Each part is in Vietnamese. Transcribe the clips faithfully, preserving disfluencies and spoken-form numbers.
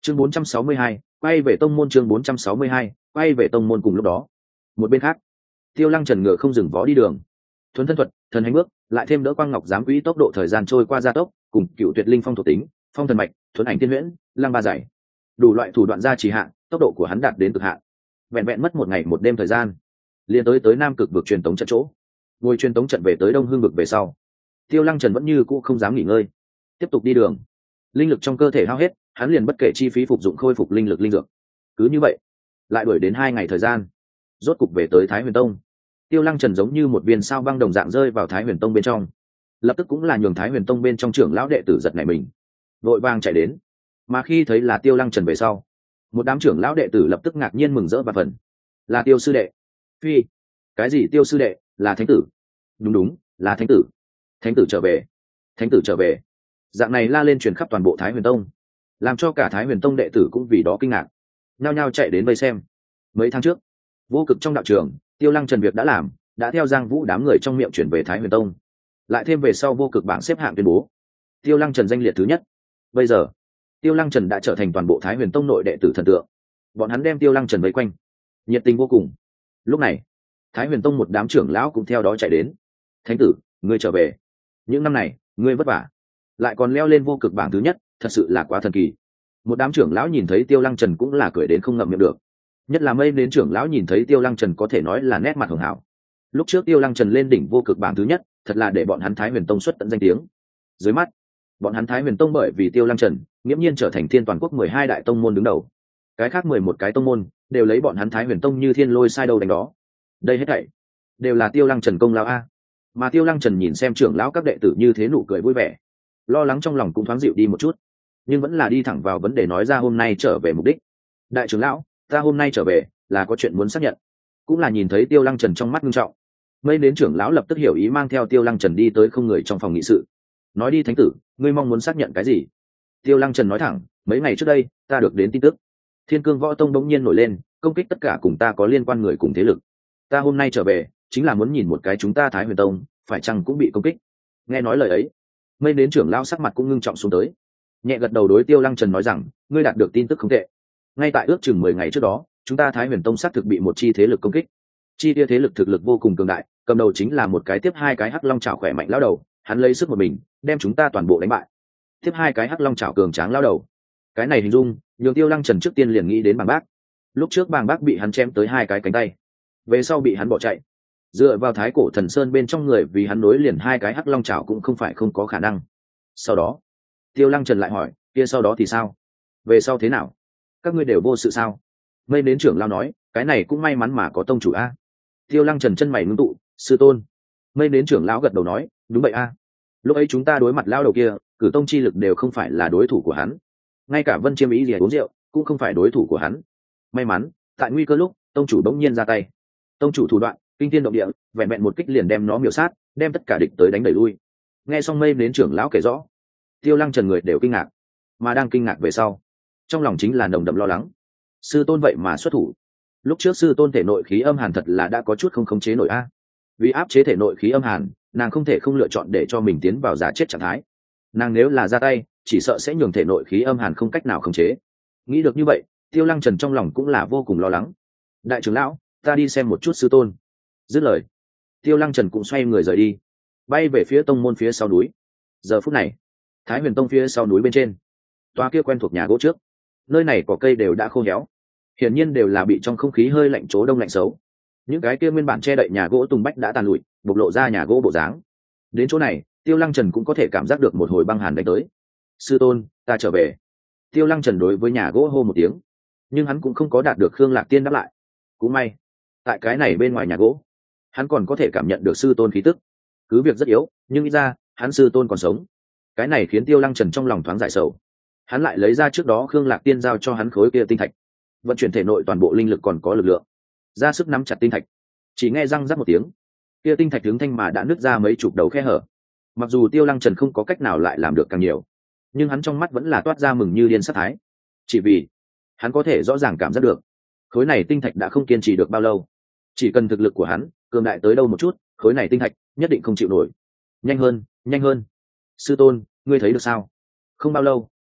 chương bốn trăm sáu mươi hai, quay về tông môn. Chương bốn trăm sáu mươi hai, quay về tông môn. Cùng lúc đó, một bên khác, Tiêu Lăng Trần ngựa không dừng vó đi đường, thuấn thân thuật, thần hành bước, lại thêm đỡ quang ngọc giám quỹ tốc độ thời gian trôi qua gia tốc, cùng cựu tuyệt linh phong thuộc tính, phong thần mạch, thuấn ảnh tiên huyễn, lăng ba giải, đủ loại thủ đoạn gia trì hạn, tốc độ của hắn đạt đến cực hạn. Vẹn vẹn mất một ngày một đêm thời gian, liền tới tới Nam Cực vực truyền tống trận chỗ. Ngồi truyền tống trận về tới Đông Hương vực về sau, Tiêu Lăng Trần vẫn như cũ không dám nghỉ ngơi, tiếp tục đi đường. Linh lực trong cơ thể hao hết, hắn liền bất kể chi phí phục dụng khôi phục linh lực linh dược. Cứ như vậy, lại đuổi đến hai ngày thời gian, rốt cục về tới Thái Huyền Tông. Tiêu Lăng Trần giống như một viên sao băng đồng dạng rơi vào Thái Huyền Tông bên trong, lập tức cũng là nhường Thái Huyền Tông bên trong trưởng lão đệ tử giật nảy mình, vội vàng chạy đến. Mà khi thấy là Tiêu Lăng Trần về sau, một đám trưởng lão đệ tử lập tức ngạc nhiên mừng rỡ và phần. Là Tiêu sư đệ? Phi, cái gì Tiêu sư đệ? Là thánh tử? Đúng đúng, là thánh tử. Thánh tử trở về, thánh tử trở về. Dạng này la lên truyền khắp toàn bộ Thái Huyền Tông, làm cho cả Thái Huyền Tông đệ tử cũng vì đó kinh ngạc, nhao nhao chạy đến vây xem. Mấy tháng trước, vô cực trong đạo trường, Tiêu Lăng Trần việc đã làm, đã theo Giang Vũ đám người trong miệng chuyển về Thái Huyền Tông, lại thêm về sau vô cực bảng xếp hạng tuyên bố Tiêu Lăng Trần danh liệt thứ nhất. Bây giờ, Tiêu Lăng Trần đã trở thành toàn bộ Thái Huyền Tông nội đệ tử thần tượng, bọn hắn đem Tiêu Lăng Trần vây quanh, nhiệt tình vô cùng. Lúc này, Thái Huyền Tông một đám trưởng lão cũng theo đó chạy đến. Thánh tử, ngươi trở về. Những năm này, ngươi vất vả, lại còn leo lên vô cực bảng thứ nhất, thật sự là quá thần kỳ. Một đám trưởng lão nhìn thấy Tiêu Lăng Trần cũng là cười đến không ngậm miệng được. Nhất là mây đến trưởng lão nhìn thấy Tiêu Lăng Trần có thể nói là nét mặt hưởng hảo. Lúc trước Tiêu Lăng Trần lên đỉnh vô cực bảng thứ nhất, thật là để bọn hắn Thái Huyền Tông xuất tận danh tiếng. Dưới mắt, bọn hắn Thái Huyền Tông bởi vì Tiêu Lăng Trần, nghiễm nhiên trở thành thiên toàn quốc mười hai đại tông môn đứng đầu. Cái khác mười một cái tông môn đều lấy bọn hắn Thái Huyền Tông như thiên lôi sai đâu đánh đó. Đây hết thảy đều là Tiêu Lăng Trần công lao a. Mà Tiêu Lăng Trần nhìn xem trưởng lão các đệ tử như thế nụ cười vui vẻ, lo lắng trong lòng cũng thoáng dịu đi một chút, nhưng vẫn là đi thẳng vào vấn đề nói ra hôm nay trở về mục đích. Đại trưởng lão, ta hôm nay trở về là có chuyện muốn xác nhận. Cũng là nhìn thấy Tiêu Lăng Trần trong mắt nghiêm trọng, mây đến trưởng lão lập tức hiểu ý, mang theo Tiêu Lăng Trần đi tới không người trong phòng nghị sự. Nói đi thánh tử, ngươi mong muốn xác nhận cái gì? Tiêu Lăng Trần nói thẳng, mấy ngày trước đây ta được đến tin tức, Thiên Cương Võ Tông bỗng nhiên nổi lên, công kích tất cả cùng ta có liên quan người cùng thế lực. Ta hôm nay trở về chính là muốn nhìn một cái chúng ta Thái Huyền Tông phải chăng cũng bị công kích. Nghe nói lời ấy, mây đến trưởng lão sắc mặt cũng ngưng trọng xuống tới, nhẹ gật đầu đối Tiêu Lăng Trần nói rằng, ngươi đạt được tin tức không tệ. Ngay tại ước chừng mười ngày trước đó, chúng ta Thái Huyền Tông xác thực bị một chi thế lực công kích. Chi kia thế lực thực lực vô cùng cường đại, cầm đầu chính là một cái tiếp hai cái hắc long chảo khỏe mạnh lão đầu, hắn lấy sức một mình đem chúng ta toàn bộ đánh bại. Tiếp hai cái hắc long chảo cường tráng lão đầu, cái này hình dung nhường Tiêu Lăng Trần trước tiên liền nghĩ đến Bàng Bác. Lúc trước Bàng Bác bị hắn chém tới hai cái cánh tay, về sau bị hắn bỏ chạy, dựa vào Thái Cổ Thần Sơn bên trong người vì hắn nối liền hai cái hắc long chảo cũng không phải không có khả năng. Sau đó Tiêu Lăng Trần lại hỏi, kia sau đó thì sao? Về sau thế nào? Các ngươi đều vô sự sao? Mây đến trưởng lão nói, cái này cũng may mắn mà có tông chủ a. Tiêu Lăng Trần chân mày ngưng tụ, sư tôn. Mây đến trưởng lão gật đầu nói, đúng vậy a. Lúc ấy chúng ta đối mặt lão đầu kia, cử tông chi lực đều không phải là đối thủ của hắn, ngay cả Vân Chiêm Ý gì uống rượu cũng không phải đối thủ của hắn. May mắn tại nguy cơ lúc tông chủ bỗng nhiên ra tay, tông chủ thủ đoạn kinh thiên động địa, vẹn vẹn một kích liền đem nó miểu sát, đem tất cả địch tới đánh đẩy lui. Nghe xong Mây đến trưởng lão kể rõ, Tiêu Lăng Trần người đều kinh ngạc, mà đang kinh ngạc về sau, trong lòng chính là nồng đậm lo lắng. Sư tôn vậy mà xuất thủ. Lúc trước sư tôn thể nội khí âm hàn thật là đã có chút không khống chế nổi a. Vì áp chế thể nội khí âm hàn, nàng không thể không lựa chọn để cho mình tiến vào giả chết trạng thái. Nàng nếu là ra tay, chỉ sợ sẽ nhường thể nội khí âm hàn không cách nào khống chế. Nghĩ được như vậy, Tiêu Lăng Trần trong lòng cũng là vô cùng lo lắng. Đại trưởng lão, ta đi xem một chút sư tôn. Dứt lời, Tiêu Lăng Trần cũng xoay người rời đi, bay về phía tông môn phía sau núi. Giờ phút này, Thái Huyền Tông phía sau núi bên trên, toa kia quen thuộc nhà gỗ trước, nơi này cỏ cây đều đã khô héo, hiển nhiên đều là bị trong không khí hơi lạnh chỗ đông lạnh xấu. Những cái kia nguyên bản che đậy nhà gỗ tùng bách đã tàn lụi, bộc lộ ra nhà gỗ bộ dáng. Đến chỗ này, Tiêu Lăng Trần cũng có thể cảm giác được một hồi băng hàn đánh tới. Sư tôn, ta trở về. Tiêu Lăng Trần đối với nhà gỗ hô một tiếng, nhưng hắn cũng không có đạt được Khương Lạc Tiên đáp lại. Cũng may, tại cái này bên ngoài nhà gỗ, hắn còn có thể cảm nhận được sư tôn khí tức. Cứ việc rất yếu, nhưng ít ra hắn sư tôn còn sống. Cái này khiến Tiêu Lăng Trần trong lòng thoáng giải sầu. Hắn lại lấy ra trước đó Khương Lạc Tiên giao cho hắn khối kia tinh thạch, vận chuyển thể nội toàn bộ linh lực còn có lực lượng, ra sức nắm chặt tinh thạch. Chỉ nghe răng rắc một tiếng, kia tinh thạch hướng thanh mà đã nứt ra mấy chục đầu khe hở. Mặc dù Tiêu Lăng Trần không có cách nào lại làm được càng nhiều, nhưng hắn trong mắt vẫn là toát ra mừng như điên sát thái. Chỉ vì hắn có thể rõ ràng cảm giác được, khối này tinh thạch đã không kiên trì được bao lâu. Chỉ cần thực lực của hắn cường đại tới đâu một chút, khối này tinh thạch nhất định không chịu nổi. Nhanh hơn, nhanh hơn. Sư tôn, ngươi thấy được sao? Không bao lâu,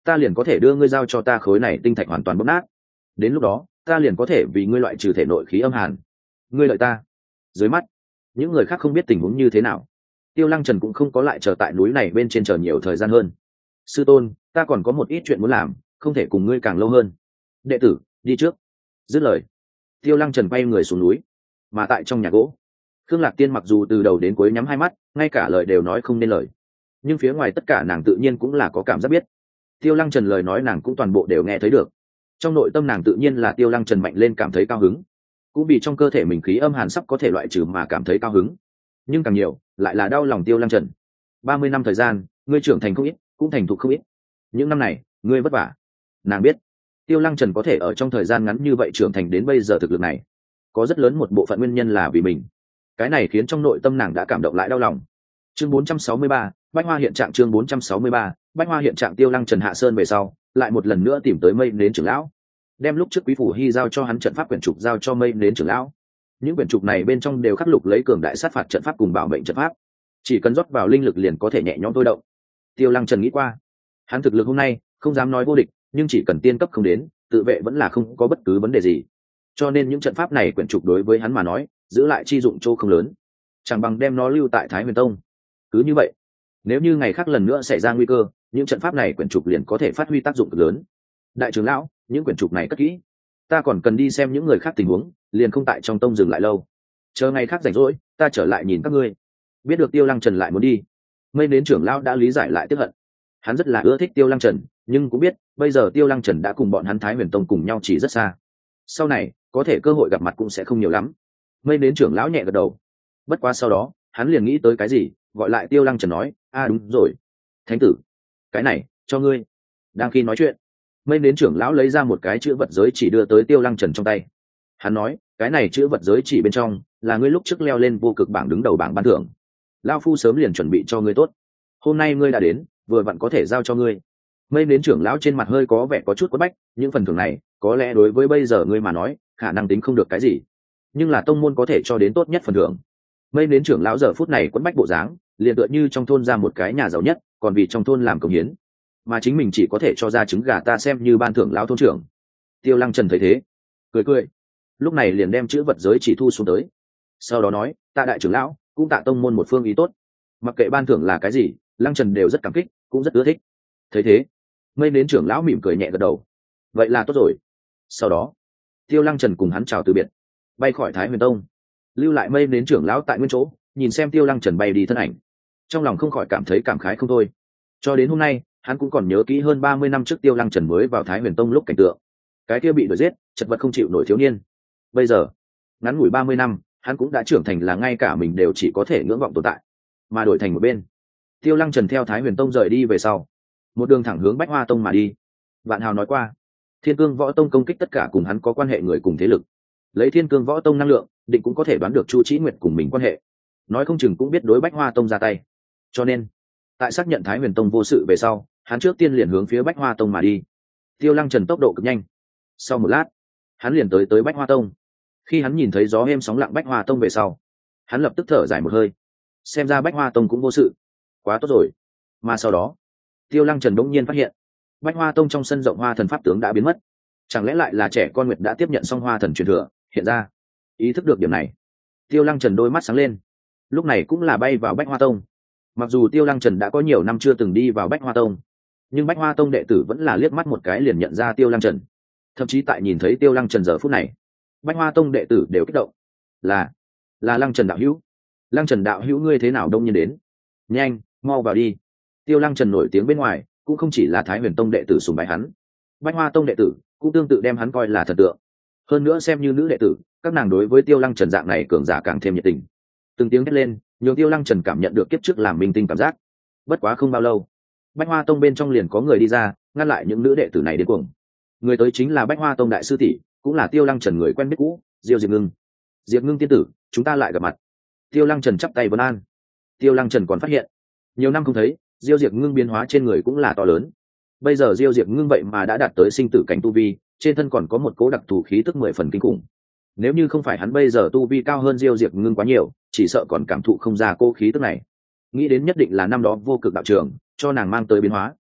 ta liền có thể đưa ngươi giao cho ta khối này tinh thạch hoàn toàn bóp nát. Đến lúc đó ta liền có thể vì ngươi loại trừ thể nội khí âm hàn. Ngươi lợi ta. Dưới mắt những người khác không biết tình huống như thế nào, Tiêu Lăng Trần cũng không có lại chờ tại núi này bên trên chờ nhiều thời gian hơn. Sư tôn, ta còn có một ít chuyện muốn làm, không thể cùng ngươi càng lâu hơn. Đệ tử đi trước. Dứt lời, Tiêu Lăng Trần quay người xuống núi. Mà tại trong nhà gỗ, Khương Lạc Tiên mặc dù từ đầu đến cuối nhắm hai mắt, ngay cả lời đều nói không nên lời, nhưng phía ngoài tất cả nàng tự nhiên cũng là có cảm giác biết. Tiêu Lăng Trần lời nói nàng cũng toàn bộ đều nghe thấy được. Trong nội tâm nàng tự nhiên là Tiêu Lăng Trần mạnh lên cảm thấy cao hứng, cũng vì trong cơ thể mình khí âm hàn sắp có thể loại trừ mà cảm thấy cao hứng, nhưng càng nhiều lại là đau lòng Tiêu Lăng Trần. Ba mươi năm thời gian, ngươi trưởng thành không ít, cũng thành thục không ít. Những năm này ngươi vất vả. Nàng biết Tiêu Lăng Trần có thể ở trong thời gian ngắn như vậy trưởng thành đến bây giờ thực lực này, có rất lớn một bộ phận nguyên nhân là vì mình. Cái này khiến trong nội tâm nàng đã cảm động lại đau lòng. Chương bốn trăm sáu mươi ba, Bách Hoa hiện trạng. Chương bốn trăm sáu mươi ba, Bách Hoa hiện trạng. Tiêu Lăng Trần hạ sơn về sau, lại một lần nữa tìm tới Mây Nến trưởng lão, đem lúc trước Quý phủ Hy giao cho hắn trận pháp quyển trục giao cho Mây Nến trưởng lão. Những quyển trục này bên trong đều khắc lục lấy cường đại sát phạt trận pháp cùng bảo mệnh trận pháp, chỉ cần rót vào linh lực liền có thể nhẹ nhõm thôi động. Tiêu Lăng Trần nghĩ qua, hắn thực lực hôm nay không dám nói vô địch, nhưng chỉ cần tiên cấp không đến, tự vệ vẫn là không có bất cứ vấn đề gì. Cho nên những trận pháp này quyển trục đối với hắn mà nói, giữ lại chi dụng chỗ không lớn, chẳng bằng đem nó lưu tại Thái Huyền Tông. Cứ như vậy, nếu như ngày khác lần nữa xảy ra nguy cơ, những trận pháp này quyển trục liền có thể phát huy tác dụng cực lớn. Đại trưởng lão, những quyển trục này cất kỹ, ta còn cần đi xem những người khác tình huống, liền không tại trong tông dừng lại lâu. Chờ ngày khác rảnh rỗi, ta trở lại nhìn các ngươi. Biết được Tiêu Lăng Trần lại muốn đi, Mây Nến trưởng lão đã lý giải lại tiếc hận. Hắn rất là ưa thích Tiêu Lăng Trần, nhưng cũng biết bây giờ Tiêu Lăng Trần đã cùng bọn hắn Thái Huyền Tông cùng nhau chỉ rất xa, sau này có thể cơ hội gặp mặt cũng sẽ không nhiều lắm. Mây Nến trưởng lão nhẹ gật đầu. Bất quá sau đó hắn liền nghĩ tới cái gì, gọi lại Tiêu Lăng Trần nói: a đúng rồi, thánh tử, cái này cho ngươi. Đang khi nói chuyện, Mây Nến trưởng lão lấy ra một cái chữ vật giới chỉ đưa tới Tiêu Lăng Trần trong tay. Hắn nói: cái này chữ vật giới chỉ bên trong là ngươi lúc trước leo lên vô cực bảng đứng đầu bảng ban thưởng, lão phu sớm liền chuẩn bị cho ngươi tốt, hôm nay ngươi đã đến, vừa vặn có thể giao cho ngươi. Mây Nến trưởng lão trên mặt hơi có vẻ có chút quất bách, những phần thưởng này có lẽ đối với bây giờ ngươi mà nói khả năng tính không được cái gì, nhưng là tông môn có thể cho đến tốt nhất phần thưởng. Mây Nến trưởng lão giờ phút này quất bách bộ dáng, liền tựa như trong thôn ra một cái nhà giàu nhất, còn vì trong thôn làm công hiến, mà chính mình chỉ có thể cho ra trứng gà ta xem như ban thưởng lão thôn trưởng. Tiêu Lăng Trần thấy thế, cười cười, lúc này liền đem chữ vật giới chỉ thu xuống tới, sau đó nói: tạ đại trưởng lão, cũng tạ tông môn một phương ý tốt, mặc kệ ban thưởng là cái gì, Lăng Trần đều rất cảm kích, cũng rất ưa thích. Thấy thế, Mây Nến trưởng lão mỉm cười nhẹ gật đầu. Vậy là tốt rồi. Sau đó Tiêu Lăng Trần cùng hắn chào từ biệt, bay khỏi Thái Huyền Tông, lưu lại Mây Nến trưởng lão tại nguyên chỗ, nhìn xem Tiêu Lăng Trần bay đi thân ảnh, trong lòng không khỏi cảm thấy cảm khái không thôi. Cho đến hôm nay hắn cũng còn nhớ kỹ hơn ba mươi năm trước Tiêu Lăng Trần mới vào Thái Huyền Tông lúc cảnh tượng, cái kia bị đuổi giết, chật vật không chịu nổi thiếu niên. Bây giờ ngắn ngủi ba mươi năm, hắn cũng đã trưởng thành là ngay cả mình đều chỉ có thể ngưỡng vọng tồn tại. Mà đổi thành một bên, Tiêu Lăng Trần theo Thái Huyền Tông rời đi về sau, một đường thẳng hướng Bách Hoa Tông mà đi. Vạn Hào nói qua, Thiên Cương Võ Tông công kích tất cả cùng hắn có quan hệ người cùng thế lực, lấy Thiên Cương Võ Tông năng lượng, định cũng có thể đoán được Chu Chí Nguyệt cùng mình quan hệ, nói không chừng cũng biết đối Bách Hoa Tông ra tay. Cho nên tại xác nhận Thái Huyền Tông vô sự về sau, hắn trước tiên liền hướng phía Bách Hoa Tông mà đi. Tiêu Lăng Trần tốc độ cực nhanh, sau một lát hắn liền tới tới Bách Hoa Tông. Khi hắn nhìn thấy gió êm sóng lặng Bách Hoa Tông về sau, hắn lập tức thở dài một hơi, xem ra Bách Hoa Tông cũng vô sự, quá tốt rồi. Mà sau đó Tiêu Lăng Trần đống nhiên phát hiện Bách Hoa Tông trong sân rộng hoa thần pháp tướng đã biến mất, chẳng lẽ lại là trẻ con Nguyệt đã tiếp nhận xong hoa thần truyền thừa? Hiện ra ý thức được điểm này, Tiêu Lăng Trần đôi mắt sáng lên, lúc này cũng là bay vào Bách Hoa Tông. Mặc dù Tiêu Lăng Trần đã có nhiều năm chưa từng đi vào Bách Hoa Tông, nhưng Bách Hoa Tông đệ tử vẫn là liếc mắt một cái liền nhận ra Tiêu Lăng Trần. Thậm chí tại nhìn thấy Tiêu Lăng Trần giờ phút này, Bách Hoa Tông đệ tử đều kích động. Là, là Lăng Trần đạo hữu. Lăng Trần đạo hữu ngươi thế nào đông nhiên đến? Nhanh, mau vào đi. Tiêu Lăng Trần nổi tiếng bên ngoài, cũng không chỉ là Thái Huyền Tông đệ tử sùng bái hắn, Bách Hoa Tông đệ tử cũng tương tự đem hắn coi là thần tượng. Hơn nữa xem như nữ đệ tử, các nàng đối với Tiêu Lăng Trần dạng này cường giả càng thêm nhiệt tình. Từng tiếng hét lên, nhường Tiêu Lăng Trần cảm nhận được kiếp trước làm minh tinh cảm giác. Bất quá không bao lâu, Bách Hoa Tông bên trong liền có người đi ra, ngăn lại những nữ đệ tử này đến cuồng. Người tới chính là Bách Hoa Tông đại sư tỷ, cũng là Tiêu Lăng Trần người quen biết cũ, Diêu Diệp Ngưng. Diệp Ngưng tiên tử, chúng ta lại gặp mặt. Tiêu Lăng Trần chắp tay vấn an. Tiêu Lăng Trần còn phát hiện, nhiều năm không thấy, Diêu Diệp Ngưng biến hóa trên người cũng là to lớn. Bây giờ Diêu Diệp Ngưng vậy mà đã đạt tới sinh tử cảnh tu vi, trên thân còn có một cố đặc thù khí tức mười phần kinh khủng. Nếu như không phải hắn bây giờ tu vi cao hơn Diêu Diệp Ngưng quá nhiều, chỉ sợ còn cảm thụ không ra cô khí tức này. Nghĩ đến nhất định là năm đó vô cực đạo trường cho nàng mang tới biến hóa.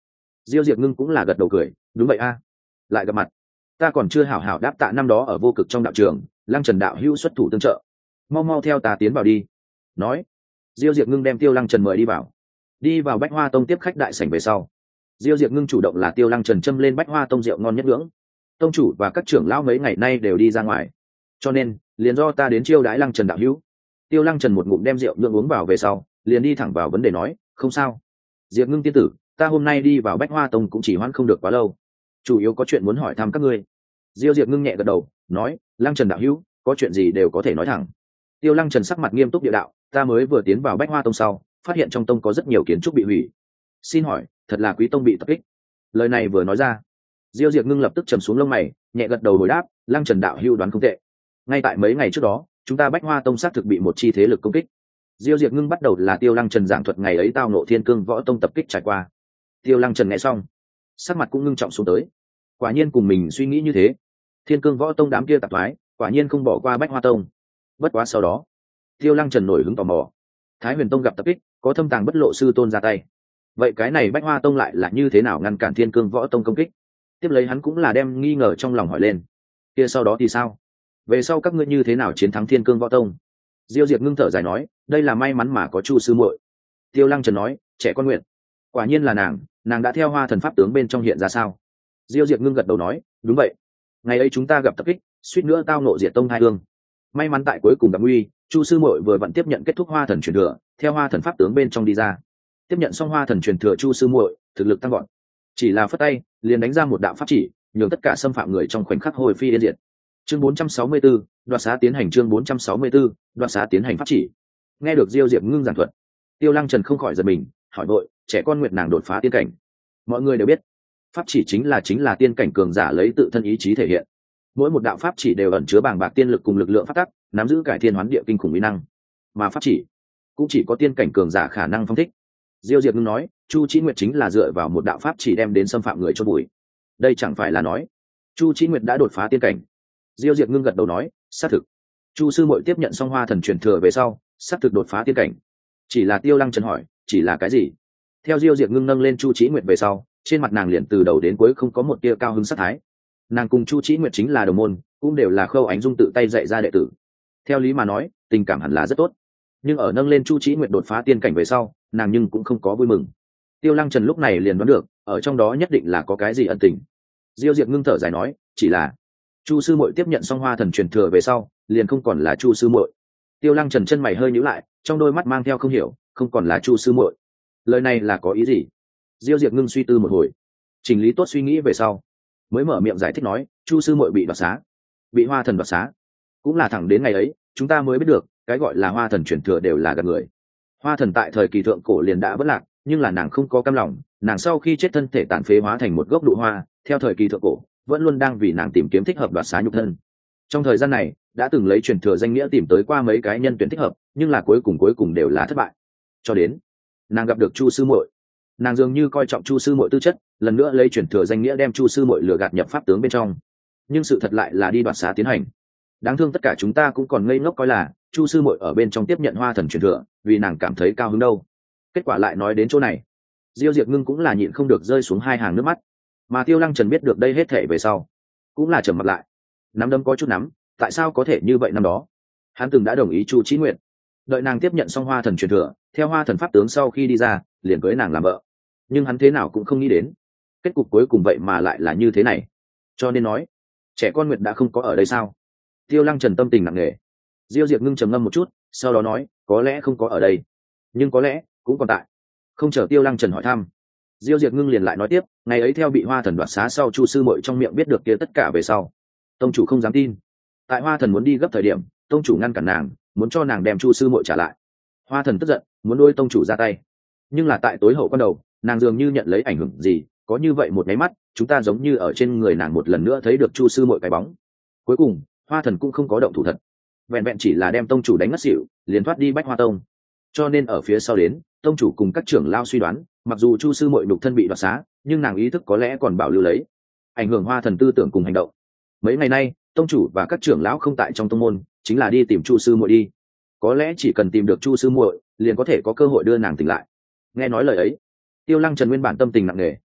Diêu Diệp Ngưng cũng là gật đầu cười, đúng vậy a, lại gặp mặt. Ta còn chưa hảo hảo đáp tạ năm đó ở vô cực trong đạo trường, Lăng Trần đạo hữu xuất thủ tương trợ, mau mau theo ta tiến vào đi. Nói, Diêu Diệp Ngưng đem Tiêu Lăng Trần mời đi vào. Đi vào Bách Hoa Tông tiếp khách đại sảnh về sau, Diêu Diệp Ngưng chủ động là Tiêu Lăng Trần châm lên Bách Hoa Tông rượu ngon nhất ngưỡng. Tông chủ và các trưởng lão mấy ngày nay đều đi ra ngoài, cho nên liền do ta đến chiêu đãi Lăng Trần đạo hữu. Tiêu Lăng Trần một ngụm đem rượu nhượng uống vào về sau, liền đi thẳng vào vấn đề nói, không sao. Diệp Ngưng tiên tử, ta hôm nay đi vào Bách Hoa Tông cũng chỉ hoãn không được quá lâu, chủ yếu có chuyện muốn hỏi thăm các ngươi. Diêu Diệp Ngưng nhẹ gật đầu, nói, Lăng Trần đạo hữu, có chuyện gì đều có thể nói thẳng. Tiêu Lăng Trần sắc mặt nghiêm túc địa đạo, ta mới vừa tiến vào Bách Hoa Tông sau, phát hiện trong tông có rất nhiều kiến trúc bị hủy. Xin hỏi, thật là Quý tông bị tập kích? Lời này vừa nói ra, Diêu Diệp Ngưng lập tức trầm xuống lông mày, nhẹ gật đầu hồi đáp, Lăng Trần đạo hữu đoán không tệ. Ngay tại mấy ngày trước đó, chúng ta Bách Hoa Tông xác thực bị một chi thế lực công kích. Diêu Diệp Ngưng bắt đầu là Tiêu Lăng Trần giảng thuật ngày ấy tao ngộ Thiên Cương Võ Tông tập kích trải qua. Tiêu Lăng Trần nghe xong, sắc mặt cũng ngưng trọng xuống tới. Quả nhiên cùng mình suy nghĩ như thế, Thiên Cương Võ Tông đám kia tạp thoái, quả nhiên không bỏ qua Bách Hoa Tông. Bất quá sau đó, Tiêu Lăng Trần nổi hứng tò mò. Thái Huyền Tông gặp tập kích, có thâm tàng bất lộ sư tôn ra tay. Vậy cái này Bách Hoa Tông lại là như thế nào ngăn cản Thiên Cương Võ Tông công kích? Tiếp lấy hắn cũng là đem nghi ngờ trong lòng hỏi lên. Kia sau đó thì sao? Về sau các ngươi như thế nào chiến thắng Thiên Cương Võ Tông? Diêu Diệp ngưng thở dài nói, đây là may mắn mà có Chu sư muội. Tiêu Lăng Trần nói, trẻ con nguyện. Quả nhiên là nàng, nàng đã theo Hoa Thần pháp tướng bên trong hiện ra sao? Diêu Diệp ngưng gật đầu nói, đúng vậy. Ngày ấy chúng ta gặp tập kích, suýt nữa tao nộ diệt tông hai hương. May mắn tại cuối cùng gặp nguy, Chu sư muội vừa vặn tiếp nhận kết thúc Hoa Thần truyền thừa, theo Hoa Thần pháp tướng bên trong đi ra. Tiếp nhận xong Hoa Thần truyền thừa, Chu sư muội thực lực tăng gọn, chỉ là phất tay liền đánh ra một đạo pháp chỉ, nhường tất cả xâm phạm người trong khoảnh khắc hồi phi yên diệt. Chương bốn trăm sáu mươi 4, đoạt xá tiến hành. Chương bốn trăm sáu mươi 4, đoạt xá tiến hành pháp chỉ. Nghe được Diêu Diệp ngưng giảng thuật, Tiêu Lăng Trần không khỏi giật mình, hỏi vội, trẻ con nguyệt nàng đột phá tiên cảnh. Mọi người đều biết, pháp chỉ chính là chính là tiên cảnh cường giả lấy tự thân ý chí thể hiện. Mỗi một đạo pháp chỉ đều ẩn chứa bàng bạc tiên lực cùng lực lượng pháp tắc, nắm giữ cải thiên hoán địa kinh khủng uy năng. Mà pháp chỉ cũng chỉ có tiên cảnh cường giả khả năng phong thích. Diêu Diệp ngưng nói, Chu Chí Nguyệt chính là dựa vào một đạo pháp chỉ đem đến xâm phạm người cho bụi. Đây chẳng phải là nói Chu Chí Nguyệt đã đột phá tiên cảnh? Diêu Diệp ngưng gật đầu nói, xác thực. Chu sư muội tiếp nhận xong Hoa Thần truyền thừa về sau, xác thực đột phá tiên cảnh. Chỉ là Tiêu Lăng Trần hỏi, chỉ là cái gì? Theo Diêu Diệp ngưng nâng lên Chu Chí Nguyệt về sau, trên mặt nàng liền từ đầu đến cuối không có một tia cao hứng sát thái. Nàng cùng Chu Chí Nguyệt chính là đồng môn, cũng đều là Khâu Ánh Dung tự tay dạy ra đệ tử. Theo lý mà nói, tình cảm hẳn là rất tốt. Nhưng ở nâng lên Chu Chí Nguyệt đột phá tiên cảnh về sau, nàng nhưng cũng không có vui mừng. Tiêu Lăng Trần lúc này liền đoán được, ở trong đó nhất định là có cái gì ẩn tình. Diêu Diệp ngưng thở dài nói, chỉ là Chu sư muội tiếp nhận xong Hoa Thần truyền thừa về sau, liền không còn là Chu sư muội. Tiêu Lăng Trần chân mày hơi nhíu lại, trong đôi mắt mang theo không hiểu, không còn là Chu sư muội. Lời này là có ý gì? Diêu Diệp ngưng suy tư một hồi, chỉnh lý tốt suy nghĩ về sau, mới mở miệng giải thích nói, Chu sư muội bị đoạt xá, bị Hoa Thần đoạt xá. Cũng là thẳng đến ngày ấy, chúng ta mới biết được, cái gọi là Hoa Thần truyền thừa đều là gạt người. Hoa Thần tại thời kỳ thượng cổ liền đã vỡ lạc, nhưng là nàng không có cam lòng, nàng sau khi chết thân thể tàn phế hóa thành một gốc đụ hoa, theo thời kỳ thượng cổ, vẫn luôn đang vì nàng tìm kiếm thích hợp đoạt xá nhục thân. Trong thời gian này, đã từng lấy truyền thừa danh nghĩa tìm tới qua mấy cái nhân tuyển thích hợp, nhưng là cuối cùng cuối cùng đều là thất bại. Cho đến nàng gặp được Chu sư muội, nàng dường như coi trọng Chu sư muội tư chất, lần nữa lấy truyền thừa danh nghĩa đem Chu sư muội lừa gạt nhập pháp tướng bên trong. Nhưng sự thật lại là đi đoạt xá tiến hành. Đáng thương tất cả chúng ta cũng còn ngây ngốc coi là Chu sư muội ở bên trong tiếp nhận Hoa Thần truyền thừa, vì nàng cảm thấy cao hứng đâu. Kết quả lại nói đến chỗ này, Diêu Diệp ngưng cũng là nhịn không được rơi xuống hai hàng nước mắt. Mà Tiêu Lăng Trần biết được đây hết thể về sau, cũng là trầm mặt lại. Nắm đấm có chút nắm, tại sao có thể như vậy năm đó? Hắn từng đã đồng ý Chu Chí Nguyệt, đợi nàng tiếp nhận xong Hoa Thần truyền thừa, theo Hoa Thần pháp tướng sau khi đi ra, liền cưới nàng làm vợ. Nhưng hắn thế nào cũng không nghĩ đến, kết cục cuối cùng vậy mà lại là như thế này. Cho nên nói, trẻ con Nguyệt đã không có ở đây sao? Tiêu Lăng Trần tâm tình nặng nề. Diêu Diệp ngưng trầm ngâm một chút, sau đó nói, có lẽ không có ở đây, nhưng có lẽ cũng còn tại. Không chờ Tiêu Lăng Trần hỏi thăm, Diêu Diệp ngưng liền lại nói tiếp, ngày ấy theo bị Hoa Thần đoạt xá sau, Chu sư muội trong miệng biết được kia tất cả về sau, tông chủ không dám tin. Tại Hoa Thần muốn đi gấp thời điểm, tông chủ ngăn cản nàng, muốn cho nàng đem Chu sư muội trả lại. Hoa Thần tức giận, muốn đôi tông chủ ra tay. Nhưng là tại tối hậu quan đầu, nàng dường như nhận lấy ảnh hưởng gì, có như vậy một cái mắt, chúng ta giống như ở trên người nàng một lần nữa thấy được Chu sư muội cái bóng. Cuối cùng, Hoa Thần cũng không có động thủ thật, vẹn vẹn chỉ là đem tông chủ đánh ngất xỉu, liền thoát đi Bách Hoa Tông. Cho nên ở phía sau đến, tông chủ cùng các trưởng lao suy đoán, mặc dù Chu sư muội nhục thân bị đoạt xá, nhưng nàng ý thức có lẽ còn bảo lưu lấy, ảnh hưởng Hoa Thần tư tưởng cùng hành động. Mấy ngày nay, tông chủ và các trưởng lão không tại trong tông môn, chính là đi tìm Chu sư muội đi. Có lẽ chỉ cần tìm được Chu sư muội, liền có thể có cơ hội đưa nàng tỉnh lại. Nghe nói lời ấy, Tiêu Lăng Trần nguyên bản tâm tình nặng nề,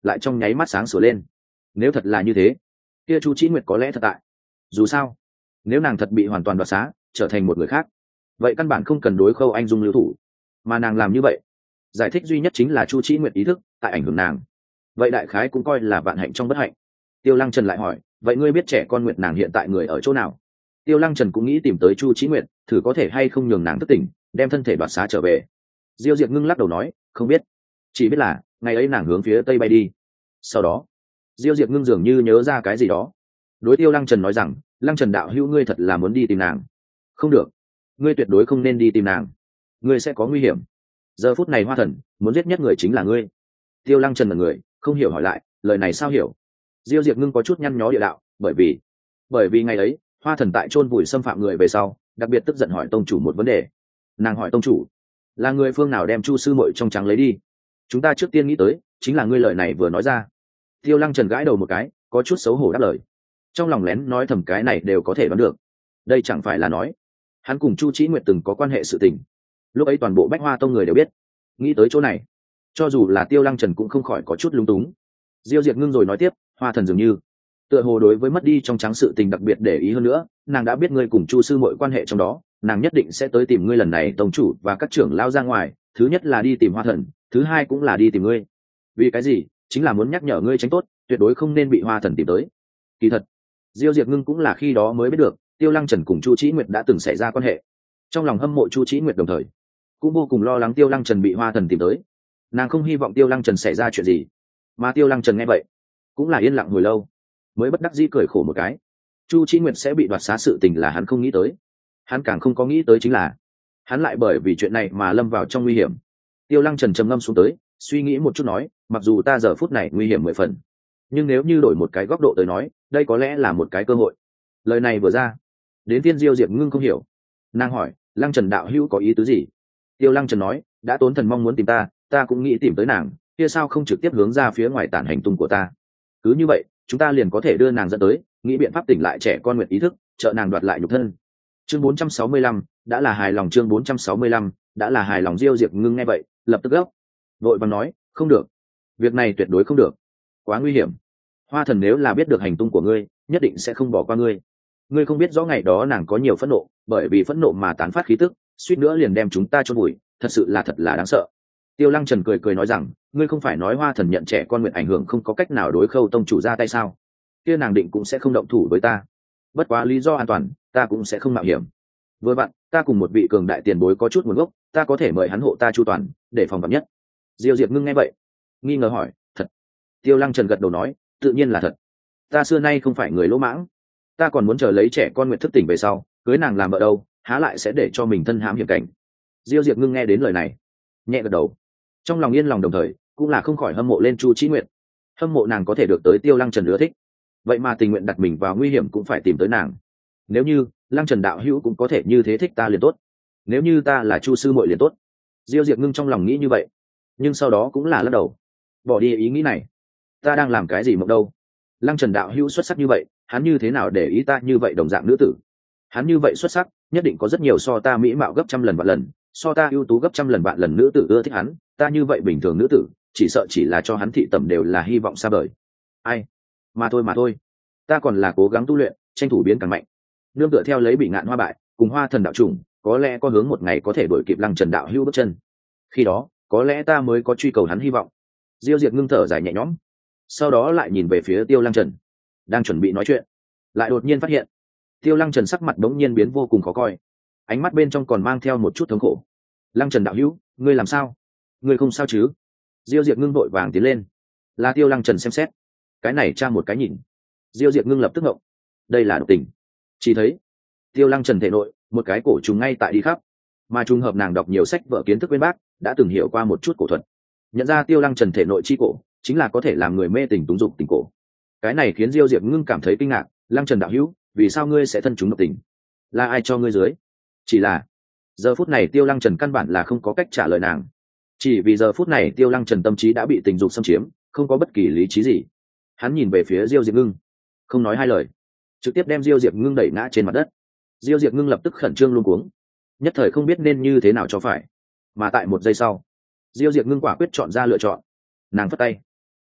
lại trong nháy mắt sáng sủa lên. Nếu thật là như thế, kia Chu Chí Nguyệt có lẽ thật tại. Dù sao, nếu nàng thật bị hoàn toàn đoạt xá, trở thành một người khác, vậy căn bản không cần đối Khâu Anh Dung lưu thủ, mà nàng làm như vậy, giải thích duy nhất chính là Chu Chí Nguyệt ý thức tại ảnh hưởng nàng. Vậy đại khái cũng coi là vạn hạnh trong bất hạnh. Tiêu Lăng Trần lại hỏi, vậy ngươi biết trẻ con Nguyệt nàng hiện tại người ở chỗ nào? Tiêu Lăng Trần cũng nghĩ tìm tới Chu Chí Nguyệt, thử có thể hay không nhường nàng thức tỉnh, đem thân thể đoạt xá trở về. Diêu Diệp Ngưng lắc đầu nói, không biết, chỉ biết là ngày ấy nàng hướng phía tây bay đi. Sau đó, Diêu Diệp Ngưng dường như nhớ ra cái gì đó, đối Tiêu Lăng Trần nói rằng, Lăng Trần đạo hữu, ngươi thật là muốn đi tìm nàng? Không được, ngươi tuyệt đối không nên đi tìm nàng, ngươi sẽ có nguy hiểm. Giờ phút này Hoa Thần muốn giết nhất người chính là ngươi. Tiêu Lăng Trần là người không hiểu hỏi lại, lời này sao hiểu? Diêu Diệp Ngưng có chút nhăn nhó địa đạo, bởi vì bởi vì ngày ấy Hoa Thần tại chôn vùi xâm phạm người về sau, đặc biệt tức giận hỏi tông chủ một vấn đề. Nàng hỏi tông chủ, là người phương nào đem Chu sư muội trong trắng lấy đi? Chúng ta trước tiên nghĩ tới chính là ngươi lời này vừa nói ra. Tiêu Lăng Trần gãi đầu một cái, có chút xấu hổ đáp lời, trong lòng lén nói thầm cái này đều có thể đoán được. Đây chẳng phải là nói hắn cùng Chu Chí Nguyệt từng có quan hệ sự tình, lúc ấy toàn bộ Bách Hoa tông người đều biết. Nghĩ tới chỗ này, cho dù là Tiêu Lăng Trần cũng không khỏi có chút lung túng. Diêu Diệp Ngưng rồi nói tiếp, Hoa Thần dường như tựa hồ đối với mất đi trong trắng sự tình đặc biệt để ý hơn nữa, nàng đã biết ngươi cùng Chu sư muội quan hệ trong đó, nàng nhất định sẽ tới tìm ngươi lần này tông chủ và các trưởng lao ra ngoài, thứ nhất là đi tìm Hoa Thần, thứ hai cũng là đi tìm ngươi. Vì cái gì? Chính là muốn nhắc nhở ngươi tránh tốt, tuyệt đối không nên bị Hoa Thần tìm tới. Kỳ thật, Diêu Diệp Ngưng cũng là khi đó mới biết được, Tiêu Lăng Trần cùng Chu Chí Nguyệt đã từng xảy ra quan hệ. Trong lòng hâm mộ Chu Chí Nguyệt đồng thời, cũng vô cùng lo lắng Tiêu Lăng Trần bị Hoa Thần tìm tới. Nàng không hy vọng Tiêu Lăng Trần xảy ra chuyện gì. Mà Tiêu Lăng Trần nghe vậy, cũng là yên lặng hồi lâu, mới bất đắc dĩ cười khổ một cái. Chu Chí Nguyệt sẽ bị đoạt xá sự tình là hắn không nghĩ tới, hắn càng không có nghĩ tới chính là hắn lại bởi vì chuyện này mà lâm vào trong nguy hiểm. Tiêu Lăng Trần trầm ngâm xuống tới, suy nghĩ một chút nói, mặc dù ta giờ phút này nguy hiểm mười phần, nhưng nếu như đổi một cái góc độ tới nói, đây có lẽ là một cái cơ hội. Lời này vừa ra, đến Tiên Diêu Diệp Ngưng không hiểu, nàng hỏi, Lăng Trần đạo hữu có ý tứ gì? Tiêu Lăng Trần nói, đã tốn thần mong muốn tìm ta, ta cũng nghĩ tìm tới nàng, kia sao không trực tiếp hướng ra phía ngoài tản hành tung của ta? Cứ như vậy, chúng ta liền có thể đưa nàng dẫn tới, nghĩ biện pháp tỉnh lại trẻ con Nguyệt ý thức, trợ nàng đoạt lại nhục thân. Chương bốn trăm sáu mươi lăm, đã là hài lòng. Chương bốn trăm sáu mươi lăm, đã là hài lòng. Diêu Diệp Ngưng nghe vậy, lập tức gấp, vội vàng nói, không được, việc này tuyệt đối không được, quá nguy hiểm. Hoa Thần nếu là biết được hành tung của ngươi, nhất định sẽ không bỏ qua ngươi. Ngươi không biết rõ ngày đó nàng có nhiều phẫn nộ, bởi vì phẫn nộ mà tán phát khí tức, suýt nữa liền đem chúng ta chôn vùi, thật sự là thật là đáng sợ. Tiêu Lăng Trần cười cười nói rằng, ngươi không phải nói Hoa Thần nhận trẻ con Nguyệt ảnh hưởng không có cách nào đối Khâu tông chủ ra tay sao? Kia nàng định cũng sẽ không động thủ với ta. Bất quá lý do an toàn, ta cũng sẽ không mạo hiểm. Vừa vặn, ta cùng một vị cường đại tiền bối có chút nguồn gốc, ta có thể mời hắn hộ ta chu toàn, để phòng vạn nhất. Diêu Diệp Ngưng nghe vậy, nghi ngờ hỏi, thật? Tiêu Lăng Trần gật đầu nói, tự nhiên là thật. Ta xưa nay không phải người lỗ mãng, ta còn muốn chờ lấy trẻ con Nguyệt thức tỉnh về sau, cưới nàng làm vợ đâu, há lại sẽ để cho mình thân hãm hiểm cảnh. Diêu Diệp Ngưng nghe đến lời này, nhẹ gật đầu, trong lòng yên lòng, đồng thời cũng là không khỏi hâm mộ lên Chu Chí Nguyệt, hâm mộ nàng có thể được tới Tiêu Lăng Trần ưa thích, vậy mà tình nguyện đặt mình vào nguy hiểm cũng phải tìm tới nàng. Nếu như Lăng Trần đạo hữu cũng có thể như thế thích ta liền tốt, nếu như ta là Chu sư muội liền tốt. Diêu Diệp Ngưng trong lòng nghĩ như vậy, nhưng sau đó cũng là lắc đầu, bỏ đi ý nghĩ này. Ta đang làm cái gì mộng đâu? Lăng Trần đạo hữu xuất sắc như vậy, hắn như thế nào để ý ta như vậy đồng dạng nữ tử? Hắn như vậy xuất sắc, nhất định có rất nhiều so ta mỹ mạo gấp trăm lần vạn lần, so ta ưu tú gấp trăm lần vạn lần nữ tử ưa thích hắn. Ta như vậy bình thường nữ tử, chỉ sợ chỉ là cho hắn thị tẩm đều là hy vọng xa vời. Ai, mà thôi mà thôi, ta còn là cố gắng tu luyện, tranh thủ biến càng mạnh, nương tựa theo lấy Bị Ngạn Hoa bại cùng Hoa Thần đạo trùng, có lẽ có hướng một ngày có thể đuổi kịp Lăng Trần đạo hữu bước chân. Khi đó, có lẽ ta mới có truy cầu hắn hy vọng. Diêu Diệp Ngưng thở dài nhẹ nhõm, sau đó lại nhìn về phía Tiêu Lăng Trần, đang chuẩn bị nói chuyện, lại đột nhiên phát hiện Tiêu Lăng Trần sắc mặt bỗng nhiên biến vô cùng khó coi, ánh mắt bên trong còn mang theo một chút thống khổ. Lăng Trần đạo hữu, ngươi làm sao? Ngươi không sao chứ? Diêu Diệp Ngưng vội vàng tiến lên, là Tiêu Lăng Trần xem xét, cái này tra một cái nhìn. Diêu Diệp Ngưng lập tức ngộng, đây là độc tình. Chỉ thấy Tiêu Lăng Trần thể nội một cái cổ trùng ngay tại đi khắp, mà trùng hợp nàng đọc nhiều sách vở kiến thức bên bác, đã từng hiểu qua một chút cổ thuật, nhận ra Tiêu Lăng Trần thể nội chi cổ chính là có thể làm người mê tình túng dục tình cổ. Cái này khiến Diêu Diệp Ngưng cảm thấy kinh ngạc. Lăng Trần đạo hữu, vì sao ngươi sẽ thân chúng độc tình? Là ai cho ngươi dưới? Chỉ là giờ phút này Tiêu Lăng Trần căn bản là không có cách trả lời nàng, chỉ vì giờ phút này Tiêu Lăng Trần tâm trí đã bị tình dục xâm chiếm, không có bất kỳ lý trí gì. Hắn nhìn về phía Diêu Diệp Ngưng, không nói hai lời, trực tiếp đem Diêu Diệp Ngưng đẩy ngã trên mặt đất. Diêu Diệp Ngưng lập tức khẩn trương luống cuống, nhất thời không biết nên như thế nào cho phải. Mà tại một giây sau, Diêu Diệp Ngưng quả quyết chọn ra lựa chọn, nàng phất tay,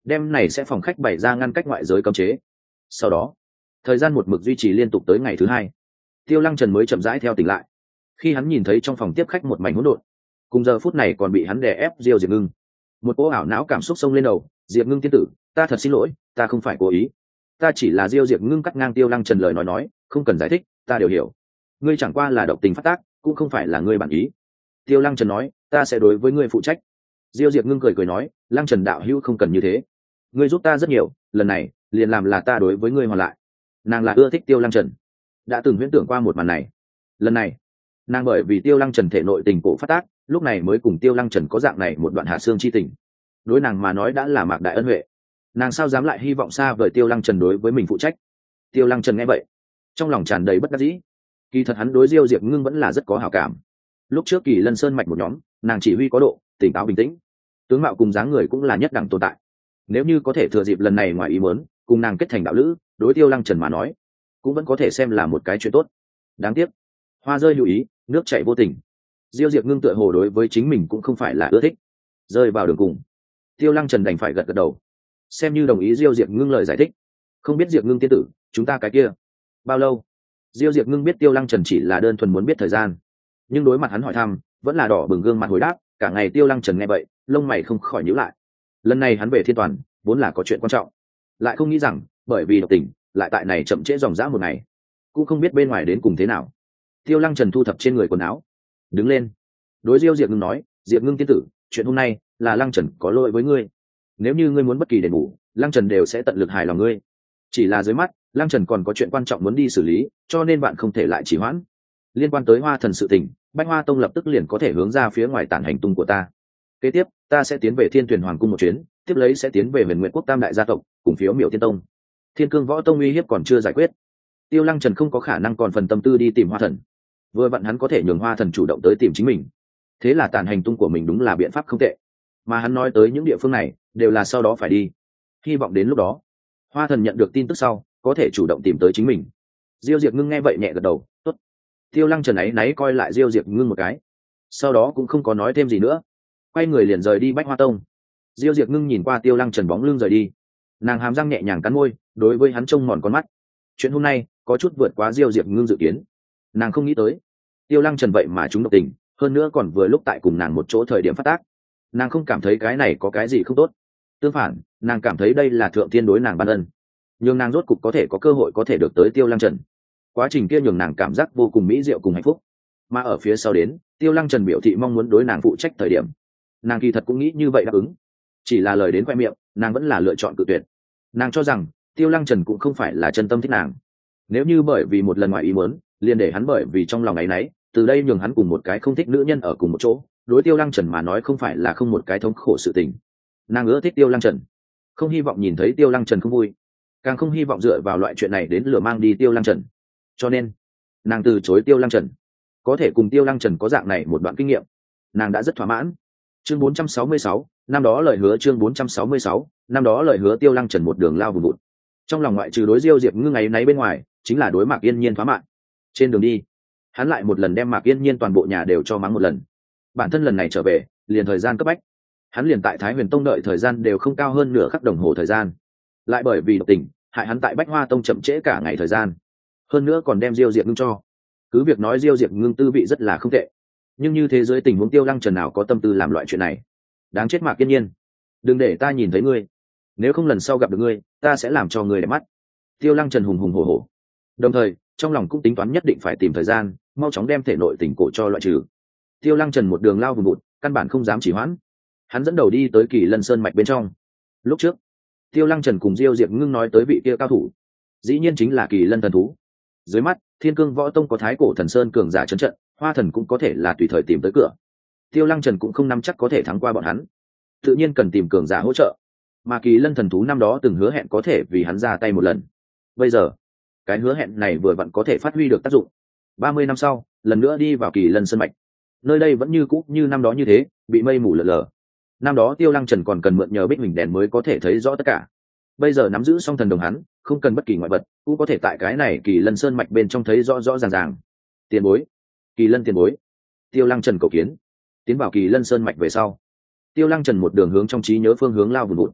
đêm này sẽ phòng khách bày ra ngăn cách ngoại giới cấm chế. Sau đó thời gian một mực duy trì liên tục tới ngày thứ hai, Tiêu Lăng Trần mới chậm rãi theo tỉnh lại. Khi hắn nhìn thấy trong phòng tiếp khách một mảnh hỗn độn, cùng giờ phút này còn bị hắn đè ép Diêu Diệp Ngưng, một cỗ ảo não cảm xúc xông lên đầu. Diệp Ngưng tiên tử, ta thật xin lỗi, ta không phải cố ý, ta chỉ là Diêu Diệp Ngưng cắt ngang Tiêu Lăng Trần lời nói nói, không cần giải thích, ta đều hiểu, ngươi chẳng qua là độc tình phát tác, cũng không phải là ngươi bản ý. Tiêu Lăng Trần nói, ta sẽ đối với ngươi phụ trách. Diêu Diệp Ngưng cười cười nói, Lăng Trần đạo hữu không cần như thế, ngươi giúp ta rất nhiều, lần này liền làm là ta đối với ngươi hoàn lại. Nàng là ưa thích Tiêu Lăng Trần, đã từng huyễn tưởng qua một màn này. Lần này nàng bởi vì Tiêu Lăng Trần thể nội tình cổ phát tác, lúc này mới cùng Tiêu Lăng Trần có dạng này một đoạn hạ xương chi tình. Đối nàng mà nói đã là mạc đại ân huệ, nàng sao dám lại hy vọng xa vời Tiêu Lăng Trần đối với mình phụ trách. Tiêu Lăng Trần nghe vậy trong lòng tràn đầy bất đắc dĩ. Kỳ thật hắn đối Diêu Diệp Ngưng vẫn là rất có hảo cảm. Lúc trước Kỳ Lân Sơn mạch một nhóm, nàng chỉ huy có độ, tỉnh táo bình tĩnh, tướng mạo cùng dáng người cũng là nhất đẳng tồn tại. Nếu như có thể thừa dịp lần này ngoài ý muốn cùng nàng kết thành đạo lữ, đối Tiêu Lăng Trần mà nói cũng vẫn có thể xem là một cái chuyện tốt. Đáng tiếc hoa rơi lưu ý, nước chảy vô tình. Diêu Diệp Ngưng tựa hồ đối với chính mình cũng không phải là ưa thích, rơi vào đường cùng. Tiêu Lăng Trần đành phải gật gật đầu, xem như đồng ý Diêu Diệp Ngưng lời giải thích. Không biết Diệp Ngưng tiên tử, chúng ta cái kia bao lâu? Diêu Diệp Ngưng biết Tiêu Lăng Trần chỉ là đơn thuần muốn biết thời gian, nhưng đối mặt hắn hỏi thăm vẫn là đỏ bừng gương mặt hồi đáp. Cả ngày Tiêu Lăng Trần nghe vậy lông mày không khỏi nhíu lại. Lần này hắn về Thiên Toàn vốn là có chuyện quan trọng, lại không nghĩ rằng bởi vì độc tình lại tại này chậm trễ dòng dã một ngày, cũng không biết bên ngoài đến cùng thế nào. Tiêu Lăng Trần thu thập trên người quần áo, đứng lên đối Diêu Diệp Ngưng nói, Diệp Ngưng tiên tử, chuyện hôm nay là Lăng Trần có lỗi với ngươi, nếu như ngươi muốn bất kỳ đền bù, Lăng Trần đều sẽ tận lực hài lòng ngươi. Chỉ là dưới mắt Lăng Trần còn có chuyện quan trọng muốn đi xử lý, cho nên bạn không thể lại trì hoãn. Liên quan tới Hoa Thần sự tình, Bách Hoa Tông lập tức liền có thể hướng ra phía ngoài tản hành tung của ta. Kế tiếp ta sẽ tiến về Thiên Tuyển Hoàng cung một chuyến, tiếp lấy sẽ tiến về Huyền Nguyện Quốc tam đại gia tộc cùng phiếu miểu Thiên Tông. Thiên Cương Võ Tông uy hiếp còn chưa giải quyết, Tiêu Lăng Trần không có khả năng còn phần tâm tư đi tìm Hoa Thần. Vừa vặn hắn có thể nhường Hoa Thần chủ động tới tìm chính mình, thế là tản hành tung của mình đúng là biện pháp không tệ. Mà hắn nói tới những địa phương này đều là sau đó phải đi, hy vọng đến lúc đó Hoa Thần nhận được tin tức sau có thể chủ động tìm tới chính mình. Diêu Diệp Ngưng nghe vậy nhẹ gật đầu, tốt. Tiêu Lăng Trần ấy náy coi lại Diêu Diệp Ngưng một cái, sau đó cũng không có nói thêm gì nữa, quay người liền rời đi Bách Hoa Tông. Diêu Diệp Ngưng nhìn qua Tiêu Lăng Trần bóng lưng rời đi, nàng hàm răng nhẹ nhàng cắn môi, đối với hắn trông mòn con mắt. Chuyện hôm nay có chút vượt quá Diêu Diệp Ngưng dự kiến, nàng không nghĩ tới Tiêu Lăng Trần vậy mà trúng độc tình, hơn nữa còn vừa lúc tại cùng nàng một chỗ thời điểm phát tác. Nàng không cảm thấy cái này có cái gì không tốt, tương phản nàng cảm thấy đây là thượng thiên đối nàng ban ân, nhưng nàng rốt cục có thể có cơ hội có thể được tới Tiêu Lăng Trần. Quá trình kia nhường nàng cảm giác vô cùng mỹ diệu cùng hạnh phúc. Mà ở phía sau đến Tiêu Lăng Trần biểu thị mong muốn đối nàng phụ trách thời điểm, nàng kỳ thật cũng nghĩ như vậy đáp ứng, chỉ là lời đến khoe miệng nàng vẫn là lựa chọn cự tuyệt. Nàng cho rằng Tiêu Lăng Trần cũng không phải là chân tâm thích nàng, nếu như bởi vì một lần ngoài ý muốn liền để hắn bởi vì trong lòng áy náy từ đây nhường hắn cùng một cái không thích nữ nhân ở cùng một chỗ, đối Tiêu Lăng Trần mà nói không phải là không một cái thống khổ sự tình. Nàng ưa thích Tiêu Lăng Trần, không hy vọng nhìn thấy Tiêu Lăng Trần không vui, càng không hy vọng dựa vào loại chuyện này đến lừa mang đi Tiêu Lăng Trần, cho nên nàng từ chối Tiêu Lăng Trần. Có thể cùng Tiêu Lăng Trần có dạng này một đoạn kinh nghiệm, nàng đã rất thỏa mãn. Chương bốn trăm sáu mươi sáu, năm đó lời hứa. Chương bốn trăm sáu mươi sáu, năm đó lời hứa. Tiêu Lăng Trần một đường lao vùng vụt, trong lòng ngoại trừ đối Diêu Diệp Ngưng ngày nấy bên ngoài chính là đối Mạc Yên Nhiên thỏa mãn. Trên đường đi hắn lại một lần đem Mạc Yên Nhiên toàn bộ nhà đều cho mắng một lần. Bản thân lần này trở về liền thời gian cấp bách, hắn liền tại Thái Huyền Tông đợi thời gian đều không cao hơn nửa khắc đồng hồ thời gian, lại bởi vì độc tình hại hắn tại Bách Hoa Tông chậm trễ cả ngày thời gian, hơn nữa còn đem Diêu Diệp Ngưng cho. Cứ việc nói Diêu Diệp Ngưng tư vị rất là không tệ, nhưng như thế giới tình huống Tiêu Lăng Trần nào có tâm tư làm loại chuyện này. Đáng chết Mạc Yên Nhiên, đừng để ta nhìn thấy ngươi, nếu không lần sau gặp được ngươi ta sẽ làm cho ngươi đẹp mắt. Tiêu Lăng Trần hùng hùng hổ hổ, đồng thời trong lòng cũng tính toán nhất định phải tìm thời gian mau chóng đem thể nội tình cổ cho loại trừ. Tiêu Lăng Trần một đường lao vùng vụt, căn bản không dám chỉ hoãn, hắn dẫn đầu đi tới Kỳ Lân Sơn mạch bên trong. Lúc trước Tiêu Lăng Trần cùng Diêu Diệp Ngưng nói tới vị kia cao thủ, dĩ nhiên chính là Kỳ Lân thần thú. Dưới mắt Thiên Cương Võ Tông có Thái Cổ Thần Sơn cường giả trấn trận, Hoa Thần cũng có thể là tùy thời tìm tới cửa. Tiêu Lăng Trần cũng không nắm chắc có thể thắng qua bọn hắn, tự nhiên cần tìm cường giả hỗ trợ. Mà Kỳ Lân thần thú năm đó từng hứa hẹn có thể vì hắn ra tay một lần, bây giờ cái hứa hẹn này vừa vặn có thể phát huy được tác dụng. Ba mươi năm sau lần nữa đi vào Kỳ Lân Sơn mạch, nơi đây vẫn như cũ như năm đó như thế, bị mây mù lờ lờ. Năm đó Tiêu Lăng Trần còn cần mượn nhờ Bích Huỳnh đèn mới có thể thấy rõ tất cả, bây giờ nắm giữ song thần đồng hắn không cần bất kỳ ngoại vật cũng có thể tại cái này Kỳ Lân Sơn mạch bên trong thấy rõ rõ ràng ràng. Tiền bối, Kỳ Lân tiền bối. Tiêu Lăng Trần cầu kiến. Tiến vào Kỳ Lân Sơn mạch về sau, Tiêu Lăng Trần một đường hướng trong trí nhớ phương hướng lao vùn vụt.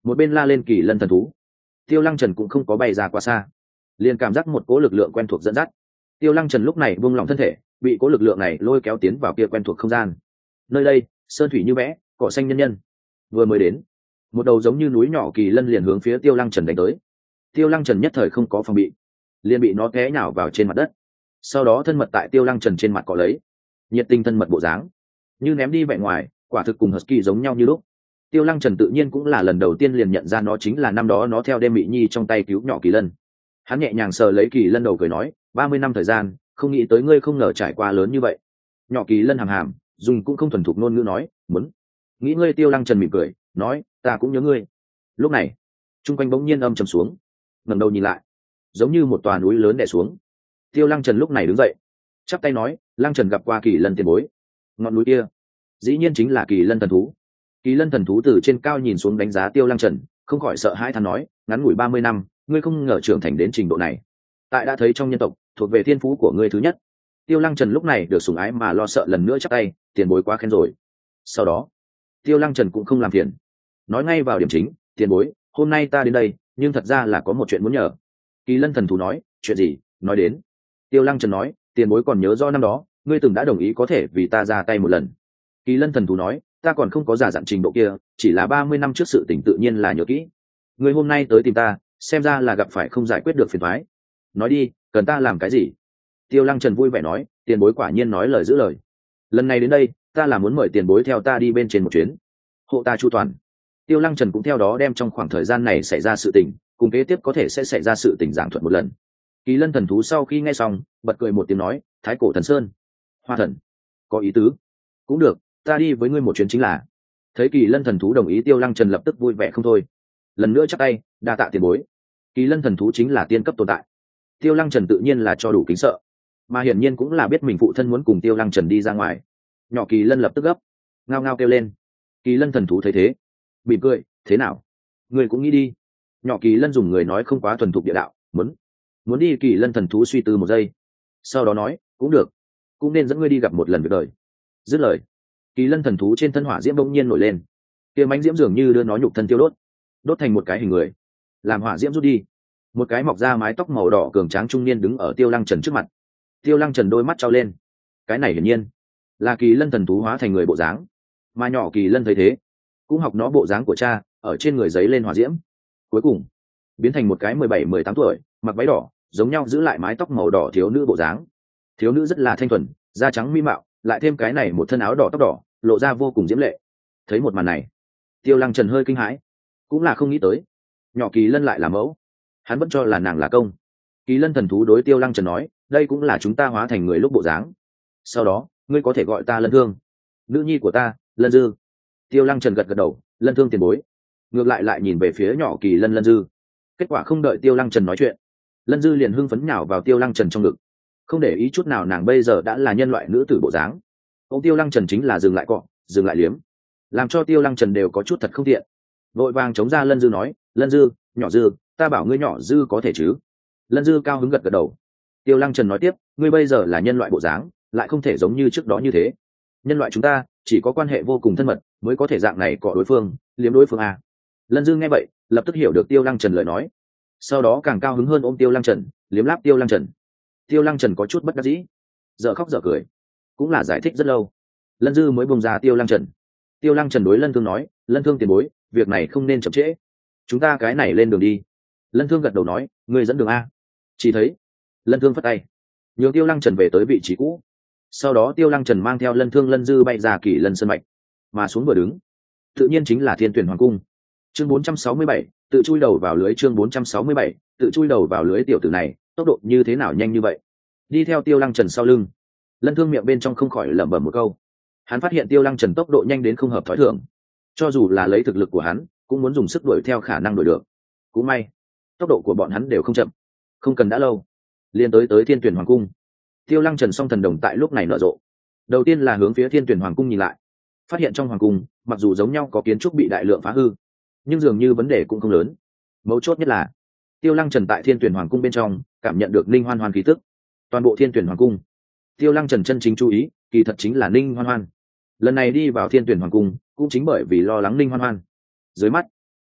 một bên la lên kỳ lân thần thú. Tiêu Lăng Trần cũng không có bay ra quá xa, liền cảm giác một cỗ lực lượng quen thuộc dẫn dắt. Tiêu Lăng Trần lúc này buông lỏng thân thể, bị cỗ lực lượng này lôi kéo tiến vào kia quen thuộc không gian. Nơi đây sơn thủy như vẽ, cỏ xanh nhân nhân. Vừa mới đến, một đầu giống như núi nhỏ kỳ lân liền hướng phía Tiêu Lăng Trần đánh tới. Tiêu Lăng Trần nhất thời không có phòng bị, liền bị nó té nhào vào trên mặt đất. Sau đó thân mật tại Tiêu Lăng Trần trên mặt cọ lấy, nhiệt tình thân mật bộ dáng, như ném đi vẻ ngoài, quả thực cùng husky giống nhau như lúc. Tiêu Lăng Trần tự nhiên cũng là lần đầu tiên liền nhận ra nó chính là năm đó nó theo đêm Mị Nhi trong tay cứu nhỏ kỳ lân. Hắn nhẹ nhàng sờ lấy kỳ lân đầu cười nói, ba mươi năm thời gian, không nghĩ tới ngươi không ngờ trải qua lớn như vậy. Nhỏ kỳ lân hàm hàm, dùng cũng không thuần thục ngôn ngữ nói, muốn. Nghĩ ngươi. Tiêu Lăng Trần mỉm cười, nói, ta cũng nhớ ngươi. Lúc này, trung quanh bỗng nhiên âm trầm xuống, ngẩng đầu nhìn lại, giống như một tòa núi lớn đè xuống. Tiêu Lăng Trần lúc này đứng dậy, chắp tay nói, Lăng Trần gặp qua kỳ lân tiền bối. Ngọn núi kia, dĩ nhiên chính là kỳ lân thần thú. Kỳ lân thần thú từ trên cao nhìn xuống đánh giá Tiêu Lăng Trần, không khỏi sợ hãi than nói, ngắn ngủi ba mươi năm, ngươi không ngờ trưởng thành đến trình độ này. Tại đã thấy trong nhân tộc, thuộc về thiên phú của ngươi thứ nhất. Tiêu Lăng Trần lúc này được sủng ái mà lo sợ lần nữa chắp tay, tiền bối quá khen rồi. Sau đó, Tiêu Lăng Trần cũng không làm phiền, nói ngay vào điểm chính, tiền bối, hôm nay ta đến đây, nhưng thật ra là có một chuyện muốn nhờ. Kỳ lân thần thú nói, chuyện gì, nói đến. Tiêu Lăng Trần nói, tiền bối còn nhớ rõ năm đó, ngươi từng đã đồng ý có thể vì ta ra tay một lần. Kỳ lân thần thú nói, ta còn không có giả dặn trình độ kia, chỉ là ba mươi năm trước sự tình tự nhiên là nhớ kỹ. Ngươi hôm nay tới tìm ta, xem ra là gặp phải không giải quyết được phiền toái. Nói đi, cần ta làm cái gì? Tiêu Lăng Trần vui vẻ nói, tiền bối quả nhiên nói lời giữ lời. Lần này đến đây, ta là muốn mời tiền bối theo ta đi bên trên một chuyến, hộ ta chu toàn. Tiêu Lăng Trần cũng theo đó đem trong khoảng thời gian này xảy ra sự tình, cùng kế tiếp có thể sẽ xảy ra sự tình giảng thuật một lần. Kỳ lân thần thú sau khi nghe xong, bật cười một tiếng nói, thái cổ thần sơn, hoa thần, có ý tứ. Cũng được, ta đi với ngươi một chuyến chính là. Thấy kỳ lân thần thú đồng ý, Tiêu Lăng Trần lập tức vui vẻ không thôi, lần nữa chắp tay, đa tạ tiền bối. Kỳ lân thần thú chính là tiên cấp tồn tại, Tiêu Lăng Trần tự nhiên là cho đủ kính sợ, mà hiển nhiên cũng là biết mình phụ thân muốn cùng Tiêu Lăng Trần đi ra ngoài. Nhỏ kỳ lân lập tức gấp, ngao ngao kêu lên. Kỳ lân thần thú thấy thế, mỉm cười, thế nào, người cũng nghĩ đi. Nhỏ kỳ lân dùng người nói không quá thuần thục địa đạo, muốn muốn đi. Kỳ lân thần thú suy tư một giây, sau đó nói, cũng được, cũng nên dẫn ngươi đi gặp một lần việc đời. Dứt lời, kỳ lân thần thú trên thân hỏa diễm bỗng nhiên nổi lên, kia mánh diễm dường như đưa nó nhục thân tiêu đốt, đốt thành một cái hình người, làm hỏa diễm rút đi. Một cái mọc ra mái tóc màu đỏ cường tráng trung niên đứng ở Tiêu Lăng Trần trước mặt. Tiêu Lăng Trần đôi mắt trao lên, cái này hiển nhiên là kỳ lân thần thú hóa thành người bộ dáng, mà nhỏ kỳ lân thấy thế, cũng học nó bộ dáng của cha, ở trên người giấy lên hỏa diễm, cuối cùng biến thành một cái mười bảy mười tám tuổi, mặc váy đỏ, giống nhau giữ lại mái tóc màu đỏ thiếu nữ bộ dáng. Thiếu nữ rất là thanh thuần, da trắng mỹ mạo, lại thêm cái này một thân áo đỏ tóc đỏ, lộ ra vô cùng diễm lệ. Thấy một màn này, Tiêu Lăng Trần hơi kinh hãi, cũng là không nghĩ tới nhỏ kỳ lân lại là mẫu, hắn vẫn cho là nàng là công. Kỳ lân thần thú đối Tiêu Lăng Trần nói, đây cũng là chúng ta hóa thành người lúc bộ dáng, sau đó ngươi có thể gọi ta Lân Thương, nữ nhi của ta, Lân Dư. Tiêu Lăng Trần gật gật đầu, Lân Thương tiền bối. Ngược lại lại nhìn về phía nhỏ kỳ lân Lân Dư. Kết quả không đợi Tiêu Lăng Trần nói chuyện, Lân Dư liền hưng phấn nhào vào Tiêu Lăng Trần trong ngực, không để ý chút nào nàng bây giờ đã là nhân loại nữ tử bộ dáng. Ông Tiêu Lăng Trần chính là dừng lại cọ, dừng lại liếm, làm cho Tiêu Lăng Trần đều có chút thật không tiện, vội vàng chống ra. Lân Dư nói, Lân Dư, nhỏ Dư, ta bảo ngươi nhỏ Dư có thể chứ? Lân Dư cao hứng gật gật đầu. Tiêu Lăng Trần nói tiếp, ngươi bây giờ là nhân loại bộ dáng, lại không thể giống như trước đó như thế. Nhân loại chúng ta chỉ có quan hệ vô cùng thân mật mới có thể dạng này cọ đối phương, liếm đối phương à? Lân Dư nghe vậy, lập tức hiểu được Tiêu Lăng Trần lời nói, sau đó càng cao hứng hơn ôm Tiêu Lăng Trần, liếm láp Tiêu Lăng Trần. Tiêu Lăng Trần có chút bất đắc dĩ, dở khóc dở cười, cũng là giải thích rất lâu, Lân Dư mới bông ra Tiêu Lăng Trần. Tiêu Lăng Trần đối Lân Thương nói, Lân Thương tiền bối, việc này không nên chậm trễ, chúng ta cái này lên đường đi. Lân Thương gật đầu nói, ngươi dẫn đường a. Chỉ thấy Lân Thương phất tay, nhường Tiêu Lăng Trần về tới vị trí cũ. Sau đó Tiêu Lăng Trần mang theo Lân Thương Lân Dư bay ra Kỳ Lân Sơn mạch, mà xuống vừa đứng, tự nhiên chính là Thiên Tuyển Hoàng cung. Chương bốn trăm sáu mươi bảy, tự chui đầu vào lưới. Chương bốn trăm sáu mươi bảy, tự chui đầu vào lưới. Tiểu tử này tốc độ như thế nào nhanh như vậy? Đi theo Tiêu Lăng Trần sau lưng, Lân Thương miệng bên trong không khỏi lẩm bẩm một câu. Hắn phát hiện Tiêu Lăng Trần tốc độ nhanh đến không hợp thói thường, cho dù là lấy thực lực của hắn, cũng muốn dùng sức đuổi theo khả năng đuổi được. Cũng may, tốc độ của bọn hắn đều không chậm, không cần đã lâu, liền tới tới Thiên Tuyển Hoàng cung. Tiêu Lăng Trần song thần đồng tại lúc này nở rộ. Đầu tiên là hướng phía Thiên Tuyển Hoàng cung nhìn lại, phát hiện trong hoàng cung, mặc dù giống nhau có kiến trúc bị đại lượng phá hư, nhưng dường như vấn đề cũng không lớn. Mấu chốt nhất là, Tiêu Lăng Trần tại Thiên Tuyển Hoàng cung bên trong cảm nhận được Ninh Hoan Hoan khí tức. Toàn bộ Thiên Tuyển Hoàng cung, Tiêu Lăng Trần chân chính chú ý, kỳ thật chính là Ninh Hoan Hoan. Lần này đi vào Thiên Tuyển Hoàng cung, cũng chính bởi vì lo lắng Ninh Hoan Hoan. Dưới mắt,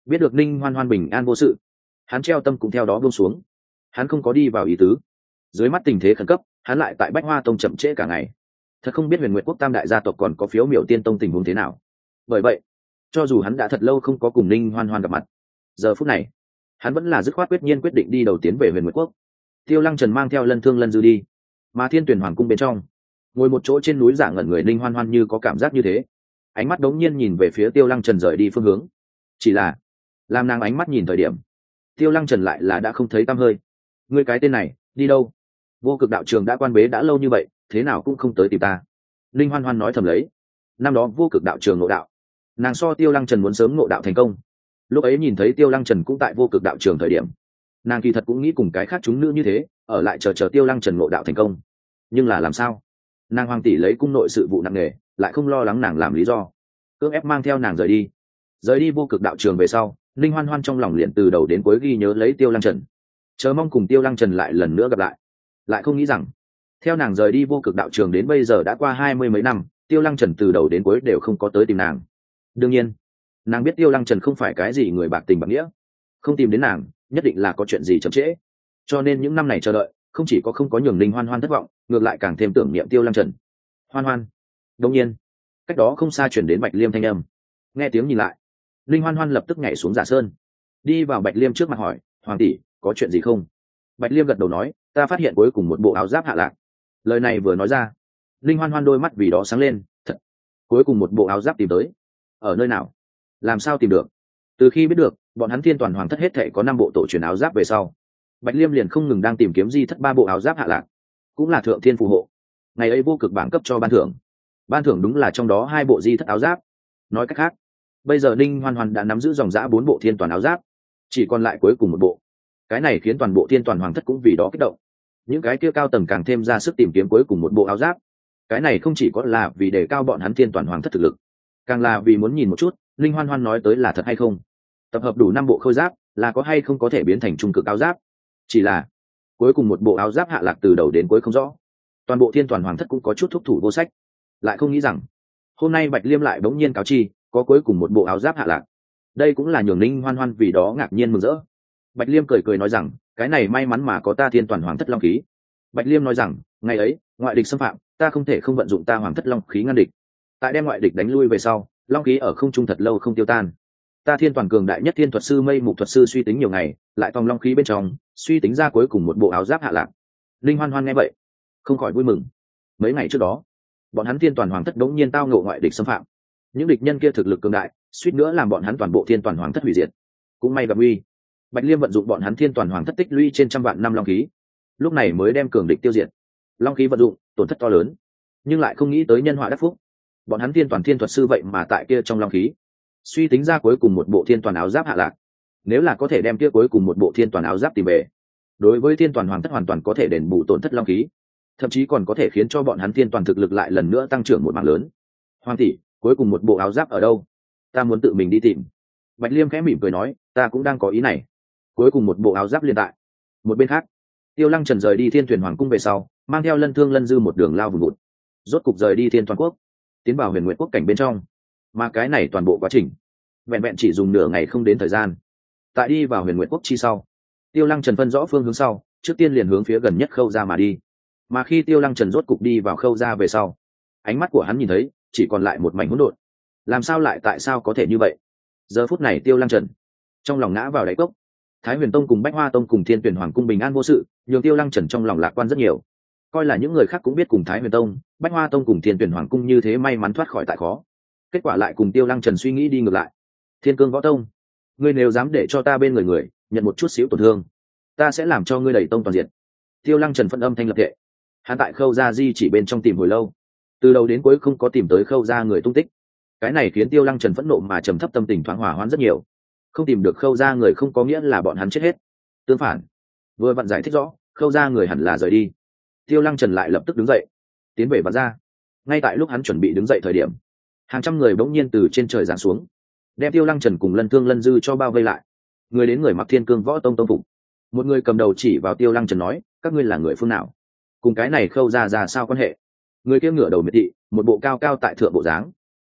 biết được ninh hoan hoan bình an vô sự, hắn treo tâm cũng theo đó buông xuống. Hắn không có đi vào ý tứ. Dưới mắt tình thế khẩn cấp, hắn lại tại bách hoa tông chậm trễ cả ngày. Thật không biết huyền nguyệt quốc tam đại gia tộc còn có phiếu miểu tiên tông tình huống thế nào. Bởi vậy, cho dù hắn đã thật lâu không có cùng ninh hoan hoan gặp mặt, giờ phút này hắn vẫn là dứt khoát quyết nhiên quyết định đi đầu tiến về huyền nguyệt quốc. Tiêu Lăng Trần mang theo Lân Thương Lân Dư đi, mà Thiên Tuyển Hoàng cung bên trong, ngồi một chỗ trên núi giả ngẩn người ninh hoan hoan như có cảm giác như thế, ánh mắt đống nhiên nhìn về phía Tiêu Lăng Trần rời đi phương hướng. Chỉ là làm nàng ánh mắt nhìn thời điểm, Tiêu Lăng Trần lại là đã không thấy tăm hơi. Ngươi cái tên này đi đâu? Vô Cực đạo trường đã quan bế đã lâu như vậy, thế nào cũng không tới tìm ta. Linh Hoan Hoan nói thầm lấy. Năm đó Vô Cực đạo trường ngộ đạo, nàng so Tiêu Lăng Trần muốn sớm ngộ đạo thành công. Lúc ấy nhìn thấy Tiêu Lăng Trần cũng tại Vô Cực đạo trường thời điểm, nàng kỳ thật cũng nghĩ cùng cái khác chúng nữ như thế, ở lại chờ chờ Tiêu Lăng Trần ngộ đạo thành công. Nhưng là làm sao? Nàng hoàng tỷ lấy cung nội sự vụ nặng nề, lại không lo lắng nàng làm lý do, cưỡng ép mang theo nàng rời đi. Rời đi Vô Cực đạo trường về sau, Linh Hoan Hoan trong lòng liền từ đầu đến cuối ghi nhớ lấy Tiêu Lăng Trần, chờ mong cùng Tiêu Lăng Trần lại lần nữa gặp lại. Lại không nghĩ rằng, theo nàng rời đi Vô Cực đạo trường đến bây giờ đã qua hai mươi mấy năm, Tiêu Lăng Trần từ đầu đến cuối đều không có tới tìm nàng. Đương nhiên, nàng biết Tiêu Lăng Trần không phải cái gì người bạc tình bạc nghĩa, không tìm đến nàng nhất định là có chuyện gì chậm trễ. Cho nên những năm này chờ đợi, không chỉ có không có nhường Linh Hoan Hoan thất vọng, ngược lại càng thêm tưởng niệm Tiêu Lăng Trần. Hoan Hoan. Đương nhiên, cách đó không xa chuyển đến Bạch Liêm thanh âm. Nghe tiếng nhìn lại, Linh Hoan Hoan lập tức nhảy xuống giả sơn, đi vào Bạch Liêm trước mặt hỏi, hoàng tỷ có chuyện gì không? Bạch Liêm gật đầu nói, ta phát hiện cuối cùng một bộ áo giáp hạ lạc. Lời này vừa nói ra, Linh Hoan Hoan đôi mắt vì đó sáng lên. Thật, cuối cùng một bộ áo giáp tìm tới, ở nơi nào? Làm sao tìm được? Từ khi biết được bọn hắn Thiên Toàn Hoàng thất hết thể có năm bộ tổ truyền áo giáp về sau, Bạch Liêm liền không ngừng đang tìm kiếm di thất ba bộ áo giáp hạ lạc, cũng là thượng thiên phù hộ. Ngày ấy Vô Cực bảng cấp cho ban thưởng, ban thưởng đúng là trong đó hai bộ di thất áo giáp. Nói cách khác, bây giờ Linh Hoan Hoan đã nắm giữ dòng dã bốn bộ Thiên Toàn áo giáp, chỉ còn lại cuối cùng một bộ. Cái này khiến toàn bộ Thiên Toàn Hoàng thất cũng vì đó kích động. Những cái kia cao tầng càng thêm ra sức tìm kiếm cuối cùng một bộ áo giáp. Cái này không chỉ có là vì đề cao bọn hắn Thiên Toàn Hoàng thất thực lực, càng là vì muốn nhìn một chút Linh Hoan Hoan nói tới là thật hay không. Tập hợp đủ năm bộ khôi giáp là có hay không có thể biến thành trung cực áo giáp. Chỉ là cuối cùng một bộ áo giáp hạ lạc từ đầu đến cuối không rõ. Toàn bộ Thiên Toàn Hoàng thất cũng có chút thúc thủ vô sách, lại không nghĩ rằng hôm nay Bạch Liêm lại bỗng nhiên cáo chi có cuối cùng một bộ áo giáp hạ lạc. Đây cũng là nhường Linh Hoan Hoan vì đó ngạc nhiên mừng rỡ. Bạch Liêm cười cười nói rằng, cái này may mắn mà có ta Thiên Toàn Hoàng thất long khí. Bạch Liêm nói rằng, ngày ấy ngoại địch xâm phạm, ta không thể không vận dụng ta Hoàng thất long khí ngăn địch. Tại đem ngoại địch đánh lui về sau, long khí ở không trung thật lâu không tiêu tan. Ta Thiên Toàn cường đại nhất thiên thuật sư Mây Mục thuật sư suy tính nhiều ngày, lại tòng long khí bên trong, suy tính ra cuối cùng một bộ áo giáp hạ lạc. Linh Hoan Hoan nghe vậy, không khỏi vui mừng. Mấy ngày trước đó, bọn hắn Thiên Toàn Hoàng thất đống nhiên tao ngộ ngoại địch xâm phạm. Những địch nhân kia thực lực cường đại, suýt nữa làm bọn hắn toàn bộ Thiên Toàn Hoàng thất hủy diệt. Cũng may gặp nguy, Bạch Liêm vận dụng bọn hắn Thiên Toàn Hoàng thất tích lũy trên trăm vạn năm long khí, lúc này mới đem cường địch tiêu diệt. Long khí vận dụng, tổn thất to lớn, nhưng lại không nghĩ tới nhân họa đắc phúc. Bọn hắn Thiên Toàn thiên thuật sư vậy mà tại kia trong long khí, suy tính ra cuối cùng một bộ Thiên Toàn áo giáp hạ lạc. Nếu là có thể đem kia cuối cùng một bộ Thiên Toàn áo giáp tìm về, đối với Thiên Toàn Hoàng thất hoàn toàn có thể đền bù tổn thất long khí, thậm chí còn có thể khiến cho bọn hắn Thiên Toàn thực lực lại lần nữa tăng trưởng một mảng lớn. Hoàng tỷ, cuối cùng một bộ áo giáp ở đâu? Ta muốn tự mình đi tìm. Bạch Liêm khẽ mỉm cười nói, ta cũng đang có ý này. Cuối cùng một bộ áo giáp liên tại. Một bên khác, Tiêu Lăng Trần rời đi Thiên Tuyển Hoàng cung về sau, mang theo Lân Thương Lân Dư một đường lao vùng vụt, rốt cục rời đi Thiên Toàn quốc, tiến vào Huyền Nguyệt quốc cảnh bên trong. Mà cái này toàn bộ quá trình, vẹn vẹn chỉ dùng nửa ngày không đến thời gian. Tại đi vào Huyền Nguyệt quốc chi sau, Tiêu Lăng Trần phân rõ phương hướng sau, trước tiên liền hướng phía gần nhất Khâu Gia mà đi. Mà khi Tiêu Lăng Trần rốt cục đi vào Khâu Gia về sau, ánh mắt của hắn nhìn thấy chỉ còn lại một mảnh hỗn độn. Làm sao lại tại sao có thể như vậy? Giờ phút này Tiêu Lăng Trần trong lòng ngã vào đáy cốc. Thái Huyền Tông cùng Bách Hoa Tông cùng Thiên Tuyển Hoàng cung bình an vô sự, nhường Tiêu Lăng Trần trong lòng lạc quan rất nhiều. Coi là những người khác cũng biết cùng Thái Huyền Tông, Bách Hoa Tông cùng Thiên Tuyển Hoàng cung như thế may mắn thoát khỏi tại khó. Kết quả lại cùng Tiêu Lăng Trần suy nghĩ đi ngược lại. Thiên Cương Võ Tông, ngươi nếu dám để cho ta bên người người nhận một chút xíu tổn thương, ta sẽ làm cho ngươi đẩy tông toàn diện. Tiêu Lăng Trần phân âm thanh lập thệ. Hắn tại Khâu Gia di chỉ bên trong tìm hồi lâu, từ đầu đến cuối không có tìm tới Khâu Gia người tung tích. Cái này khiến Tiêu Lăng Trần phẫn nộ mà trầm thấp tâm tình thoáng hòa hoãn rất nhiều. Không tìm được Khâu Gia người không có nghĩa là bọn hắn chết hết. Tương phản, vừa vặn giải thích rõ, Khâu Gia người hẳn là rời đi. Tiêu Lăng Trần lại lập tức đứng dậy, tiến về Vạn Gia. Ngay tại lúc hắn chuẩn bị đứng dậy thời điểm, hàng trăm người bỗng nhiên từ trên trời giáng xuống, đem Tiêu Lăng Trần cùng Lân Thương Lân Dư cho bao vây lại. Người đến người mặc Thiên Cương Võ Tông tông phục. Một người cầm đầu chỉ vào Tiêu Lăng Trần nói, các ngươi là người phương nào? Cùng cái này Khâu Gia ra sao quan hệ? Người kia ngửa đầu miệt thị, một bộ cao cao tại thượng bộ dáng.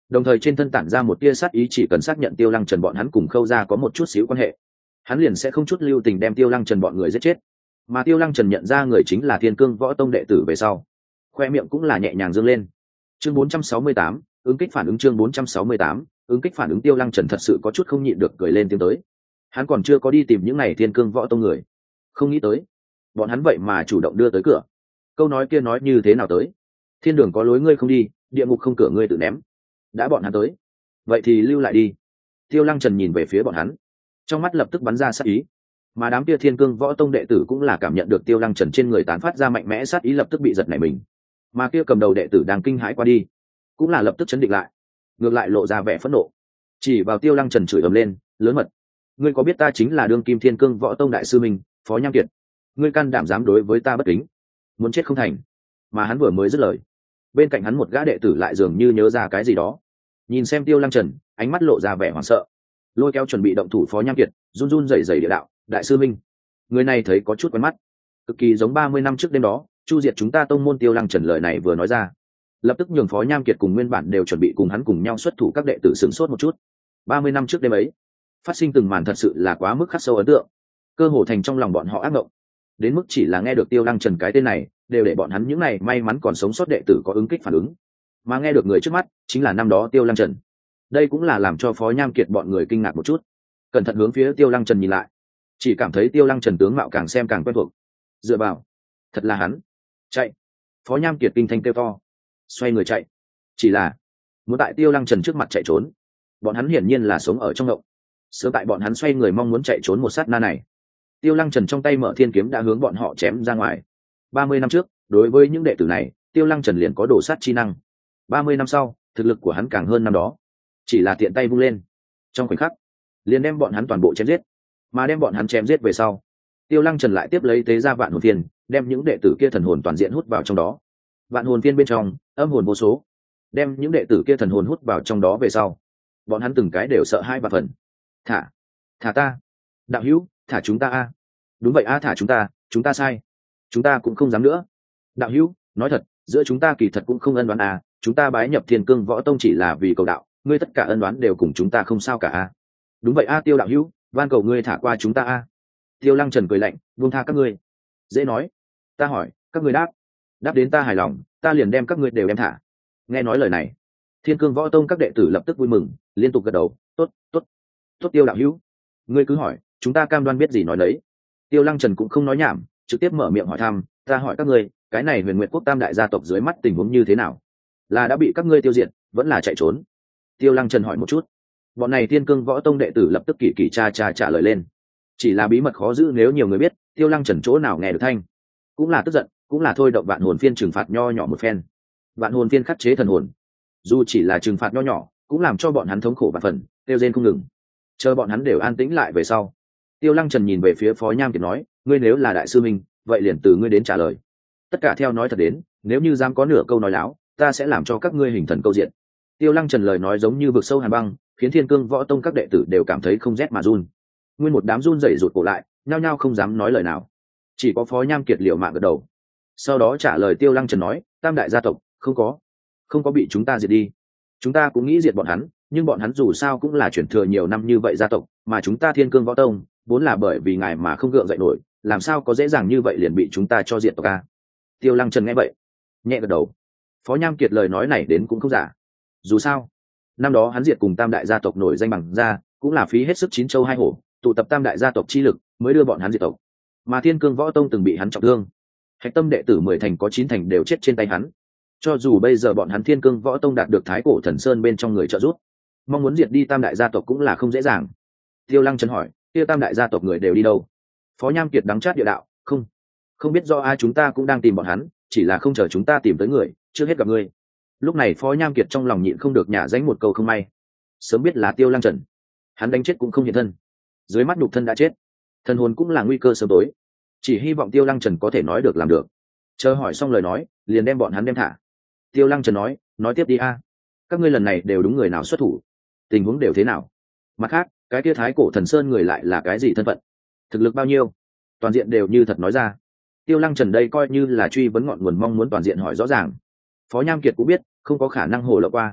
đồng thời trên thân tản ra một tia sát ý, chỉ cần xác nhận Tiêu Lăng Trần bọn hắn cùng Khâu gia có một chút xíu quan hệ, hắn liền sẽ không chút lưu tình đem Tiêu Lăng Trần bọn người giết chết. Mà Tiêu Lăng Trần nhận ra người chính là Thiên Cương Võ Tông đệ tử về sau, khoe miệng cũng là nhẹ nhàng dương lên. Chương bốn trăm sáu mươi tám, ứng kích phản ứng. Chương bốn trăm sáu mươi tám, ứng kích phản ứng. Tiêu Lăng Trần thật sự có chút không nhịn được cười lên tiếng tới. Hắn còn chưa có đi tìm những này Thiên Cương Võ Tông người, không nghĩ tới bọn hắn vậy mà chủ động đưa tới cửa. Câu nói kia nói như thế nào tới? Thiên đường có lối ngươi không đi, địa ngục không cửa ngươi tự ném. Đã bọn hắn tới, vậy thì lưu lại đi. Tiêu Lăng Trần nhìn về phía bọn hắn, trong mắt lập tức bắn ra sát ý. Mà đám kia Thiên Cương Võ Tông đệ tử cũng là cảm nhận được Tiêu Lăng Trần trên người tán phát ra mạnh mẽ sát ý, lập tức bị giật nảy mình. Mà kia cầm đầu đệ tử đang kinh hãi qua đi, cũng là lập tức chấn định lại, ngược lại lộ ra vẻ phẫn nộ, chỉ vào Tiêu Lăng Trần chửi ầm lên, lớn mật: ngươi có biết ta chính là đương kim Thiên Cương Võ Tông đại sư mình, Phó Nham Kiệt? Ngươi can đảm dám đối với ta bất kính, muốn chết không thành? Mà hắn vừa mới dứt lời, bên cạnh hắn một gã đệ tử lại dường như nhớ ra cái gì đó, nhìn xem Tiêu Lăng Trần, ánh mắt lộ ra vẻ hoảng sợ, lôi kéo chuẩn bị động thủ Phó Nham Kiệt, run run rẩy rẩy địa đạo: đại sư minh. Người này thấy có chút quen mắt, cực kỳ giống ba mươi năm trước đêm đó chu diệt chúng ta tông môn. Tiêu Lăng Trần lời này vừa nói ra, lập tức nhường Phó Nham Kiệt cùng nguyên bản đều chuẩn bị cùng hắn cùng nhau xuất thủ các đệ tử sửng sốt một chút. Ba mươi năm trước đêm ấy phát sinh từng màn thật sự là quá mức khắc sâu ấn tượng, cơ hồ thành trong lòng bọn họ ác mộng, đến mức chỉ là nghe được Tiêu Lăng Trần cái tên này đều để bọn hắn những này may mắn còn sống sót đệ tử có ứng kích phản ứng. Mà nghe được người trước mắt chính là năm đó Tiêu Lăng Trần, đây cũng là làm cho Phó Nham Kiệt bọn người kinh ngạc một chút, cẩn thận hướng phía Tiêu Lăng Trần nhìn lại, chỉ cảm thấy Tiêu Lăng Trần tướng mạo càng xem càng quen thuộc. Dựa vào, thật là hắn! Chạy! Phó Nham Kiệt kinh thanh kêu to, xoay người chạy. Chỉ là muốn tại Tiêu Lăng Trần trước mặt chạy trốn, bọn hắn hiển nhiên là sống ở trong ngộng. Sớm tại bọn hắn xoay người mong muốn chạy trốn một sát na này, Tiêu Lăng Trần trong tay mở thiên kiếm đã hướng bọn họ chém ra ngoài. Ba mươi năm trước, đối với những đệ tử này, Tiêu Lăng Trần liền có đổ sát chi năng. Ba mươi năm sau, thực lực của hắn càng hơn năm đó, chỉ là tiện tay vung lên, trong khoảnh khắc liền đem bọn hắn toàn bộ chém giết. Mà đem bọn hắn chém giết về sau, Tiêu Lăng Trần lại tiếp lấy tế ra vạn hồn phiên, đem những đệ tử kia thần hồn toàn diện hút vào trong đó. Vạn hồn phiên bên trong âm hồn vô số, đem những đệ tử kia thần hồn hút vào trong đó về sau, bọn hắn từng cái đều sợ hai ba phần. Thả, thả ta, đạo hữu, thả chúng ta a. Đúng vậy a, thả chúng ta, chúng ta sai, chúng ta cũng không dám nữa. Đạo hữu, nói thật, giữa chúng ta kỳ thật cũng không ân đoán a, chúng ta bái nhập Thiên Cương Võ Tông chỉ là vì cầu đạo, ngươi tất cả ân đoán đều cùng chúng ta không sao cả a. Đúng vậy a, Tiêu đạo hữu, van cầu ngươi thả qua chúng ta a. Tiêu Lăng Trần cười lạnh, buông tha các ngươi. Dễ nói, ta hỏi, các ngươi đáp, đáp đến ta hài lòng, ta liền đem các ngươi đều đem thả. Nghe nói lời này, Thiên Cương Võ Tông các đệ tử lập tức vui mừng, liên tục gật đầu, tốt, tốt, tốt. Tiêu đạo hữu, ngươi cứ hỏi, chúng ta cam đoan biết gì nói đấy. Tiêu Lăng Trần cũng không nói nhảm, trực tiếp mở miệng hỏi thăm, ta hỏi các ngươi, cái này Huyền Nguyệt Quốc tam đại gia tộc dưới mắt tình huống như thế nào? Là đã bị các ngươi tiêu diệt, vẫn là chạy trốn? Tiêu Lăng Trần hỏi một chút. Bọn này Thiên Cương Võ Tông đệ tử lập tức kỳ kỳ cha cha trả lời lên. Chỉ là bí mật khó giữ, nếu nhiều người biết, Tiêu Lăng Trần chỗ nào nghe được thanh, cũng là tức giận, cũng là thôi động vạn hồn phiên trừng phạt nho nhỏ một phen. Vạn hồn phiên khắc chế thần hồn, dù chỉ là trừng phạt nho nhỏ, cũng làm cho bọn hắn thống khổ và phần, tiêu rên không ngừng. Chờ bọn hắn đều an tĩnh lại về sau, Tiêu Lăng Trần nhìn về phía Phó Nham Kiệt nói, ngươi nếu là đại sư minh, vậy liền từ ngươi đến trả lời. Tất cả theo nói thật đến, nếu như dám có nửa câu nói láo, ta sẽ làm cho các ngươi hình thần câu diện. Tiêu Lăng Trần lời nói giống như vực sâu hàn băng, khiến Thiên Cương Võ Tông các đệ tử đều cảm thấy không rét mà run. Nguyên một đám run rẩy rụt cổ lại, nhao nhao không dám nói lời nào. Chỉ có Phó Nham Kiệt liều mạng gật đầu. Sau đó trả lời Tiêu Lăng Trần nói, tam đại gia tộc, không có, không có bị chúng ta diệt đi. Chúng ta cũng nghĩ diệt bọn hắn, nhưng bọn hắn dù sao cũng là chuyển thừa nhiều năm như vậy gia tộc, mà chúng ta Thiên Cương Võ Tông vốn là bởi vì ngài mà không gượng dậy nổi, làm sao có dễ dàng như vậy liền bị chúng ta cho diệt tộc a. Tiêu Lăng Trần nghe vậy, nhẹ gật đầu. Phó Nham Kiệt lời nói này đến cũng không giả. Dù sao, năm đó hắn diệt cùng tam đại gia tộc nổi danh bằng ra, cũng là phí hết sức chín châu hai hổ, tụ tập tam đại gia tộc chi lực mới đưa bọn hắn diệt tộc. Mà Thiên Cương Võ Tông từng bị hắn trọng thương, hạch tâm đệ tử mười thành có chín thành đều chết trên tay hắn. Cho dù bây giờ bọn hắn Thiên Cương Võ Tông đạt được Thái Cổ Thần Sơn bên trong người trợ giúp, mong muốn diệt đi tam đại gia tộc cũng là không dễ dàng. Tiêu Lăng Trần hỏi, kia tam đại gia tộc người đều đi đâu? Phó Nham Kiệt đắng chát địa đạo, không, không biết do ai, chúng ta cũng đang tìm bọn hắn, chỉ là không chờ chúng ta tìm tới người, chưa hết gặp ngươi. Lúc này Phó Nham Kiệt trong lòng nhịn không được nhả dánh một câu không may. Sớm biết là Tiêu Lăng Trần, hắn đánh chết cũng không hiện thân, dưới mắt nhục thân đã chết, thần hồn cũng là nguy cơ sớm tối. Chỉ hy vọng Tiêu Lăng Trần có thể nói được làm được. Chờ hỏi xong lời nói, liền đem bọn hắn đem thả. Tiêu Lăng Trần nói, nói tiếp đi a. Các ngươi lần này đều đúng người nào xuất thủ? Tình huống đều thế nào? Mặt khác, cái kia Thái Cổ Thần Sơn người lại là cái gì thân phận? Thực lực bao nhiêu? Toàn diện đều như thật nói ra. Tiêu Lăng Trần đây coi như là truy vấn ngọn nguồn, mong muốn toàn diện hỏi rõ ràng. Phó Nham Kiệt cũng biết, không có khả năng hồ lộ qua.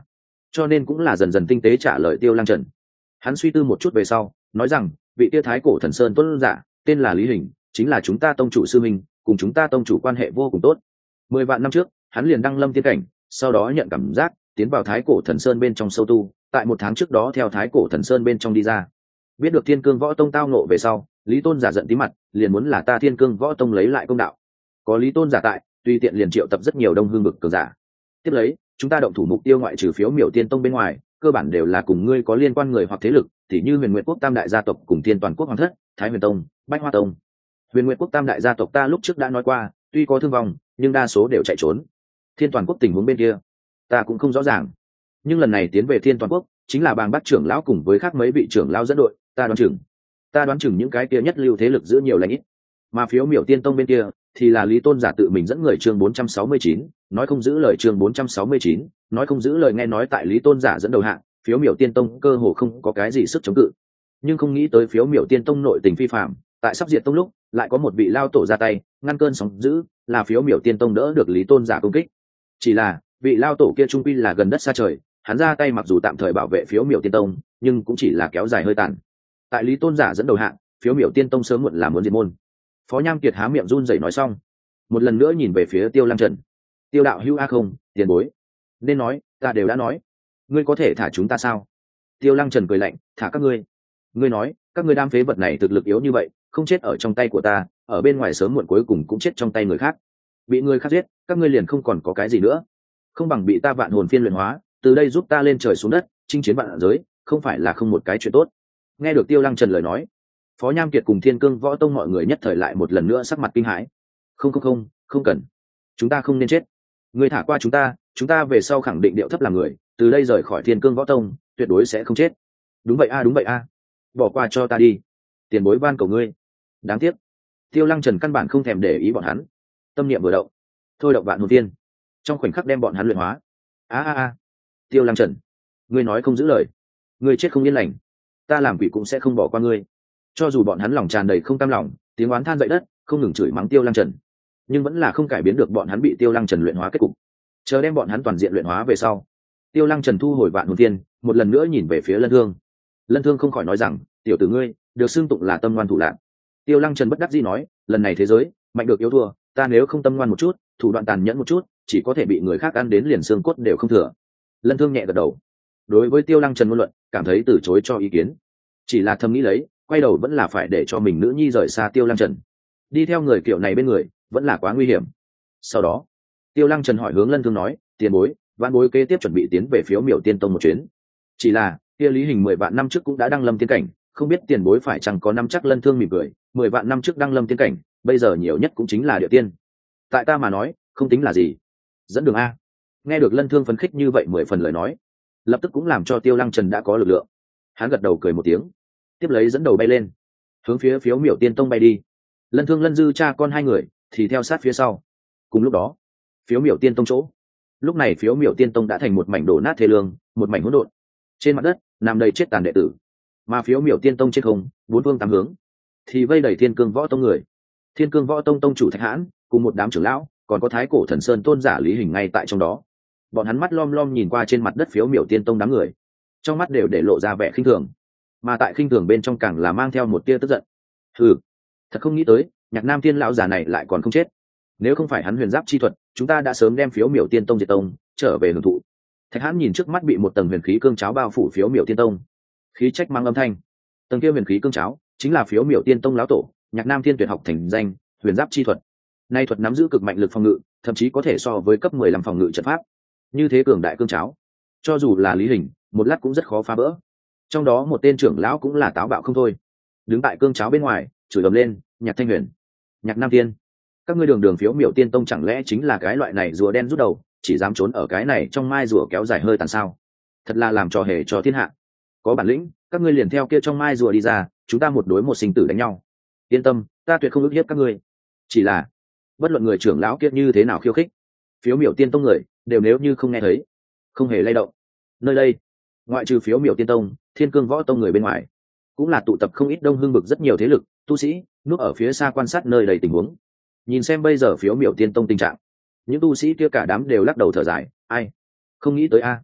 cho nên cũng là dần dần tinh tế trả lời Tiêu Lăng Trần. Hắn suy tư một chút về sau nói rằng vị tia thái cổ thần sơn tuấn giả tên là Lý Hình, chính là chúng ta tông chủ sư minh, cùng chúng ta tông chủ quan hệ vô cùng tốt. Mười vạn năm trước hắn liền đăng lâm tiên cảnh, sau đó nhận cảm giác tiến vào thái cổ thần sơn bên trong sâu tu, tại một tháng trước đó theo thái cổ thần sơn bên trong đi ra. Biết được Thiên Cương Võ Tông tao nộ về sau, Lý Tôn giả giận tí mặt, liền muốn là ta Thiên Cương Võ Tông lấy lại công đạo. Có Lý Tôn giả tại, tùy tiện liền triệu tập rất nhiều đông hương vực cường giả. Tiếp lấy chúng ta động thủ mục tiêu ngoại trừ Phiếu Miểu Tiên Tông bên ngoài, cơ bản đều là cùng ngươi có liên quan người hoặc thế lực, tỉ như Huyền Nguyệt Quốc Tam đại gia tộc cùng Thiên Toàn Quốc Hoàng thất, Thái Huyền Tông, Bách Hoa Tông. Huyền Nguyệt Quốc Tam đại gia tộc ta lúc trước đã nói qua, tuy có thương vong nhưng đa số đều chạy trốn. Thiên Toàn Quốc tình huống bên kia ta cũng không rõ ràng, nhưng lần này tiến về Thiên Toàn Quốc chính là Bàng Bác trưởng lão cùng với khác mấy vị trưởng lão dẫn đội, ta đoán chừng ta đoán chừng những cái kia nhất lưu thế lực giữ nhiều lãnh ít. Mà Phiếu Miểu Tiên Tông bên kia thì là Lý Tôn giả tự mình dẫn người. Chương bốn trăm sáu mươi chín, nói không giữ lời. Chương bốn trăm sáu mươi chín, nói không giữ lời. Nghe nói tại Lý Tôn giả dẫn đầu hạng, Phiếu Miểu Tiên Tông cơ hồ không có cái gì sức chống cự, nhưng không nghĩ tới Phiếu Miểu Tiên Tông nội tình phi phạm, tại sắp diệt tông lúc lại có một vị lao tổ ra tay ngăn cơn sóng dữ, là Phiếu Miểu Tiên Tông đỡ được Lý Tôn giả công kích. Chỉ là vị lao tổ kia trung quy là gần đất xa trời, hắn ra tay mặc dù tạm thời bảo vệ Phiếu Miểu Tiên Tông, nhưng cũng chỉ là kéo dài hơi tàn. Tại Lý Tôn giả dẫn đầu hạng, Phiếu Miểu Tiên Tông sớm muộn là muốn diệt môn. Phó Nham Kiệt há miệng run rẩy nói xong, một lần nữa nhìn về phía Tiêu Lăng Trần. Tiêu đạo hữu a không, tiền bối, nên nói ta đều đã nói, ngươi có thể thả chúng ta sao? Tiêu Lăng Trần cười lạnh, thả các ngươi? Ngươi nói các ngươi đám phế vật này thực lực yếu như vậy, không chết ở trong tay của ta, ở bên ngoài sớm muộn cuối cùng cũng chết trong tay người khác. Bị người khác giết, các ngươi liền không còn có cái gì nữa, không bằng bị ta vạn hồn phiên luyện hóa, từ đây giúp ta lên trời xuống đất, chinh chiến vạn giới, không phải là không một cái chuyện tốt. Nghe được Tiêu Lăng Trần lời nói, Phó Nham Kiệt cùng Thiên Cương Võ Tông mọi người nhất thời lại một lần nữa sắc mặt kinh hãi. Không không không, không cần, chúng ta không nên chết. Người thả qua chúng ta, chúng ta về sau khẳng định điệu thấp làm người, từ đây rời khỏi Thiên Cương Võ Tông, tuyệt đối sẽ không chết. Đúng vậy a, đúng vậy a, bỏ qua cho ta đi, tiền bối van cầu ngươi. Đáng tiếc Tiêu Lăng Trần căn bản không thèm để ý bọn hắn, tâm niệm vừa động, thôi động vạn hồn tiên, trong khoảnh khắc đem bọn hắn luyện hóa. A a a, Tiêu Lăng Trần, ngươi nói không giữ lời, ngươi chết không yên lành, ta làm quỷ cũng sẽ không bỏ qua ngươi. Cho dù bọn hắn lòng tràn đầy không cam lòng, tiếng oán than dậy đất, không ngừng chửi mắng Tiêu Lăng Trần, nhưng vẫn là không cải biến được bọn hắn bị Tiêu Lăng Trần luyện hóa kết cục. Chờ đem bọn hắn toàn diện luyện hóa về sau, Tiêu Lăng Trần thu hồi vạn hồn tiên, một lần nữa nhìn về phía Lân Thương. Lân Thương không khỏi nói rằng, tiểu tử ngươi được xưng tụng là tâm ngoan thủ lạn. Tiêu Lăng Trần bất đắc dĩ nói, lần này thế giới mạnh được yếu thua, ta nếu không tâm ngoan một chút, thủ đoạn tàn nhẫn một chút, chỉ có thể bị người khác ăn đến liền xương cốt đều không thừa. Lân Thương nhẹ gật đầu, đối với Tiêu Lăng Trần ngôn luận cảm thấy từ chối cho ý kiến, chỉ là thầm nghĩ lấy, quay đầu vẫn là phải để cho mình nữ nhi rời xa Tiêu Lăng Trần. Đi theo người kiểu này bên người vẫn là quá nguy hiểm. Sau đó Tiêu Lăng Trần hỏi hướng Lân Thương nói, tiền bối, vạn bối kế tiếp chuẩn bị tiến về Phiếu Miểu Tiên Tông một chuyến. Chỉ là kia Lý Hình mười vạn năm trước cũng đã đăng lâm tiên cảnh, không biết tiền bối phải chăng có năm chắc. Lân Thương mỉm cười, mười vạn năm trước đăng lâm tiên cảnh, bây giờ nhiều nhất cũng chính là địa tiên, tại ta mà nói không tính là gì. Dẫn đường a. Nghe được Lân Thương phấn khích như vậy mười phần lời nói, lập tức cũng làm cho Tiêu Lăng Trần đã có lực lượng. Hắn gật đầu cười một tiếng, tiếp lấy dẫn đầu bay lên, hướng phía Phiếu Miểu Tiên Tông bay đi. Lân Thương Lân Dư cha con hai người thì theo sát phía sau. Cùng lúc đó Phiếu Miểu Tiên Tông chỗ, lúc này Phiếu Miểu Tiên Tông đã thành một mảnh đổ nát thê lương, một mảnh hỗn độn. Trên mặt đất nằm đầy chết tàn đệ tử, mà Phiếu Miểu Tiên Tông trên không, bốn phương tám hướng thì vây đầy Thiên Cương Võ Tông người. Thiên Cương Võ Tông tông chủ Thạch Hãn cùng một đám trưởng lão, còn có Thái Cổ Thần Sơn tôn giả Lý Hình ngay tại trong đó. Bọn hắn mắt lom lom nhìn qua trên mặt đất Phiếu Miểu Tiên Tông đám người, trong mắt đều để lộ ra vẻ khinh thường, mà tại khinh thường bên trong càng là mang theo một tia tức giận. Ừ, thật không nghĩ tới Nhạc Nam Thiên lão già này lại còn không chết, nếu không phải hắn huyền giáp chi thuật, chúng ta đã sớm đem Phiếu Miểu Tiên Tông diệt tông, trở về hưởng thụ. Thạch Hãn nhìn trước mắt bị một tầng huyền khí cương cháo bao phủ Phiếu Miểu Tiên Tông, khí trách mang âm thanh. Tầng kia huyền khí cương cháo chính là Phiếu Miểu Tiên Tông lão tổ Nhạc Nam Thiên tuyệt học thành danh huyền giáp chi thuật. Nay thuật nắm giữ cực mạnh lực phòng ngự, thậm chí có thể so với cấp mười lăm phòng ngự trận pháp. Như thế cường đại cương cháo, cho dù là Lý Hình, một lát cũng rất khó phá vỡ. Trong đó một tên trưởng lão cũng là táo bạo không thôi, đứng tại cương cháo bên ngoài chửi ầm lên, Nhạc Thanh Huyền, Nhạc Nam Thiên, các ngươi đường đường Phiếu Miểu Tiên Tông chẳng lẽ chính là cái loại này rùa đen rút đầu, chỉ dám trốn ở cái này trong mai rùa kéo dài hơi tàn sao? Thật là làm trò hề cho thiên hạ. Có bản lĩnh các ngươi liền theo kia trong mai rùa đi ra, chúng ta một đối một sinh tử đánh nhau. Yên tâm, ta tuyệt không ức hiếp các ngươi. Chỉ là bất luận người trưởng lão kia như thế nào khiêu khích, Phiếu Miểu Tiên Tông người đều nếu như không nghe thấy, không hề lay động. Nơi đây ngoại trừ Phiếu Miểu Tiên Tông, Thiên Cương Võ Tông người bên ngoài, cũng là tụ tập không ít đông hương bực rất nhiều thế lực tu sĩ, núp ở phía xa quan sát nơi đầy tình huống. Nhìn xem bây giờ Phiếu Miểu Tiên Tông tình trạng, những tu sĩ kia cả đám đều lắc đầu thở dài, ai không nghĩ tới a,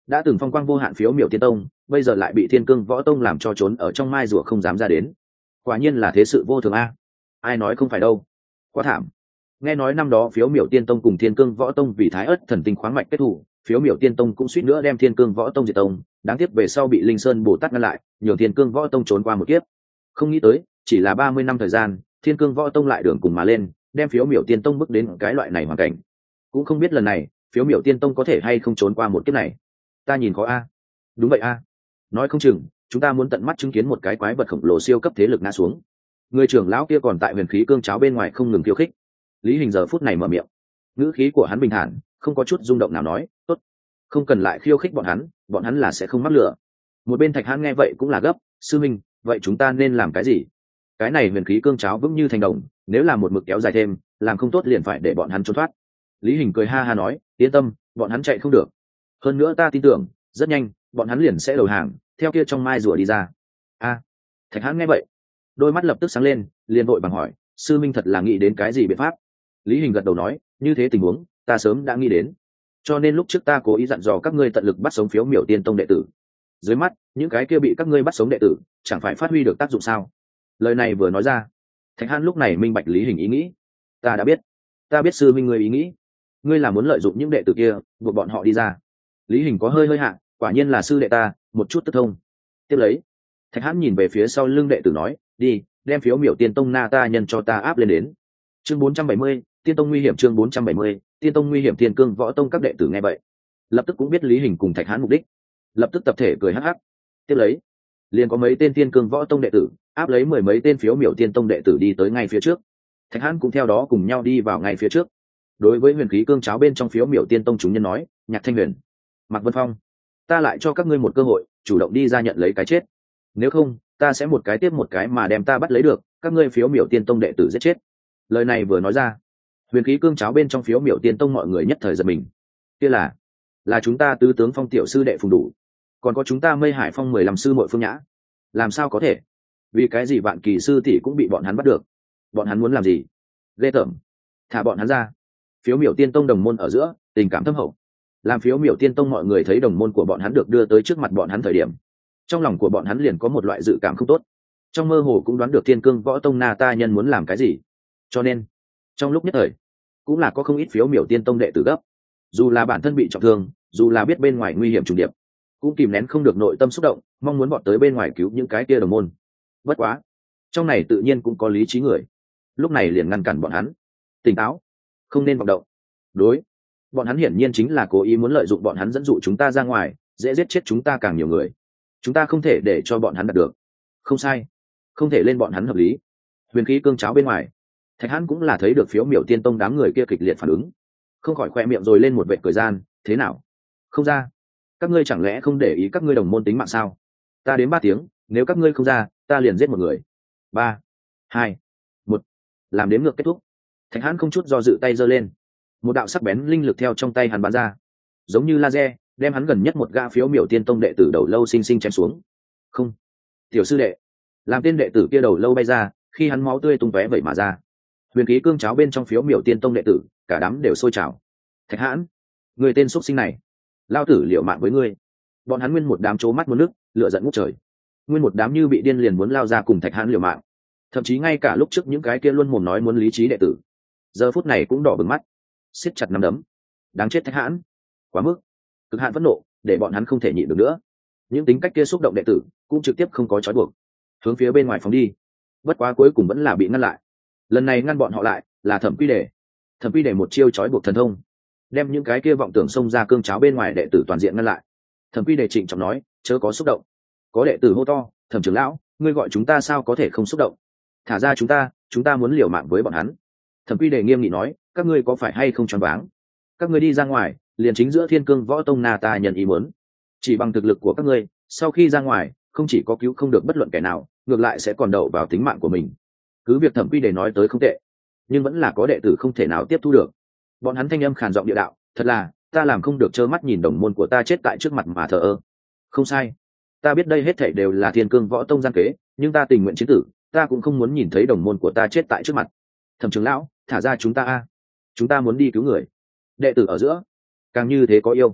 đã từng phong quang vô hạn phiếu miểu tiên tông bây giờ lại bị thiên cương võ tông làm cho trốn ở trong mai rùa không dám ra đến, quả nhiên là thế sự vô thường a. Ai nói không phải đâu, quá thảm. Nghe nói năm đó phiếu miểu tiên tông cùng thiên cương võ tông vì thái ất thần tinh khoáng mạch kết thủ, phiếu miểu tiên tông cũng suýt nữa đem thiên cương võ tông diệt tông, đáng tiếc về sau bị linh sơn bồ tát ngăn lại, nhường thiên cương võ tông trốn qua một kiếp. Không nghĩ tới chỉ là ba mươi năm thời gian, thiên cương võ tông lại đường cùng mà lên, đem phiếu miểu tiên tông bước đến cái loại này hoàn cảnh. Cũng không biết lần này phiếu miểu tiên tông có thể hay không trốn qua một kiếp này. Ta nhìn khó a. Đúng vậy a. Nói không chừng chúng ta muốn tận mắt chứng kiến một cái quái vật khổng lồ siêu cấp thế lực ngã xuống. Người trưởng lão kia còn tại huyền khí cương cháo bên ngoài không ngừng khiêu khích. Lý Hình giờ phút này mở miệng, ngữ khí của hắn bình thản, không có chút rung động nào, nói tốt, không cần lại khiêu khích bọn hắn, bọn hắn là sẽ không mắc lửa. Một bên Thạch Hãn nghe vậy cũng là gấp, sư minh, vậy chúng ta nên làm cái gì? Cái này huyền khí cương cháo vững như thành đồng, nếu là một mực kéo dài thêm, làm không tốt liền phải để bọn hắn trốn thoát. Lý Hình cười ha ha nói, yên tâm, bọn hắn chạy không được. Hơn nữa ta tin tưởng, rất nhanh bọn hắn liền sẽ đầu hàng, theo kia trong mai rùa đi ra. A. Thạch Hãn nghe vậy, đôi mắt lập tức sáng lên, liền vội bằng hỏi, sư minh thật là nghĩ đến cái gì biện pháp? Lý Hình gật đầu nói, như thế tình huống ta sớm đã nghĩ đến, cho nên lúc trước ta cố ý dặn dò các ngươi tận lực bắt sống phiếu miểu tiên tông đệ tử. Dưới mắt những cái kia bị các ngươi bắt sống đệ tử chẳng phải phát huy được tác dụng sao? Lời này vừa nói ra, Thạch Hãn lúc này minh bạch Lý Hình ý nghĩ. Ta đã biết, ta biết sư minh ngươi ý nghĩ, ngươi là muốn lợi dụng những đệ tử kia buộc bọn họ đi ra. Lý Hình có hơi hơi hạ, quả nhiên là sư đệ ta, một chút tức thông. Tiếp lấy, Thạch Hãn nhìn về phía sau lưng đệ tử nói, đi, đem phiếu miểu tiên tông na ta nhân cho ta áp lên đến. Chương bốn trăm bảy mươi, tiên tông nguy hiểm. Chương bốn trăm bảy mươi, tiên tông nguy hiểm. Thiên cương võ tông các đệ tử nghe vậy, lập tức cũng biết Lý Hình cùng Thạch Hãn mục đích, lập tức tập thể cười hắc hắc. Tiếp lấy, liền có mấy tên thiên cương võ tông đệ tử áp lấy mười mấy tên phiếu miểu tiên tông đệ tử đi tới ngay phía trước. Thạch Hãn cũng theo đó cùng nhau đi vào ngay phía trước. Đối với huyền khí cương cháo bên trong phiếu miểu tiên tông chúng nhân nói, Nhạc Thanh Huyền, Mạc Vân Phong, ta lại cho các ngươi một cơ hội chủ động đi ra nhận lấy cái chết, nếu không ta sẽ một cái tiếp một cái mà đem ta bắt lấy được các ngươi phiếu miểu tiên tông đệ tử giết chết. Lời này vừa nói ra, huyền khí cương cháo bên trong phiếu miểu tiên tông mọi người nhất thời giật mình. Kia là là chúng ta tứ tướng phong tiểu sư đệ Phùng Đủ, còn có chúng ta Mây Hải phong mười lăm sư muội Phương Nhã, làm sao có thể? Vì cái gì Vạn Kỳ sư tỷ cũng bị bọn hắn bắt được? Bọn hắn muốn làm gì? Ghê tởm, thả bọn hắn ra. Phiếu miểu tiên tông đồng môn ở giữa tình cảm thâm hậu, làm phiếu miểu tiên tông mọi người thấy đồng môn của bọn hắn được đưa tới trước mặt bọn hắn thời điểm, trong lòng của bọn hắn liền có một loại dự cảm không tốt, trong mơ hồ cũng đoán được thiên cương võ tông na ta nhân muốn làm cái gì. Cho nên trong lúc nhất thời cũng là có không ít phiếu miểu tiên tông đệ tử gấp, dù là bản thân bị trọng thương, dù là biết bên ngoài nguy hiểm trùng điệp, cũng kìm nén không được nội tâm xúc động, mong muốn bọn tới bên ngoài cứu những cái kia đồng môn. Bất quá trong này tự nhiên cũng có lý trí người, lúc này liền ngăn cản bọn hắn, tỉnh táo, không nên vọng động. Đối, bọn hắn hiển nhiên chính là cố ý muốn lợi dụng bọn hắn dẫn dụ chúng ta ra ngoài, dễ giết chết chúng ta càng nhiều người. Chúng ta không thể để cho bọn hắn đạt được. Không sai, không thể lên bọn hắn hợp lý. Huyền khí cương cháo bên ngoài, Thạch Hãn cũng là thấy được phiếu miểu tiên tông đám người kia kịch liệt phản ứng, không khỏi khoe miệng rồi lên một vệt cười gian. Thế nào, không ra? Các ngươi chẳng lẽ không để ý các ngươi đồng môn tính mạng sao? Ta đến ba tiếng, nếu các ngươi không ra, ta liền giết một người. Ba, hai, một, làm đếm ngược kết thúc. Thạch Hãn không chút do dự tay giơ lên, một đạo sắc bén linh lực theo trong tay hắn bắn ra, giống như laser, đem hắn gần nhất một gã phiếu miểu tiên tông đệ tử đầu lâu xinh xinh chém xuống. Không, tiểu sư đệ, làm tên đệ tử kia đầu lâu bay ra, khi hắn máu tươi tung tóe vậy mà ra. Huyền khí cương cháo bên trong phiếu miểu tiên tông đệ tử cả đám đều sôi trào. Thạch Hãn, người tên xuất sinh này, lao tử liệu mạng với ngươi. Bọn hắn nguyên một đám trố mắt muốn nước, lửa giận ngút trời, nguyên một đám như bị điên liền muốn lao ra cùng Thạch Hãn liều mạng. Thậm chí ngay cả lúc trước những cái kia luôn mồm nói muốn lý trí đệ tử, giờ phút này cũng đỏ bừng mắt, siết chặt nắm đấm. Đáng chết Thạch Hãn, quá mức, cực hạn phẫn nộ để bọn hắn không thể nhịn được nữa. Những tính cách kia xúc động đệ tử cũng trực tiếp không có trói buộc, hướng phía bên ngoài phóng đi. Bất quá cuối cùng vẫn là bị ngăn lại. Lần này ngăn bọn họ lại là Thẩm Quy Đề. Thẩm Quy Đề một chiêu trói buộc thần thông, đem những cái kia vọng tưởng xông ra cương cháo bên ngoài đệ tử toàn diện ngăn lại. Thẩm Quy Đề trịnh trọng nói, chớ có xúc động. Có đệ tử hô to, Thẩm trưởng lão, ngươi gọi chúng ta sao có thể không xúc động? Thả ra chúng ta, chúng ta muốn liều mạng với bọn hắn. Thẩm Quy Đề nghiêm nghị nói, các ngươi có phải hay không choáng váng? Các ngươi đi ra ngoài, liền chính giữa thiên cương võ tông na ta nhận ý muốn, chỉ bằng thực lực của các ngươi, sau khi ra ngoài không chỉ có cứu không được bất luận kẻ nào, ngược lại sẽ còn đậu vào tính mạng của mình. Cứ việc Thẩm Quy Đề nói tới không tệ, nhưng vẫn là có đệ tử không thể nào tiếp thu được. Bọn hắn thanh âm khàn giọng địa đạo, thật là ta làm không được trơ mắt nhìn đồng môn của ta chết tại trước mặt mà thờ ơ. Không sai, ta biết đây hết thảy đều là thiên cương võ tông gian kế, nhưng ta tình nguyện chiến tử, ta cũng không muốn nhìn thấy đồng môn của ta chết tại trước mặt. Thẩm trưởng lão, thả ra chúng ta a, chúng ta muốn đi cứu người. Đệ tử ở giữa càng như thế có yêu.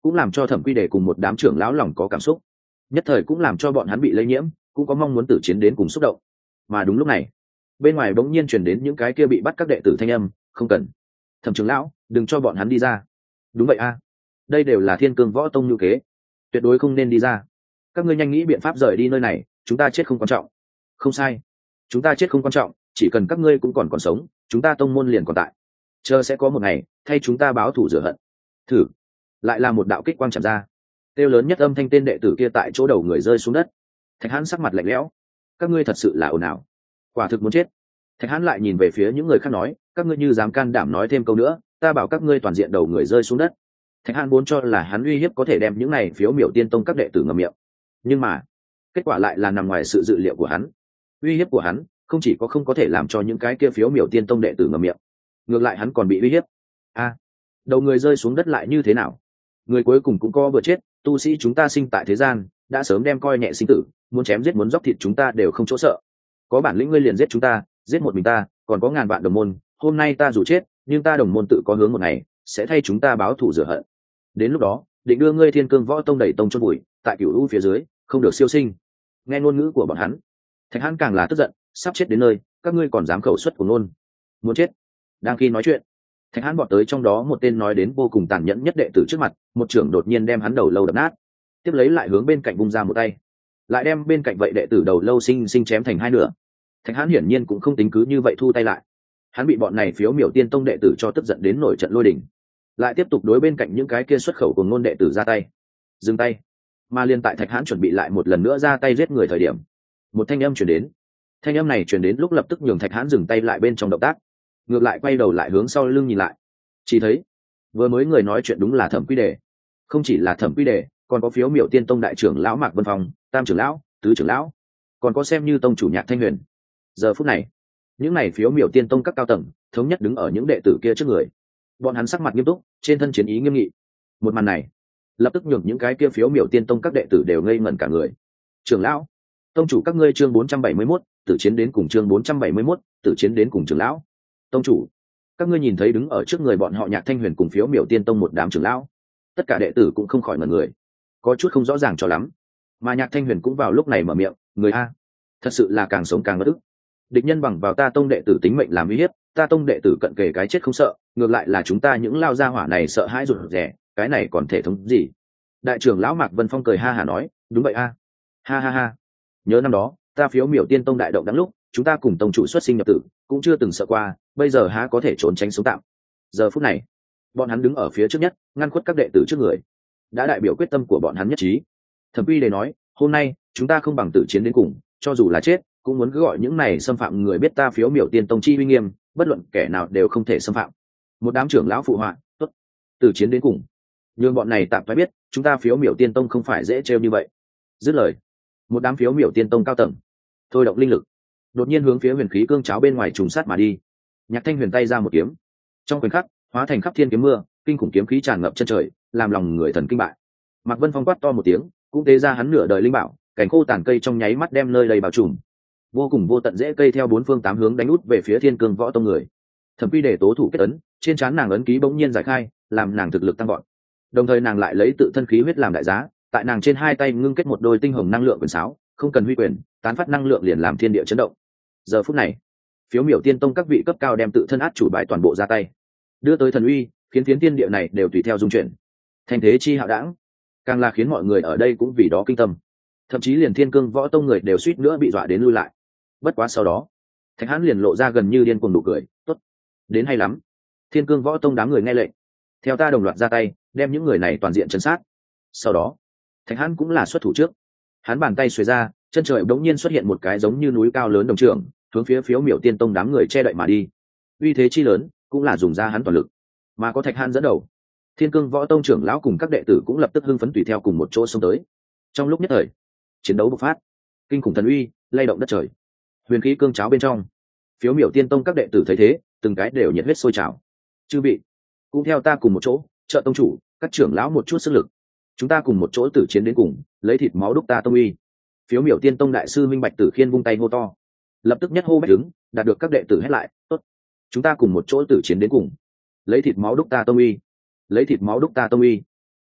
cũng làm cho Thẩm Quy Đề cùng một đám trưởng lão lòng có cảm xúc, nhất thời cũng làm cho bọn hắn bị lây nhiễm, cũng có mong muốn tử chiến đến cùng xúc động. Mà đúng lúc này, bên ngoài bỗng nhiên truyền đến những cái kia bị bắt các đệ tử thanh âm, không cần, Thẩm trưởng lão, đừng cho bọn hắn đi ra. Đúng vậy a, đây đều là Thiên Cương Võ Tông nhu kế, tuyệt đối không nên đi ra. Các ngươi nhanh nghĩ biện pháp rời đi nơi này, chúng ta chết không quan trọng. Không sai, chúng ta chết không quan trọng, chỉ cần các ngươi cũng còn còn sống, chúng ta tông môn liền còn tại, chờ sẽ có một ngày thay chúng ta báo thù rửa hận. Thử, lại là một đạo kích quang chạm ra, tiêu lớn nhất âm thanh tên đệ tử kia tại chỗ đầu người rơi xuống đất. Thạch Hãn sắc mặt lạnh lẽo, các ngươi thật sự là ồn ào, quả thực muốn chết. Thạch Hãn lại nhìn về phía những người khác nói, các ngươi như dám can đảm nói thêm câu nữa, ta bảo các ngươi toàn diện đầu người rơi xuống đất. Thạch Hãn vốn cho là hắn uy hiếp có thể đem những này phiếu miểu tiên tông các đệ tử ngậm miệng, nhưng mà kết quả lại là nằm ngoài sự dự liệu của hắn. Uy hiếp của hắn không chỉ có không có thể làm cho những cái kia phiếu miểu tiên tông đệ tử ngậm miệng, ngược lại hắn còn bị uy hiếp. A, à, đầu người rơi xuống đất lại như thế nào? Người cuối cùng cũng có vừa chết, tu sĩ chúng ta sinh tại thế gian đã sớm đem coi nhẹ sinh tử, muốn chém giết muốn dốc thịt chúng ta đều không chỗ sợ. Có bản lĩnh ngươi liền giết chúng ta, giết một mình ta, còn có ngàn vạn đồng môn, hôm nay ta dù chết, nhưng ta đồng môn tự có hướng một ngày sẽ thay chúng ta báo thù rửa hận. Đến lúc đó, định đưa ngươi Thiên Cương Võ Tông đẩy tông chôn bụi, tại Cửu U phía dưới, không được siêu sinh. Nghe ngôn ngữ của bọn hắn, Thạch Hãn càng là tức giận, sắp chết đến nơi, các ngươi còn dám khẩu xuất của ngôn, muốn chết. Đang khi nói chuyện, Thạch Hãn bọn tới trong đó một tên nói đến vô cùng tàn nhẫn nhất đệ tử trước mặt, một trưởng đột nhiên đem hắn đầu lâu đập nát, tiếp lấy lại hướng bên cạnh vung ra một tay, lại đem bên cạnh vậy đệ tử đầu lâu sinh sinh chém thành hai nửa. Thạch Hãn hiển nhiên cũng không tính cứ như vậy thu tay lại, hắn bị bọn này phiếu miểu tiên tông đệ tử cho tức giận đến nổi trận lôi đình, lại tiếp tục đối bên cạnh những cái kia xuất khẩu của ngôn đệ tử ra tay. Dừng tay. Mà liên tại Thạch Hãn chuẩn bị lại một lần nữa ra tay giết người thời điểm, một thanh âm truyền đến. Thanh âm này truyền đến lúc lập tức nhường Thạch Hãn dừng tay lại bên trong động tác, ngược lại quay đầu lại hướng sau lưng nhìn lại, chỉ thấy vừa mới người nói chuyện đúng là Thẩm Quy Đề. Không chỉ là Thẩm Quy Đề, còn có phiếu miểu tiên tông đại trưởng lão Mạc Vân Phong, tam trưởng lão, tứ trưởng lão, còn có xem như tông chủ Nhạc Thanh Huyền. Giờ phút này, những này phiếu miểu tiên tông các cao tầng thống nhất đứng ở những đệ tử kia trước người, bọn hắn sắc mặt nghiêm túc, trên thân chiến ý nghiêm nghị. Một màn này lập tức nhường những cái kia phiếu miểu tiên tông các đệ tử đều ngây ngẩn cả người. Trưởng lão, tông chủ các ngươi chương bốn trăm bảy mươi mốt, tử chiến đến cùng chương bốn trăm bảy mươi mốt, tử chiến đến cùng trưởng lão. Tông chủ, các ngươi nhìn thấy đứng ở trước người bọn họ Nhạc Thanh Huyền cùng phiếu miểu tiên tông một đám trưởng lão, tất cả đệ tử cũng không khỏi ngẩn người, có chút không rõ ràng cho lắm. Mà Nhạc Thanh Huyền cũng vào lúc này mở miệng, người a, thật sự là càng sống càng bất ức. Địch nhân bằng vào ta tông đệ tử tính mệnh làm uy hiếp, ta tông đệ tử cận kề cái chết không sợ, ngược lại là chúng ta những lao gia hỏa này sợ hãi rụt rè, cái này còn thể thống gì? Đại trưởng lão Mạc Vân Phong cười ha hả nói, đúng vậy a, ha ha ha. Nhớ năm đó, ta phiếu miểu tiên tông đại động đáng lúc, chúng ta cùng tông chủ xuất sinh nhập tử, cũng chưa từng sợ qua, bây giờ há có thể trốn tránh sống tạm. Giờ phút này, bọn hắn đứng ở phía trước nhất, ngăn khuất các đệ tử trước người, đã đại biểu quyết tâm của bọn hắn nhất trí. Thẩm Quy Đề nói, hôm nay chúng ta không bằng tử chiến đến cùng, cho dù là chết cũng muốn cứ gọi những này xâm phạm người biết ta phiếu miểu tiên tông chi uy nghiêm, bất luận kẻ nào đều không thể xâm phạm. Một đám trưởng lão phụ họa, tốt, tử chiến đến cùng. Nhưng bọn này tạm phải biết, chúng ta phiếu miểu tiên tông không phải dễ trêu như vậy. Dứt lời, một đám phiếu miểu tiên tông cao tầng thôi động linh lực, đột nhiên hướng phía huyền khí cương cháo bên ngoài trùng sát mà đi. Nhạc Thanh Huyền tay ra một kiếm, trong khoảnh khắc hóa thành khắp thiên kiếm mưa, kinh khủng kiếm khí tràn ngập chân trời, làm lòng người thần kinh bại. Mạc Vân Phong quát to một tiếng, cũng tế ra hắn nửa đời linh bảo, cảnh khô tàn cây trong nháy mắt đem nơi đầy bao trùm, vô cùng vô tận dễ cây theo bốn phương tám hướng đánh út về phía Thiên Cương Võ Tông người. Thẩm Quy Đề tố thủ kết ấn, trên trán nàng ấn ký bỗng nhiên giải khai, làm nàng thực lực tăng vọt. Đồng thời nàng lại lấy tự thân khí huyết làm đại giá, tại nàng trên hai tay ngưng kết một đôi tinh hồng năng lượng quyền sáo, không cần huy quyền, tán phát năng lượng liền làm thiên địa chấn động. Giờ phút này, phiếu miểu tiên tông các vị cấp cao đem tự thân át chủ bài toàn bộ ra tay, đưa tới thần uy, khiến phiến tiên địa này đều tùy theo dung chuyển. Thành thế chi hạo đãng, càng là khiến mọi người ở đây cũng vì đó kinh tâm. Thậm chí liền Thiên Cương Võ Tông người đều suýt nữa bị dọa đến lui lại. Bất quá sau đó, Thạch Hãn liền lộ ra gần như điên cuồng nụ cười, tốt, đến hay lắm. Thiên Cương Võ Tông đám người nghe lệnh, theo ta đồng loạt ra tay, đem những người này toàn diện trấn sát. Sau đó, Thạch Hãn cũng là xuất thủ trước, hắn bàn tay xuề ra, chân trời đống nhiên xuất hiện một cái giống như núi cao lớn đồng trường, hướng phía phiếu miểu tiên tông đám người che đậy mà đi. Uy thế chi lớn, cũng là dùng ra hắn toàn lực, mà có Thạch Hãn dẫn đầu, Thiên Cương Võ Tông trưởng lão cùng các đệ tử cũng lập tức hưng phấn tùy theo cùng một chỗ xông tới. Trong lúc nhất thời, chiến đấu bộc phát, kinh khủng thần uy lay động đất trời. Huyền khí cương cháo bên trong, phiếu miểu tiên tông các đệ tử thấy thế, từng cái đều nhiệt huyết sôi trào. Chư vị, cũng theo ta cùng một chỗ, trợ tông chủ, các trưởng lão một chút sức lực, chúng ta cùng một chỗ tử chiến đến cùng, lấy thịt máu đúc ta tông uy. Phiếu miểu tiên tông đại sư Minh Bạch Tử Khiên vung tay hô to, lập tức nhất hô bách đứng, đạt được các đệ tử hét lại, tốt, chúng ta cùng một chỗ tử chiến đến cùng, lấy thịt máu đúc ta tông uy, lấy thịt máu đúc ta tông uy.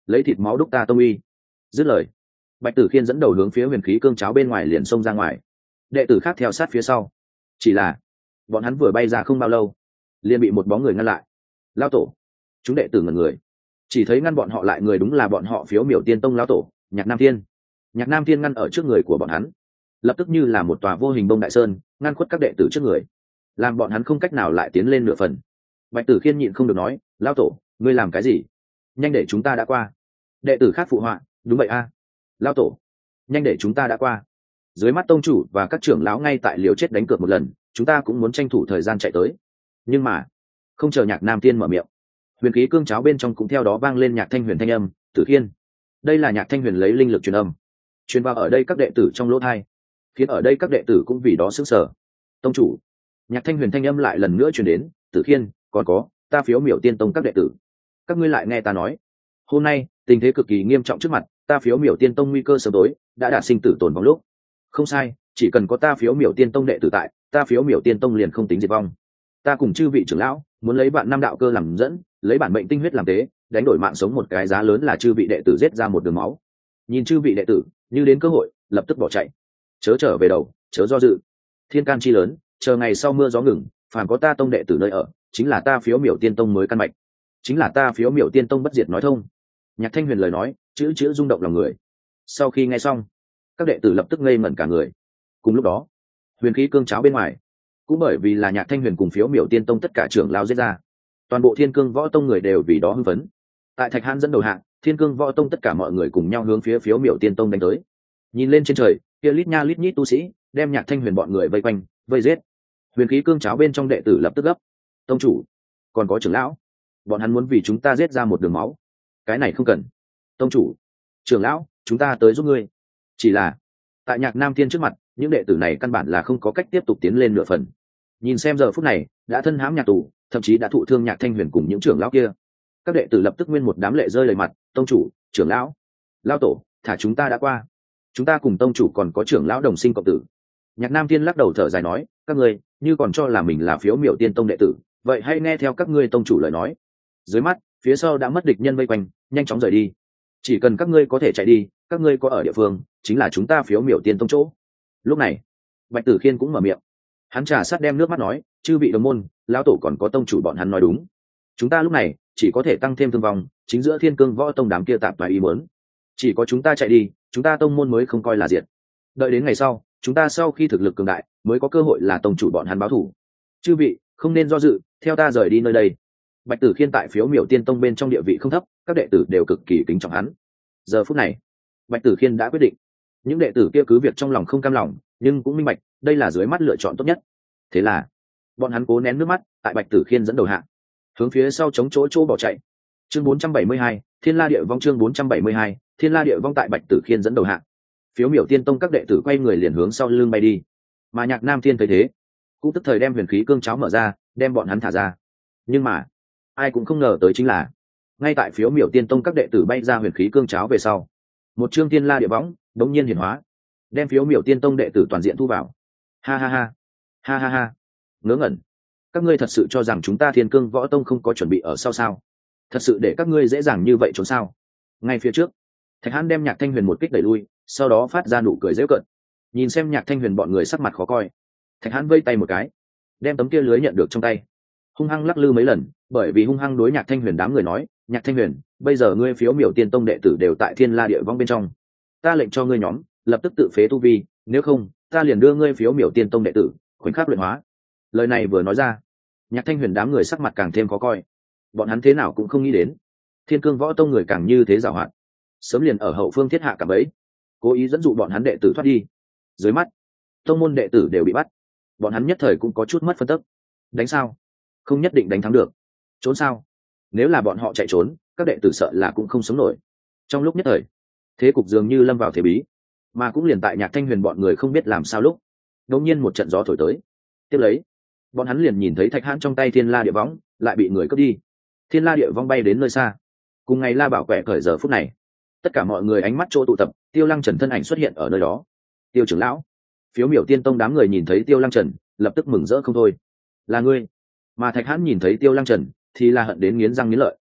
lấy thịt máu đúc ta tông uy. Dứt lời, Bạch Tử Khiên dẫn đầu hướng phía huyền khí cương cháo bên ngoài liền xông ra ngoài, đệ tử khác theo sát phía sau. Chỉ là bọn hắn vừa bay ra không bao lâu, liền bị một bóng người ngăn lại. Lão tổ! Chúng đệ tử ngẩn người, chỉ thấy ngăn bọn họ lại người đúng là bọn họ Phiếu Miểu Tiên Tông lão tổ Nhạc Nam Thiên. Nhạc Nam Thiên ngăn ở trước người của bọn hắn, lập tức như là một tòa vô hình bông đại sơn ngăn khuất các đệ tử trước người, làm bọn hắn không cách nào lại tiến lên nửa phần. Bạch Tử Khiên nhịn không được nói, lão tổ, ngươi làm cái gì? Nhanh để chúng ta đã qua. Đệ tử khác phụ họa, đúng vậy a, à. Lão tổ, nhanh để chúng ta đã qua. Dưới mắt tông chủ và các trưởng lão ngay tại liều chết đánh cược một lần, chúng ta cũng muốn tranh thủ thời gian chạy tới. Nhưng mà không chờ Nhạc Nam Thiên mở miệng, huyền khí cương cháo bên trong cũng theo đó vang lên Nhạc Thanh Huyền thanh âm, Tử Khiên. Đây là Nhạc Thanh Huyền lấy linh lực truyền âm, truyền vào ở đây các đệ tử trong lỗ thai, khiến ở đây các đệ tử cũng vì đó sững sờ. Tông chủ! Nhạc Thanh Huyền thanh âm lại lần nữa truyền đến, Tử Khiên, còn có ta Phiếu Miểu Tiên Tông các đệ tử, các ngươi lại nghe ta nói, hôm nay tình thế cực kỳ nghiêm trọng trước mặt, ta Phiếu Miểu Tiên Tông nguy cơ sớm tối đã đạt sinh tử tồn vong lúc. Không sai, chỉ cần có ta Phiếu Miểu Tiên Tông đệ tử tại, ta Phiếu Miểu Tiên Tông liền không tính diệt vong. Ta cùng chư vị trưởng lão muốn lấy bạn năm đạo cơ làm dẫn, lấy bản mệnh tinh huyết làm tế, đánh đổi mạng sống một cái giá lớn là chư vị đệ tử giết ra một đường máu. Nhìn chư vị đệ tử như đến cơ hội lập tức bỏ chạy, chớ trở về đầu, chớ do dự. Thiên can chi lớn, chờ ngày sau mưa gió ngừng, phàm có ta tông đệ tử nơi ở, chính là ta Phiếu Miểu Tiên Tông mới căn mạch, chính là ta Phiếu Miểu Tiên Tông bất diệt nói thông. Nhạc Thanh Huyền lời nói chữ chữ rung động lòng người. Sau khi nghe xong, các đệ tử lập tức ngây ngẩn cả người. Cùng lúc đó, huyền khí cương cháo bên ngoài, cũng bởi vì là Nhạc Thanh Huyền cùng Phiếu Miểu Tiên Tông tất cả trưởng lao giết ra, toàn bộ Thiên Cương Võ Tông người đều vì đó hưng phấn. Tại Thạch Hãn dẫn đầu hạng, Thiên Cương Võ Tông tất cả mọi người cùng nhau hướng phía Phiếu Miểu Tiên Tông đánh tới. Nhìn lên trên trời, kia lít nha lít nhít tu sĩ đem Nhạc Thanh Huyền bọn người vây quanh, vây giết. Huyền khí cương cháo bên trong đệ tử lập tức gấp, tông chủ, còn có trưởng lão, bọn hắn muốn vì chúng ta giết ra một đường máu. Cái này không cần. Tông chủ, trưởng lão, chúng ta tới giúp ngươi. Chỉ là tại Nhạc Nam Thiên trước mặt, những đệ tử này căn bản là không có cách tiếp tục tiến lên nửa phần. Nhìn xem giờ phút này đã thân hãm nhà tù, thậm chí đã thụ thương Nhạc Thanh Huyền cùng những trưởng lão kia, các đệ tử lập tức nguyên một đám lệ rơi lầy mặt. Tông chủ, trưởng lão, lão tổ, thả chúng ta đã qua. Chúng ta cùng tông chủ còn có trưởng lão đồng sinh cộng tử. Nhạc Nam Thiên lắc đầu thở dài nói, các ngươi như còn cho là mình là Phiếu Miểu Tiên Tông đệ tử, vậy hãy nghe theo các ngươi tông chủ lời nói. Dưới mắt phía sau đã mất địch nhân vây quanh, nhanh chóng rời đi. Chỉ cần các ngươi có thể chạy đi, các ngươi có ở địa phương chính là chúng ta Phiếu Miểu Tiên Tông chỗ. Lúc này Bạch Tử Khiên cũng mở miệng, hắn trà sát đem nước mắt nói, chư vị đồng môn, lão tổ còn có tông chủ bọn hắn nói đúng, chúng ta lúc này chỉ có thể tăng thêm thương vong, chính giữa Thiên Cương Võ Tông đám kia tạp toái ý muốn, chỉ có chúng ta chạy đi, chúng ta tông môn mới không coi là diệt. Đợi đến ngày sau, chúng ta sau khi thực lực cường đại mới có cơ hội là tông chủ bọn hắn báo thù. Chư vị không nên do dự, theo ta rời đi nơi đây. Bạch Tử Khiên tại Phiếu Miểu Tiên Tông bên trong địa vị không thấp, các đệ tử đều cực kỳ kính trọng hắn. Giờ phút này Bạch Tử Khiên đã quyết định, những đệ tử kia cứ việc trong lòng không cam lòng, nhưng cũng minh bạch đây là dưới mắt lựa chọn tốt nhất. Thế là bọn hắn cố nén nước mắt, tại Bạch Tử Khiên dẫn đầu hạ, hướng phía sau chống chỗ chỗ bỏ chạy. Chương bốn trăm bảy mươi hai, Thiên La Địa Vong. Chương bốn trăm bảy mươi hai, Thiên La Địa Vong. Tại Bạch Tử Khiên dẫn đầu hạ, Phiếu Miểu Tiên Tông các đệ tử quay người liền hướng sau lưng bay đi. Mà Nhạc Nam Thiên thấy thế, cũng tức thời đem huyền khí cương cháo mở ra, đem bọn hắn thả ra. Nhưng mà ai cũng không ngờ tới chính là, ngay tại Phiếu Miểu Tiên Tông các đệ tử bay ra huyền khí cương cháo về sau, một chương Thiên La Địa Võng đống nhiên hiển hóa, đem Phiếu Miểu Tiên Tông đệ tử toàn diện thu vào. Ha ha ha, ha ha ha, ngớ ngẩn, các ngươi thật sự cho rằng chúng ta Thiên Cương Võ Tông không có chuẩn bị ở sau sao? Thật sự để các ngươi dễ dàng như vậy trốn sao? Ngay phía trước, Thạch Hãn đem Nhạc Thanh Huyền một kích đẩy lui, sau đó phát ra nụ cười giễu cợt. Nhìn xem Nhạc Thanh Huyền bọn người sắc mặt khó coi, Thạch Hãn vây tay một cái, đem tấm kia lưới nhận được trong tay, hung hăng lắc lư mấy lần, bởi vì hung hăng đối Nhạc Thanh Huyền đám người nói, Nhạc Thanh Huyền, bây giờ ngươi Phiếu Miểu Tiên Tông đệ tử đều tại Thiên La Địa Vong bên trong, ta lệnh cho ngươi nhóm lập tức tự phế tu vi, nếu không ta liền đưa ngươi Phiếu Miểu Tiên Tông đệ tử khoảnh khắc luyện hóa. Lời này vừa nói ra, Nhạc Thanh Huyền đám người sắc mặt càng thêm khó coi. Bọn hắn thế nào cũng không nghĩ đến, Thiên Cương Võ Tông người càng như thế giàu hoạt, sớm liền ở hậu phương thiết hạ cả bẫy, cố ý dẫn dụ bọn hắn đệ tử thoát đi. Dưới mắt tông môn đệ tử đều bị bắt, bọn hắn nhất thời cũng có chút mất phân tức. Đánh sao? Không nhất định đánh thắng được. Trốn sao? Nếu là bọn họ chạy trốn, các đệ tử sợ là cũng không sống nổi. Trong lúc nhất thời, thế cục dường như lâm vào thế bí. Mà cũng liền tại Nhạc Thanh Huyền bọn người không biết làm sao lúc, đột nhiên một trận gió thổi tới. Tiếp lấy, bọn hắn liền nhìn thấy Thạch Hãn trong tay Thiên La Địa Võng lại bị người cướp đi. Thiên La Địa Võng bay đến nơi xa. Cùng ngày La Bảo quẻ cởi giờ phút này, tất cả mọi người ánh mắt chỗ tụ tập, Tiêu Lăng Trần thân ảnh xuất hiện ở nơi đó. Tiêu trưởng lão, Phiếu Miểu Tiên Tông đám người nhìn thấy Tiêu Lăng Trần, lập tức mừng rỡ không thôi. Là ngươi? Mà Thạch Hãn nhìn thấy Tiêu Lăng Trần, thì là hận đến nghiến răng nghiến lợi.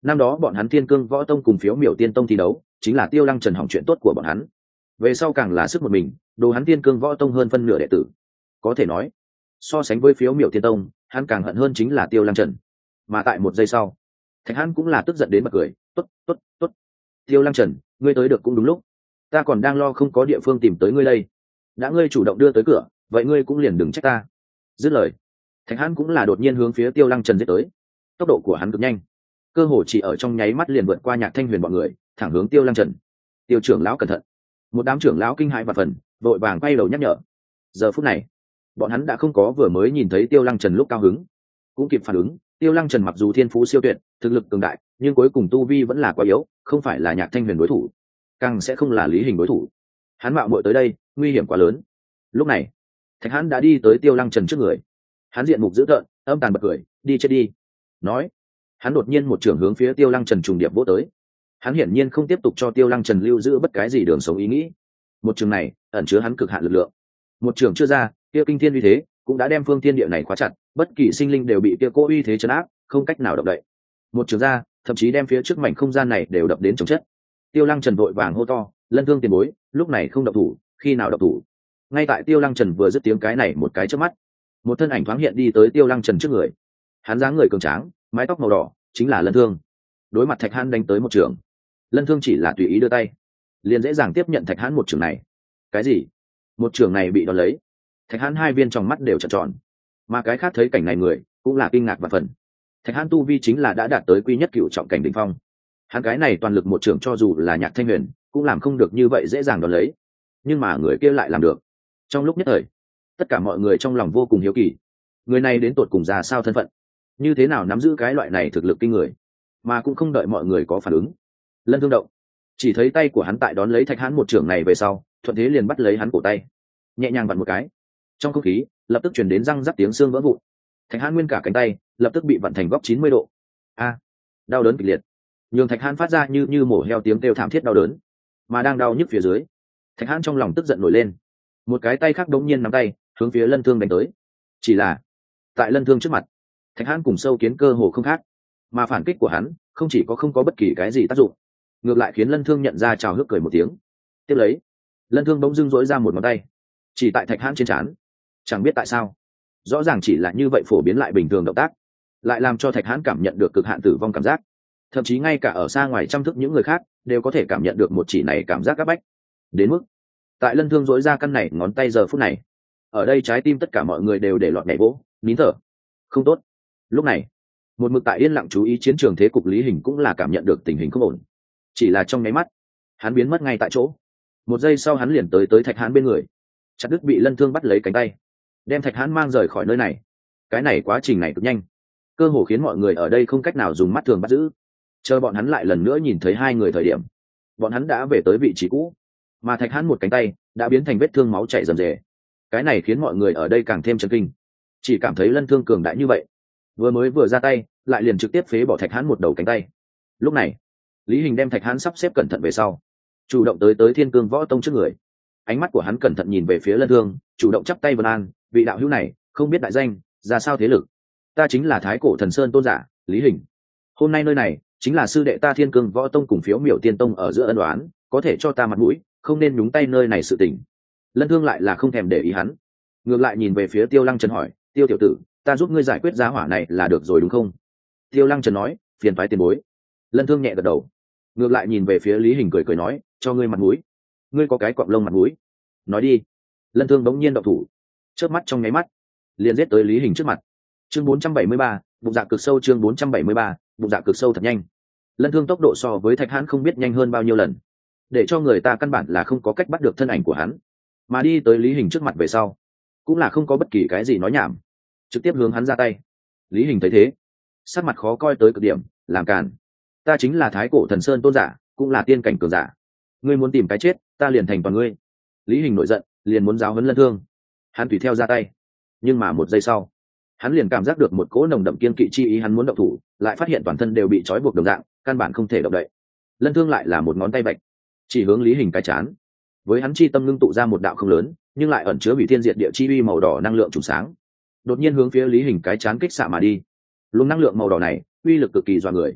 năm đó bọn hắn Thiên Cương Võ Tông cùng Phiếu Miểu Tiên Tông thi đấu, chính là Tiêu Lăng Trần hỏng chuyện tốt của bọn hắn. Về sau càng là sức một mình, đồ hắn Thiên Cương Võ Tông hơn phân nửa đệ tử. Có thể nói, so sánh với Phiếu Miểu Tiên Tông, hắn càng hận hơn chính là Tiêu Lăng Trần. Mà tại một giây sau, Thạch Hãn cũng là tức giận đến bật cười, "Tốt, tốt, tốt. Tiêu Lăng Trần, ngươi tới được cũng đúng lúc. Ta còn đang lo không có địa phương tìm tới ngươi đây. Đã ngươi chủ động đưa tới cửa, vậy ngươi cũng liền đừng trách ta." Dứt lời, Thạch Hãn cũng là đột nhiên hướng phía Tiêu Lăng Trần giết tới. Tốc độ của hắn cực nhanh, cơ hồ chỉ ở trong nháy mắt liền vượt qua Nhạc Thanh Huyền bọn người, thẳng hướng Tiêu Lăng Trần. "Tiêu trưởng lão cẩn thận." Một đám trưởng lão kinh hãi và phần, vội vàng quay đầu nhắc nhở. Giờ phút này, bọn hắn đã không có vừa mới nhìn thấy Tiêu Lăng Trần lúc cao hứng, cũng kịp phản ứng, Tiêu Lăng Trần mặc dù thiên phú siêu tuyệt, thực lực cường đại, nhưng cuối cùng tu vi vẫn là quá yếu, không phải là Nhạc Thanh Huyền đối thủ, càng sẽ không là Lý Hình đối thủ. Hắn mạo muội tới đây, nguy hiểm quá lớn. Lúc này, Thạch Hãn đã đi tới Tiêu Lăng Trần trước người. Hắn diện mục dữ tợn, âm tàn bật cười, "Đi chết đi." Nói, hắn đột nhiên một trường hướng phía Tiêu Lăng Trần trùng điệp vỗ tới. Hắn hiển nhiên không tiếp tục cho Tiêu Lăng Trần lưu giữ bất cái gì đường sống ý nghĩ. Một trường này ẩn chứa hắn cực hạn lực lượng. Một trường chưa ra, kia kinh thiên uy thế cũng đã đem phương thiên địa này khóa chặt, bất kỳ sinh linh đều bị kia cỗ uy thế trấn áp, không cách nào động đậy. Một trường ra, thậm chí đem phía trước mảnh không gian này đều đập đến chồng chất. Tiêu Lăng Trần vội vàng hô to, "Lân Thương tiền bối, lúc này không động thủ, khi nào động thủ?" Ngay tại Tiêu Lăng Trần vừa dứt tiếng cái này một cái chớp mắt, một thân ảnh thoáng hiện đi tới Tiêu Lăng Trần trước người. Hắn dáng người cường tráng, mái tóc màu đỏ, chính là Lân Thương. Đối mặt Thạch Hãn đánh tới một trường, Lân Thương chỉ là tùy ý đưa tay, liền dễ dàng tiếp nhận Thạch Hãn một trường này. Cái gì? Một trường này bị đón lấy, Thạch Hãn hai viên trong mắt đều trợn tròn, mà cái khác thấy cảnh này người cũng là kinh ngạc và phần. Thạch Hãn tu vi chính là đã đạt tới quy nhất cựu trọng cảnh đỉnh phong. Hắn cái này toàn lực một trường cho dù là Nhạc Thanh Huyền cũng làm không được như vậy dễ dàng đón lấy, nhưng mà người kia lại làm được. Trong lúc nhất thời, tất cả mọi người trong lòng vô cùng hiếu kỳ, người này đến tột cùng ra sao thân phận, như thế nào nắm giữ cái loại này thực lực kinh người. Mà cũng không đợi mọi người có phản ứng, Lân Thương động, chỉ thấy tay của hắn tại đón lấy Thạch Hãn một trường này về sau, thuận thế liền bắt lấy hắn cổ tay, nhẹ nhàng vặn một cái, trong không khí lập tức truyền đến răng rắc tiếng xương vỡ vụn. Thạch Hãn nguyên cả cánh tay lập tức bị vặn thành góc chín mươi độ. A, đau đớn kịch liệt, nhường Thạch Hãn phát ra như như mổ heo tiếng kêu thảm thiết đau đớn. Mà đang đau nhức phía dưới, Thạch Hãn trong lòng tức giận nổi lên, một cái tay khác đống nhiên nắm tay hướng phía Lân Thương đánh tới. Chỉ là tại Lân Thương trước mặt, Thạch Hãn cùng sâu kiến cơ hồ không khác, mà phản kích của hắn không chỉ có không có bất kỳ cái gì tác dụng, ngược lại khiến Lân Thương nhận ra chào hước cười một tiếng. Tiếp lấy, Lân Thương bỗng dưng dỗi ra một ngón tay, chỉ tại Thạch Hãn trên trán. Chẳng biết tại sao, rõ ràng chỉ là như vậy phổ biến lại bình thường động tác, lại làm cho Thạch Hãn cảm nhận được cực hạn tử vong cảm giác. Thậm chí ngay cả ở xa ngoài trăm thước những người khác đều có thể cảm nhận được một chỉ này cảm giác áp bách. Đến mức tại Lân Thương dỗi ra căn này ngón tay giờ phút này, ở đây trái tim tất cả mọi người đều để lọt nhảy vỗ, nín thở. Không tốt. Lúc này, một mực tại yên lặng chú ý chiến trường thế cục Lý Hình cũng là cảm nhận được tình hình không ổn. Chỉ là trong nháy mắt, hắn biến mất ngay tại chỗ. Một giây sau hắn liền tới tới Thạch Hãn bên người, chặt đứt bị Lân Thương bắt lấy cánh tay, đem Thạch Hãn mang rời khỏi nơi này. Cái này quá trình này cực nhanh, cơ hồ khiến mọi người ở đây không cách nào dùng mắt thường bắt giữ. Chờ bọn hắn lại lần nữa nhìn thấy hai người thời điểm, bọn hắn đã về tới vị trí cũ, mà Thạch Hãn một cánh tay đã biến thành vết thương máu chảy rầm rề. Cái này khiến mọi người ở đây càng thêm chấn kinh, chỉ cảm thấy Lân Thương cường đại như vậy, vừa mới vừa ra tay lại liền trực tiếp phế bỏ Thạch Hãn một đầu cánh tay. Lúc này, Lý Hình đem Thạch Hãn sắp xếp cẩn thận về sau, chủ động tới tới Thiên Cương Võ Tông trước người. Ánh mắt của hắn cẩn thận nhìn về phía Lân Thương, chủ động chắp tay vân an, "Vị đạo hữu này, không biết đại danh, ra sao thế lực?" "Ta chính là Thái Cổ Thần Sơn tôn giả, Lý Hình. Hôm nay nơi này chính là sư đệ ta Thiên Cương Võ Tông cùng Phiếu Miểu Tiên Tông ở giữa ân oán, có thể cho ta mặt mũi, không nên nhúng tay nơi này sự tình." Lân Thương lại là không thèm để ý hắn, ngược lại nhìn về phía Tiêu Lăng Trần hỏi, "Tiêu tiểu tử, ta giúp ngươi giải quyết giá hỏa này là được rồi đúng không?" Tiêu Lăng Trần nói, "Phiền toái tiền bối." Lân Thương nhẹ gật đầu, ngược lại nhìn về phía Lý Hình cười cười nói, "Cho ngươi mặt mũi, ngươi có cái cọp lông mặt mũi, nói đi." Lân Thương bỗng nhiên động thủ, chớp mắt trong nháy mắt liền giết tới Lý Hình trước mặt. Chương bốn trăm bảy mươi ba, bụng dạ cực sâu. Chương bốn trăm bảy mươi ba, bụng dạ cực sâu thật nhanh. Lân Thương tốc độ so với Thạch Hãn không biết nhanh hơn bao nhiêu lần, để cho người ta căn bản là không có cách bắt được thân ảnh của hắn. Mà đi tới Lý Hình trước mặt về sau, cũng là không có bất kỳ cái gì nói nhảm, trực tiếp hướng hắn ra tay. Lý Hình thấy thế, sắc mặt khó coi tới cực điểm, làm càn, "Ta chính là Thái Cổ Thần Sơn tôn giả, cũng là tiên cảnh cường giả, ngươi muốn tìm cái chết, ta liền thành toàn ngươi." Lý Hình nổi giận, liền muốn giáo huấn Lân Thương. Hắn tùy theo ra tay, nhưng mà một giây sau, hắn liền cảm giác được một cỗ nồng đậm kiên kỵ chi ý, hắn muốn động thủ, lại phát hiện toàn thân đều bị trói buộc đồng dạng, căn bản không thể động đậy. Lân Thương lại là một ngón tay bạch, chỉ hướng Lý Hình cái chán. Với hắn chi tâm ngưng tụ ra một đạo không lớn, nhưng lại ẩn chứa hủy thiên diệt địa chi uy màu đỏ năng lượng trùng sáng, đột nhiên hướng phía Lý Hình cái chán kích xạ mà đi. Luồng năng lượng màu đỏ này uy lực cực kỳ dọa người,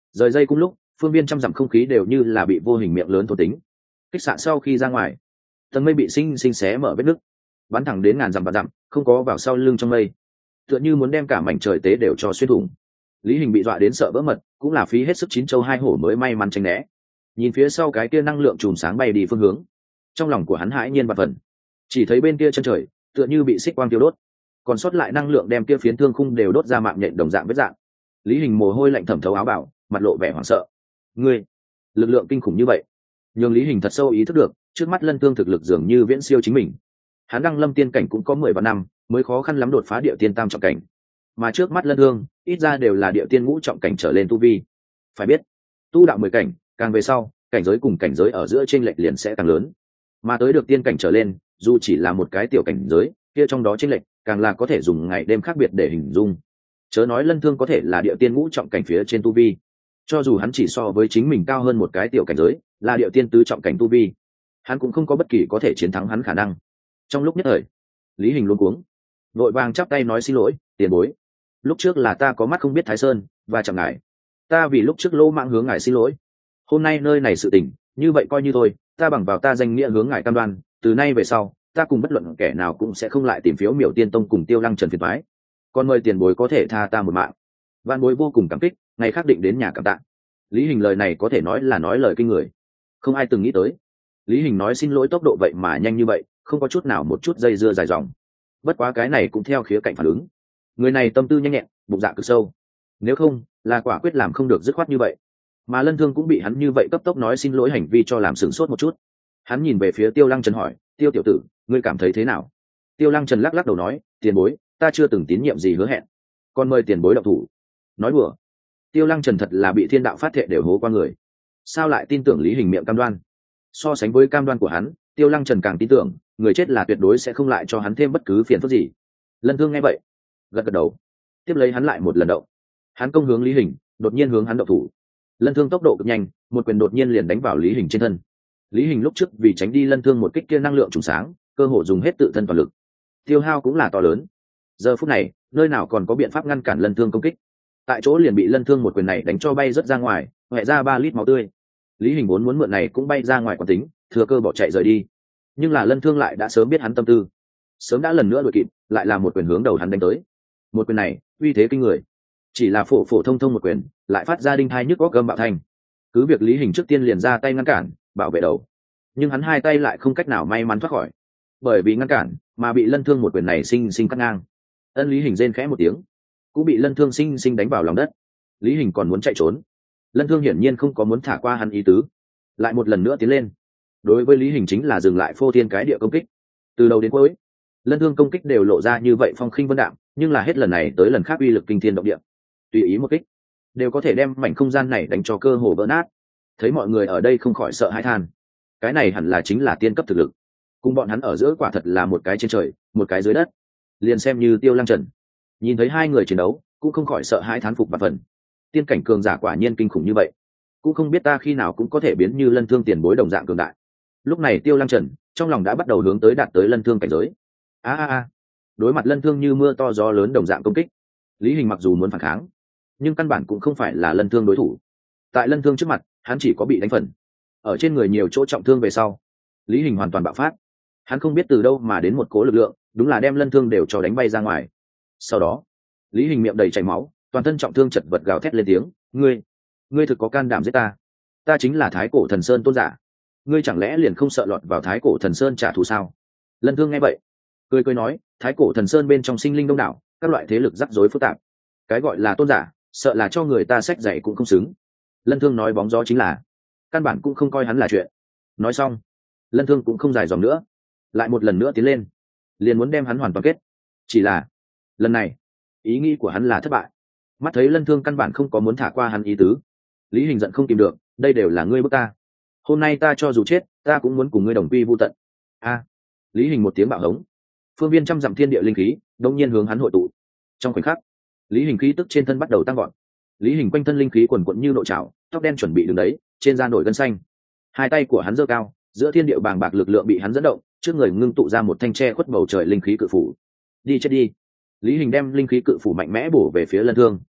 rời dây cùng lúc phương viên trăm dặm không khí đều như là bị vô hình miệng lớn thôn tính. Kích xạ sau khi ra ngoài, tầng mây bị sinh sinh xé mở vết nứt, bắn thẳng đến ngàn dặm và dặm, không có vào sau lưng trong mây, tựa như muốn đem cả mảnh trời tế đều cho xuyên thủng. Lý Hình bị dọa đến sợ vỡ mật, cũng là phí hết sức chín châu hai hổ mới may mắn tránh né. Nhìn phía sau cái kia năng lượng chùm sáng bay đi phương hướng, trong lòng của hắn hãi nhiên và phần. Chỉ thấy bên kia chân trời tựa như bị xích quang tiêu đốt, còn sót lại năng lượng đem kia phiến thương khung đều đốt ra mạng nhện đồng dạng vết dạng. Lý Hình mồ hôi lạnh thẩm thấu áo bào, mặt lộ vẻ hoảng sợ. Ngươi, lực lượng kinh khủng như vậy, nhưng Lý Hình thật sâu ý thức được, trước mắt Lân Thương thực lực dường như viễn siêu chính mình. Hắn đăng lâm tiên cảnh cũng có mười vạn năm, mới khó khăn lắm đột phá địa tiên tam trọng cảnh, mà trước mắt Lân Thương ít ra đều là địa tiên ngũ trọng cảnh trở lên tu vi. Phải biết, tu đạo mười cảnh, càng về sau, cảnh giới cùng cảnh giới ở giữa chênh lệch liền sẽ càng lớn. Mà tới được tiên cảnh trở lên, dù chỉ là một cái tiểu cảnh giới, kia trong đó chênh lệch càng là có thể dùng ngày đêm khác biệt để hình dung. Chớ nói Lân Thương có thể là địa tiên ngũ trọng cảnh phía trên tu vi, cho dù hắn chỉ so với chính mình cao hơn một cái tiểu cảnh giới, là địa tiên tứ trọng cảnh tu vi, hắn cũng không có bất kỳ có thể chiến thắng hắn khả năng. Trong lúc nhất thời, Lý Hình luống cuống, vội vàng chắp tay nói xin lỗi, tiền bối, lúc trước là ta có mắt không biết Thái Sơn, và chẳng ngại, ta vì lúc trước lô mạng hướng ngài xin lỗi. Hôm nay nơi này sự tình, như vậy coi như thôi, ta bằng vào ta danh nghĩa hướng ngài cam đoan, từ nay về sau, ta cùng bất luận kẻ nào cũng sẽ không lại tìm phiếu miểu tiên tông cùng Tiêu Lăng Trần phiền toái. Còn mời tiền bối có thể tha ta một mạng. Vạn bối vô cùng cảm kích, ngày khác định đến nhà cảm tạ. Lý Hình lời này có thể nói là nói lời kinh người, không ai từng nghĩ tới. Lý Hình nói xin lỗi tốc độ vậy mà nhanh như vậy, không có chút nào một chút dây dưa dài dòng. Bất quá cái này cũng theo khía cạnh phản ứng, người này tâm tư nhanh nhẹn, bụng dạ cực sâu, nếu không là quả quyết làm không được dứt khoát như vậy. Mà Lân Thương cũng bị hắn như vậy cấp tốc nói xin lỗi hành vi cho làm sửng sốt một chút. Hắn nhìn về phía Tiêu Lăng Trần hỏi, Tiêu tiểu tử, ngươi cảm thấy thế nào? Tiêu Lăng Trần lắc lắc đầu nói, tiền bối, ta chưa từng tín nhiệm gì hứa hẹn, còn mời tiền bối động thủ. Nói đùa. Tiêu Lăng Trần thật là bị thiên đạo phát thệ đều hố qua người, sao lại tin tưởng Lý Hình miệng cam đoan? So sánh với cam đoan của hắn, Tiêu Lăng Trần càng tin tưởng người chết là tuyệt đối sẽ không lại cho hắn thêm bất cứ phiền phức gì. Lân Thương nghe vậy, gật gật đầu, tiếp lấy hắn lại một lần động, hắn công hướng Lý Hình, đột nhiên hướng hắn động thủ. Lân Thương tốc độ cực nhanh, một quyền đột nhiên liền đánh vào Lý Hình trên thân. Lý Hình lúc trước vì tránh đi Lân Thương một kích kia năng lượng trùng sáng, cơ hội dùng hết tự thân toàn lực, tiêu hao cũng là to lớn. Giờ phút này, nơi nào còn có biện pháp ngăn cản Lân Thương công kích, tại chỗ liền bị Lân Thương một quyền này đánh cho bay rất ra ngoài, hoẹ ra ba lít máu tươi. Lý Hình vốn muốn mượn này cũng bay ra ngoài quán tính, thừa cơ bỏ chạy rời đi, nhưng là Lân Thương lại đã sớm biết hắn tâm tư, sớm đã lần nữa đuổi kịp, lại là một quyền hướng đầu hắn đánh tới. Một quyền này uy thế kinh người, chỉ là phổ phổ thông thông một quyền, lại phát ra đinh thai nhức góc gầm bạo thanh. Cứ việc Lý Hình trước tiên liền ra tay ngăn cản, bảo vệ đầu, nhưng hắn hai tay lại không cách nào may mắn thoát khỏi, bởi vì ngăn cản mà bị Lân Thương một quyền này sinh sinh cắt ngang. Ân Lý Hình rên khẽ một tiếng, cũng bị Lân Thương sinh sinh đánh vào lòng đất. Lý Hình còn muốn chạy trốn, Lân Thương hiển nhiên không có muốn thả qua hắn ý tứ, lại một lần nữa tiến lên. Đối với Lý Hình chính là dừng lại phô thiên cái địa công kích. Từ đầu đến cuối, Lân Thương công kích đều lộ ra như vậy phong khinh vân đạm, nhưng là hết lần này tới lần khác uy lực kinh thiên động địa, tùy ý một kích đều có thể đem mảnh không gian này đánh cho cơ hồ vỡ nát. Thấy mọi người ở đây không khỏi sợ hãi than, cái này hẳn là chính là tiên cấp thực lực, cùng bọn hắn ở giữa quả thật là một cái trên trời một cái dưới đất. Liền xem như Tiêu Lăng Trần nhìn thấy hai người chiến đấu cũng không khỏi sợ hãi thán phục và phần, tiên cảnh cường giả quả nhiên kinh khủng như vậy, cũng không biết ta khi nào cũng có thể biến như Lân Thương tiền bối đồng dạng cường đại. Lúc này Tiêu Lăng Trần trong lòng đã bắt đầu hướng tới đạt tới Lân Thương cảnh giới. a a a đối mặt Lân Thương như mưa to gió lớn đồng dạng công kích, Lý Hình mặc dù muốn phản kháng, nhưng căn bản cũng không phải là Lân Thương đối thủ. Tại Lân Thương trước mặt, hắn chỉ có bị đánh phần, ở trên người nhiều chỗ trọng thương về sau, Lý Hình hoàn toàn bạo phát. Hắn không biết từ đâu mà đến một cố lực lượng, đúng là đem Lân Thương đều cho đánh bay ra ngoài. Sau đó, Lý Hình miệng đầy chảy máu, toàn thân trọng thương chật vật gào thét lên tiếng, ngươi ngươi thực có can đảm giết ta? Ta chính là Thái Cổ Thần Sơn tôn giả, ngươi chẳng lẽ liền không sợ lọt vào Thái Cổ Thần Sơn trả thù sao? Lân Thương nghe vậy, cười cười nói, Thái Cổ Thần Sơn bên trong sinh linh đông đảo, các loại thế lực rắc rối phức tạp, cái gọi là tôn giả, sợ là cho người ta sách dạy cũng không xứng. Lân Thương nói bóng gió chính là, căn bản cũng không coi hắn là chuyện. Nói xong, Lân Thương cũng không dài dòng nữa, lại một lần nữa tiến lên, liền muốn đem hắn hoàn toàn kết. Chỉ là lần này, ý nghĩ của hắn là thất bại. Mắt thấy Lân Thương căn bản không có muốn thả qua hắn ý tứ, Lý Hình giận không kìm được, đây đều là ngươi bức ta, hôm nay ta cho dù chết, ta cũng muốn cùng ngươi đồng quy vu tận. A! Lý Hình một tiếng bạo hống, phương viên trăm dặm thiên địa linh khí đột nhiên hướng hắn hội tụ. Trong khoảnh khắc, Lý Hình khí tức trên thân bắt đầu tăng vọt. Lý Hình quanh thân linh khí quần quận như nội trào, tóc đen chuẩn bị đứng đấy, trên da nổi gân xanh. Hai tay của hắn giơ cao, giữa thiên địa bàng bạc lực lượng bị hắn dẫn động, trước người ngưng tụ ra một thanh tre khuất bầu trời linh khí cự phủ. Đi chết đi! Lý Hình đem linh khí cự phủ mạnh mẽ bổ về phía Lân Thương.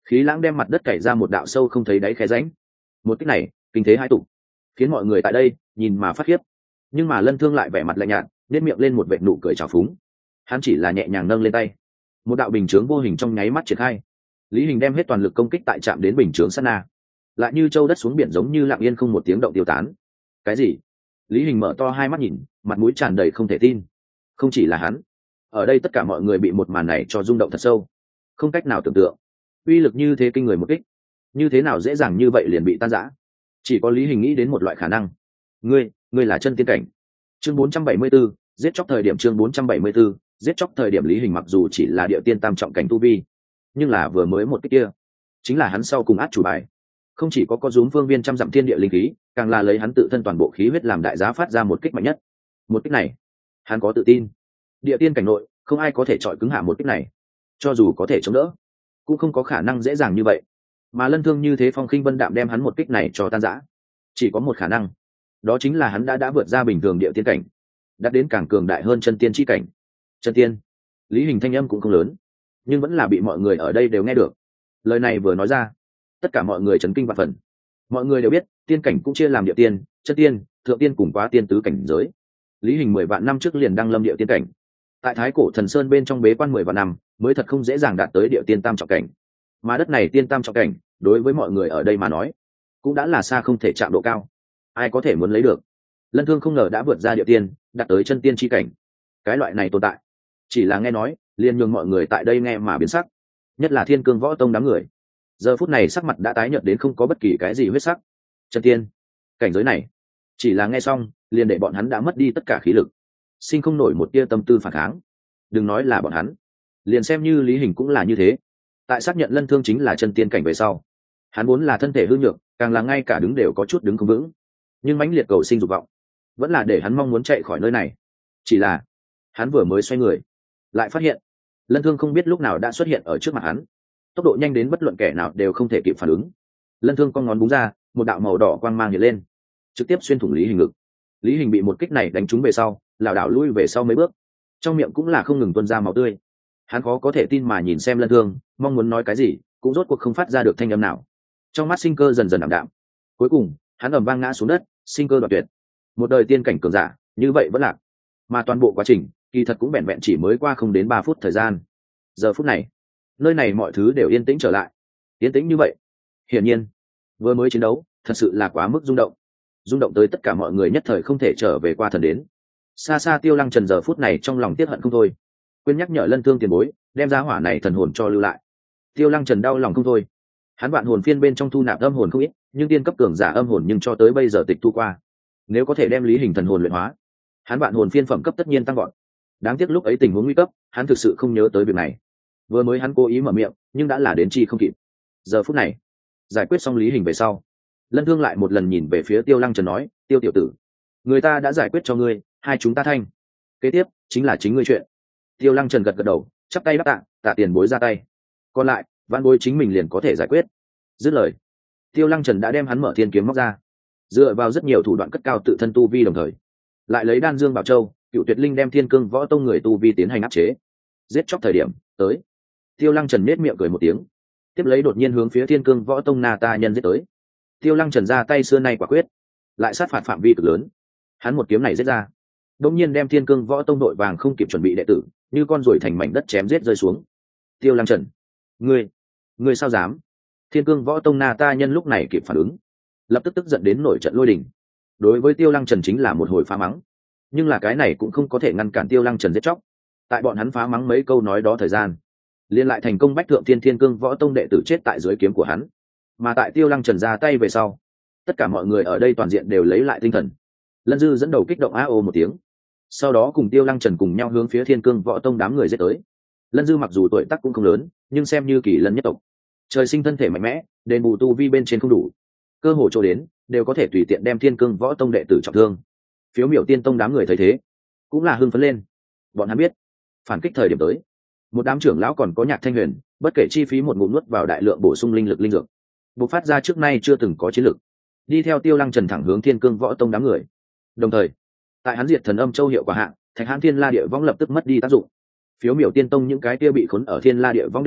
khí lãng đem mặt đất cày ra một đạo sâu không thấy đáy khe rãnh. Một cách này kinh thế hai tục, khiến mọi người tại đây nhìn mà phát khiếp. Nhưng mà Lân Thương lại vẻ mặt lạnh nhạt, nét miệng lên một vệt nụ cười trào phúng. Hắn chỉ là nhẹ nhàng nâng lên tay, một đạo bình chướng vô hình trong nháy mắt triển khai. Lý Hình đem hết toàn lực công kích tại chạm đến bình chướng sát na, lại như châu đất xuống biển, giống như lặng yên không một tiếng động tiêu tán. Cái gì? Lý Hình mở to hai mắt nhìn, mặt mũi tràn đầy không thể tin. Không chỉ là hắn, ở đây tất cả mọi người bị một màn này cho rung động thật sâu, không cách nào tưởng tượng uy lực như thế kinh người một kích, như thế nào dễ dàng như vậy liền bị tan rã. Chỉ có Lý Hình nghĩ đến một loại khả năng. Ngươi, ngươi là chân tiên cảnh. Chương bốn trăm bảy mươi 4, giết chóc thời điểm chương bốn trăm bảy mươi 4, giết chóc thời điểm Lý Hình mặc dù chỉ là địa tiên tam trọng cảnh tu vi, nhưng là vừa mới một kích kia, chính là hắn sau cùng át chủ bài. Không chỉ có có rúm phương viên trăm dặm thiên địa linh khí, càng là lấy hắn tự thân toàn bộ khí huyết làm đại giá phát ra một kích mạnh nhất. Một kích này, hắn có tự tin, địa tiên cảnh nội không ai có thể chọi cứng hạ một kích này, cho dù có thể chống đỡ, cũng không có khả năng dễ dàng như vậy. Mà Lân Thương như thế phong khinh vân đạm đem hắn một kích này cho tan rã, chỉ có một khả năng, đó chính là hắn đã đã vượt ra bình thường địa tiên cảnh, đạt đến càng cường đại hơn chân tiên chi cảnh. Chân tiên. Lý Hình thanh âm cũng không lớn, nhưng vẫn là bị mọi người ở đây đều nghe được. Lời này vừa nói ra, tất cả mọi người chấn kinh vạn phần. Mọi người đều biết tiên cảnh cũng chia làm địa tiên, chân tiên, thượng tiên cùng quá tiên tứ cảnh giới. Lý Hình mười vạn năm trước liền đăng lâm địa tiên cảnh, tại Thái Cổ Thần Sơn bên trong bế quan mười vạn năm mới thật không dễ dàng đạt tới địa tiên tam trọng cảnh. Mà đất này tiên tam trọng cảnh đối với mọi người ở đây mà nói cũng đã là xa không thể chạm độ cao, ai có thể muốn lấy được. Lân Thương không ngờ đã vượt ra địa tiên, đạt tới chân tiên chi cảnh. Cái loại này tồn tại chỉ là nghe nói liền nhường mọi người tại đây nghe mà biến sắc, nhất là Thiên Cương Võ Tông đám người. Giờ phút này sắc mặt đã tái nhợt đến không có bất kỳ cái gì huyết sắc. Chân tiên cảnh giới này, chỉ là nghe xong liền để bọn hắn đã mất đi tất cả khí lực, sinh không nổi một tia tâm tư phản kháng. Đừng nói là bọn hắn, liền xem như Lý Hình cũng là như thế. Tại xác nhận Lân Thương chính là chân tiên cảnh về sau, hắn vốn là thân thể hư nhược, càng là ngay cả đứng đều có chút đứng không vững, nhưng mãnh liệt cầu sinh dục vọng vẫn là để hắn mong muốn chạy khỏi nơi này. Chỉ là hắn vừa mới xoay người, lại phát hiện Lân Thương không biết lúc nào đã xuất hiện ở trước mặt hắn, tốc độ nhanh đến bất luận kẻ nào đều không thể kịp phản ứng. Lân Thương con ngón búng ra, một đạo màu đỏ quang mang hiện lên, trực tiếp xuyên thủng Lý Hình ngực. Lý Hình bị một kích này đánh trúng về sau, lảo đảo lui về sau mấy bước, trong miệng cũng là không ngừng tuôn ra máu tươi. Hắn khó có thể tin mà nhìn xem Lân Thương, mong muốn nói cái gì cũng rốt cuộc không phát ra được thanh âm nào. Trong mắt sinh cơ dần dần ảm đạm, cuối cùng hắn ầm vang ngã xuống đất, sinh cơ đoạt tuyệt. Một đời tiên cảnh cường giả như vậy vẫn lạc, mà toàn bộ quá trình kỳ thật cũng vẹn vẹn chỉ mới qua không đến ba phút thời gian. Giờ phút này, nơi này mọi thứ đều yên tĩnh trở lại. Yên tĩnh như vậy, hiển nhiên vừa mới chiến đấu thật sự là quá mức rung động, rung động tới tất cả mọi người nhất thời không thể trở về qua thần đến. Xa xa Tiêu Lăng Trần giờ phút này trong lòng tiếc hận không thôi, quên nhắc nhở Lân Thương tiền bối đem giá hỏa này thần hồn cho lưu lại. Tiêu Lăng Trần đau lòng không thôi, hắn vạn hồn phiên bên trong thu nạp âm hồn không ít, nhưng tiên cấp cường giả âm hồn nhưng cho tới bây giờ tịch thu qua. Nếu có thể đem Lý Hình thần hồn luyện hóa, hắn vạn hồn phiên phẩm cấp tất nhiên tăng gọn. Đáng tiếc lúc ấy tình huống nguy cấp, hắn thực sự không nhớ tới việc này. Vừa mới hắn cố ý mở miệng, nhưng đã là đến chi không kịp. Giờ phút này, giải quyết xong Lý Hình về sau, Lân Thương lại một lần nhìn về phía Tiêu Lăng Trần nói, Tiêu tiểu tử, người ta đã giải quyết cho ngươi, hai chúng ta thanh, kế tiếp chính là chính ngươi chuyện. Tiêu Lăng Trần gật gật đầu, chắp tay đáp tạ, tạ tiền bối ra tay, còn lại vạn bối chính mình liền có thể giải quyết. Dứt lời, Tiêu Lăng Trần đã đem hắn mở thiên kiếm móc ra, dựa vào rất nhiều thủ đoạn cất cao tự thân tu vi, đồng thời lại lấy đan dương bảo châu, cựu tuyệt linh đem Thiên Cương Võ Tông người tu vi tiến hành áp chế. Giết chóc thời điểm tới, Tiêu Lăng Trần nết miệng cười một tiếng, tiếp lấy đột nhiên hướng phía Thiên Cương Võ Tông Na Ta nhân giết tới. Tiêu Lăng Trần ra tay xưa nay quả quyết, lại sát phạt phạm vi cực lớn. Hắn một kiếm này giết ra, đột nhiên đem Thiên Cương Võ Tông đội vàng không kịp chuẩn bị đệ tử, như con ruồi thành mảnh đất chém giết rơi xuống. Tiêu Lăng Trần, ngươi, ngươi sao dám? Thiên Cương Võ Tông Na Ta nhân lúc này kịp phản ứng, lập tức tức giận đến nổi trận lôi đình. Đối với Tiêu Lăng Trần chính là một hồi phá mắng, nhưng là cái này cũng không có thể ngăn cản Tiêu Lăng Trần giết chóc. Tại bọn hắn phá mắng mấy câu nói đó thời gian, liên lại thành công bách thượng thiên Thiên Cương Võ Tông đệ tử chết tại dưới kiếm của hắn. Mà tại Tiêu Lăng Trần ra tay về sau, tất cả mọi người ở đây toàn diện đều lấy lại tinh thần. Lân Dư dẫn đầu kích động a ô một tiếng, sau đó cùng Tiêu Lăng Trần cùng nhau hướng phía Thiên Cương Võ Tông đám người giết tới. Lân Dư mặc dù tuổi tác cũng không lớn, nhưng xem như kỳ lân nhất tộc, trời sinh thân thể mạnh mẽ, đền bù tu vi bên trên không đủ, cơ hồ chỗ đến đều có thể tùy tiện đem Thiên Cương Võ Tông đệ tử trọng thương. Phiếu Miểu Tiên Tông đám người thấy thế cũng là hưng phấn lên. Bọn hắn biết phản kích thời điểm tới, một đám trưởng lão còn có Nhạc Thanh Huyền, bất kể chi phí một ngụm nuốt vào đại lượng bổ sung linh lực linh dược, bộc phát ra trước nay chưa từng có chiến lực, đi theo Tiêu Lăng Trần thẳng hướng Thiên Cương Võ Tông đám người. Đồng thời, tại hắn diệt thần âm châu hiệu quả hạng, Thạch Hãn Thiên La Địa Võng lập tức mất đi tác dụng. Phiếu Miểu Tiên Tông những cái kia bị khốn ở Thiên La Địa Võng đệ tử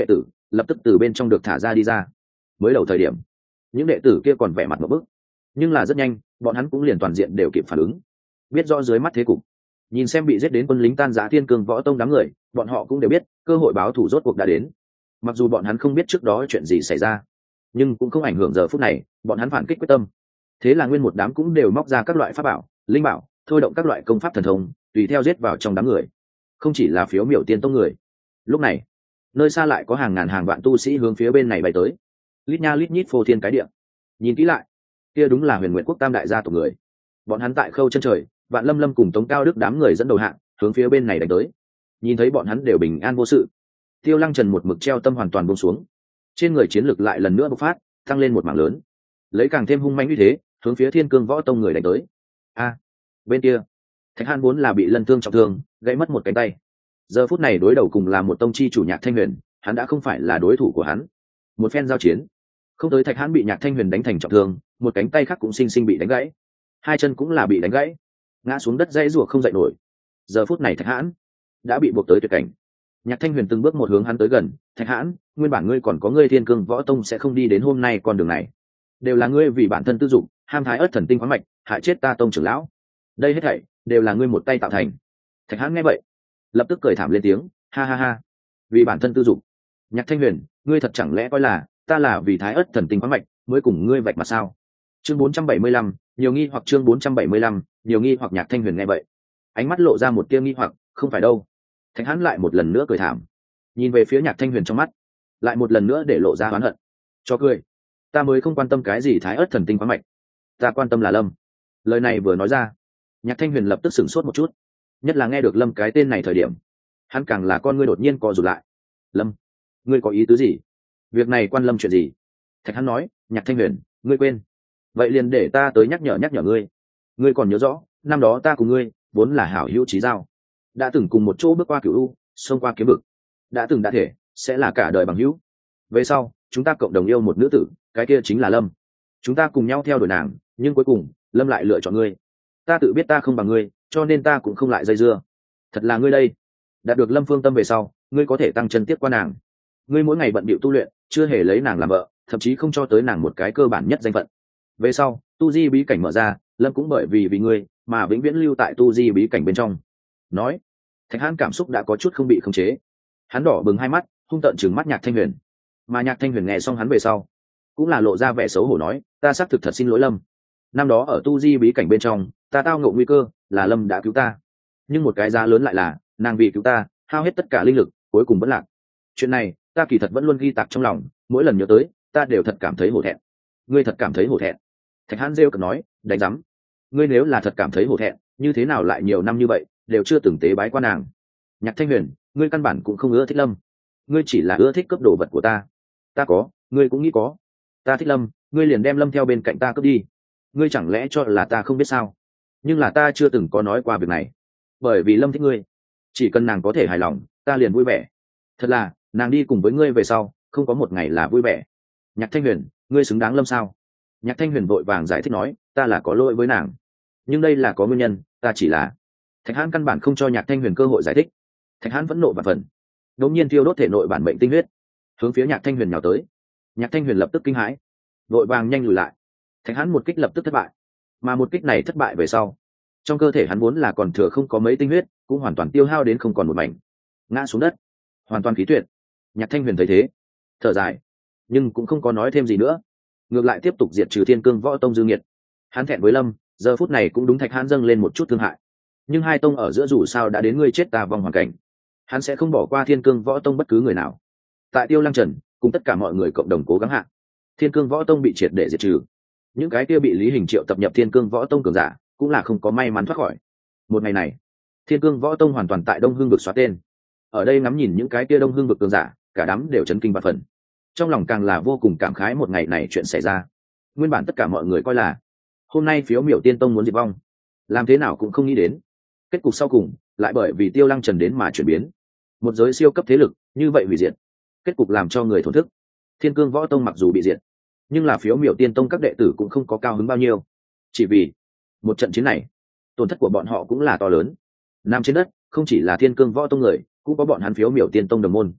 lập tức từ bên trong được thả ra đi ra. Mới đầu thời điểm những đệ tử kia còn vẻ mặt một bức, nhưng là rất nhanh bọn hắn cũng liền toàn diện đều kịp phản ứng, biết rõ dưới mắt thế cục. Nhìn xem bị giết đến quân lính tan rã Thiên Cương Võ Tông đám người, bọn họ cũng đều biết cơ hội báo thù rốt cuộc đã đến. Mặc dù bọn hắn không biết trước đó chuyện gì xảy ra, nhưng cũng không ảnh hưởng giờ phút này bọn hắn phản kích quyết tâm. Thế là nguyên một đám cũng đều móc ra các loại pháp bảo, linh bảo, thôi động các loại công pháp thần thông, tùy theo giết vào trong đám người. Không chỉ là Phiếu Miểu Tiên Tông người. Lúc này nơi xa lại có hàng ngàn hàng vạn tu sĩ hướng phía bên này bay tới, lít nha lít nhít phô thiên cái địa. Nhìn kỹ lại, kia đúng là Huyền Nguyện Quốc tam đại gia tộc người. Bọn hắn tại khâu chân trời, Vạn Lâm Lâm cùng Tống Cao Đức đám người dẫn đầu hạng hướng phía bên này đánh tới. Nhìn thấy bọn hắn đều bình an vô sự, Tiêu Lăng Trần một mực treo tâm hoàn toàn buông xuống, trên người chiến lực lại lần nữa bộc phát, tăng lên một mảng lớn, lấy càng thêm hung manh như thế hướng phía Thiên Cương Võ Tông người đánh tới. A, bên kia Thạch Hãn vốn là bị lân thương trọng thương, gãy mất một cánh tay, giờ phút này đối đầu cùng là một tông chi chủ Nhạc Thanh Huyền, hắn đã không phải là đối thủ của hắn. Một phen giao chiến, không tới Thạch Hãn bị Nhạc Thanh Huyền đánh thành trọng thương, một cánh tay khác cũng sinh sinh bị đánh gãy, hai chân cũng là bị đánh gãy, ngã xuống đất dãy rủa không dậy nổi. Giờ phút này Thạch Hãn đã bị buộc tới tuyệt cảnh. Nhạc Thanh Huyền từng bước một hướng hắn tới gần. Thạch Hãn, nguyên bản ngươi còn có ngươi Thiên Cương Võ Tông sẽ không đi đến hôm nay con đường này, đều là ngươi vì bản thân tư dụng, ham thái ớt thần tinh khoáng mạch, hại chết ta tông trưởng lão. Đây hết thảy đều là ngươi một tay tạo thành. Thạch Hãn nghe vậy, lập tức cười thảm lên tiếng, ha ha ha, vì bản thân tư dụng. Nhạc Thanh Huyền, ngươi thật chẳng lẽ coi là ta là vì thái ớt thần tinh khoáng mạch mới cùng ngươi vạch mặt sao? Chương bốn trăm bảy mươi lăm, nhiều nghi hoặc chương bốn trăm bảy mươi lăm, nhiều nghi hoặc. Nhạc Thanh Huyền nghe vậy, ánh mắt lộ ra một tia nghi hoặc, không phải đâu. Thạch Hãn lại một lần nữa cười thảm, nhìn về phía Nhạc Thanh Huyền trong mắt lại một lần nữa để lộ ra oán hận. Cho cười, ta mới không quan tâm cái gì thái ớt thần tinh khoáng mạch, ta quan tâm là Lâm. Lời này vừa nói ra, Nhạc Thanh Huyền lập tức sửng sốt một chút, nhất là nghe được Lâm cái tên này thời điểm, hắn càng là con ngươi đột nhiên co rụt lại. Lâm, ngươi có ý tứ gì? Việc này quan Lâm chuyện gì? Thạch Hãn nói, Nhạc Thanh Huyền, ngươi quên? Vậy liền để ta tới nhắc nhở nhắc nhở ngươi. Ngươi còn nhớ rõ năm đó ta cùng ngươi vốn là hảo hữu chí giao, đã từng cùng một chỗ bước qua cửu u, xông qua kiếm vực, đã từng đã thể sẽ là cả đời bằng hữu. Về sau chúng ta cộng đồng yêu một nữ tử, cái kia chính là Lâm. Chúng ta cùng nhau theo đuổi nàng, nhưng cuối cùng Lâm lại lựa chọn ngươi. Ta tự biết ta không bằng ngươi, cho nên ta cũng không lại dây dưa. Thật là ngươi đây, đạt được Lâm phương tâm về sau, ngươi có thể tăng chân tiếp qua nàng. Ngươi mỗi ngày bận bịu tu luyện, chưa hề lấy nàng làm vợ, thậm chí không cho tới nàng một cái cơ bản nhất danh phận. Về sau tu di bí cảnh mở ra, Lâm cũng bởi vì vì ngươi mà vĩnh viễn lưu tại tu di bí cảnh bên trong. Nói, Thạch Hãn cảm xúc đã có chút không bị khống chế, hắn đỏ bừng hai mắt, hung tợn trừng mắt Nhạc Thanh Huyền. Mà Nhạc Thanh Huyền nghe xong hắn về sau, cũng là lộ ra vẻ xấu hổ nói, ta xác thực thật xin lỗi Lâm. Năm đó ở tu di bí cảnh bên trong, ta tao ngộ nguy cơ, là Lâm đã cứu ta, nhưng một cái giá lớn lại là nàng vì cứu ta hao hết tất cả linh lực, cuối cùng vẫn lạc. Chuyện này ta kỳ thật vẫn luôn ghi tạc trong lòng, mỗi lần nhớ tới ta đều thật cảm thấy hổ thẹn. Ngươi thật cảm thấy hổ thẹn? Thạch Hãn rêu cực nói, đánh rắm. Ngươi nếu là thật cảm thấy hổ thẹn, như thế nào lại nhiều năm như vậy đều chưa từng tế bái qua nàng? Nhạc Thanh Huyền, ngươi căn bản cũng không ưa thích Lâm, ngươi chỉ là ưa thích cướp đồ vật của ta. Ta có, ngươi cũng nghĩ có. Ta thích Lâm, ngươi liền đem Lâm theo bên cạnh ta cướp đi. Ngươi chẳng lẽ cho là ta không biết sao? Nhưng là ta chưa từng có nói qua việc này, bởi vì Lâm thích ngươi, chỉ cần nàng có thể hài lòng, ta liền vui vẻ. Thật là, nàng đi cùng với ngươi về sau, không có một ngày là vui vẻ. Nhạc Thanh Huyền, ngươi xứng đáng Lâm sao? Nhạc Thanh Huyền vội vàng giải thích nói, ta là có lỗi với nàng, nhưng đây là có nguyên nhân, ta chỉ là. Thạch Hãn căn bản không cho Nhạc Thanh Huyền cơ hội giải thích. Thạch Hãn vẫn nộ và phần, đột nhiên thiêu đốt thể nội bản mệnh tinh huyết, hướng phía Nhạc Thanh Huyền nhào tới. Nhạc Thanh Huyền lập tức kinh hãi, vội vàng nhanh lùi lại. Thạch Hãn một kích lập tức thất bại, mà một kích này thất bại về sau, trong cơ thể hắn vốn là còn thừa không có mấy tinh huyết, cũng hoàn toàn tiêu hao đến không còn một mảnh, ngã xuống đất, hoàn toàn khí tuyệt. Nhạc Thanh Huyền thấy thế, thở dài, nhưng cũng không có nói thêm gì nữa, ngược lại tiếp tục diệt trừ Thiên Cương Võ Tông dư nghiệt. Hắn thẹn với Lâm, giờ phút này cũng đúng Thạch Hãn dâng lên một chút thương hại, nhưng hai tông ở giữa dù sao đã đến ngươi chết ta vong hoàn cảnh, hắn sẽ không bỏ qua Thiên Cương Võ Tông bất cứ người nào. Tại Tiêu Lăng Trần cùng tất cả mọi người cộng đồng cố gắng hạ, Thiên Cương Võ Tông bị triệt để diệt trừ. Những cái kia bị Lý Hình Triệu tập nhập Thiên Cương Võ Tông cường giả cũng là không có may mắn thoát khỏi. Một ngày này, Thiên Cương Võ Tông hoàn toàn tại Đông Hưng vực xóa tên. Ở đây ngắm nhìn những cái kia Đông Hưng vực cường giả, cả đám đều chấn kinh và phần. Trong lòng càng là vô cùng cảm khái một ngày này chuyện xảy ra. Nguyên bản tất cả mọi người coi là hôm nay Phiếu Miểu Tiên Tông muốn diệt vong, làm thế nào cũng không nghĩ đến, kết cục sau cùng lại bởi vì Tiêu Lăng Trần đến mà chuyển biến. Một giới siêu cấp thế lực như vậy hủy diệt, kết cục làm cho người thổn thức. Thiên Cương Võ Tông mặc dù bị diệt, nhưng là Phiếu Miểu Tiên Tông các đệ tử cũng không có cao hứng bao nhiêu, chỉ vì một trận chiến này tổn thất của bọn họ cũng là to lớn. Nằm trên đất không chỉ là Thiên Cương Võ Tông người, cũng có bọn hắn Phiếu Miểu Tiên Tông đồng môn.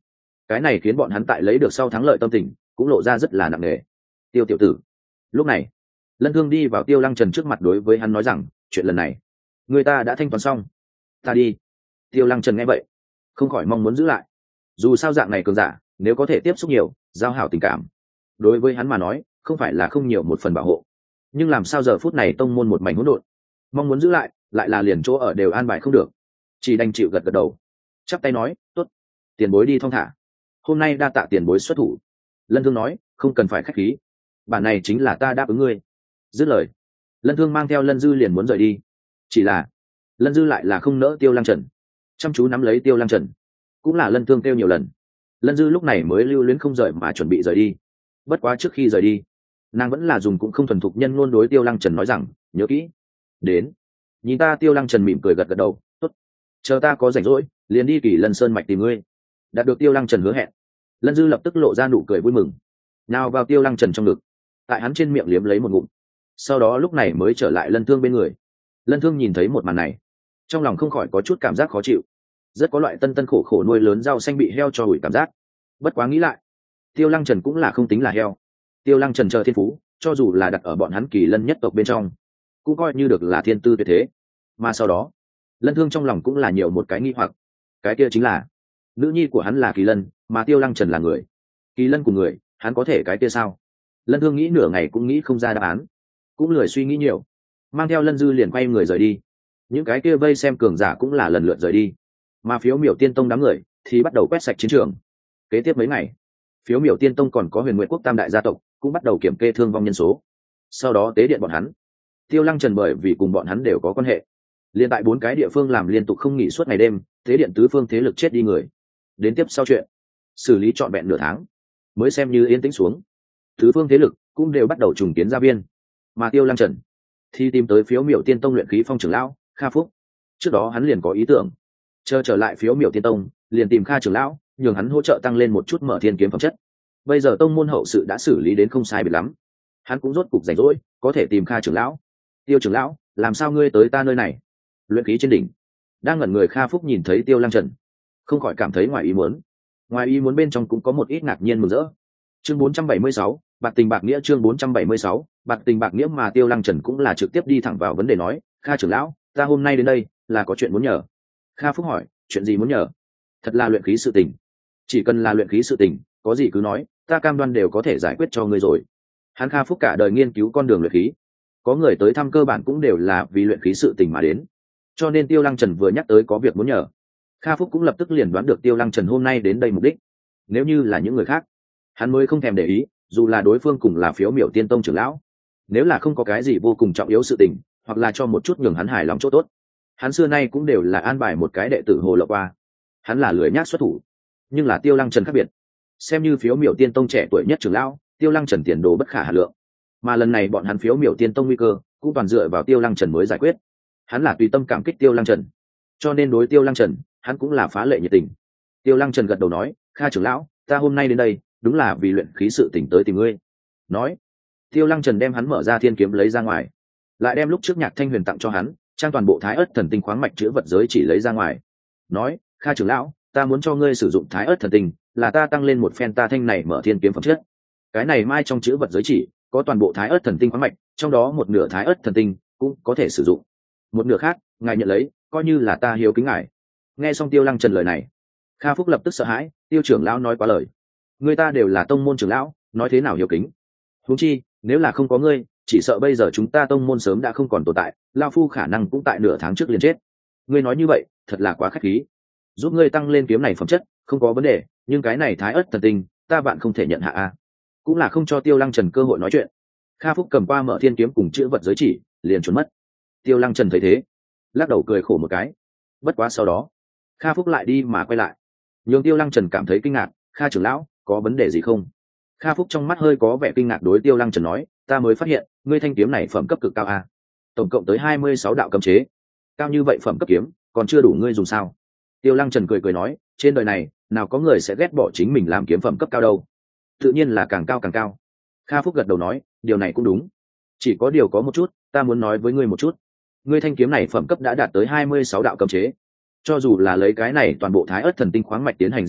cái này khiến bọn hắn tại lấy được sau thắng lợi tâm tình cũng lộ ra rất là nặng nề. Tiêu tiểu tử. Lúc này Lân Thương đi vào Tiêu Lăng Trần trước mặt, đối với hắn nói rằng, chuyện lần này người ta đã thanh toán xong, ta đi. Tiêu Lăng Trần nghe vậy không khỏi mong muốn giữ lại, dù sao dạng này cường giả nếu có thể tiếp xúc nhiều, giao hảo tình cảm, đối với hắn mà nói không phải là không nhiều một phần bảo hộ. Nhưng làm sao giờ phút này tông môn một mảnh hỗn độn, mong muốn giữ lại lại là liền chỗ ở đều an bài không được, chỉ đành chịu gật gật đầu, chắp tay nói, tốt, tiền bối đi thong thả, hôm nay đa tạ tiền bối xuất thủ. Lân Thương nói, không cần phải khách khí, bản này chính là ta đáp ứng ngươi. Dứt lời, Lân Thương mang theo Lân Dư liền muốn rời đi, chỉ là Lân Dư lại là không nỡ Tiêu Lăng Trần, chăm chú nắm lấy Tiêu Lăng Trần. Cũng là Lân Thương kêu nhiều lần, Lân Dư lúc này mới lưu luyến không rời mà chuẩn bị rời đi. Bất quá trước khi rời đi, nàng vẫn là dùng cũng không thuần thục nhân ngôn đối Tiêu Lăng Trần nói rằng, nhớ kỹ, đến. Nhìn ta. Tiêu Lăng Trần mỉm cười gật gật đầu, tốt, chờ ta có rảnh rỗi liền đi Kỳ Lân Sơn mạch tìm ngươi. Đạt được Tiêu Lăng Trần hứa hẹn, Lân Dư lập tức lộ ra nụ cười vui mừng, nào vào Tiêu Lăng Trần trong ngực, tại hắn trên miệng liếm lấy một ngụm, sau đó lúc này mới trở lại Lân Thương bên người. Lân Thương nhìn thấy một màn này, trong lòng không khỏi có chút cảm giác khó chịu, rất có loại tân tân khổ khổ nuôi lớn rau xanh bị heo cho hủi cảm giác. Bất quá nghĩ lại, Tiêu Lăng Trần cũng là không tính là heo. Tiêu Lăng Trần chờ thiên phú, cho dù là đặt ở bọn hắn Kỳ Lân nhất tộc bên trong, cũng coi như được là thiên tư tuyệt thế. Mà sau đó, Lân Thương trong lòng cũng là nhiều một cái nghi hoặc, cái kia chính là nữ nhi của hắn là Kỳ Lân, mà Tiêu Lăng Trần là người. Kỳ Lân cùng người, hắn có thể cái kia sao? Lân Thương nghĩ nửa ngày cũng nghĩ không ra đáp án, cũng lười suy nghĩ nhiều, mang theo Lân Dư liền quay người rời đi. Những cái kia vây xem cường giả cũng là lần lượt rời đi, mà Phiếu Miểu Tiên Tông đám người thì bắt đầu quét sạch chiến trường. Kế tiếp mấy ngày, Phiếu Miểu Tiên Tông còn có Huyền Nguyệt Quốc tam đại gia tộc cũng bắt đầu kiểm kê thương vong nhân số, sau đó tế điện bọn hắn. Tiêu Lăng Trần bởi vì cùng bọn hắn đều có quan hệ, liên tại bốn cái địa phương làm liên tục không nghỉ suốt ngày đêm, tế điện tứ phương thế lực chết đi người. Đến tiếp sau chuyện xử lý trọn vẹn nửa tháng mới xem như yên tĩnh xuống, tứ phương thế lực cũng đều bắt đầu trùng kiến gia viên. Mà Tiêu Lăng Trần thì tìm tới Phiếu Miểu Tiên Tông luyện khí phong trưởng lão Kha Phúc. Trước đó hắn liền có ý tưởng, chờ trở lại Phiếu Miểu Tiên Tông liền tìm Kha trưởng lão nhường hắn hỗ trợ tăng lên một chút mở thiên kiếm phẩm chất. Bây giờ tông môn hậu sự đã xử lý đến không sai biệt lắm, hắn cũng rốt cục rảnh rỗi có thể tìm Kha trưởng lão. Tiêu trưởng lão, làm sao ngươi tới ta nơi này? Luyện khí trên đỉnh đang ngẩn người Kha Phúc nhìn thấy Tiêu Lăng Trần, không khỏi cảm thấy ngoài ý muốn. Ngoài ý muốn bên trong cũng có một ít ngạc nhiên mừng rỡ. Chương bốn trăm bảy mươi sáu, bạc tình bạc nghĩa. Chương bốn trăm bảy mươi sáu, bạc tình bạc nghĩa. Mà Tiêu Lăng Trần cũng là trực tiếp đi thẳng vào vấn đề nói, Kha trưởng lão, ta hôm nay đến đây là có chuyện muốn nhờ. Kha Phúc hỏi, chuyện gì muốn nhờ? Thật là luyện khí sự tình, chỉ cần là luyện khí sự tình, có gì cứ nói, ta cam đoan đều có thể giải quyết cho ngươi rồi. Hắn Kha Phúc cả đời nghiên cứu con đường luyện khí, có người tới thăm cơ bản cũng đều là vì luyện khí sự tình mà đến, cho nên Tiêu Lăng Trần vừa nhắc tới có việc muốn nhờ, Kha Phúc cũng lập tức liền đoán được Tiêu Lăng Trần hôm nay đến đây mục đích. Nếu như là những người khác, hắn mới không thèm để ý, dù là đối phương cùng là Phiếu Miểu Tiên Tông trưởng lão, nếu là không có cái gì vô cùng trọng yếu sự tình, hoặc là cho một chút nhường hắn hài lòng chỗ tốt, hắn xưa nay cũng đều là an bài một cái đệ tử hồ lộ qua. Hắn là lười nhác xuất thủ. Nhưng là Tiêu Lăng Trần khác biệt, xem như Phiếu Miểu Tiên Tông trẻ tuổi nhất trưởng lão, Tiêu Lăng Trần tiền đồ bất khả hà lượng, mà lần này bọn hắn Phiếu Miểu Tiên Tông nguy cơ cũng toàn dựa vào Tiêu Lăng Trần mới giải quyết. Hắn là tùy tâm cảm kích Tiêu Lăng Trần, cho nên đối Tiêu Lăng Trần hắn cũng là phá lệ nhiệt tình. Tiêu Lăng Trần gật đầu nói, Kha trưởng lão, ta hôm nay đến đây đúng là vì luyện khí sự tỉnh tới tìm ngươi. Nói, Tiêu Lăng Trần đem hắn mở ra thiên kiếm lấy ra ngoài, lại đem lúc trước Nhạc Thanh Huyền tặng cho hắn trang toàn bộ Thái Ức Thần Tinh khoáng mạch chứa vật giới chỉ lấy ra ngoài. Nói, Kha trưởng lão, ta muốn cho ngươi sử dụng Thái Ức Thần Tinh, là ta tăng lên một phen ta thanh này mở thiên kiếm phẩm chất. Cái này mai trong chứa vật giới chỉ có toàn bộ Thái Ức Thần Tinh khoáng mạch, trong đó một nửa Thái Ức Thần Tinh cũng có thể sử dụng, một nửa khác ngài nhận lấy, coi như là ta hiếu kính ngài. Nghe xong Tiêu Lăng Trần lời này, Kha Phúc lập tức sợ hãi, Tiêu trưởng lão nói quá lời, người ta đều là tông môn trưởng lão, nói thế nào hiếu kính? Huống chi, nếu là không có ngươi, chỉ sợ bây giờ chúng ta tông môn sớm đã không còn tồn tại, lão phu khả năng cũng tại nửa tháng trước liền chết. Ngươi nói như vậy, thật là quá khách khí. Giúp ngươi tăng lên kiếm này phẩm chất, không có vấn đề, nhưng cái này Thái Ức Thần Tinh, ta bạn không thể nhận hạ a. Cũng là không cho Tiêu Lăng Trần cơ hội nói chuyện. Kha Phúc cầm qua mở thiên kiếm cùng chữ vật giới chỉ, liền trốn mất. Tiêu Lăng Trần thấy thế, lắc đầu cười khổ một cái. Bất quá sau đó, Kha Phúc lại đi mà quay lại, nhường Tiêu Lăng Trần cảm thấy kinh ngạc, Kha trưởng lão, có vấn đề gì không? Kha Phúc trong mắt hơi có vẻ kinh ngạc đối Tiêu Lăng Trần nói, ta mới phát hiện, ngươi thanh kiếm này phẩm cấp cực cao a, tổng cộng tới hai mươi sáu đạo cấm chế, cao như vậy phẩm cấp kiếm, còn chưa đủ ngươi dùng sao? Tiêu Lăng Trần cười cười nói, trên đời này, nào có người sẽ ghét bỏ chính mình làm kiếm phẩm cấp cao đâu, tự nhiên là càng cao càng cao. Kha Phúc gật đầu nói, điều này cũng đúng, chỉ có điều có một chút, ta muốn nói với ngươi một chút. Ngươi thanh kiếm này phẩm cấp đã đạt tới hai mươi sáu đạo cấm chế, cho dù là lấy cái này toàn bộ Thái Ức Thần Tinh khoáng mạch tiến hành rèn đúc,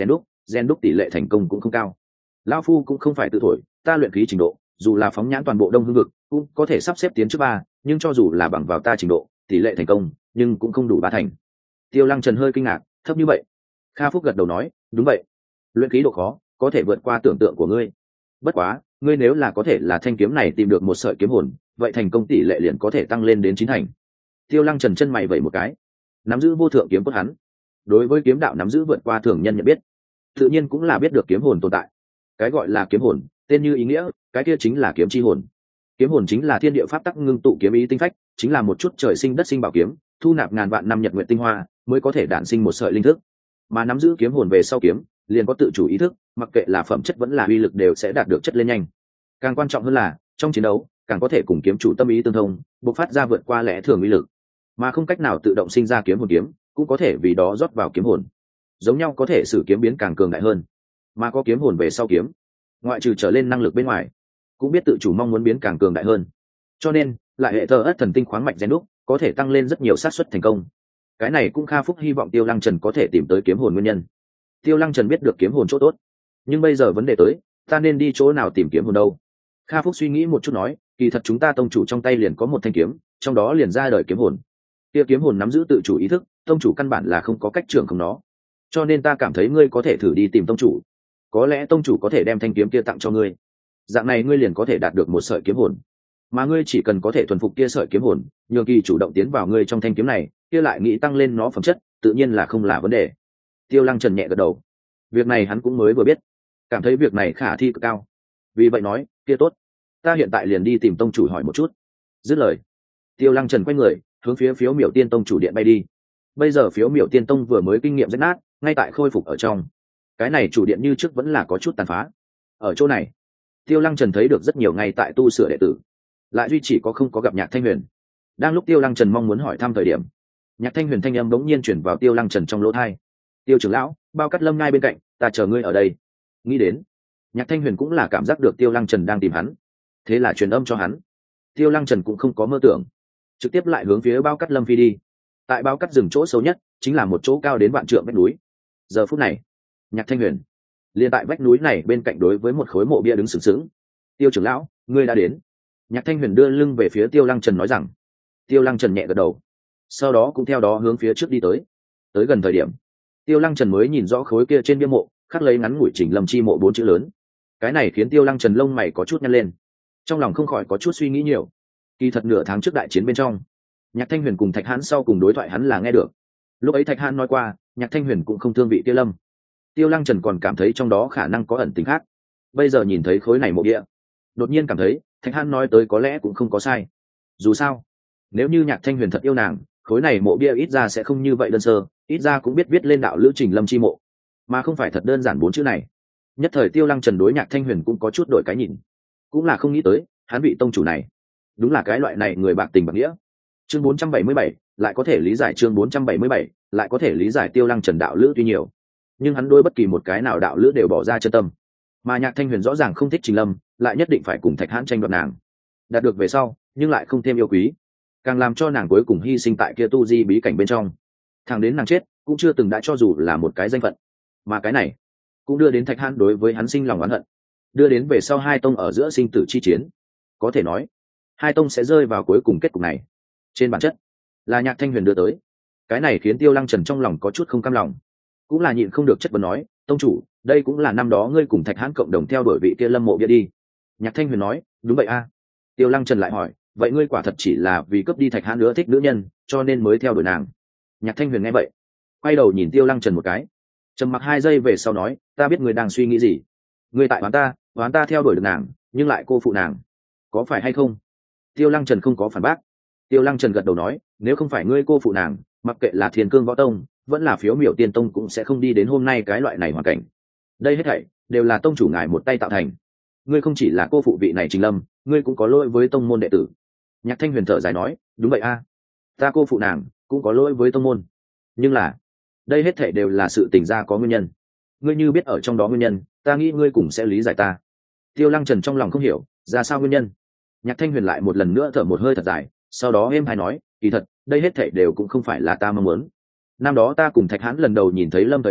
gen đúc tỷ lệ thành công cũng không cao. Lão phu cũng không phải tự thổi, ta luyện khí trình độ dù là phóng nhãn toàn bộ đông hương vực cũng có thể sắp xếp tiến trước ba, nhưng cho dù là bằng vào ta trình độ tỷ lệ thành công nhưng cũng không đủ ba thành. Tiêu Lăng Trần hơi kinh ngạc, thấp như vậy? Kha Phúc gật đầu nói, đúng vậy, luyện khí độ khó có thể vượt qua tưởng tượng của ngươi. Bất quá ngươi nếu là có thể là thanh kiếm này tìm được một sợi kiếm hồn, vậy thành công tỷ lệ liền có thể tăng lên đến chín thành. Tiêu Lăng Trần chân mày vẩy một cái, nắm giữ vô thượng kiếm cốt hắn đối với kiếm đạo nắm giữ vượt qua thường nhân nhận biết, tự nhiên cũng là biết được kiếm hồn tồn tại. Cái gọi là kiếm hồn tên như ý nghĩa, cái kia chính là kiếm chi hồn. Kiếm hồn chính là thiên địa pháp tắc ngưng tụ kiếm ý tinh phách, chính là một chút trời sinh đất sinh bảo kiếm, thu nạp ngàn vạn năm nhật nguyện tinh hoa mới có thể đản sinh một sợi linh thức. Mà nắm giữ kiếm hồn về sau kiếm liền có tự chủ ý thức, mặc kệ là phẩm chất vẫn là uy lực đều sẽ đạt được chất lên nhanh. Càng quan trọng hơn là trong chiến đấu càng có thể cùng kiếm chủ tâm ý tương thông, bộc phát ra vượt qua lẽ thường uy lực. Mà không cách nào tự động sinh ra kiếm hồn kiếm cũng có thể vì đó rót vào kiếm hồn, giống nhau có thể sử kiếm biến càng cường đại hơn. Mà có kiếm hồn về sau kiếm, ngoại trừ trở lên năng lực bên ngoài, cũng biết tự chủ mong muốn biến càng cường đại hơn. Cho nên lại hệ thờ ất thần tinh khoáng mạch rèn đúc có thể tăng lên rất nhiều xác suất thành công. Cái này cũng Kha Phúc hy vọng Tiêu Lăng Trần có thể tìm tới kiếm hồn nguyên nhân. Tiêu Lăng Trần biết được kiếm hồn chỗ tốt, nhưng bây giờ vấn đề tới, ta nên đi chỗ nào tìm kiếm hồn đâu? Kha Phúc suy nghĩ một chút nói, kỳ thật chúng ta tông chủ trong tay liền có một thanh kiếm, trong đó liền ra đời kiếm hồn. Kia kiếm hồn nắm giữ tự chủ ý thức, tông chủ căn bản là không có cách trưởng không nó. Cho nên ta cảm thấy ngươi có thể thử đi tìm tông chủ, có lẽ tông chủ có thể đem thanh kiếm kia tặng cho ngươi. Dạng này ngươi liền có thể đạt được một sợi kiếm hồn, mà ngươi chỉ cần có thể thuần phục kia sợi kiếm hồn, nhường kỳ chủ động tiến vào ngươi trong thanh kiếm này, kia lại nghĩ tăng lên nó phẩm chất, tự nhiên là không là vấn đề. Tiêu Lăng Trần nhẹ gật đầu, việc này hắn cũng mới vừa biết, cảm thấy việc này khả thi cực cao, vì vậy nói, kia tốt, ta hiện tại liền đi tìm tông chủ hỏi một chút. Dứt lời, Tiêu Lăng Trần quay người hướng phía Phiếu Miểu Tiên Tông chủ điện bay đi. Bây giờ Phiếu Miểu Tiên Tông vừa mới kinh nghiệm rách nát, ngay tại khôi phục ở trong. Cái này chủ điện như trước vẫn là có chút tàn phá. Ở chỗ này, Tiêu Lăng Trần thấy được rất nhiều ngay tại tu sửa đệ tử, lại duy chỉ có không có gặp Nhạc Thanh Huyền. Đang lúc Tiêu Lăng Trần mong muốn hỏi thăm thời điểm, Nhạc Thanh Huyền thanh âm bỗng nhiên chuyển vào Tiêu Lăng Trần trong lỗ tai. Tiêu trưởng lão, Bao Cát Lâm ngay bên cạnh, ta chờ ngươi ở đây. Nghĩ đến, Nhạc Thanh Huyền cũng là cảm giác được Tiêu Lăng Trần đang tìm hắn, thế là truyền âm cho hắn. Tiêu Lăng Trần cũng không có mơ tưởng, trực tiếp lại hướng phía Bao Cát Lâm phi đi. Tại Bao Cát rừng chỗ xấu nhất, chính là một chỗ cao đến vạn trượng vách núi. Giờ phút này, Nhạc Thanh Huyền liền tại vách núi này bên cạnh đối với một khối mộ bia đứng sừng sững. Tiêu trưởng lão, ngươi đã đến. Nhạc Thanh Huyền đưa lưng về phía Tiêu Lăng Trần nói rằng. Tiêu Lăng Trần nhẹ gật đầu, sau đó cũng theo đó hướng phía trước đi tới. Tới gần thời điểm, Tiêu Lăng Trần mới nhìn rõ khối kia trên bia mộ khắc lấy ngắn ngủi Trình Lâm chi mộ bốn chữ lớn. Cái này khiến Tiêu Lăng Trần lông mày có chút nhăn lên, trong lòng không khỏi có chút suy nghĩ nhiều. Kỳ thật nửa tháng trước đại chiến bên trong, Nhạc Thanh Huyền cùng Thạch Hãn sau cùng đối thoại hắn là nghe được. Lúc ấy Thạch Hãn nói qua, Nhạc Thanh Huyền cũng không thương vị Tiêu Lâm. Tiêu Lăng Trần còn cảm thấy trong đó khả năng có ẩn tình khác. Bây giờ nhìn thấy khối này mộ địa, đột nhiên cảm thấy Thạch Hãn nói tới có lẽ cũng không có sai. Dù sao, nếu như Nhạc Thanh Huyền thật yêu nàng, khối này mộ bia ít ra sẽ không như vậy đơn sơ, ít ra cũng biết viết lên đạo lữ Trình Lâm chi mộ, mà không phải thật đơn giản bốn chữ này. Nhất thời Tiêu Lăng Trần đối Nhạc Thanh Huyền cũng có chút đổi cái nhìn, cũng là không nghĩ tới hắn vị tông chủ này đúng là cái loại này người bạc tình bạc nghĩa. Chương bốn trăm bảy mươi bảy lại có thể lý giải, chương bốn trăm bảy mươi bảy lại có thể lý giải Tiêu Lăng Trần đạo lữ tuy nhiều, nhưng hắn đối bất kỳ một cái nào đạo lữ đều bỏ ra chân tâm. Mà Nhạc Thanh Huyền rõ ràng không thích Trình Lâm, lại nhất định phải cùng Thạch Hãn tranh đoạt nàng, đạt được về sau nhưng lại không thêm yêu quý, càng làm cho nàng cuối cùng hy sinh tại kia tu di bí cảnh bên trong, thẳng đến nàng chết cũng chưa từng đã cho dù là một cái danh phận. Mà cái này cũng đưa đến Thạch Hãn đối với hắn sinh lòng oán hận, đưa đến về sau hai tông ở giữa sinh tử chi chiến. Có thể nói hai tông sẽ rơi vào cuối cùng kết cục này, trên bản chất là Nhạc Thanh Huyền đưa tới. Cái này khiến Tiêu Lăng Trần trong lòng có chút không cam lòng, cũng là nhịn không được chất vấn nói, tông chủ, đây cũng là năm đó ngươi cùng Thạch Hãn cộng đồng theo đuổi vị kia Lâm mộ bia đi. Nhạc Thanh Huyền nói, đúng vậy a. Tiêu Lăng Trần lại hỏi, vậy ngươi quả thật chỉ là vì cướp đi Thạch Hãn nữa thích nữ nhân cho nên mới theo đuổi nàng? Nhạc Thanh Huyền nghe vậy quay đầu nhìn Tiêu Lăng Trần một cái, trầm mặc hai giây về sau nói, ta biết ngươi đang suy nghĩ gì. Ngươi tại oán ta, oán ta theo đuổi được nàng nhưng lại cô phụ nàng, có phải hay không? Tiêu Lăng Trần không có phản bác. Tiêu Lăng Trần gật đầu nói, nếu không phải ngươi cô phụ nàng, mặc kệ là Thiên Cương Võ Tông vẫn là Phiếu Miểu Tiên Tông cũng sẽ không đi đến hôm nay cái loại này hoàn cảnh. Đây hết thảy đều là tông chủ ngài một tay tạo thành. Ngươi không chỉ là cô phụ vị này Trình Lâm, ngươi cũng có lỗi với tông môn đệ tử. Nhạc Thanh Huyền thở dài nói, đúng vậy a, ta cô phụ nàng cũng có lỗi với tông môn, nhưng là đây hết thảy đều là sự tình ra có nguyên nhân. Ngươi như biết ở trong đó nguyên nhân, ta nghĩ ngươi cũng sẽ lý giải ta. Tiêu Lăng Trần trong lòng không hiểu ra sao nguyên nhân. Nhạc Thanh Huyền lại một lần nữa thở một hơi thật dài, sau đó êm hay nói, kỳ thật đây hết thảy đều cũng không phải là ta mong muốn. Năm đó ta cùng Thạch Hãn lần đầu nhìn thấy Lâm thời điểm,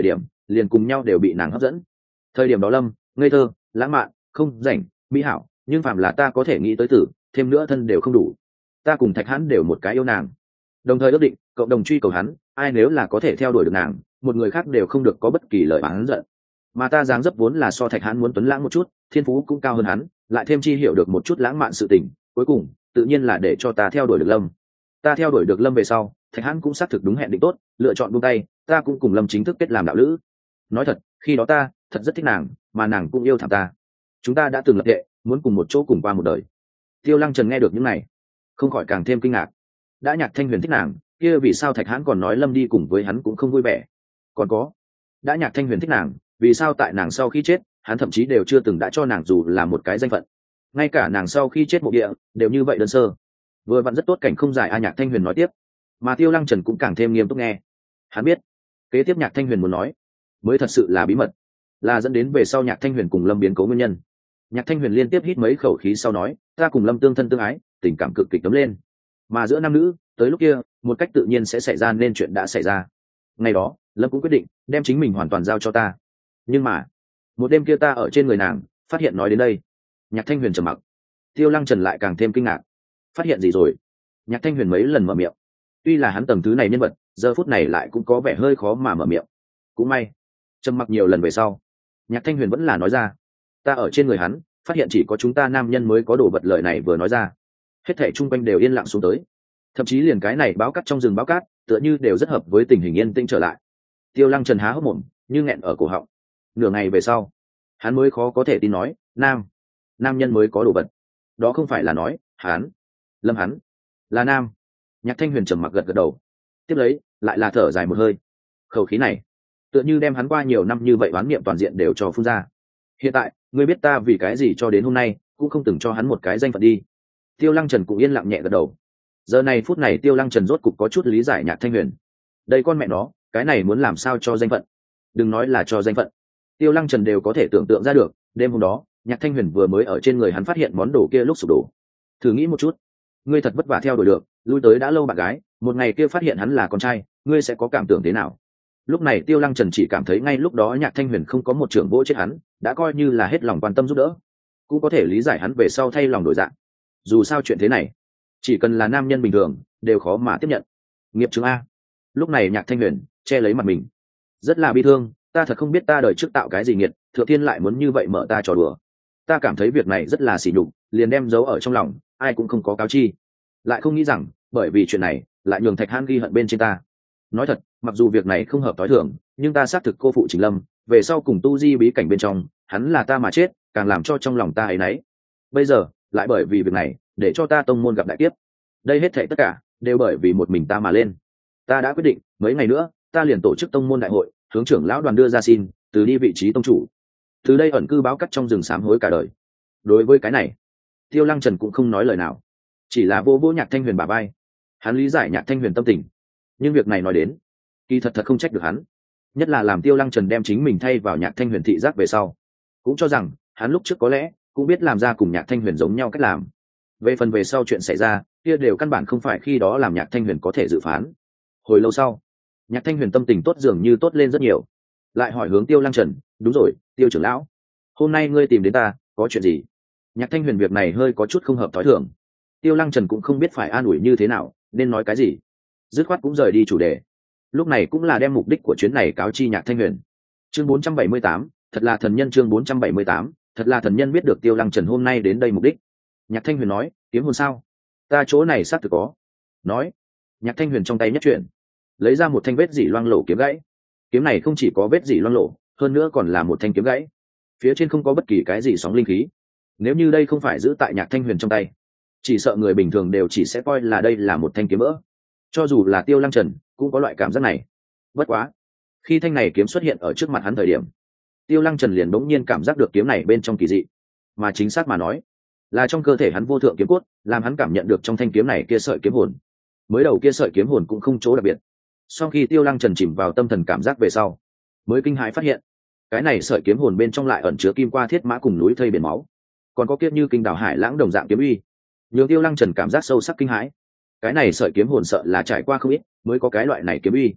liền cùng nhau đều bị nàng hấp dẫn. Thời điểm đó Lâm ngây thơ, lãng mạn, không rảnh, mỹ hảo, nhưng phàm là ta có thể nghĩ tới tử, thêm nữa thân đều không đủ. Ta cùng Thạch Hãn đều một cái yêu nàng, đồng thời ước định cộng đồng truy cầu hắn, ai nếu là có thể theo đuổi được nàng, một người khác đều không được có bất kỳ lời oán giận. Mà ta dáng dấp vốn là so Thạch Hãn muốn tuấn lãng một chút, thiên phú cũng cao hơn hắn, lại thêm chi hiểu được một chút lãng mạn sự tình, cuối cùng tự nhiên là để cho ta theo đuổi được Lâm. Ta theo đuổi được Lâm về sau, Thạch Hãn cũng xác thực đúng hẹn định tốt, lựa chọn buông tay, ta cũng cùng Lâm chính thức kết làm đạo lữ. Nói thật, khi đó ta thật rất thích nàng, mà nàng cũng yêu thẳng ta. Chúng ta đã từng lập hệ, muốn cùng một chỗ cùng qua một đời. Tiêu Lăng Trần nghe được những này, không khỏi càng thêm kinh ngạc. Đã Nhạc Thanh Huyền thích nàng, kia vì sao Thạch Hãn còn nói Lâm đi cùng với hắn cũng không vui vẻ? Còn có, đã Nhạc Thanh Huyền thích nàng, vì sao tại nàng sau khi chết, hắn thậm chí đều chưa từng đã cho nàng dù là một cái danh phận? Ngay cả nàng sau khi chết mộ địa đều như vậy đơn sơ. Vừa vặn rất tốt cảnh không dài a. Nhạc Thanh Huyền nói tiếp, mà Tiêu Lăng Trần cũng càng thêm nghiêm túc nghe. Hắn biết, kế tiếp Nhạc Thanh Huyền muốn nói, mới thật sự là bí mật, là dẫn đến về sau Nhạc Thanh Huyền cùng Lâm biến cố nguyên nhân. Nhạc Thanh Huyền liên tiếp hít mấy khẩu khí sau nói, ta cùng Lâm tương thân tương ái, tình cảm cực kịch đấm lên, mà giữa nam nữ tới lúc kia một cách tự nhiên sẽ xảy ra nên chuyện đã xảy ra. Ngày đó Lâm cũng quyết định đem chính mình hoàn toàn giao cho ta, nhưng mà một đêm kia ta ở trên người nàng phát hiện. Nói đến đây, Nhạc Thanh Huyền trầm mặc. Tiêu Lăng Trần lại càng thêm kinh ngạc. Phát hiện gì rồi? Nhạc Thanh Huyền mấy lần mở miệng, tuy là hắn tầng thứ này nhân vật, giờ phút này lại cũng có vẻ hơi khó mà mở miệng. Cũng may trầm mặc nhiều lần về sau, Nhạc Thanh Huyền vẫn là nói ra, ta ở trên người hắn phát hiện chỉ có chúng ta nam nhân mới có đồ vật. Lời này vừa nói ra, hết thảy chung quanh đều yên lặng xuống tới, thậm chí liền cái này báo cát trong rừng báo cát tựa như đều rất hợp với tình hình yên tĩnh trở lại. Tiêu Lăng Trần há hốc mồm như nghẹn ở cổ họng. Nửa ngày về sau, hắn mới khó có thể tin nói, nam nam nhân mới có đồ vật, đó không phải là nói hắn Lâm hắn là nam? Nhạc Thanh Huyền trầm mặc gật gật đầu, tiếp lấy lại là thở dài một hơi. Khẩu khí này tựa như đem hắn qua nhiều năm như vậy oán niệm toàn diện đều cho phun ra. Hiện tại ngươi biết ta vì cái gì cho đến hôm nay cũng không từng cho hắn một cái danh phận đi. Tiêu Lăng Trần cũng yên lặng nhẹ gật đầu. Giờ này phút này Tiêu Lăng Trần rốt cục có chút lý giải Nhạc Thanh Huyền. Đây con mẹ nó, cái này muốn làm sao cho danh phận? Đừng nói là cho danh phận, Tiêu Lăng Trần đều có thể tưởng tượng ra được, đêm hôm đó Nhạc Thanh Huyền vừa mới ở trên người hắn phát hiện món đồ kia lúc sụp đổ. Thử nghĩ một chút, ngươi thật vất vả theo đuổi được, lui tới đã lâu bạn gái, một ngày kia phát hiện hắn là con trai, ngươi sẽ có cảm tưởng thế nào? Lúc này Tiêu Lăng Trần chỉ cảm thấy ngay lúc đó Nhạc Thanh Huyền không có một trưởng vỗ chết hắn, đã coi như là hết lòng quan tâm giúp đỡ, cũng có thể lý giải hắn về sau thay lòng đổi dạng. Dù sao chuyện thế này, chỉ cần là nam nhân bình thường đều khó mà tiếp nhận. Nghiệp chứng a. Lúc này Nhạc Thanh Huyền che lấy mặt mình, rất là bi thương. Ta thật không biết ta đời trước tạo cái gì nghiệt, thượng thiên lại muốn như vậy mở ta trò đùa. Ta cảm thấy việc này rất là sỉ nhục, liền đem giấu ở trong lòng, ai cũng không có cáo chi. Lại không nghĩ rằng bởi vì chuyện này lại nhường Thạch Hãn ghi hận bên trên ta. Nói thật, mặc dù việc này không hợp tối thường, nhưng ta xác thực cô phụ Trình Lâm, về sau cùng tu di bí cảnh bên trong, hắn là ta mà chết, càng làm cho trong lòng ta ấy nấy. Bây giờ lại bởi vì việc này để cho ta tông môn gặp đại kiếp. Đây hết thảy tất cả đều bởi vì một mình ta mà lên. Ta đã quyết định mấy ngày nữa ta liền tổ chức tông môn đại hội, hướng trưởng lão đoàn đưa ra xin từ đi vị trí tông chủ, từ đây ẩn cư báo cắt trong rừng sám hối cả đời. Đối với cái này, Tiêu Lăng Trần cũng không nói lời nào, chỉ là vô vô Nhạc Thanh Huyền bả vai. Hắn lý giải Nhạc Thanh Huyền tâm tình, nhưng việc này nói đến, kỳ thật thật không trách được hắn. Nhất là làm Tiêu Lăng Trần đem chính mình thay vào Nhạc Thanh Huyền thị giác về sau, cũng cho rằng hắn lúc trước có lẽ cũng biết làm ra cùng Nhạc Thanh Huyền giống nhau cách làm. Về phần về sau chuyện xảy ra, kia đều căn bản không phải khi đó làm Nhạc Thanh Huyền có thể dự phán. Hồi lâu sau, Nhạc Thanh Huyền tâm tình tốt dường như tốt lên rất nhiều, lại hỏi hướng Tiêu Lăng Trần, đúng rồi, Tiêu trưởng lão, hôm nay ngươi tìm đến ta có chuyện gì? Nhạc Thanh Huyền việc này hơi có chút không hợp thói thường. Tiêu Lăng Trần cũng không biết phải an ủi như thế nào, nên nói cái gì, dứt khoát cũng rời đi chủ đề. Lúc này cũng là đem mục đích của chuyến này cáo chi Nhạc Thanh Huyền. Chương bốn trăm bảy mươi tám, thật là thần nhân. Chương bốn trăm bảy mươi tám, thật là thần nhân biết được Tiêu Lăng Trần hôm nay đến đây mục đích. Nhạc Thanh Huyền nói, kiếm hồn sao? Ta chỗ này xác thực có. Nói, Nhạc Thanh Huyền trong tay nhất chuyển, lấy ra một thanh vết dỉ loang lổ kiếm gãy. Kiếm này không chỉ có vết dỉ loang lổ, hơn nữa còn là một thanh kiếm gãy, phía trên không có bất kỳ cái gì sóng linh khí. Nếu như đây không phải giữ tại Nhạc Thanh Huyền trong tay, chỉ sợ người bình thường đều chỉ sẽ coi là đây là một thanh kiếm vỡ. Cho dù là Tiêu Lăng Trần cũng có loại cảm giác này. Bất quá, khi thanh này kiếm xuất hiện ở trước mặt hắn thời điểm, Tiêu Lăng Trần liền bỗng nhiên cảm giác được kiếm này bên trong kỳ dị, mà chính xác mà nói, là trong cơ thể hắn vô thượng kiếm cốt, làm hắn cảm nhận được trong thanh kiếm này kia sợi kiếm hồn. Mới đầu kia sợi kiếm hồn cũng không chỗ đặc biệt, sau khi Tiêu Lăng Trần chìm vào tâm thần cảm giác về sau, mới kinh hãi phát hiện, cái này sợi kiếm hồn bên trong lại ẩn chứa kim qua thiết mã cùng núi thây biển máu, còn có kiếp như kinh đảo hải lãng đồng dạng kiếm uy, nhường Tiêu Lăng Trần cảm giác sâu sắc kinh hãi. Cái này sợi kiếm hồn sợ là trải qua không ít mới có cái loại này kiếm uy.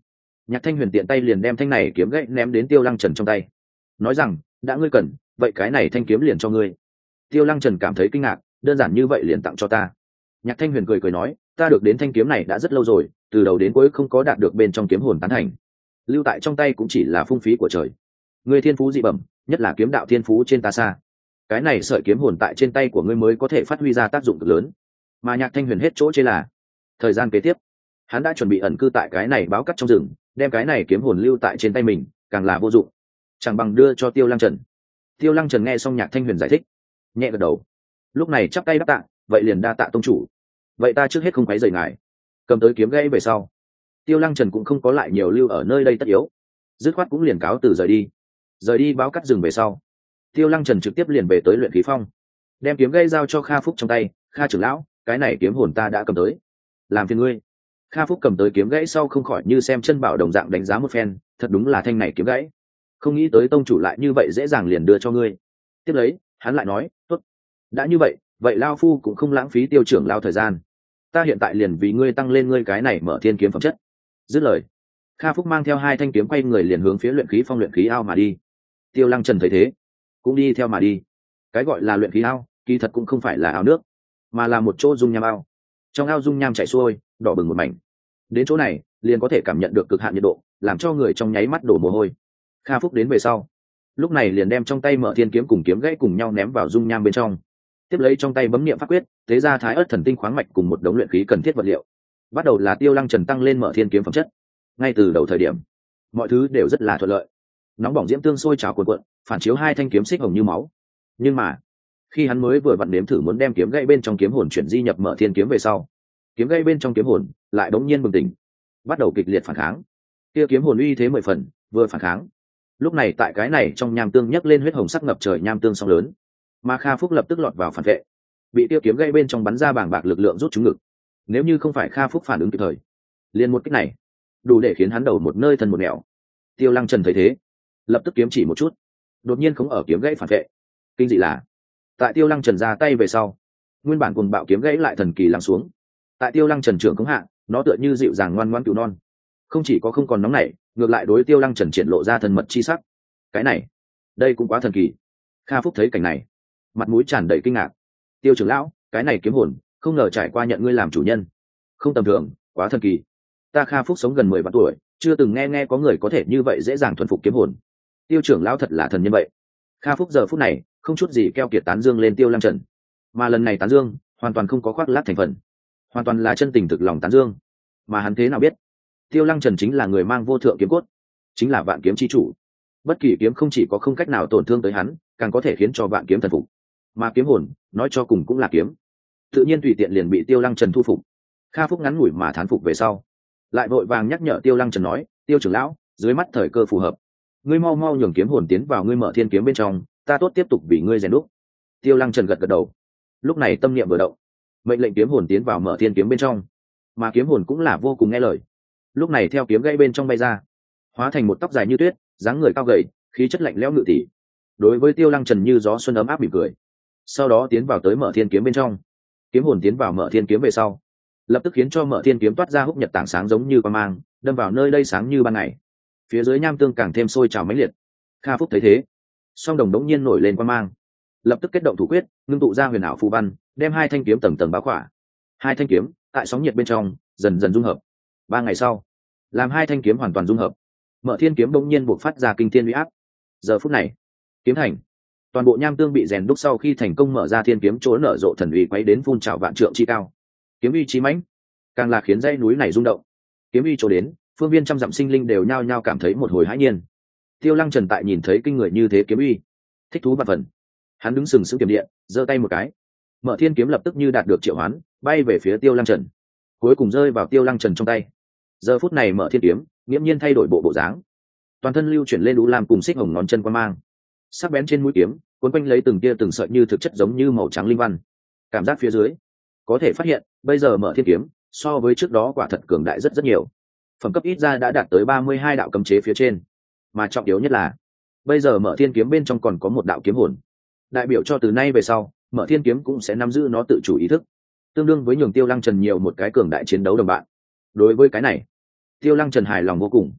Nhạc Thanh Huyền tiện tay liền đem thanh này kiếm gãy ném đến Tiêu Lăng Trần trong tay, nói rằng đã ngươi cần, vậy cái này thanh kiếm liền cho ngươi. Tiêu Lăng Trần cảm thấy kinh ngạc, đơn giản như vậy liền tặng cho ta. Nhạc Thanh Huyền cười cười nói, ta được đến thanh kiếm này đã rất lâu rồi, từ đầu đến cuối không có đạt được bên trong kiếm hồn tán thành, lưu tại trong tay cũng chỉ là phung phí của trời. Ngươi thiên phú dị bẩm, nhất là kiếm đạo thiên phú trên ta xa, cái này sợi kiếm hồn tại trên tay của ngươi mới có thể phát huy ra tác dụng cực lớn. Mà Nhạc Thanh Huyền hết chỗ chê là thời gian kế tiếp hắn đã chuẩn bị ẩn cư tại cái này báo cắt trong rừng, đem cái này kiếm hồn lưu tại trên tay mình càng là vô dụng, chẳng bằng đưa cho Tiêu Lăng Trần. Tiêu Lăng Trần nghe xong Nhạc Thanh Huyền giải thích, nhẹ gật đầu, lúc này chắp tay đáp tạ, vậy liền đa tạ tông chủ, vậy ta trước hết không quấy rầy ngài. Cầm tới kiếm gãy về sau, Tiêu Lăng Trần cũng không có lại nhiều lưu ở nơi đây tất yếu, dứt khoát cũng liền cáo từ rời đi. Rời đi báo cắt rừng về sau, Tiêu Lăng Trần trực tiếp liền về tới luyện khí phong, đem kiếm gãy giao cho Kha Phúc trong tay. Kha trưởng lão, cái này kiếm hồn ta đã cầm tới, làm phiền ngươi. Kha Phúc cầm tới kiếm gãy sau không khỏi như xem chân bảo đồng dạng đánh giá một phen, thật đúng là thanh này kiếm gãy, không nghĩ tới tông chủ lại như vậy dễ dàng liền đưa cho ngươi. Tiếp lấy hắn lại nói, tốt, đã như vậy vậy lao phu cũng không lãng phí Tiêu trưởng lao thời gian, ta hiện tại liền vì ngươi tăng lên ngươi cái này mở thiên kiếm phẩm chất. Dứt lời, Kha Phúc mang theo hai thanh kiếm quay người liền hướng phía luyện khí phong luyện khí ao mà đi. Tiêu Lăng Trần thấy thế cũng đi theo mà đi. Cái gọi là luyện khí ao kỳ thật cũng không phải là ao nước, mà là một chỗ dung nham ao. Trong ao dung nham chảy xuôi, đỏ bừng một mảnh, đến chỗ này liền có thể cảm nhận được cực hạn nhiệt độ, làm cho người trong nháy mắt đổ mồ hôi. Kha Phúc đến về sau, lúc này liền đem trong tay mở thiên kiếm cùng kiếm gãy cùng nhau ném vào dung nham bên trong, tiếp lấy trong tay bấm niệm pháp quyết, tế ra thái ớt thần tinh khoáng mạch cùng một đống luyện khí cần thiết vật liệu. Bắt đầu là Tiêu Lăng Trần tăng lên mở thiên kiếm phẩm chất. Ngay từ đầu thời điểm, mọi thứ đều rất là thuận lợi, nóng bỏng diễm tương sôi trào cuồn cuộn, phản chiếu hai thanh kiếm xích hồng như máu. Nhưng mà khi hắn mới vừa vặn nếm thử muốn đem kiếm gãy bên trong kiếm hồn chuyển di nhập mở thiên kiếm về sau, kiếm gãy bên trong kiếm hồn lại đống nhiên bừng tỉnh, bắt đầu kịch liệt phản kháng. Kia kiếm hồn uy thế mười phần, vừa phản kháng, lúc này tại cái này trong nham tương nhấc lên huyết hồng sắc ngập trời nham tương sóng lớn, mà Kha Phúc lập tức lọt vào phản vệ, bị tiêu kiếm gãy bên trong bắn ra bàng bạc lực lượng rút trúng ngực. Nếu như không phải Kha Phúc phản ứng kịp thời, liền một kích này đủ để khiến hắn đầu một nơi thân một nẻo. Tiêu Lăng Trần thấy thế, lập tức kiếm chỉ một chút, đột nhiên không ở kiếm gãy phản vệ. Kinh dị là, tại Tiêu Lăng Trần ra tay về sau, nguyên bản cuồng bạo kiếm gãy lại thần kỳ lắng xuống. Tại Tiêu Lăng Trần trưởng khống hạ, nó tựa như dịu dàng ngoan ngoãn cừu non, không chỉ có không còn nóng nảy, ngược lại đối Tiêu Lăng Trần triển lộ ra thần mật chi sắc. Cái này, đây cũng quá thần kỳ. Kha Phúc thấy cảnh này, mặt mũi tràn đầy kinh ngạc. Tiêu trưởng lão, cái này kiếm hồn, không ngờ trải qua nhận ngươi làm chủ nhân, không tầm thường, quá thần kỳ. Ta Kha Phúc sống gần mười vạn tuổi, chưa từng nghe nghe có người có thể như vậy dễ dàng thuần phục kiếm hồn. Tiêu trưởng lão thật là thần nhân vậy. Kha Phúc giờ phút này không chút gì keo kiệt tán dương lên Tiêu Lăng Trần, mà lần này tán dương hoàn toàn không có khoác lác thành phần, hoàn toàn là chân tình thực lòng tán dương. Mà hắn thế nào biết, Tiêu Lăng Trần chính là người mang vô thượng kiếm cốt, chính là vạn kiếm chi chủ. Bất kỳ kiếm không chỉ có không cách nào tổn thương tới hắn, càng có thể khiến cho vạn kiếm thần phục. Mà kiếm hồn, nói cho cùng cũng là kiếm, tự nhiên tùy tiện liền bị Tiêu Lăng Trần thu phục. Kha Phúc ngắn ngủi mà thán phục về sau, lại vội vàng nhắc nhở Tiêu Lăng Trần nói, Tiêu trưởng lão, dưới mắt thời cơ phù hợp, ngươi mau mau nhường kiếm hồn tiến vào ngươi mở thiên kiếm bên trong, ta tốt tiếp tục vì ngươi rèn đúc. Tiêu Lăng Trần gật gật đầu, lúc này tâm niệm vừa động, mệnh lệnh kiếm hồn tiến vào mở thiên kiếm bên trong. Mà kiếm hồn cũng là vô cùng nghe lời, lúc này theo kiếm gãy bên trong bay ra, hóa thành một tóc dài như tuyết, dáng người cao gầy, khí chất lạnh lẽo ngự tỷ, đối với Tiêu Lăng Trần như gió xuân ấm áp mỉm cười. Sau đó tiến vào tới mở thiên kiếm bên trong. Kiếm hồn tiến vào mở thiên kiếm về sau, lập tức khiến cho mở thiên kiếm toát ra húc nhật tảng sáng giống như quang mang, đâm vào nơi đây sáng như ban ngày. Phía dưới nham tương càng thêm sôi trào mãnh liệt. Kha Phúc thấy thế, song đồng đống nhiên nổi lên quang mang, lập tức kết động thủ quyết, ngưng tụ ra huyền ảo phù văn, đem hai thanh kiếm tầng tầng bao khỏa. Hai thanh kiếm tại sóng nhiệt bên trong dần dần dung hợp. Ba ngày sau, làm hai thanh kiếm hoàn toàn dung hợp, mở thiên kiếm đống nhiên buộc phát ra kinh thiên uy áp. Giờ phút này, kiếm thành, toàn bộ nham tương bị rèn đúc sau khi thành công mở ra thiên kiếm chỗ nở rộ thần uy quấy đến phun trào vạn trượng chi cao. Kiếm uy chí mãnh, càng là khiến dãy núi này rung động. Kiếm uy chỗ đến, phương viên trăm dặm sinh linh đều nhao nhao cảm thấy một hồi hãi nhiên. Tiêu Lăng Trần tại nhìn thấy kinh người như thế kiếm uy, thích thú vạn phần. Hắn đứng sừng sững kiếm điện, giơ tay một cái, mở thiên kiếm lập tức như đạt được triệu hoán, bay về phía Tiêu Lăng Trần, cuối cùng rơi vào Tiêu Lăng Trần trong tay. Giờ phút này mở thiên kiếm nghiễm nhiên thay đổi bộ bộ dáng, toàn thân lưu chuyển lên đũ lam cùng xích hồng ngón chân quan mang, sắc bén trên mũi kiếm cuốn quanh lấy từng tia từng sợi như thực chất giống như màu trắng linh văn. Cảm giác phía dưới có thể phát hiện, bây giờ mở thiên kiếm so với trước đó quả thật cường đại rất rất nhiều, phẩm cấp ít ra đã đạt tới ba mươi hai đạo cấm chế phía trên. Mà trọng yếu nhất là, bây giờ mở thiên kiếm bên trong còn có một đạo kiếm hồn, đại biểu cho từ nay về sau mở thiên kiếm cũng sẽ nắm giữ nó tự chủ ý thức, tương đương với nhường Tiêu Lăng Trần nhiều một cái cường đại chiến đấu đồng bạn. Đối với cái này, Tiêu Lăng Trần hài lòng vô cùng.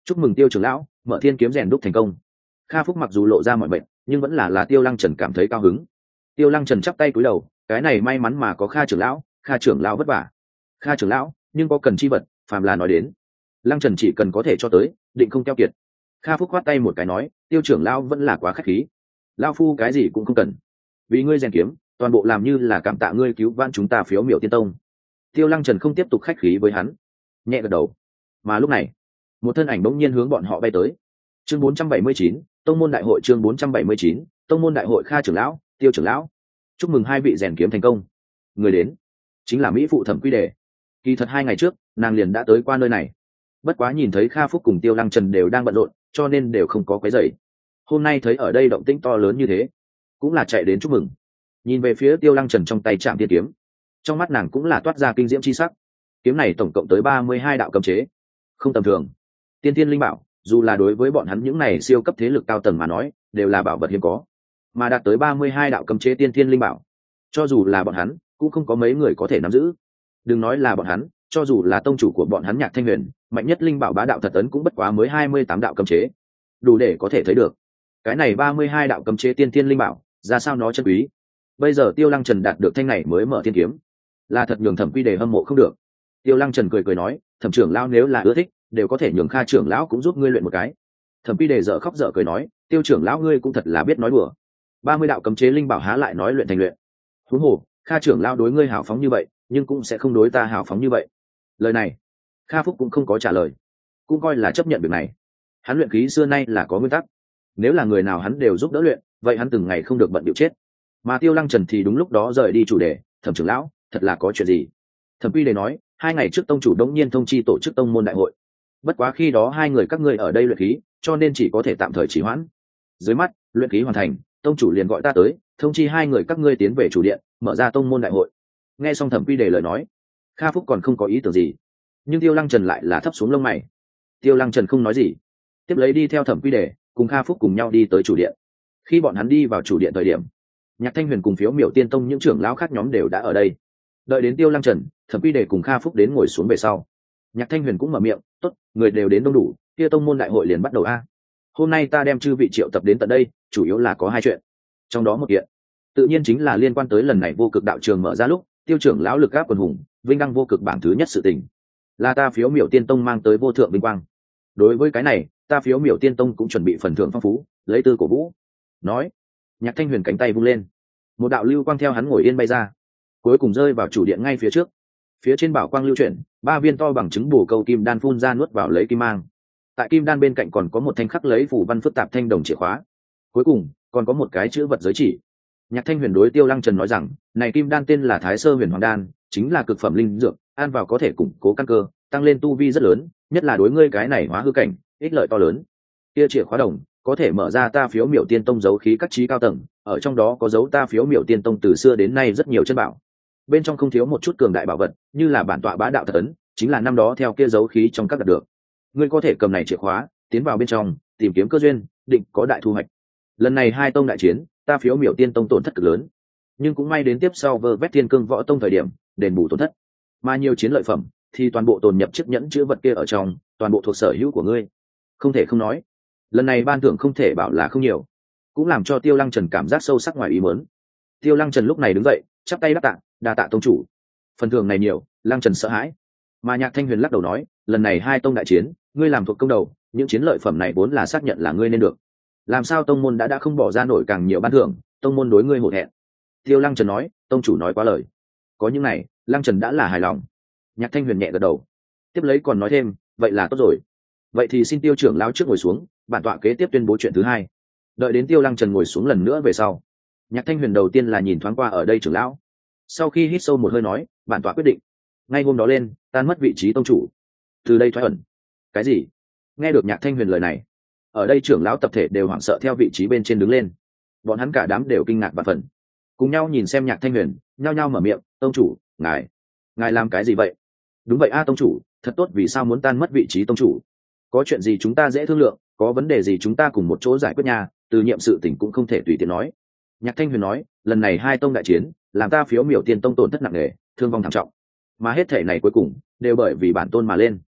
chúc mừng Tiêu trưởng lão, mở thiên kiếm rèn đúc thành công. Kha Phúc mặc dù lộ ra mọi bệnh, nhưng vẫn là là Tiêu Lăng Trần cảm thấy cao hứng. Tiêu Lăng Trần chắp tay cúi đầu, cái này may mắn mà có Kha trưởng lão, Kha trưởng lão vất vả. Kha trưởng lão, nhưng có cần chi vật, phàm là nói đến. Lăng Trần chỉ cần có thể cho tới, định không keo kiệt. Kha Phúc khoát tay một cái nói, Tiêu trưởng lão vẫn là quá khách khí. Lão phu cái gì cũng không cần. Vì ngươi rèn kiếm, toàn bộ làm như là cảm tạ ngươi cứu vãn chúng ta phiếu miểu tiên tông. Tiêu Lăng Trần không tiếp tục khách khí với hắn, nhẹ gật đầu. Mà lúc này, một thân ảnh bỗng nhiên hướng bọn họ bay tới. Chương bốn trăm bảy mươi chín, Tông môn đại hội. Chương bốn trăm bảy mươi chín, Tông môn đại hội. Kha trưởng lão, Tiêu trưởng lão, chúc mừng hai vị rèn kiếm thành công. Người đến chính là mỹ phụ Thẩm Quy Đề. Kỳ thật hai ngày trước, nàng liền đã tới qua nơi này. Bất quá nhìn thấy Kha Phúc cùng Tiêu Lăng Trần đều đang bận rộn, cho nên đều không có quấy rầy. Hôm nay thấy ở đây động tĩnh to lớn như thế, cũng là chạy đến chúc mừng. Nhìn về phía Tiêu Lăng Trần trong tay Trảm Tiên kiếm, trong mắt nàng cũng là toát ra kinh diễm chi sắc. Kiếm này tổng cộng tới ba mươi hai đạo cấm chế, không tầm thường. Tiên Tiên linh bảo, dù là đối với bọn hắn những này siêu cấp thế lực cao tầng mà nói, đều là bảo vật hiếm có. Mà đạt tới ba mươi hai đạo cấm chế tiên tiên linh bảo, cho dù là bọn hắn, cũng không có mấy người có thể nắm giữ. Đừng nói là bọn hắn, cho dù là tông chủ của bọn hắn Nhạc Thanh Huyền, mạnh nhất linh bảo bá đạo thật ấn cũng bất quá mới hai mươi tám đạo cấm chế. Đủ để có thể thấy được, cái này ba mươi hai đạo cấm chế tiên tiên linh bảo, ra sao nó chân quý. Bây giờ Tiêu Lăng Trần đạt được thanh này mới mở thiên kiếm, là thật nhường Thẩm Quy Đề hâm mộ không được. Tiêu Lăng Trần cười cười nói, Thẩm trưởng lão nếu là ưa thích, đều có thể nhường Kha trưởng lão cũng giúp ngươi luyện một cái. Thẩm Quy Đề dở khóc dở cười nói, Tiêu trưởng lão ngươi cũng thật là biết nói đùa. ba mươi đạo cấm chế linh bảo há lại nói luyện thành luyện. Huống hồ, Kha trưởng lão đối ngươi hào phóng như vậy, nhưng cũng sẽ không đối ta hào phóng như vậy. Lời này, Kha Phúc cũng không có trả lời, cũng coi là chấp nhận việc này. Hắn luyện khí xưa nay là có nguyên tắc, nếu là người nào hắn đều giúp đỡ luyện, vậy hắn từng ngày không được bận điệu chết. Mà Tiêu Lăng Trần thì đúng lúc đó rời đi chủ đề, Thẩm trưởng lão, thật là có chuyện gì? Thẩm Quy Đề nói, hai ngày trước tông chủ đống nhiên thông chi tổ chức tông môn đại hội, bất quá khi đó hai người các ngươi ở đây luyện khí, cho nên chỉ có thể tạm thời trì hoãn. Dưới mắt luyện khí hoàn thành, tông chủ liền gọi ta tới, thông chi hai người các ngươi tiến về chủ điện, mở ra tông môn đại hội. Nghe xong Thẩm Quy Đề lời nói, Kha Phúc còn không có ý tưởng gì, nhưng Tiêu Lăng Trần lại là thấp xuống lông mày. Tiêu Lăng Trần không nói gì, tiếp lấy đi theo Thẩm Quy Đề, cùng Kha Phúc cùng nhau đi tới chủ điện. Khi bọn hắn đi vào chủ điện thời điểm, Nhạc Thanh Huyền cùng phiếu miểu tiên tông những trưởng lão khác nhóm đều đã ở đây. Đợi đến Tiêu Lăng Trần, Thẩm Quy Đề cùng Kha Phúc đến ngồi xuống về sau, Nhạc Thanh Huyền cũng mở miệng, tốt, người đều đến đông đủ, kia tông môn đại hội liền bắt đầu a. Hôm nay ta đem chư vị triệu tập đến tận đây, chủ yếu là có hai chuyện. Trong đó một kiện, tự nhiên chính là liên quan tới lần này vô cực đạo trường mở ra lúc, Tiêu trưởng lão lực áp quần hùng, vinh đăng vô cực bảng thứ nhất sự tình, là ta phiếu miểu tiên tông mang tới vô thượng vinh quang. Đối với cái này, ta phiếu miểu tiên tông cũng chuẩn bị phần thưởng phong phú, lấy tư cổ vũ. Nói, Nhạc Thanh Huyền cánh tay vung lên, một đạo lưu quang theo hắn ngồi yên bay ra, cuối cùng rơi vào chủ điện ngay phía trước. Phía trên bảo quang lưu chuyển, ba viên to bằng trứng bổ câu kim đan phun ra nuốt vào lấy kim mang. Tại kim đan bên cạnh còn có một thanh khắc lấy phủ văn phức tạp thanh đồng chìa khóa. Cuối cùng còn có một cái chữ vật giới chỉ. Nhạc Thanh Huyền đối Tiêu Lăng Trần nói rằng, này kim đan tên là Thái Sơ Huyền Hoàng Đan, chính là cực phẩm linh dược, ăn vào có thể củng cố căn cơ, tăng lên tu vi rất lớn, nhất là đối ngươi cái này hóa hư cảnh, ích lợi to lớn. Kia chìa khóa đồng có thể mở ra ta phiếu miểu tiên tông dấu khí các trí cao tầng, ở trong đó có dấu ta phiếu miểu tiên tông từ xưa đến nay rất nhiều chân bảo. Bên trong không thiếu một chút cường đại bảo vật, như là bản tọa bá đạo thật ấn, chính là năm đó theo kia dấu khí trong các đạt được. Ngươi có thể cầm này chìa khóa, tiến vào bên trong, tìm kiếm cơ duyên, định có đại thu hoạch. Lần này hai tông đại chiến, ta phiếu miểu tiên tông tổn thất cực lớn, nhưng cũng may đến tiếp sau vơ vét thiên cương võ tông thời điểm, đền bù tổn thất. Mà nhiều chiến lợi phẩm thì toàn bộ tồn nhập chiếc nhẫn chữ vật kia ở trong, toàn bộ thuộc sở hữu của ngươi. Không thể không nói, lần này ban thưởng không thể bảo là không nhiều, cũng làm cho Tiêu Lăng Trần cảm giác sâu sắc ngoài ý muốn. Tiêu Lăng Trần lúc này đứng dậy, chắp tay đáp tạ, đa tạ tông chủ. Phần thưởng này nhiều, Lăng Trần sợ hãi. Mà Nhạc Thanh Huyền lắc đầu nói, lần này hai tông đại chiến, ngươi làm thuộc công đầu, những chiến lợi phẩm này vốn là xác nhận là ngươi nên được. Làm sao tông môn đã đã không bỏ ra nổi càng nhiều ban thưởng, tông môn đối ngươi hổ thẹn. Tiêu Lăng Trần nói, tông chủ nói quá lời. Có những này, Lăng Trần đã là hài lòng. Nhạc Thanh Huyền nhẹ gật đầu, tiếp lấy còn nói thêm, vậy là tốt rồi. Vậy thì xin Tiêu trưởng lão trước ngồi xuống, bản tọa kế tiếp tuyên bố chuyện thứ hai. Đợi đến Tiêu Lăng Trần ngồi xuống lần nữa về sau, Nhạc Thanh Huyền đầu tiên là nhìn thoáng qua ở đây trưởng lão, sau khi hít sâu một hơi nói, bản tọa quyết định, ngay hôm đó lên, tan mất vị trí tông chủ, từ đây thoái ẩn. Cái gì? Nghe được Nhạc Thanh Huyền lời này, ở đây trưởng lão tập thể đều hoảng sợ theo vị trí bên trên đứng lên, bọn hắn cả đám đều kinh ngạc và phần, cùng nhau nhìn xem Nhạc Thanh Huyền, nhao nhao mở miệng, tông chủ, ngài, ngài làm cái gì vậy? Đúng vậy a tông chủ, thật tốt, vì sao muốn tan mất vị trí tông chủ? Có chuyện gì chúng ta dễ thương lượng, có vấn đề gì chúng ta cùng một chỗ giải quyết nha, từ nhiệm sự tình cũng không thể tùy tiện nói. Nhạc Thanh Huyền nói, lần này hai tông đại chiến, làm ta phiếu miểu tiên tông tổn thất nặng nề, thương vong thảm trọng, mà hết thể này cuối cùng đều bởi vì bản tôn mà lên.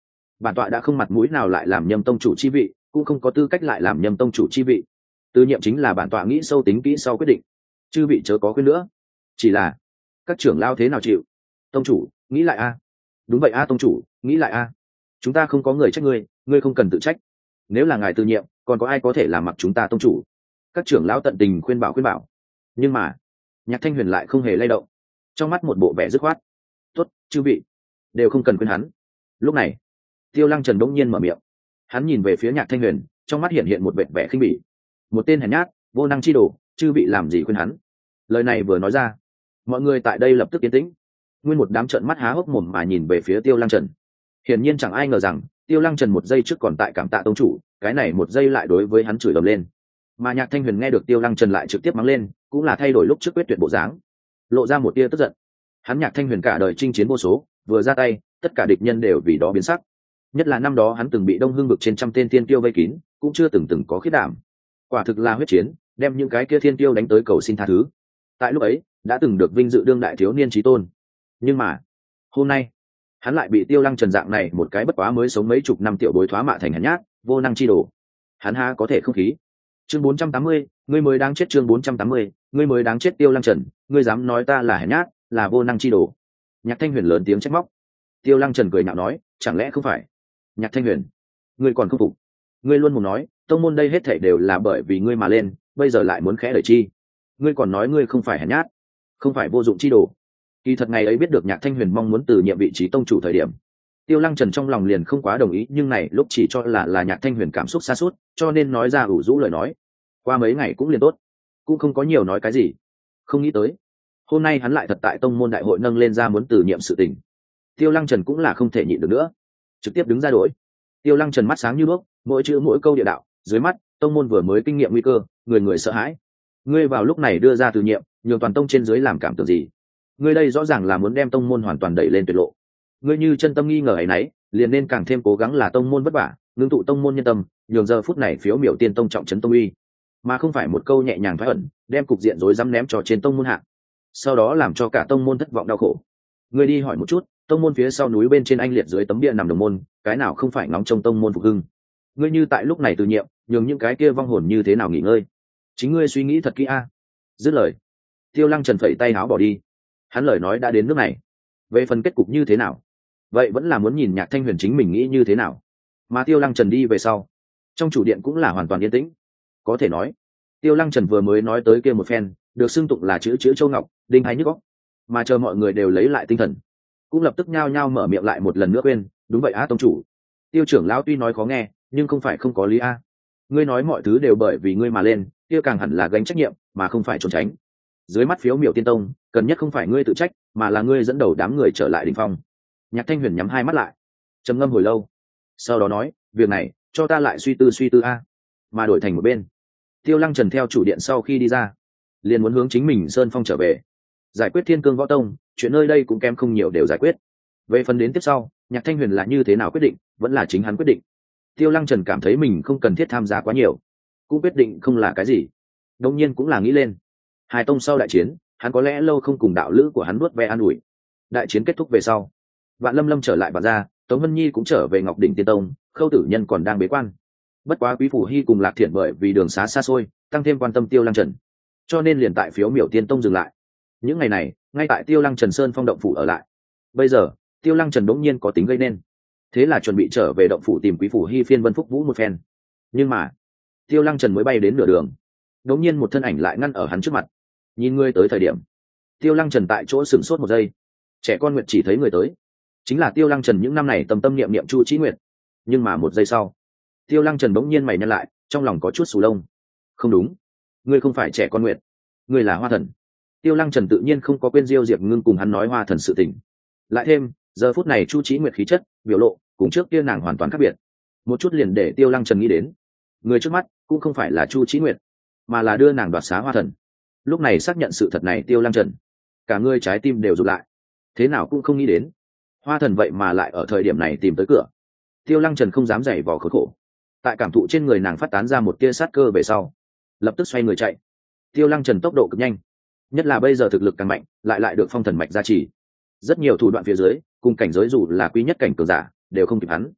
bản tọa đã không mặt mũi nào lại làm nhâm tông chủ chi vị, cũng không có tư cách lại làm nhâm tông chủ chi vị. Từ nhiệm chính là bản tọa nghĩ sâu tính kỹ sau quyết định, chư vị chớ có quên nữa. Chỉ là các trưởng lao thế nào chịu? Tông chủ nghĩ lại a. Đúng vậy a tông chủ nghĩ lại a. Chúng ta không có người trách ngươi, ngươi không cần tự trách. Nếu là ngài từ nhiệm, còn có ai có thể làm mặc chúng ta tông chủ? Các trưởng lão tận tình khuyên bảo khuyên bảo. Nhưng mà Nhạc Thanh Huyền lại không hề lay động, trong mắt một bộ vẻ dứt khoát. Tốt, chư vị đều không cần khuyên hắn. Lúc này Tiêu Lăng Trần bỗng nhiên mở miệng, hắn nhìn về phía Nhạc Thanh Huyền, trong mắt hiện hiện một vẻ vẻ khinh bỉ. Một tên hèn nhát, vô năng chi đồ, chư vị làm gì khuyên hắn? Lời này vừa nói ra, mọi người tại đây lập tức yên tĩnh, nguyên một đám trợn mắt há hốc mồm mà nhìn về phía Tiêu Lăng Trần. Hiển nhiên chẳng ai ngờ rằng Tiêu Lăng Trần một giây trước còn tại cảm tạ tông chủ, cái này một giây lại đối với hắn chửi ầm lên. Mà Nhạc Thanh Huyền nghe được Tiêu Lăng Trần lại trực tiếp mắng lên, cũng là thay đổi lúc trước quyết tuyệt bộ dáng, lộ ra một tia tức giận. Hắn Nhạc Thanh Huyền cả đời chinh chiến vô số, vừa ra tay tất cả địch nhân đều vì đó biến sắc, nhất là năm đó hắn từng bị Đông Hưng vực trên trăm tên thiên tiêu vây kín, cũng chưa từng từng có khiết đảm. Quả thực là huyết chiến, đem những cái kia thiên tiêu đánh tới cầu xin tha thứ. Tại lúc ấy đã từng được vinh dự đương đại thiếu niên chí tôn, nhưng mà hôm nay hắn lại bị Tiêu Lăng Trần dạng này một cái bất quá mới sống mấy chục năm tiểu bối thoá mạ thành hèn nhát, vô năng chi đồ. Hắn ha có thể không khí. Chương bốn trăm tám mươi, ngươi mới đáng chết. Chương bốn trăm tám mươi, ngươi mới đáng chết. Tiêu Lăng Trần, ngươi dám nói ta là hèn nhát, là vô năng chi đồ? Nhạc Thanh Huyền lớn tiếng trách móc. Tiêu Lăng Trần cười nhạo nói, chẳng lẽ không phải? Nhạc Thanh Huyền, ngươi còn không phục? Ngươi luôn muốn nói tông môn đây hết thảy đều là bởi vì ngươi mà lên, bây giờ lại muốn khẽ đẩy chi? Ngươi còn nói ngươi không phải hèn nhát, không phải vô dụng chi đồ? Kỳ thật ngày ấy biết được Nhạc Thanh Huyền mong muốn từ nhiệm vị trí tông chủ thời điểm, Tiêu Lăng Trần trong lòng liền không quá đồng ý, nhưng này lúc chỉ cho là là Nhạc Thanh Huyền cảm xúc sa sút, cho nên nói ra ủ rũ lời nói. Qua mấy ngày cũng liền tốt, cũng không có nhiều nói cái gì. Không nghĩ tới hôm nay hắn lại thật tại tông môn đại hội nâng lên ra muốn từ nhiệm sự tình. Tiêu Lăng Trần cũng là không thể nhịn được nữa, trực tiếp đứng ra đổi. Tiêu Lăng Trần mắt sáng như đuốc, mỗi chữ mỗi câu địa đạo, dưới mắt tông môn vừa mới kinh nghiệm nguy cơ, người người sợ hãi. Ngươi vào lúc này đưa ra từ nhiệm, nhường toàn tông trên dưới làm cảm tưởng gì? Ngươi đây rõ ràng là muốn đem tông môn hoàn toàn đẩy lên tuyệt lộ. Ngươi như chân tâm nghi ngờ ấy nấy, liền nên càng thêm cố gắng là tông môn vất vả, ngưng tụ tông môn nhân tâm, nhường giờ phút này phiếu miểu tiên tông trọng trấn tông uy, mà không phải một câu nhẹ nhàng thoái ẩn, đem cục diện rối rắm ném cho trên tông môn hạ, sau đó làm cho cả tông môn thất vọng đau khổ. Ngươi đi hỏi một chút, tông môn phía sau núi bên trên anh liệt dưới tấm bia nằm đồng môn, cái nào không phải ngóng trông tông môn phục hưng? Ngươi như tại lúc này từ nhiệm, nhường những cái kia vong hồn như thế nào nghỉ ngơi? Chính ngươi suy nghĩ thật kỹ a. Dứt lời, Tiêu Lăng Trần phẩy tay áo bỏ đi. Hắn lời nói đã đến nước này, về phần kết cục như thế nào, vậy vẫn là muốn nhìn Nhạc Thanh Huyền chính mình nghĩ như thế nào. Mà Tiêu Lăng Trần đi về sau, trong chủ điện cũng là hoàn toàn yên tĩnh. Có thể nói Tiêu Lăng Trần vừa mới nói tới kia một phen, được xưng tụng là chữ chữ châu ngọc, đinh hay nhức óc, mà chờ mọi người đều lấy lại tinh thần, cũng lập tức nhao nhao mở miệng lại một lần nữa quên. Đúng vậy á tông chủ, Tiêu trưởng lão tuy nói khó nghe, nhưng không phải không có lý a. Ngươi nói mọi thứ đều bởi vì ngươi mà lên, kia càng hẳn là gánh trách nhiệm, mà không phải trốn tránh. Dưới mắt phiếu miểu tiên tông, cần nhất không phải ngươi tự trách, mà là ngươi dẫn đầu đám người trở lại đỉnh phong. Nhạc Thanh Huyền nhắm hai mắt lại, trầm ngâm hồi lâu, sau đó nói, việc này cho ta lại suy tư suy tư a. Mà đổi thành một bên, Tiêu Lăng Trần theo chủ điện sau khi đi ra, liền muốn hướng chính mình Sơn Phong trở về, giải quyết Thiên Cương Võ Tông, chuyện nơi đây cũng kém không nhiều đều giải quyết. Về phần đến tiếp sau, Nhạc Thanh Huyền là như thế nào quyết định, vẫn là chính hắn quyết định. Tiêu Lăng Trần cảm thấy mình không cần thiết tham gia quá nhiều, cũng quyết định không là cái gì. Đương nhiên cũng là nghĩ lên hai tông sau đại chiến, hắn có lẽ lâu không cùng đạo lữ của hắn nuốt ve an ủi. Đại chiến kết thúc về sau, Vạn Lâm Lâm trở lại Vạn gia, Tống Vân Nhi cũng trở về Ngọc Đỉnh Tiên Tông, Khâu Tử Nhân còn đang bế quan. Bất quá Quý Phủ Hy cùng Lạc Thiện bởi vì đường xá xa xôi, tăng thêm quan tâm Tiêu Lăng Trần, cho nên liền tại phiếu miểu Tiên Tông dừng lại. Những ngày này, ngay tại Tiêu Lăng Trần Sơn Phong động phủ ở lại. Bây giờ, Tiêu Lăng Trần đống nhiên có tính gây nên, thế là chuẩn bị trở về động phủ tìm Quý Phủ Hy phiên Vân Phúc Vũ một phen. Nhưng mà, Tiêu Lăng Trần mới bay đến nửa đường, đống nhiên một thân ảnh lại ngăn ở hắn trước mặt. Nhìn ngươi tới thời điểm, Tiêu Lăng Trần tại chỗ sửng sốt một giây. Trẻ con Nguyệt chỉ thấy người tới, chính là Tiêu Lăng Trần những năm này tâm tâm niệm niệm Chu Chí Nguyệt. Nhưng mà một giây sau, Tiêu Lăng Trần bỗng nhiên mày nhăn lại, trong lòng có chút sù lông. Không đúng, ngươi không phải trẻ con Nguyệt, ngươi là Hoa Thần. Tiêu Lăng Trần tự nhiên không có quên Diêu Diệp Ngưng cùng hắn nói Hoa Thần sự tình. Lại thêm, giờ phút này Chu Chí Nguyệt khí chất, biểu lộ, cùng trước kia nàng hoàn toàn khác biệt. Một chút liền để Tiêu Lăng Trần nghĩ đến, người trước mắt cũng không phải là Chu Chí Nguyệt, mà là đưa nàng đoạt xá Hoa Thần. Lúc này xác nhận sự thật này, Tiêu Lăng Trần cả người trái tim đều rụt lại, thế nào cũng không nghĩ đến Hoa Thần vậy mà lại ở thời điểm này tìm tới cửa. Tiêu Lăng Trần không dám giày vò khốn khổ, tại cảm thụ trên người nàng phát tán ra một tia sát cơ về sau, lập tức xoay người chạy. Tiêu Lăng Trần tốc độ cực nhanh, nhất là bây giờ thực lực càng mạnh, lại lại được phong thần mạch gia trì, rất nhiều thủ đoạn phía dưới cùng cảnh giới dù là quý nhất cảnh cường giả đều không kịp hắn.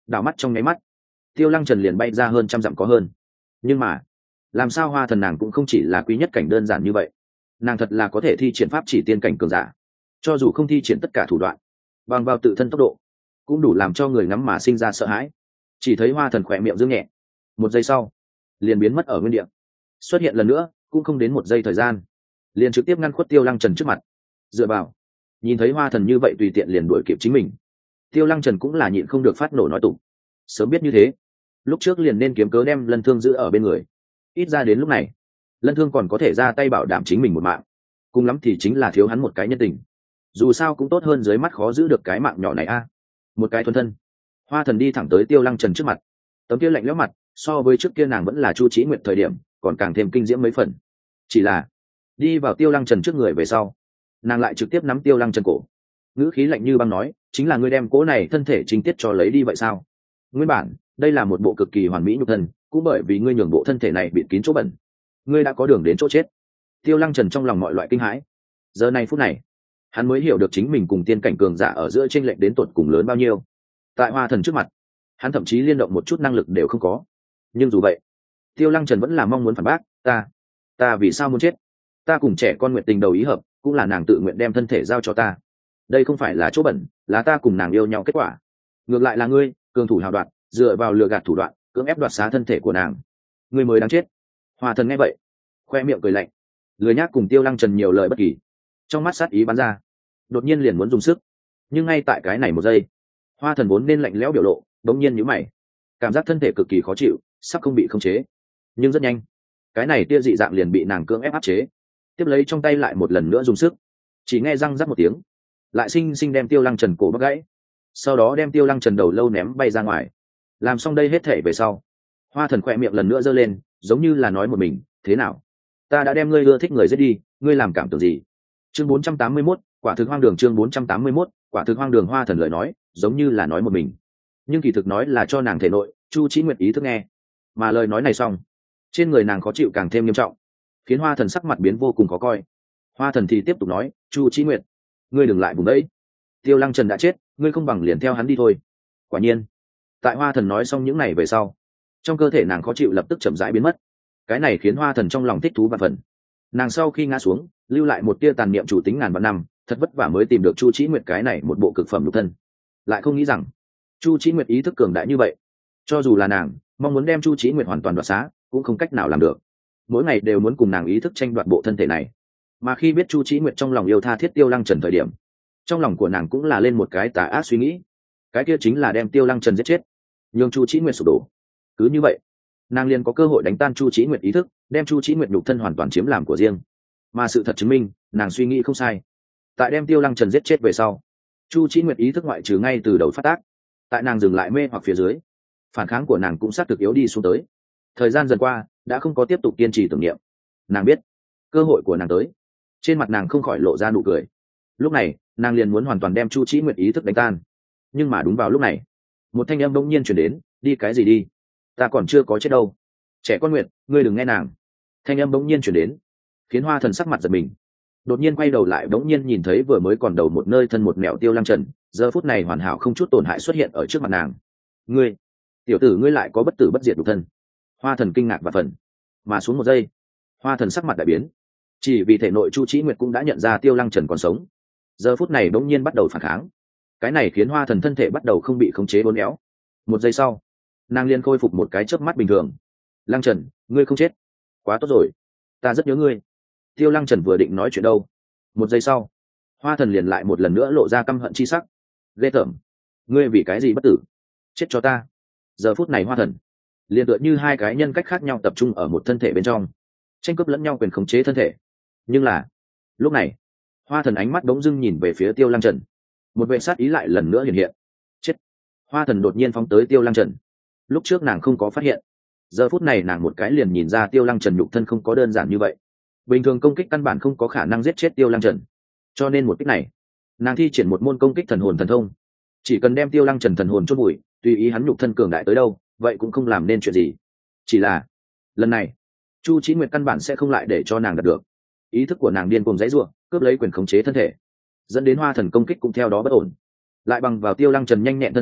đảo mắt trong nháy mắt tiêu lăng trần liền bay ra hơn trăm dặm có hơn. Nhưng mà làm sao hoa thần nàng cũng không chỉ là quý nhất cảnh đơn giản như vậy, nàng thật là có thể thi triển pháp chỉ tiên cảnh cường giả. Cho dù không thi triển tất cả thủ đoạn, bằng vào tự thân tốc độ cũng đủ làm cho người ngắm mà sinh ra sợ hãi. Chỉ thấy hoa thần khỏe miệng dương nhẹ, một giây sau liền biến mất ở nguyên địa, xuất hiện lần nữa cũng không đến một giây thời gian, liền trực tiếp ngăn khuất tiêu lăng trần trước mặt. Dựa vào, nhìn thấy hoa thần như vậy tùy tiện liền đuổi kịp chính mình, tiêu lăng trần cũng là nhịn không được phát nổ nói tục. Sớm biết như thế, lúc trước liền nên kiếm cớ đem lân thương giữ ở bên người, ít ra đến lúc này lân thương còn có thể ra tay bảo đảm chính mình một mạng, cùng lắm thì chính là thiếu hắn một cái nhân tình, dù sao cũng tốt hơn dưới mắt khó giữ được cái mạng nhỏ này a. Một cái thuần thân, hoa thần đi thẳng tới tiêu lăng trần trước mặt, tấm kia lạnh lẽo mặt so với trước kia nàng vẫn là Chu Chí Nguyệt thời điểm còn càng thêm kinh diễm mấy phần. Chỉ là đi vào tiêu lăng trần trước người về sau, nàng lại trực tiếp nắm tiêu lăng trần cổ, ngữ khí lạnh như băng nói, chính là ngươi đem cố này thân thể trinh tiết cho lấy đi vậy sao? Nguyên bản đây là một bộ cực kỳ hoàn mỹ nhục thân, cũng bởi vì ngươi nhường bộ thân thể này bịt kín chỗ bẩn, ngươi đã có đường đến chỗ chết. Tiêu lăng trần trong lòng mọi loại kinh hãi, giờ này phút này hắn mới hiểu được chính mình cùng tiên cảnh cường giả ở giữa chênh lệch đến tột cùng lớn bao nhiêu. Tại hoa thần trước mặt, hắn thậm chí liên động một chút năng lực đều không có. Nhưng dù vậy, tiêu lăng trần vẫn là mong muốn phản bác, ta ta vì sao muốn chết? Ta cùng trẻ con nguyện tình đầu ý hợp, cũng là nàng tự nguyện đem thân thể giao cho ta, đây không phải là chỗ bẩn, là ta cùng nàng yêu nhau kết quả. Ngược lại là ngươi cường thủ hào đoạn, dựa vào lừa gạt thủ đoạn cưỡng ép đoạt xá thân thể của nàng, ngươi mới đáng chết. Hoa thần nghe vậy khoe miệng cười lạnh, lười nhác cùng tiêu lăng trần nhiều lời bất kỳ, trong mắt sát ý bắn ra, đột nhiên liền muốn dùng sức. Nhưng ngay tại cái này một giây, hoa thần vốn nên lạnh lẽo biểu lộ đống nhiên nhíu mày, cảm giác thân thể cực kỳ khó chịu, sắp không bị khống chế. Nhưng rất nhanh cái này tia dị dạng liền bị nàng cưỡng ép áp chế, tiếp lấy trong tay lại một lần nữa dùng sức, chỉ nghe răng rắc một tiếng, lại sinh sinh đem tiêu lăng trần cổ bắt gãy, sau đó đem tiêu lăng trần đầu lâu ném bay ra ngoài. Làm xong đây hết thể về sau, hoa thần khỏe miệng lần nữa giơ lên, giống như là nói một mình, thế nào, ta đã đem ngươi ưa thích người giết đi, ngươi làm cảm tưởng gì? Chương bốn trăm tám mươi mốt, quả thực hoang đường. Chương bốn trăm tám mươi mốt, quả thực hoang đường. Hoa thần lời nói giống như là nói một mình, nhưng kỳ thực nói là cho nàng thể nội Chu Chí Nguyệt ý thức nghe. Mà lời nói này xong, trên người nàng khó chịu càng thêm nghiêm trọng, khiến hoa thần sắc mặt biến vô cùng khó coi. Hoa thần thì tiếp tục nói, Chu Chí Nguyệt, ngươi đừng lại vùng đấy, tiêu lăng trần đã chết, ngươi không bằng liền theo hắn đi thôi. Quả nhiên tại hoa thần nói xong những này về sau, trong cơ thể nàng khó chịu lập tức chậm rãi biến mất. Cái này khiến hoa thần trong lòng thích thú và phần. Nàng sau khi ngã xuống, lưu lại một tia tàn niệm chủ tính ngàn vạn năm, thật vất vả mới tìm được Chu Chí Nguyệt cái này một bộ cực phẩm nhục thân. Lại không nghĩ rằng Chu Chí Nguyệt ý thức cường đại như vậy, cho dù là nàng mong muốn đem Chu Chí Nguyệt hoàn toàn đoạt xá cũng không cách nào làm được, mỗi ngày đều muốn cùng nàng ý thức tranh đoạt bộ thân thể này. Mà khi biết Chu Chí Nguyệt trong lòng yêu tha thiết tiêu lăng trần thời điểm, trong lòng của nàng cũng là lên một cái tà ác suy nghĩ, cái kia chính là đem tiêu lăng trần giết chết, nhường Chu Chí Nguyệt sụp đổ. Cứ như vậy nàng liền có cơ hội đánh tan Chu Chí Nguyệt ý thức, đem Chu Chí Nguyệt nhục thân hoàn toàn chiếm làm của riêng. Mà sự thật chứng minh nàng suy nghĩ không sai, tại đem tiêu lăng trần giết chết về sau, Chu Chí Nguyệt ý thức ngoại trừ ngay từ đầu phát tác, tại nàng dừng lại mê hoặc phía dưới, phản kháng của nàng cũng sát thực yếu đi xuống tới. Thời gian dần qua đã không có tiếp tục kiên trì tưởng niệm, nàng biết cơ hội của nàng tới, trên mặt nàng không khỏi lộ ra nụ cười. Lúc này nàng liền muốn hoàn toàn đem Chu Chí Nguyệt ý thức đánh tan. Nhưng mà đúng vào lúc này, một thanh âm bỗng nhiên truyền đến, đi cái gì đi, ta còn chưa có chết đâu, trẻ con Nguyệt, ngươi đừng nghe nàng. Thanh âm bỗng nhiên truyền đến, khiến hoa thần sắc mặt giật mình, đột nhiên quay đầu lại bỗng nhiên nhìn thấy vừa mới còn đầu một nơi thân một mẹo tiêu lăng trần, giờ phút này hoàn hảo không chút tổn hại xuất hiện ở trước mặt nàng. Ngươi tiểu tử, ngươi lại có bất tử bất diệt nhục thân. Hoa thần kinh ngạc và phần, mà xuống một giây hoa thần sắc mặt đại biến, chỉ vì thể nội Chu Chí Nguyệt cũng đã nhận ra tiêu lăng trần còn sống, giờ phút này bỗng nhiên bắt đầu phản kháng. Cái này khiến hoa thần thân thể bắt đầu không bị khống chế uốn éo. Một giây sau nàng liền khôi phục một cái chớp mắt bình thường. Lăng trần, ngươi không chết, quá tốt rồi, ta rất nhớ ngươi. Tiêu lăng trần vừa định nói chuyện đâu, một giây sau hoa thần liền lại một lần nữa lộ ra căm hận chi sắc. Ghê tởm, ngươi vì cái gì bất tử, chết cho ta. Giờ phút này hoa thần liền tựa như hai cái nhân cách khác nhau tập trung ở một thân thể bên trong, tranh cướp lẫn nhau quyền khống chế thân thể. Nhưng là lúc này hoa thần ánh mắt bỗng dưng nhìn về phía tiêu lăng trần, một vệ sát ý lại lần nữa hiện hiện. Chết. Hoa thần đột nhiên phóng tới tiêu lăng trần, lúc trước nàng không có phát hiện, giờ phút này nàng một cái liền nhìn ra tiêu lăng trần nhục thân không có đơn giản như vậy. Bình thường công kích căn bản không có khả năng giết chết tiêu lăng trần, cho nên một kích này nàng thi triển một môn công kích thần hồn thần thông, chỉ cần đem tiêu lăng trần thần hồn chôn bụi, tùy ý hắn nhục thân cường đại tới đâu vậy cũng không làm nên chuyện gì. Chỉ là lần này Chu Chí Nguyệt căn bản sẽ không lại để cho nàng đạt được. Ý thức của nàng điên cuồng giãy giụa, cướp lấy quyền khống chế thân thể, dẫn đến hoa thần công kích cũng theo đó bất ổn. Lại bằng vào tiêu lăng trần nhanh nhẹn thân pháp,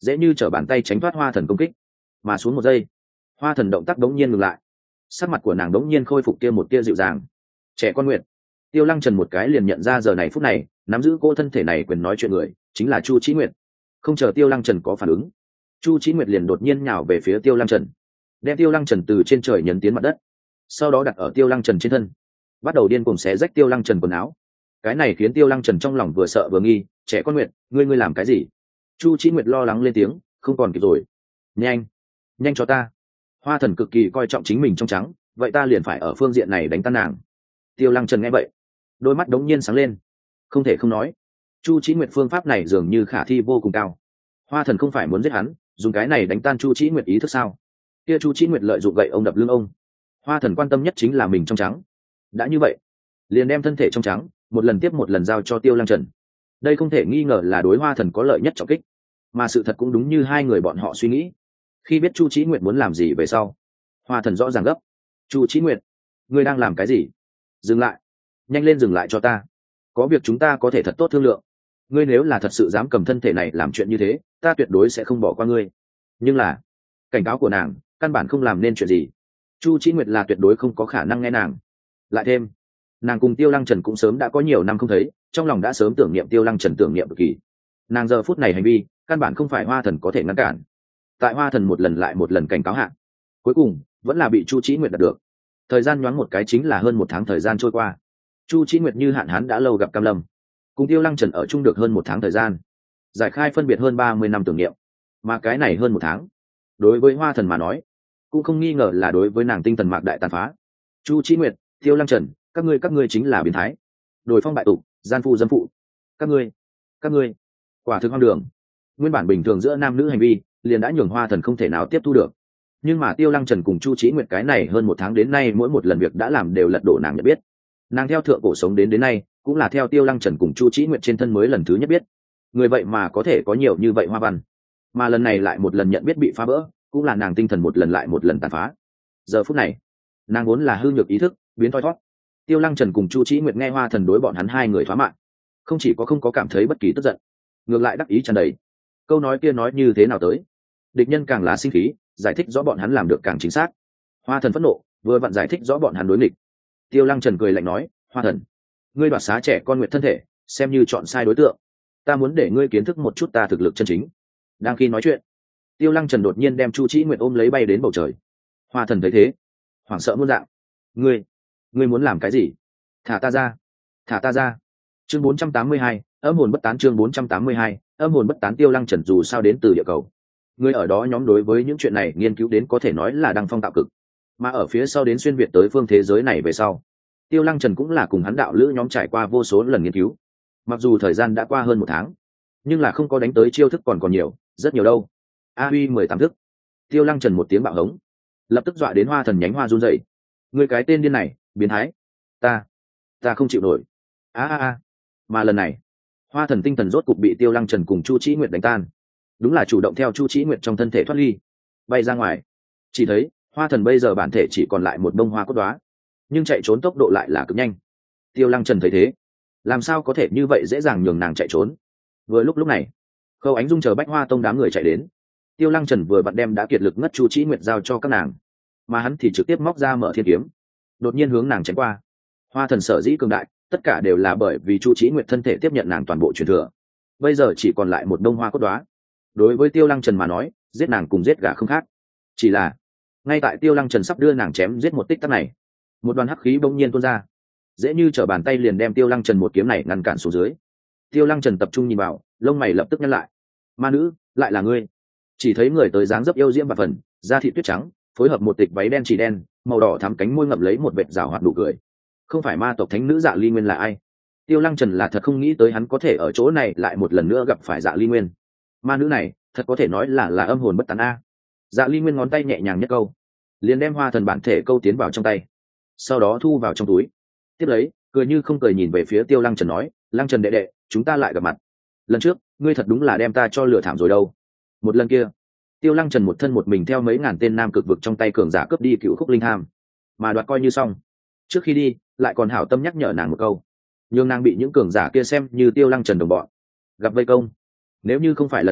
dễ như t bàn tay tránh thoát hoa thần công kích. Mà xuống một giây, hoa thần động tác đống nhiên ngừng lại, sắc mặt của nàng đống nhiên khôi phục kia một tia dịu dàng. Trẻ con nguyệt. Tiêu Lăng Trần một cái liền nhận ra giờ này phút này nắm giữ cô thân thể này quyền nói chuyện người chính là Chu Chí Nguyệt. Không chờ Tiêu Lăng Trần có phản ứng, Chu Chí Nguyệt liền đột nhiên nhào về phía Tiêu Lăng Trần, đem Tiêu Lăng Trần từ trên trời nhấn tiến mặt đất, sau đó đặt ở Tiêu Lăng Trần trên thân, bắt đầu điên cuồng xé rách Tiêu Lăng Trần quần áo. Cái này khiến Tiêu Lăng Trần trong lòng vừa sợ vừa nghi. Trẻ con Nguyệt, ngươi ngươi làm cái gì? Chu Chí Nguyệt lo lắng lên tiếng, không còn kịp rồi. Nhanh, nhanh cho ta. Hoa thần cực kỳ coi trọng chính mình trong trắng, vậy ta liền phải ở phương diện này đánh tan nàng. Tiêu Lăng Trần nghe vậy, đôi mắt đống nhiên sáng lên. Không thể không nói, Chu Chí Nguyệt phương pháp này dường như khả thi vô cùng cao. Hoa thần không phải muốn giết hắn, dùng cái này đánh tan Chu Chí Nguyệt ý thức sao? Kia Chu Chí Nguyệt lợi dụng gậy ông đập lưng ông. Hoa thần quan tâm nhất chính là mình trong trắng. Đã như vậy, liền đem thân thể trong trắng một lần tiếp một lần giao cho Tiêu Lăng Trần. Đây không thể nghi ngờ là đối Hoa thần có lợi nhất trọng kích. Mà sự thật cũng đúng như hai người bọn họ suy nghĩ. Khi biết Chu Chí Nguyệt muốn làm gì về sau, Hoa thần rõ ràng gấp. Chu Chí Nguyệt, ngươi đang làm cái gì? Dừng lại, nhanh lên dừng lại cho ta. Có việc chúng ta có thể thật tốt thương lượng. Ngươi nếu là thật sự dám cầm thân thể này làm chuyện như thế, ta tuyệt đối sẽ không bỏ qua ngươi. Nhưng là, cảnh cáo của nàng căn bản không làm nên chuyện gì. Chu Chí Nguyệt là tuyệt đối không có khả năng nghe nàng. Lại thêm, nàng cùng Tiêu Lăng Trần cũng sớm đã có nhiều năm không thấy, trong lòng đã sớm tưởng niệm Tiêu Lăng Trần, tưởng niệm cực kỳ. Nàng giờ phút này hành vi căn bản không phải Hoa thần có thể ngăn cản. Tại Hoa thần một lần lại một lần cảnh cáo hạ, cuối cùng vẫn là bị Chu Chí Nguyệt đạt được. Thời gian nhoáng một cái chính là hơn một tháng thời gian trôi qua. Chu Chí Nguyệt như hạn hán đã lâu gặp cam lâm, cùng Tiêu Lăng Trần ở chung được hơn một tháng thời gian, giải khai phân biệt hơn ba mươi năm tưởng niệm. Mà cái này hơn một tháng, đối với Hoa thần mà nói, cũng không nghi ngờ là đối với nàng tinh thần mạc đại tàn phá. Chu Chí Nguyệt, Tiêu Lăng Trần, các ngươi các ngươi chính là biến thái, đồi phong bại tục, gian phu dâm phụ. Các ngươi, các ngươi, quả thực hoang đường. Nguyên bản bình thường giữa nam nữ hành vi, liền đã nhường Hoa thần không thể nào tiếp thu được. Nhưng mà Tiêu Lăng Trần cùng Chu Chí Nguyệt cái này hơn một tháng đến nay mỗi một lần việc đã làm đều lật đổ nàng nhận biết. Nàng theo thượng cổ sống đến đến nay, cũng là theo Tiêu Lăng Trần cùng Chu Chí Nguyệt trên thân mới lần thứ nhất biết. Người vậy mà có thể có nhiều như vậy hoa văn. Mà lần này lại một lần nhận biết bị phá vỡ, cũng là nàng tinh thần một lần lại một lần tàn phá. Giờ phút này, nàng vốn là hư nhược ý thức, biến thoi thoát. Tiêu Lăng Trần cùng Chu Chí Nguyệt nghe Hoa thần đối bọn hắn hai người thoá mạn, không chỉ có không có cảm thấy bất kỳ tức giận, ngược lại đắc ý tràn đầy. Câu nói kia nói như thế nào tới, địch nhân càng là sinh khí, giải thích rõ bọn hắn làm được càng chính xác. Hoa thần phẫn nộ, vừa vặn giải thích rõ bọn hắn đối nghịch. Tiêu Lăng Trần cười lạnh nói, Hoa thần, ngươi đoạt xá trẻ con Nguyệt thân thể, xem như chọn sai đối tượng. Ta muốn để ngươi kiến thức một chút ta thực lực chân chính. Đang khi nói chuyện, Tiêu Lăng Trần đột nhiên đem Chu Chí Nguyệt ôm lấy bay đến bầu trời. Hoa thần thấy thế, hoảng sợ muôn dạng. Ngươi, ngươi muốn làm cái gì? Thả ta ra, thả ta ra. Chương bốn trăm tám mươi hai, âm hồn bất tán. Chương bốn trăm tám mươi hai, âm hồn bất tán. Tiêu Lăng Trần dù sao đến từ địa cầu, người ở đó nhóm đối với những chuyện này nghiên cứu đến có thể nói là đăng phong tạo cực. Mà ở phía sau đến xuyên việt tới phương thế giới này về sau, Tiêu Lăng Trần cũng là cùng hắn đạo lữ nhóm trải qua vô số lần nghiên cứu. Mặc dù thời gian đã qua hơn một tháng, nhưng là không có đánh tới chiêu thức còn còn nhiều, rất nhiều đâu. A Huy mười tám thức. Tiêu Lăng Trần một tiếng bạo hống, lập tức dọa đến Hoa thần nhánh hoa run rẩy. Ngươi cái tên điên này, biến thái, ta, ta không chịu nổi. A a a. Mà lần này, Hoa thần tinh thần rốt cục bị Tiêu Lăng Trần cùng Chu Chí Nguyệt đánh tan. Đúng là chủ động theo Chu Chí Nguyệt trong thân thể thoát ly, bay ra ngoài. Chỉ thấy Hoa thần bây giờ bản thể chỉ còn lại một bông hoa cốt đóa, nhưng chạy trốn tốc độ lại là cực nhanh. Tiêu Lăng Trần thấy thế, làm sao có thể như vậy dễ dàng nhường nàng chạy trốn. Vừa lúc lúc này, Khâu Ánh Dung chờ Bách Hoa Tông đám người chạy đến. Tiêu Lăng Trần vừa vặn đem đã kiệt lực ngất Chu Chí Nguyệt giao cho các nàng, mà hắn thì trực tiếp móc ra Mở Thiên kiếm, đột nhiên hướng nàng chém qua. Hoa thần sở dĩ cường đại, tất cả đều là bởi vì Chu Chí Nguyệt thân thể tiếp nhận nàng toàn bộ truyền thừa. Bây giờ chỉ còn lại một bông hoa cốt đóa. Đối với Tiêu Lăng Trần mà nói, giết nàng cùng giết gà không khác. Chỉ là, ngay tại Tiêu Lăng Trần sắp đưa nàng chém giết một tích tắc này, một đoàn hắc khí bỗng nhiên tuôn ra, dễ như trở bàn tay liền đem Tiêu Lăng Trần một kiếm này ngăn cản xuống dưới. Tiêu Lăng Trần tập trung nhìn vào, lông mày lập tức nhăn lại. Ma nữ, lại là ngươi? Chỉ thấy người tới dáng dấp yêu diễm và phần, da thịt tuyết trắng, phối hợp một tịch váy đen chỉ đen, màu đỏ thắm cánh môi ngậm lấy một vệt rào hoạt nụ cười. Không phải ma tộc thánh nữ Dạ Ly Nguyên là ai? Tiêu Lăng Trần là thật không nghĩ tới hắn có thể ở chỗ này lại một lần nữa gặp phải Dạ Ly Nguyên. Ma nữ này, thật có thể nói là là âm hồn bất tán a. Dạ Ly Nguyên ngón tay nhẹ nhàng nhất câu, liền đem Hoa thần bản thể câu tiến vào trong tay, sau đó thu vào trong túi. Tiếp lấy, cười như không cười nhìn về phía Tiêu Lăng Trần nói, Lăng Trần đệ đệ, chúng ta lại gặp mặt. Lần trước, ngươi thật đúng là đem ta cho lừa thảm rồi đâu. Một lần kia, Tiêu Lăng Trần một thân một mình theo mấy ngàn tên nam cực vực trong tay cường giả cướp đi cựu khúc linh tham, mà đoạt coi như xong. Trước khi đi, lại còn hảo tâm nhắc nhở nàng một câu, nhưng nàng bị những cường giả kia xem như Tiêu Lăng Trần đồng bọn, gặp vây công. Nếu như không phải lần kia,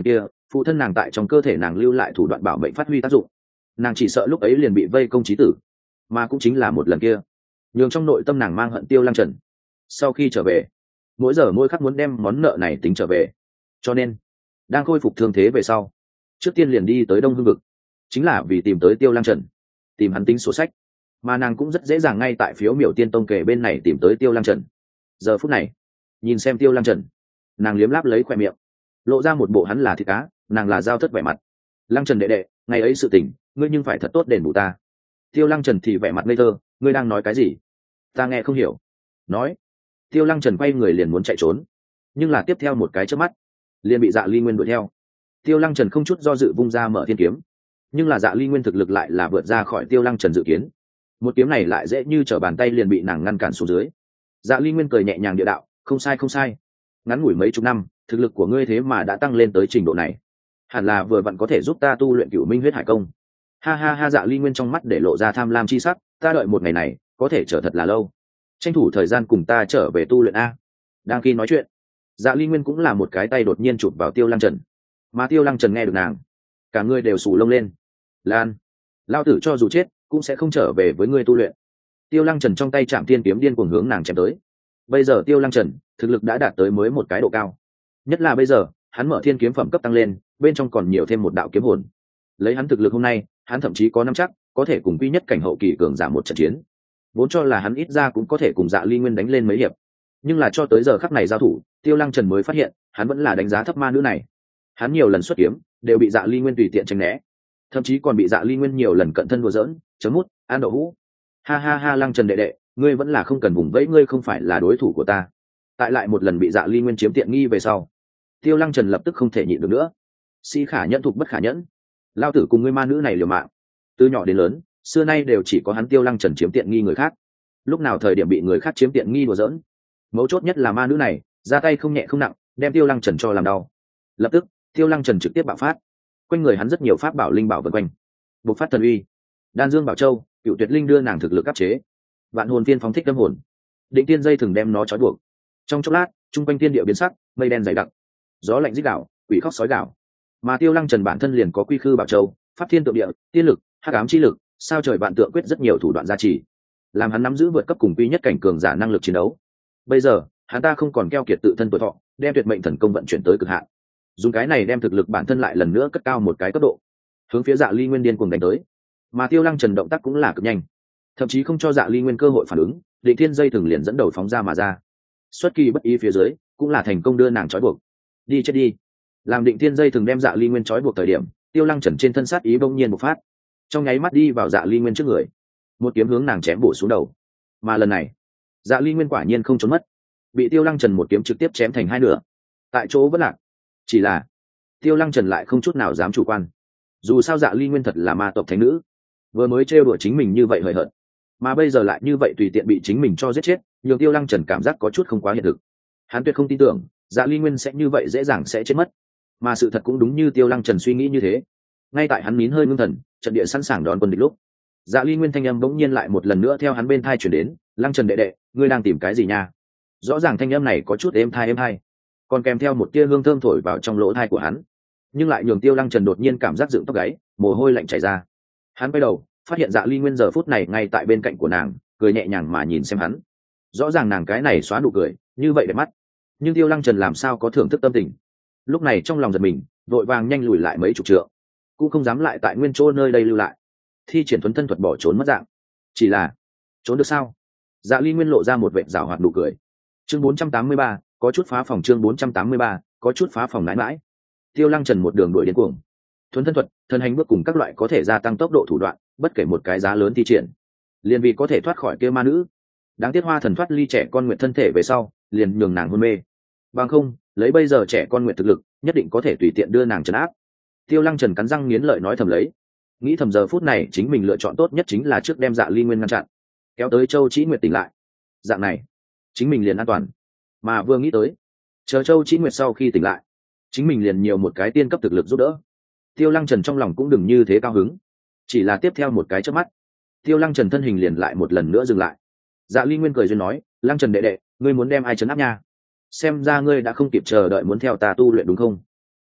phụ thân nàng tại trong cơ thể nàng lưu lại thủ đoạn bảo mệnh phát huy tác dụng, nàng chỉ sợ lúc ấy liền bị vây công chí tử, mà cũng chính là một lần kia nhường trong nội tâm nàng mang hận Tiêu Lăng Trần. Sau khi trở về, mỗi giờ mỗi khắc muốn đem món nợ này tính trở về, cho nên đang khôi phục thương thế về sau, trước tiên liền đi tới Đông Hưng vực, chính là vì tìm tới Tiêu Lăng Trần, tìm hắn tính sổ sách. Mà nàng cũng rất dễ dàng ngay tại phiếu miểu tiên tông kề bên này tìm tới Tiêu Lăng Trần. Giờ phút này nhìn xem Tiêu Lăng Trần, nàng liếm láp lấy khoe miệng, lộ ra một bộ hắn là thịt cá, nàng là dao thất vẻ mặt. Lăng Trần đệ đệ, ngày ấy sự tình ngươi nhưng phải thật tốt đền bù ta. Tiêu Lăng Trần thì vẻ mặt ngây thơ, ngươi đang nói cái gì? Ta nghe không hiểu. Nói. Tiêu Lăng Trần quay người liền muốn chạy trốn, nhưng là tiếp theo một cái chớp mắt liền bị Dạ Ly Nguyên đuổi theo. Tiêu Lăng Trần không chút do dự vung ra mở thiên kiếm, nhưng là Dạ Ly Nguyên thực lực lại là vượt ra khỏi Tiêu Lăng Trần dự kiến, một kiếm này lại dễ như trở bàn tay liền bị nàng ngăn cản xuống dưới. Dạ Ly Nguyên cười nhẹ nhàng địa đạo, không sai không sai, ngắn ngủi mấy chục năm thực lực của ngươi thế mà đã tăng lên tới trình độ này, hẳn là vừa vặn có thể giúp ta tu luyện Cửu Minh huyết hải công. Ha ha ha. Dạ Ly Nguyên trong mắt để lộ ra tham lam chi sắc, ta đợi một ngày này có thể chờ thật là lâu, tranh thủ thời gian cùng ta trở về tu luyện a. Đang khi nói chuyện, Dạ Ly Nguyên cũng là một cái tay đột nhiên chụp vào Tiêu Lăng Trần, mà Tiêu Lăng Trần nghe được nàng, cả người đều sù lông lên. Lan, lao tử cho dù chết cũng sẽ không trở về với ngươi tu luyện. Tiêu Lăng Trần trong tay chạm thiên kiếm điên cuồng hướng nàng chém tới. Bây giờ Tiêu Lăng Trần thực lực đã đạt tới mới một cái độ cao, nhất là bây giờ hắn mở thiên kiếm phẩm cấp tăng lên, bên trong còn nhiều thêm một đạo kiếm hồn. Lấy hắn thực lực hôm nay, hắn thậm chí có nắm chắc có thể cùng quy nhất cảnh hậu kỳ cường giả một trận chiến, vốn cho là hắn ít ra cũng có thể cùng Dạ Ly Nguyên đánh lên mấy hiệp, nhưng là cho tới giờ khắc này giao thủ, Tiêu Lăng Trần mới phát hiện hắn vẫn là đánh giá thấp ma nữ này. Hắn nhiều lần xuất kiếm đều bị Dạ Ly Nguyên tùy tiện tránh né, thậm chí còn bị Dạ Ly Nguyên nhiều lần cận thân đùa giỡn, chấm mút, ăn đậu hũ. Ha ha ha. Lăng Trần đệ đệ, ngươi vẫn là không cần vùng vẫy, ngươi không phải là đối thủ của ta. Tại lại một lần bị Dạ Ly Nguyên chiếm tiện nghi về sau, Tiêu Lăng Trần lập tức không thể nhịn được nữa. Si khả nhẫn thục bất khả nhẫn, lao tử cùng ngươi ma nữ này liều mạng, từ nhỏ đến lớn xưa nay đều chỉ có hắn Tiêu Lăng Trần chiếm tiện nghi người khác, lúc nào thời điểm bị người khác chiếm tiện nghi đùa giỡn. Mấu chốt nhất là ma nữ này ra tay không nhẹ không nặng, đem Tiêu Lăng Trần cho làm đau. Lập tức Tiêu Lăng Trần trực tiếp bạo phát, quanh người hắn rất nhiều pháp bảo linh bảo vần quanh, bộc phát thần uy. Đan Dương Bảo Châu, Cựu Tuyệt Linh đưa nàng thực lực áp chế, Vạn Hồn Phiên phóng thích tâm hồn, Định Tiên dây thường đem nó trói buộc. Trong chốc lát trung quanh thiên địa biến sắc, mây đen dày đặc, gió lạnh rít gào, quỷ khóc sói gào. Mà Tiêu Lăng Trần bản thân liền có Quy Khư Bảo Châu, Pháp Thiên Tượng Địa, Tiên lực, Hắc Ám Chi lực, sao trời vạn tượng quyết rất nhiều thủ đoạn gia trì, làm hắn nắm giữ vượt cấp cùng quy nhất cảnh cường giả năng lực chiến đấu. Bây giờ hắn ta không còn keo kiệt tự thân tuổi thọ, đem tuyệt mệnh thần công vận chuyển tới cực hạn, dùng cái này đem thực lực bản thân lại lần nữa cất cao một cái cấp độ, hướng phía Dạ Ly Nguyên điên cuồng đánh tới. Mà Tiêu Lăng Trần động tác cũng là cực nhanh, thậm chí không cho Dạ Ly Nguyên cơ hội phản ứng, Định Thiên dây thường liền dẫn đầu phóng ra mà ra, xuất kỳ bất ý phía dưới cũng là thành công đưa nàng trói buộc. Đi chết đi. Làm Định Thiên dây thường đem Dạ Ly Nguyên trói buộc thời điểm, Tiêu Lăng Trần trên thân sát ý bỗng nhiên một phát, trong nháy mắt đi vào Dạ Ly Nguyên trước người, một kiếm hướng nàng chém bổ xuống đầu. Mà lần này Dạ Ly Nguyên quả nhiên không trốn mất, bị Tiêu Lăng Trần một kiếm trực tiếp chém thành hai nửa, tại chỗ vất lạc. Chỉ là Tiêu Lăng Trần lại không chút nào dám chủ quan, dù sao Dạ Ly Nguyên thật là ma tộc thánh nữ, vừa mới trêu đùa chính mình như vậy hời hợt, mà bây giờ lại như vậy tùy tiện bị chính mình cho giết chết, nhường Tiêu Lăng Trần cảm giác có chút không quá hiện thực. Hắn tuyệt không tin tưởng Dạ Ly Nguyên sẽ như vậy dễ dàng sẽ chết mất, mà sự thật cũng đúng như Tiêu Lăng Trần suy nghĩ như thế. Ngay tại hắn nín hơi ngưng thần, trận địa sẵn sàng đón quân địch lúc, Dạ Ly Nguyên thanh âm bỗng nhiên lại một lần nữa theo hắn bên thai chuyển đến, Lăng Trần đệ đệ, ngươi đang tìm cái gì nha? Rõ ràng thanh âm này có chút êm thai êm thai, còn kèm theo một tia hương thơm thổi vào trong lỗ thai của hắn, nhưng lại nhường Tiêu Lăng Trần đột nhiên cảm giác dựng tóc gáy, mồ hôi lạnh chảy ra. Hắn quay đầu phát hiện Dạ Ly Nguyên giờ phút này ngay tại bên cạnh của nàng, cười nhẹ nhàng mà nhìn xem hắn. Rõ ràng nàng cái này xóa nụ cười như vậy đẹp mắt, nhưng Tiêu Lăng Trần làm sao có thưởng thức tâm tình. Lúc này trong lòng giật mình, vội vàng nhanh lùi lại mấy chục trượng, cũng không dám lại tại nguyên chỗ nơi đây lưu lại, thi triển thuấn thân thuật bỏ trốn mất dạng. Chỉ là trốn được sao? Dạ Ly Nguyên lộ ra một vệt giảo hoạt nụ cười. Chương bốn trăm tám mươi ba, có chút phá phòng. Chương bốn trăm tám mươi ba, có chút phá phòng. Nãi mãi Tiêu Lăng Trần một đường đuổi điên cuồng, thuấn thân thuật, thân hành bước cùng các loại có thể gia tăng tốc độ thủ đoạn, bất kể một cái giá lớn thi triển, liền vì có thể thoát khỏi kia ma nữ. Đáng tiếc Hoa Thần thoát ly trẻ con nguyện thân thể về sau, liền nhường nàng hôn mê. Bằng không, lấy bây giờ trẻ con nguyện thực lực, nhất định có thể tùy tiện đưa nàng trấn áp. Tiêu Lăng Trần cắn răng nghiến lợi nói thầm lấy, nghĩ thầm giờ phút này chính mình lựa chọn tốt nhất chính là trước đem Dạ Ly Nguyên ngăn chặn, kéo tới Châu Chí Nguyệt tỉnh lại, dạng này chính mình liền an toàn. Mà vừa nghĩ tới, chờ Châu Chí Nguyệt sau khi tỉnh lại, chính mình liền nhiều một cái tiên cấp thực lực giúp đỡ, Tiêu Lăng Trần trong lòng cũng đừng như thế cao hứng. Chỉ là tiếp theo một cái chớp mắt, Tiêu Lăng Trần thân hình liền lại một lần nữa dừng lại. Dạ Ly Nguyên cười duyên nói, Lăng Trần đệ đệ, ngươi muốn đem ai trấn áp nha? Xem ra ngươi đã không kịp chờ đợi muốn theo ta tu luyện đúng không?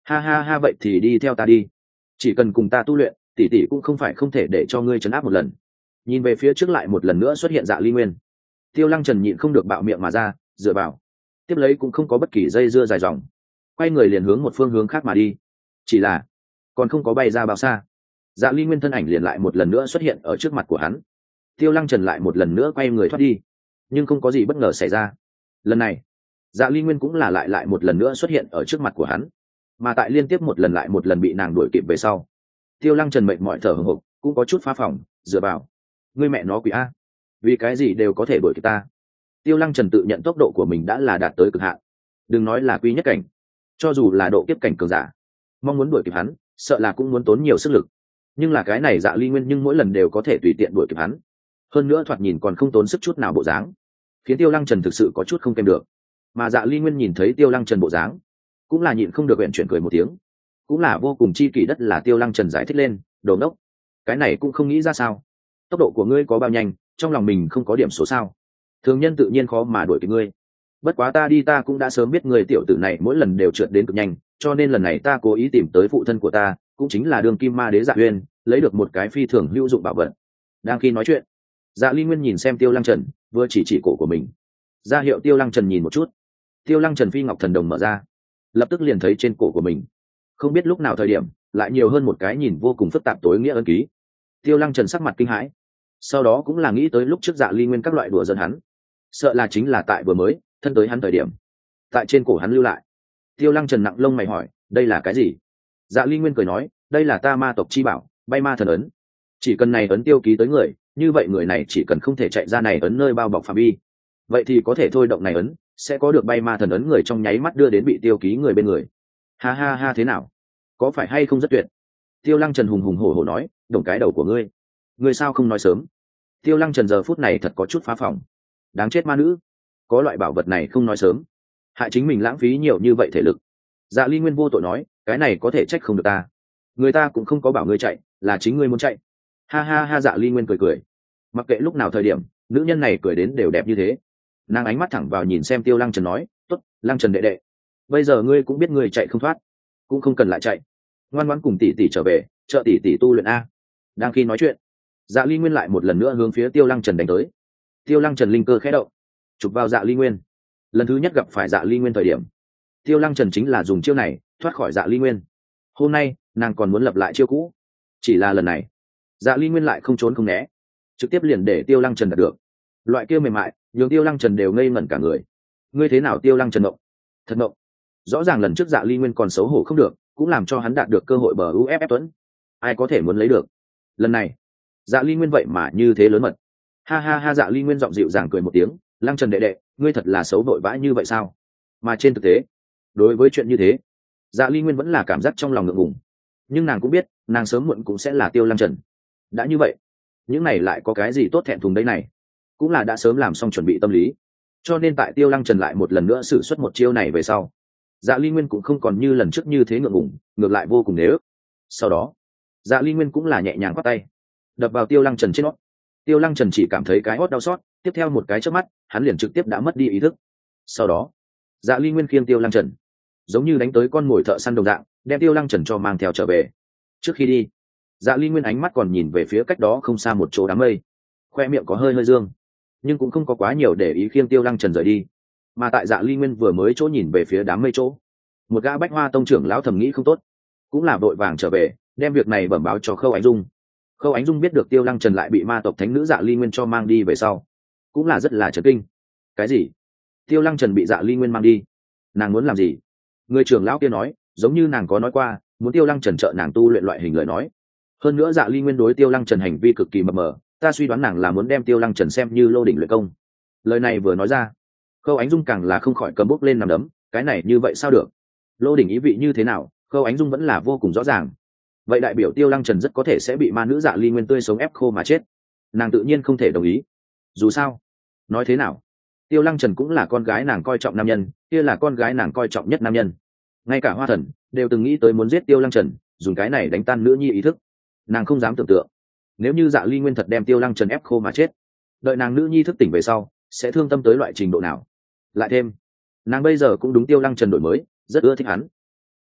Ha ha ha, vậy thì đi theo ta đi, chỉ cần cùng ta tu luyện, tỷ tỷ cũng không phải không thể để cho ngươi trấn áp một lần. Nhìn về phía trước lại một lần nữa xuất hiện Dạ Ly Nguyên. Tiêu Lăng Trần nhịn không được bạo miệng mà ra, dựa vào, tiếp lấy cũng không có bất kỳ dây dưa dài dòng, quay người liền hướng một phương hướng khác mà đi. Chỉ là còn không có bay ra bao xa, Dạ Ly Nguyên thân ảnh liền lại một lần nữa xuất hiện ở trước mặt của hắn. Tiêu Lăng Trần lại một lần nữa quay người thoát đi, nhưng không có gì bất ngờ xảy ra. Lần này Dạ Ly Nguyên cũng là lại lại một lần nữa xuất hiện ở trước mặt của hắn, mà tại liên tiếp một lần lại một lần bị nàng đuổi kịp về sau, Tiêu Lăng Trần mệt mỏi thở hổn hển, cũng có chút phá phòng, dựa vào, ngươi mẹ nó quỷ a, vì cái gì đều có thể đuổi kịp ta. Tiêu Lăng Trần tự nhận tốc độ của mình đã là đạt tới cực hạn, đừng nói là quy nhất cảnh, cho dù là độ kiếp cảnh cường giả, mong muốn đuổi kịp hắn sợ là cũng muốn tốn nhiều sức lực. Nhưng là cái này Dạ Ly Nguyên nhưng mỗi lần đều có thể tùy tiện đuổi kịp hắn, hơn nữa thoạt nhìn còn không tốn sức chút nào bộ dáng, khiến Tiêu Lăng Trần thực sự có chút không kèm được. Mà Dạ Ly Nguyên nhìn thấy Tiêu Lăng Trần bộ dáng, cũng là nhịn không được uyển chuyển cười một tiếng, cũng là vô cùng chi kỷ đất là Tiêu Lăng Trần giải thích lên, đồ ngốc, cái này cũng không nghĩ ra sao, tốc độ của ngươi có bao nhanh, trong lòng mình không có điểm số sao? Thường nhân tự nhiên khó mà đuổi kịp ngươi, bất quá ta đi ta cũng đã sớm biết người tiểu tử này mỗi lần đều trượt đến cực nhanh, cho nên lần này ta cố ý tìm tới phụ thân của ta, cũng chính là Đường Kim Ma Đế Dạ Uyên, lấy được một cái phi thường hữu dụng bảo vật. Đang khi nói chuyện, Dạ Ly Nguyên nhìn xem Tiêu Lăng Trần, vừa chỉ chỉ cổ của mình, ra hiệu Tiêu Lăng Trần nhìn một chút. Tiêu Lăng Trần phi ngọc thần đồng mở ra, lập tức liền thấy trên cổ của mình, không biết lúc nào thời điểm lại nhiều hơn một cái nhìn vô cùng phức tạp tối nghĩa ân ký. Tiêu Lăng Trần sắc mặt kinh hãi, sau đó cũng là nghĩ tới lúc trước Dạ Ly Nguyên các loại đùa giỡn hắn, sợ là chính là tại vừa mới thân tới hắn thời điểm, tại trên cổ hắn lưu lại. Tiêu Lăng Trần nặng lông mày hỏi, đây là cái gì? Dạ Ly Nguyên cười nói, đây là ta ma tộc chi bảo, bay ma thần ấn, chỉ cần này ấn tiêu ký tới người, như vậy người này chỉ cần không thể chạy ra này ấn nơi bao bọc phạm vi, vậy thì có thể thôi động này ấn, sẽ có được bay ma thần ấn người trong nháy mắt đưa đến bị tiêu ký người bên người. Ha ha ha, thế nào, có phải hay không rất tuyệt? Tiêu Lăng Trần hùng hùng hổ hổ nói, đồng cái đầu của ngươi, ngươi sao không nói sớm? Tiêu Lăng Trần giờ phút này thật có chút phá phòng, đáng chết ma nữ, có loại bảo vật này không nói sớm, hại chính mình lãng phí nhiều như vậy thể lực. Dạ Ly Nguyên vô tội nói, cái này có thể trách không được ta, người ta cũng không có bảo ngươi chạy, là chính ngươi muốn chạy. Ha ha ha, Dạ Ly Nguyên cười cười, mặc kệ lúc nào thời điểm nữ nhân này cười đến đều đẹp như thế. Nàng ánh mắt thẳng vào nhìn xem Tiêu Lăng Trần nói, tốt, Lăng Trần đệ đệ, bây giờ ngươi cũng biết ngươi chạy không thoát, cũng không cần lại chạy, ngoan ngoãn cùng tỷ tỷ trở về, trợ tỷ tỷ tu luyện a. Đang khi nói chuyện, Dạ Ly Nguyên lại một lần nữa hướng phía Tiêu Lăng Trần đánh tới. Tiêu Lăng Trần linh cơ khẽ động, chụp vào Dạ Ly Nguyên. Lần thứ nhất gặp phải Dạ Ly Nguyên thời điểm, Tiêu Lăng Trần chính là dùng chiêu này thoát khỏi Dạ Ly Nguyên. Hôm nay nàng còn muốn lập lại chiêu cũ, chỉ là lần này Dạ Ly Nguyên lại không trốn không né, trực tiếp liền để Tiêu Lăng Trần đạt được. Loại kia mềm mại nhường Tiêu Lăng Trần đều ngây ngẩn cả người. Ngươi thế nào Tiêu Lăng Trần ngộng? Thật ngộng. Rõ ràng lần trước Dạ Ly Nguyên còn xấu hổ không được, cũng làm cho hắn đạt được cơ hội bờ u ép ép Tuấn, ai có thể muốn lấy được. Lần này Dạ Ly Nguyên vậy mà như thế lớn mật. Ha ha ha, Dạ Ly Nguyên giọng dịu dàng cười một tiếng, Lăng Trần đệ đệ, ngươi thật là xấu vội vã như vậy sao? Mà trên thực tế, đối với chuyện như thế, Dạ Ly Nguyên vẫn là cảm giác trong lòng ngượng ngùng, nhưng nàng cũng biết nàng sớm muộn cũng sẽ là Tiêu Lăng Trần. Đã như vậy, những này lại có cái gì tốt thẹn thùng đây này, cũng là đã sớm làm xong chuẩn bị tâm lý. Cho nên tại Tiêu Lăng Trần lại một lần nữa sử xuất một chiêu này về sau, Dạ Ly Nguyên cũng không còn như lần trước như thế ngượng ngùng, ngược lại vô cùng nể ức. Sau đó Dạ Ly Nguyên cũng là nhẹ nhàng bắt tay đập vào Tiêu Lăng Trần trên nót. Tiêu Lăng Trần chỉ cảm thấy cái hót đau xót, tiếp theo một cái chớp mắt hắn liền trực tiếp đã mất đi ý thức. Sau đó Dạ Ly Nguyên khiêng Tiêu Lăng Trần giống như đánh tới con mồi thợ săn đồng dạng, đem Tiêu Lăng Trần cho mang theo trở về. Trước khi đi, Dạ Ly Nguyên ánh mắt còn nhìn về phía cách đó không xa một chỗ đám mây, khoe miệng có hơi hơi dương, nhưng cũng không có quá nhiều để ý khiêng Tiêu Lăng Trần rời đi. Mà tại Dạ Ly Nguyên vừa mới chỗ nhìn về phía đám mây chỗ, một gã Bách Hoa Tông trưởng lão thầm nghĩ không tốt, cũng là vội vàng trở về đem việc này bẩm báo cho Khâu Ánh Dung. Khâu Ánh Dung biết được Tiêu Lăng Trần lại bị ma tộc thánh nữ Dạ Ly Nguyên cho mang đi về sau, cũng là rất là chấn kinh. Cái gì? Tiêu Lăng Trần bị Dạ Ly Nguyên mang đi? Nàng muốn làm gì? Người trưởng lão kia nói, giống như nàng có nói qua, muốn Tiêu Lăng Trần trợ nàng tu luyện loại hình lời nói. Hơn nữa Dạ Ly Nguyên đối Tiêu Lăng Trần hành vi cực kỳ mập mờ, ta suy đoán nàng là muốn đem Tiêu Lăng Trần xem như lô đỉnh luyện công. Lời này vừa nói ra, Khâu Ánh Dung càng là không khỏi cầm bốc lên nằm đấm, cái này như vậy sao được? Lô đỉnh ý vị như thế nào, Khâu Ánh Dung vẫn là vô cùng rõ ràng. Vậy đại biểu Tiêu Lăng Trần rất có thể sẽ bị ma nữ Dạ Ly Nguyên tươi sống ép khô mà chết. Nàng tự nhiên không thể đồng ý. Dù sao, nói thế nào, Tiêu Lăng Trần cũng là con gái nàng coi trọng nam nhân, kia là con gái nàng coi trọng nhất nam nhân. Ngay cả Hoa Thần đều từng nghĩ tới muốn giết Tiêu Lăng Trần, dùng cái này đánh tan nữ nhi ý thức. Nàng không dám tưởng tượng, nếu như Dạ Ly Nguyên thật đem Tiêu Lăng Trần ép khô mà chết, đợi nàng nữ nhi thức tỉnh về sau sẽ thương tâm tới loại trình độ nào. Lại thêm nàng bây giờ cũng đúng Tiêu Lăng Trần đổi mới, rất ưa thích hắn.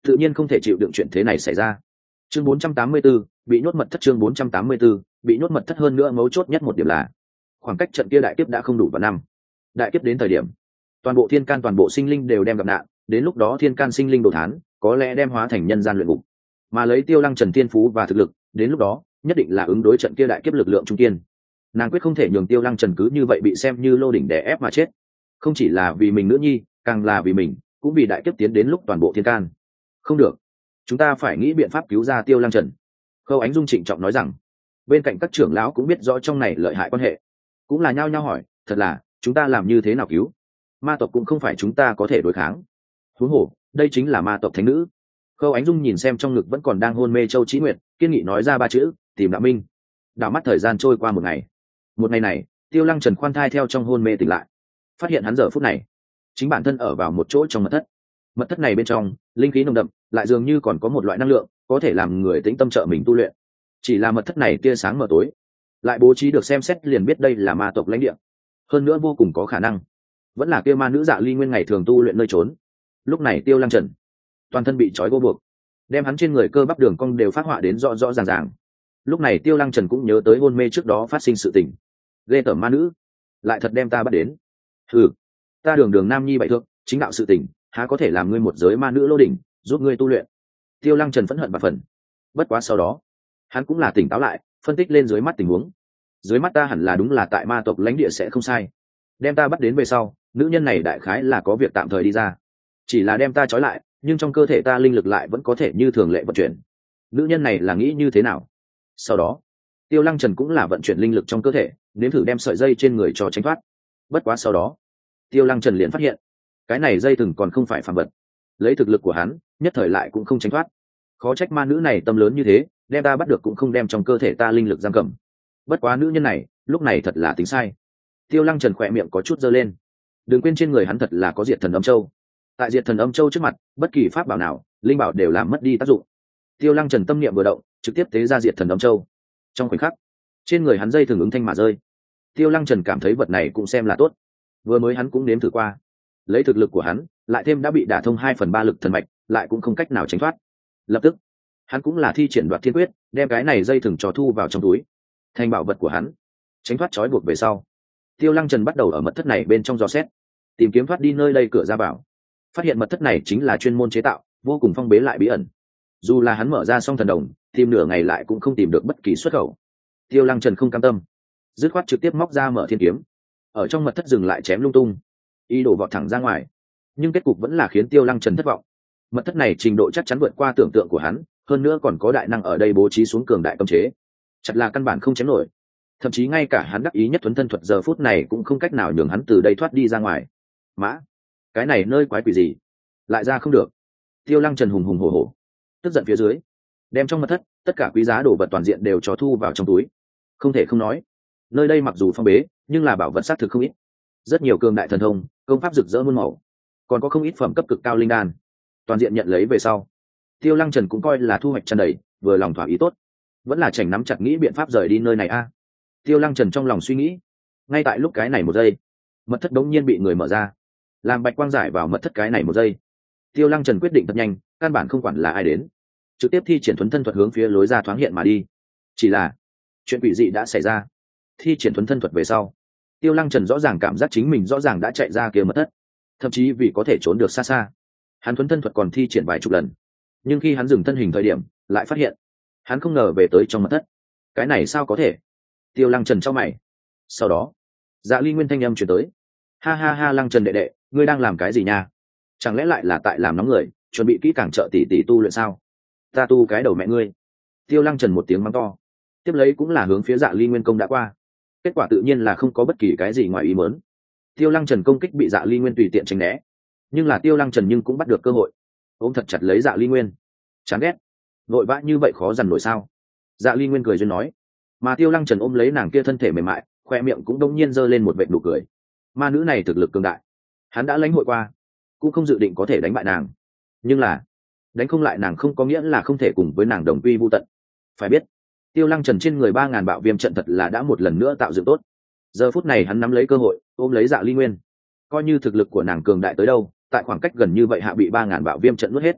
tự nhiên không thể chịu đựng chuyện thế này xảy ra. Chương bốn trăm tám mươi 4, bị nhốt mật thất. Chương bốn trăm tám mươi 4, bị nhốt mật thất. Hơn nữa mấu chốt nhất một điểm là khoảng cách trận kia đại kiếp đã không đủ vào năm. Đại kiếp đến thời điểm toàn bộ thiên can toàn bộ sinh linh đều đem gặp nạn, đến lúc đó thiên can sinh linh đồ thán có lẽ đem hóa thành nhân gian luyện ngục, mà lấy Tiêu Lăng Trần thiên phú và thực lực đến lúc đó nhất định là ứng đối trận kia đại kiếp lực lượng trung kiên. Nàng quyết không thể nhường Tiêu Lăng Trần cứ như vậy bị xem như lô đỉnh đè ép mà chết, không chỉ là vì mình nữ nhi, càng là vì mình, cũng vì đại kiếp tiến đến lúc toàn bộ thiên can. Không được, chúng ta phải nghĩ biện pháp cứu ra Tiêu Lăng Trần. Khâu Ánh Dung trịnh trọng nói rằng. Bên cạnh các trưởng lão cũng biết rõ trong này lợi hại quan hệ, cũng là nhao nhao hỏi, thật là chúng ta làm như thế nào cứu? Ma tộc cũng không phải chúng ta có thể đối kháng. Huống hồ đây chính là ma tộc thánh nữ. Khâu Ánh Dung nhìn xem trong ngực vẫn còn đang hôn mê Châu Chí Nguyệt, kiên nghị nói ra ba chữ, tìm Đạo Minh. Đảo mắt thời gian trôi qua một ngày. Một ngày này, Tiêu Lăng Trần khoan thai theo trong hôn mê tỉnh lại, phát hiện hắn giờ phút này chính bản thân ở vào một chỗ trong mật thất. Mật thất này bên trong linh khí nồng đậm, lại dường như còn có một loại năng lượng có thể làm người tĩnh tâm trợ mình tu luyện. Chỉ là mật thất này tia sáng mờ tối, lại bố trí được xem xét liền biết đây là ma tộc lãnh địa, hơn nữa vô cùng có khả năng vẫn là kia ma nữ Dạ Ly Nguyên ngày thường tu luyện nơi trốn. Lúc này Tiêu Lăng Trần toàn thân bị trói gô buộc, đem hắn trên người cơ bắp đường cong đều phát họa đến rõ rõ ràng ràng. Lúc này Tiêu Lăng Trần cũng nhớ tới hôn mê trước đó phát sinh sự tình, ghê tởm ma nữ lại thật đem ta bắt đến. Ừ, ta đường đường nam nhi bại thượng chính đạo sự tình, há có thể làm ngươi một giới ma nữ lô đỉnh giúp ngươi tu luyện. Tiêu Lăng Trần phẫn hận và phần. Bất quá sau đó hắn cũng là tỉnh táo lại, phân tích lên dưới mắt tình huống. Dưới mắt ta hẳn là đúng là tại ma tộc lãnh địa sẽ không sai, đem ta bắt đến về sau, nữ nhân này đại khái là có việc tạm thời đi ra, chỉ là đem ta trói lại, nhưng trong cơ thể ta linh lực lại vẫn có thể như thường lệ vận chuyển. Nữ nhân này là nghĩ như thế nào? Sau đó Tiêu Lăng Trần cũng là vận chuyển linh lực trong cơ thể, nếm thử đem sợi dây trên người cho tránh thoát. Bất quá sau đó Tiêu Lăng Trần liền phát hiện cái này dây thừng còn không phải phàm vật, lấy thực lực của hắn nhất thời lại cũng không tránh thoát. Khó trách ma nữ này tâm lớn như thế, đem ta bắt được cũng không đem trong cơ thể ta linh lực giam cầm. Bất quá nữ nhân này lúc này thật là tính sai. Tiêu Lăng Trần khỏe miệng có chút giơ lên. Đừng quên trên người hắn thật là có diệt thần âm châu, tại diệt thần âm châu trước mặt bất kỳ pháp bảo nào linh bảo đều làm mất đi tác dụng. Tiêu Lăng Trần tâm niệm vừa động, trực tiếp tế ra diệt thần âm châu. Trong khoảnh khắc trên người hắn dây thường ứng thanh mà rơi. Tiêu Lăng Trần cảm thấy vật này cũng xem là tốt, vừa mới hắn cũng nếm thử qua, lấy thực lực của hắn lại thêm đã bị đả thông hai phần ba lực thần mạch, lại cũng không cách nào tránh thoát. Lập tức hắn cũng là thi triển Đoạt Thiên Quyết, đem cái này dây thừng trò thu vào trong túi, thành bảo vật của hắn. Tránh thoát trói buộc về sau, Tiêu Lăng Trần bắt đầu ở mật thất này bên trong dò xét, tìm kiếm thoát đi nơi đây cửa ra vào. Phát hiện mật thất này chính là chuyên môn chế tạo, vô cùng phong bế lại bí ẩn. Dù là hắn mở ra xong thần đồng, tìm nửa ngày lại cũng không tìm được bất kỳ xuất khẩu. Tiêu Lăng Trần không cam tâm, dứt khoát trực tiếp móc ra Mở Thiên Kiếm, ở trong mật thất dừng lại chém lung tung, ý đồ vọt thẳng ra ngoài. Nhưng kết cục vẫn là khiến Tiêu Lăng Trần thất vọng. Mật thất này trình độ chắc chắn vượt qua tưởng tượng của hắn, hơn nữa còn có đại năng ở đây bố trí xuống cường đại cấm chế, chặt là căn bản không chém nổi. Thậm chí ngay cả hắn đắc ý nhất thuấn thân thuật giờ phút này cũng không cách nào nhường hắn từ đây thoát đi ra ngoài. Mã, cái này nơi quái quỷ gì, lại ra không được. Tiêu Lăng Trần hùng hùng hổ hổ, tức giận phía dưới, đem trong mật thất tất cả quý giá đồ vật toàn diện đều cho thu vào trong túi. Không thể không nói, nơi đây mặc dù phong bế nhưng là bảo vật xác thực không ít, rất nhiều cường đại thần thông, công pháp rực rỡ muôn màu, còn có không ít phẩm cấp cực cao linh đan, toàn diện nhận lấy về sau, Tiêu Lăng Trần cũng coi là thu hoạch tràn đầy, vừa lòng thỏa ý tốt, vẫn là chảnh nắm chặt nghĩ biện pháp rời đi nơi này a. Tiêu Lăng Trần trong lòng suy nghĩ. Ngay tại lúc cái này một giây, mật thất đống nhiên bị người mở ra, làm bạch quang giải vào mật thất cái này một giây. Tiêu Lăng Trần quyết định thật nhanh, căn bản không quản là ai đến, trực tiếp thi triển thuấn thân thuật hướng phía lối ra thoáng hiện mà đi. Chỉ là chuyện quỷ dị đã xảy ra. Thi triển thuấn thân thuật về sau, Tiêu Lăng Trần rõ ràng cảm giác chính mình rõ ràng đã chạy ra kia mật thất, thậm chí vì có thể trốn được xa xa, hắn thuấn thân thuật còn thi triển vài chục lần. Nhưng khi hắn dừng thân hình thời điểm, lại phát hiện hắn không ngờ về tới trong mật thất. Cái này sao có thể? Tiêu Lăng Trần chau mày. Sau đó Dạ Ly Nguyên thanh âm truyền tới, ha ha ha, Lăng Trần đệ đệ, ngươi đang làm cái gì nha? Chẳng lẽ lại là tại làm nóng người, chuẩn bị kỹ càng trợ tỷ tỷ tu luyện sao? Ta tu cái đầu mẹ ngươi. Tiêu Lăng Trần một tiếng mắng to, tiếp lấy cũng là hướng phía Dạ Ly Nguyên công đã qua. Kết quả tự nhiên là không có bất kỳ cái gì ngoài ý muốn. Tiêu Lăng Trần công kích bị Dạ Ly Nguyên tùy tiện tránh né, nhưng là Tiêu Lăng Trần nhưng cũng bắt được cơ hội, ôm thật chặt lấy Dạ Ly Nguyên. Chán ghét, vội vã như vậy khó dằn nổi sao? Dạ Ly Nguyên cười duyên nói. Mà Tiêu Lăng Trần ôm lấy nàng kia thân thể mềm mại, khoe miệng cũng đông nhiên giơ lên một vệt nụ cười. Ma nữ này thực lực cường đại, hắn đã lãnh hội qua, cũng không dự định có thể đánh bại nàng. Nhưng là đánh không lại nàng không có nghĩa là không thể cùng với nàng đồng quy vu tận. Phải biết, Tiêu Lăng Trần trên người ba ngàn bạo viêm trận thật là đã một lần nữa tạo dựng tốt. Giờ phút này hắn nắm lấy cơ hội, ôm lấy Dạ Ly Nguyên. Coi như thực lực của nàng cường đại tới đâu, tại khoảng cách gần như vậy hạ bị ba ngàn bạo viêm trận nuốt hết,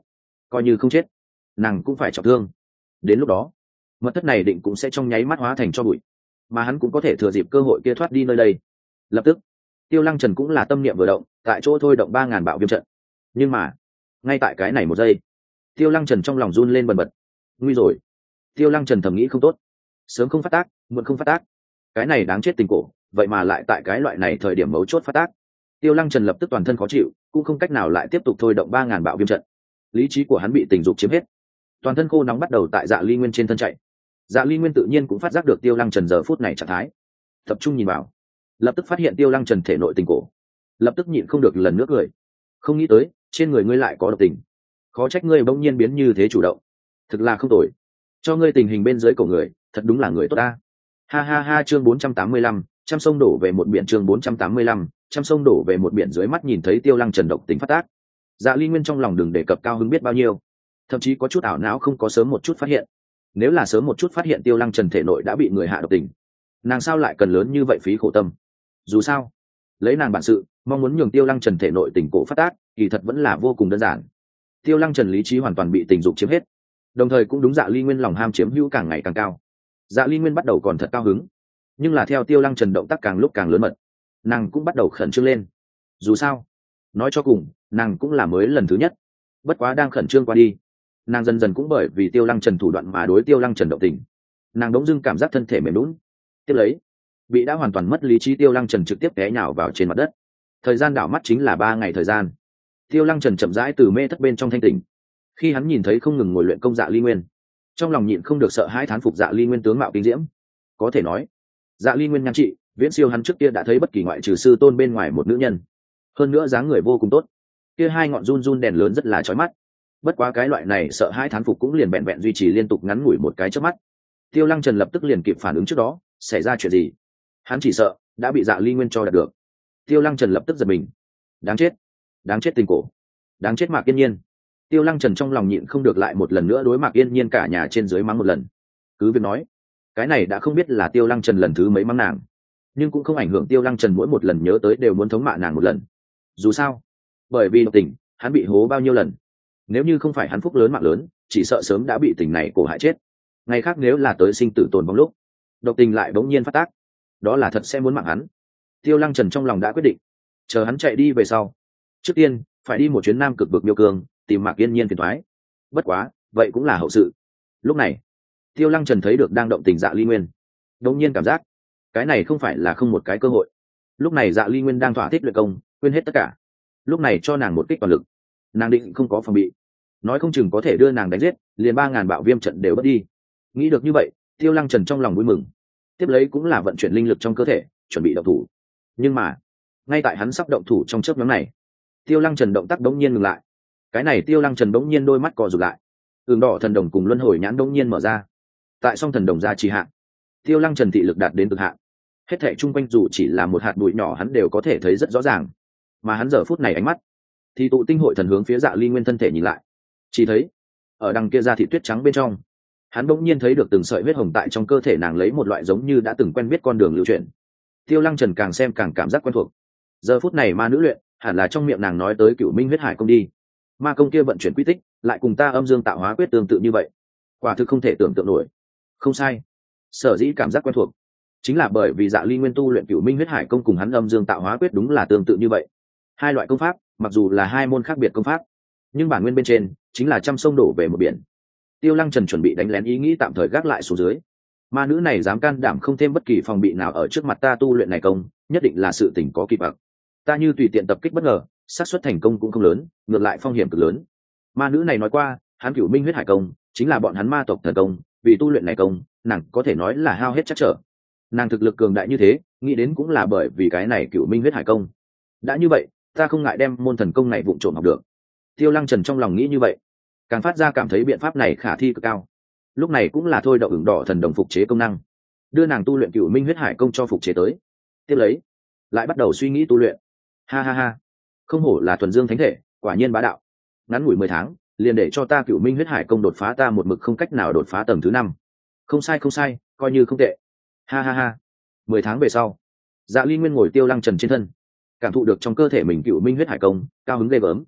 coi như không chết nàng cũng phải trọng thương. Đến lúc đó mật thất này định cũng sẽ trong nháy mắt hóa thành cho bụi, mà hắn cũng có thể thừa dịp cơ hội kia thoát đi nơi đây. Lập tức Tiêu Lăng Trần cũng là tâm niệm vừa động, tại chỗ thôi động ba ngàn bạo viêm trận. Nhưng mà ngay tại cái này một giây, Tiêu Lăng Trần trong lòng run lên bần bật. Nguy rồi. Tiêu Lăng Trần thầm nghĩ không tốt, sớm không phát tác muộn không phát tác, cái này đáng chết tình cổ vậy mà lại tại cái loại này thời điểm mấu chốt phát tác. Tiêu Lăng Trần lập tức toàn thân khó chịu, cũng không cách nào lại tiếp tục thôi động ba ngàn bạo viêm trận. Lý trí của hắn bị tình dục chiếm hết, toàn thân khô nóng bắt đầu tại Dạ Ly Nguyên trên thân chạy. Dạ Ly Nguyên tự nhiên cũng phát giác được Tiêu Lăng Trần giờ phút này trạng thái, tập trung nhìn vào, lập tức phát hiện Tiêu Lăng Trần thể nội tình cổ, lập tức nhịn không được lần nữa cười. Không nghĩ tới trên người ngươi lại có độc tình, khó trách ngươi bỗng nhiên biến như thế chủ động, thực là không tồi, cho ngươi tình hình bên dưới cổ người thật đúng là người tốt ta. Ha ha ha. Chương bốn trăm tám mươi lăm, trăm sông đổ về một biển. Chương bốn trăm tám mươi lăm, trăm sông đổ về một biển. Dưới mắt nhìn thấy Tiêu Lăng Trần độc tính phát tác, Dạ Ly Nguyên trong lòng đừng đề cập cao hứng biết bao nhiêu, thậm chí có chút ảo não không có sớm một chút phát hiện. Nếu là sớm một chút phát hiện Tiêu Lăng Trần thể nội đã bị người hạ độc tình, nàng sao lại cần lớn như vậy phí khổ tâm. Dù sao lấy nàng bản sự, mong muốn nhường Tiêu Lăng Trần thể nội tình cổ phát tác kỳ thật vẫn là vô cùng đơn giản. Tiêu Lăng Trần lý trí hoàn toàn bị tình dục chiếm hết, đồng thời cũng đúng Dạ Ly Nguyên lòng ham chiếm hữu càng ngày càng cao. Dạ Ly Nguyên bắt đầu còn thật cao hứng, nhưng là theo Tiêu Lăng Trần động tác càng lúc càng lớn mật, nàng cũng bắt đầu khẩn trương lên. Dù sao nói cho cùng nàng cũng là mới lần thứ nhất, bất quá đang khẩn trương qua đi, nàng dần dần cũng bởi vì Tiêu Lăng Trần thủ đoạn mà đối Tiêu Lăng Trần động tình. Nàng đống dưng cảm giác thân thể mềm lún, tiếp lấy bị đã hoàn toàn mất lý trí Tiêu Lăng Trần trực tiếp té nhào vào trên mặt đất. Thời gian đảo mắt chính là ba ngày thời gian. Tiêu Lăng Trần chậm rãi từ mê thất bên trong thanh tỉnh. Khi hắn nhìn thấy không ngừng ngồi luyện công Dạ Ly Nguyên, trong lòng nhịn không được sợ hãi thán phục Dạ Ly Nguyên tướng mạo kinh diễm. Có thể nói Dạ Ly Nguyên nhan trị viễn siêu hắn trước kia đã thấy bất kỳ ngoại trừ sư tôn bên ngoài một nữ nhân. Hơn nữa dáng người vô cùng tốt, kia hai ngọn run run đèn lớn rất là chói mắt. Bất quá cái loại này sợ hãi thán phục cũng liền vẹn vẹn duy trì liên tục ngắn ngủi một cái chớp mắt. Tiêu Lăng Trần lập tức liền kịp phản ứng trước đó xảy ra chuyện gì. Hắn chỉ sợ đã bị Dạ Ly Nguyên cho đạt được. Tiêu Lăng Trần lập tức giật mình. Đáng chết, đáng chết tình cổ, đáng chết Mạc Yên Nhiên. Tiêu Lăng Trần trong lòng nhịn không được lại một lần nữa đối Mạc Yên Nhiên cả nhà trên dưới mắng một lần. Cứ việc nói cái này đã không biết là Tiêu Lăng Trần lần thứ mấy mắng nàng, nhưng cũng không ảnh hưởng Tiêu Lăng Trần mỗi một lần nhớ tới đều muốn thống mạ nàng một lần. Dù sao bởi vì độc tình hắn bị hố bao nhiêu lần, nếu như không phải hắn phúc lớn mạng lớn chỉ sợ sớm đã bị tình này cổ hại chết. Ngày khác nếu là tới sinh tử tồn vong lúc độc tình lại bỗng nhiên phát tác, đó là thật sẽ muốn mạng hắn. Tiêu Lăng Trần trong lòng đã quyết định, chờ hắn chạy đi về sau, trước tiên phải đi một chuyến Nam Cực vực Miêu Cương tìm Mạc Yên Nhiên phiền toái. Bất quá vậy cũng là hậu sự. Lúc này Tiêu Lăng Trần thấy được đang động tình Dạ Ly Nguyên, đột nhiên cảm giác cái này không phải là không một cái cơ hội. Lúc này Dạ Ly Nguyên đang thỏa thích luyện công, quên hết tất cả, lúc này cho nàng một kích toàn lực, nàng định không có phòng bị, nói không chừng có thể đưa nàng đánh giết, liền ba ngàn bạo viêm trận đều mất đi. Nghĩ được như vậy, Tiêu Lăng Trần trong lòng vui mừng, tiếp lấy cũng là vận chuyển linh lực trong cơ thể chuẩn bị động thủ. Nhưng mà ngay tại hắn sắp động thủ trong chớp nhoáng này, Tiêu Lăng Trần động tác đống nhiên ngừng lại. Cái này Tiêu Lăng Trần đống nhiên đôi mắt co rụt lại, ửng đỏ thần đồng cùng luân hồi nhãn đống nhiên mở ra. Tại song thần đồng gia trì hạn, Tiêu Lăng Trần thị lực đạt đến cực hạn, hết thảy chung quanh dù chỉ là một hạt bụi nhỏ hắn đều có thể thấy rất rõ ràng. Mà hắn giờ phút này ánh mắt thì tụ tinh hội thần hướng phía Dạ Ly Nguyên thân thể nhìn lại, chỉ thấy ở đằng kia da thị tuyết trắng bên trong, hắn bỗng nhiên thấy được từng sợi huyết hồng tại trong cơ thể nàng lấy một loại giống như đã từng quen biết con đường lưu chuyển. Tiêu Lăng Trần càng xem càng cảm giác quen thuộc. Giờ phút này ma nữ luyện hẳn là trong miệng nàng nói tới Cửu Minh huyết hải công đi. Ma công kia vận chuyển quy tích lại cùng ta âm dương tạo hóa quyết tương tự như vậy, quả thực không thể tưởng tượng nổi. Không sai, sở dĩ cảm giác quen thuộc chính là bởi vì Dạ Ly Nguyên tu luyện Cửu Minh huyết hải công cùng hắn âm dương tạo hóa quyết đúng là tương tự như vậy. Hai loại công pháp mặc dù là hai môn khác biệt công pháp, nhưng bản nguyên bên trên chính là trăm sông đổ về một biển. Tiêu Lăng Trần chuẩn bị đánh lén ý nghĩ tạm thời gác lại xuống dưới. Ma nữ này dám can đảm không thêm bất kỳ phòng bị nào ở trước mặt ta tu luyện này công, nhất định là sự tình có kỳ vọng. Ta như tùy tiện tập kích bất ngờ, xác suất thành công cũng không lớn, ngược lại phong hiểm cực lớn. Ma nữ này nói qua, hắn Cửu Minh huyết hải công chính là bọn hắn ma tộc thần công, vì tu luyện này công, nàng có thể nói là hao hết chắc trở. Nàng thực lực cường đại như thế, nghĩ đến cũng là bởi vì cái này Cửu Minh huyết hải công. Đã như vậy, ta không ngại đem môn thần công này vụng trộm học được. Tiêu Lăng Trần trong lòng nghĩ như vậy, càng phát ra cảm thấy biện pháp này khả thi cực cao. Lúc này cũng là thôi động ửng đỏ thần đồng phục chế công năng, đưa nàng tu luyện Cửu Minh huyết hải công cho phục chế tới. Tiếp lấy lại bắt đầu suy nghĩ tu luyện. Ha ha ha, không hổ là thuần dương thánh thể, quả nhiên bá đạo. Ngắn ngủi mười tháng liền để cho ta Cửu Minh huyết hải công đột phá ta một mực không cách nào đột phá tầng thứ năm. Không sai không sai, coi như không tệ. Ha ha ha. Mười tháng về sau, Dạ Ly Nguyên ngồi Tiêu Lăng Trần trên thân, cảm thụ được trong cơ thể mình Cửu Minh huyết hải công, cao hứng ghê gớm.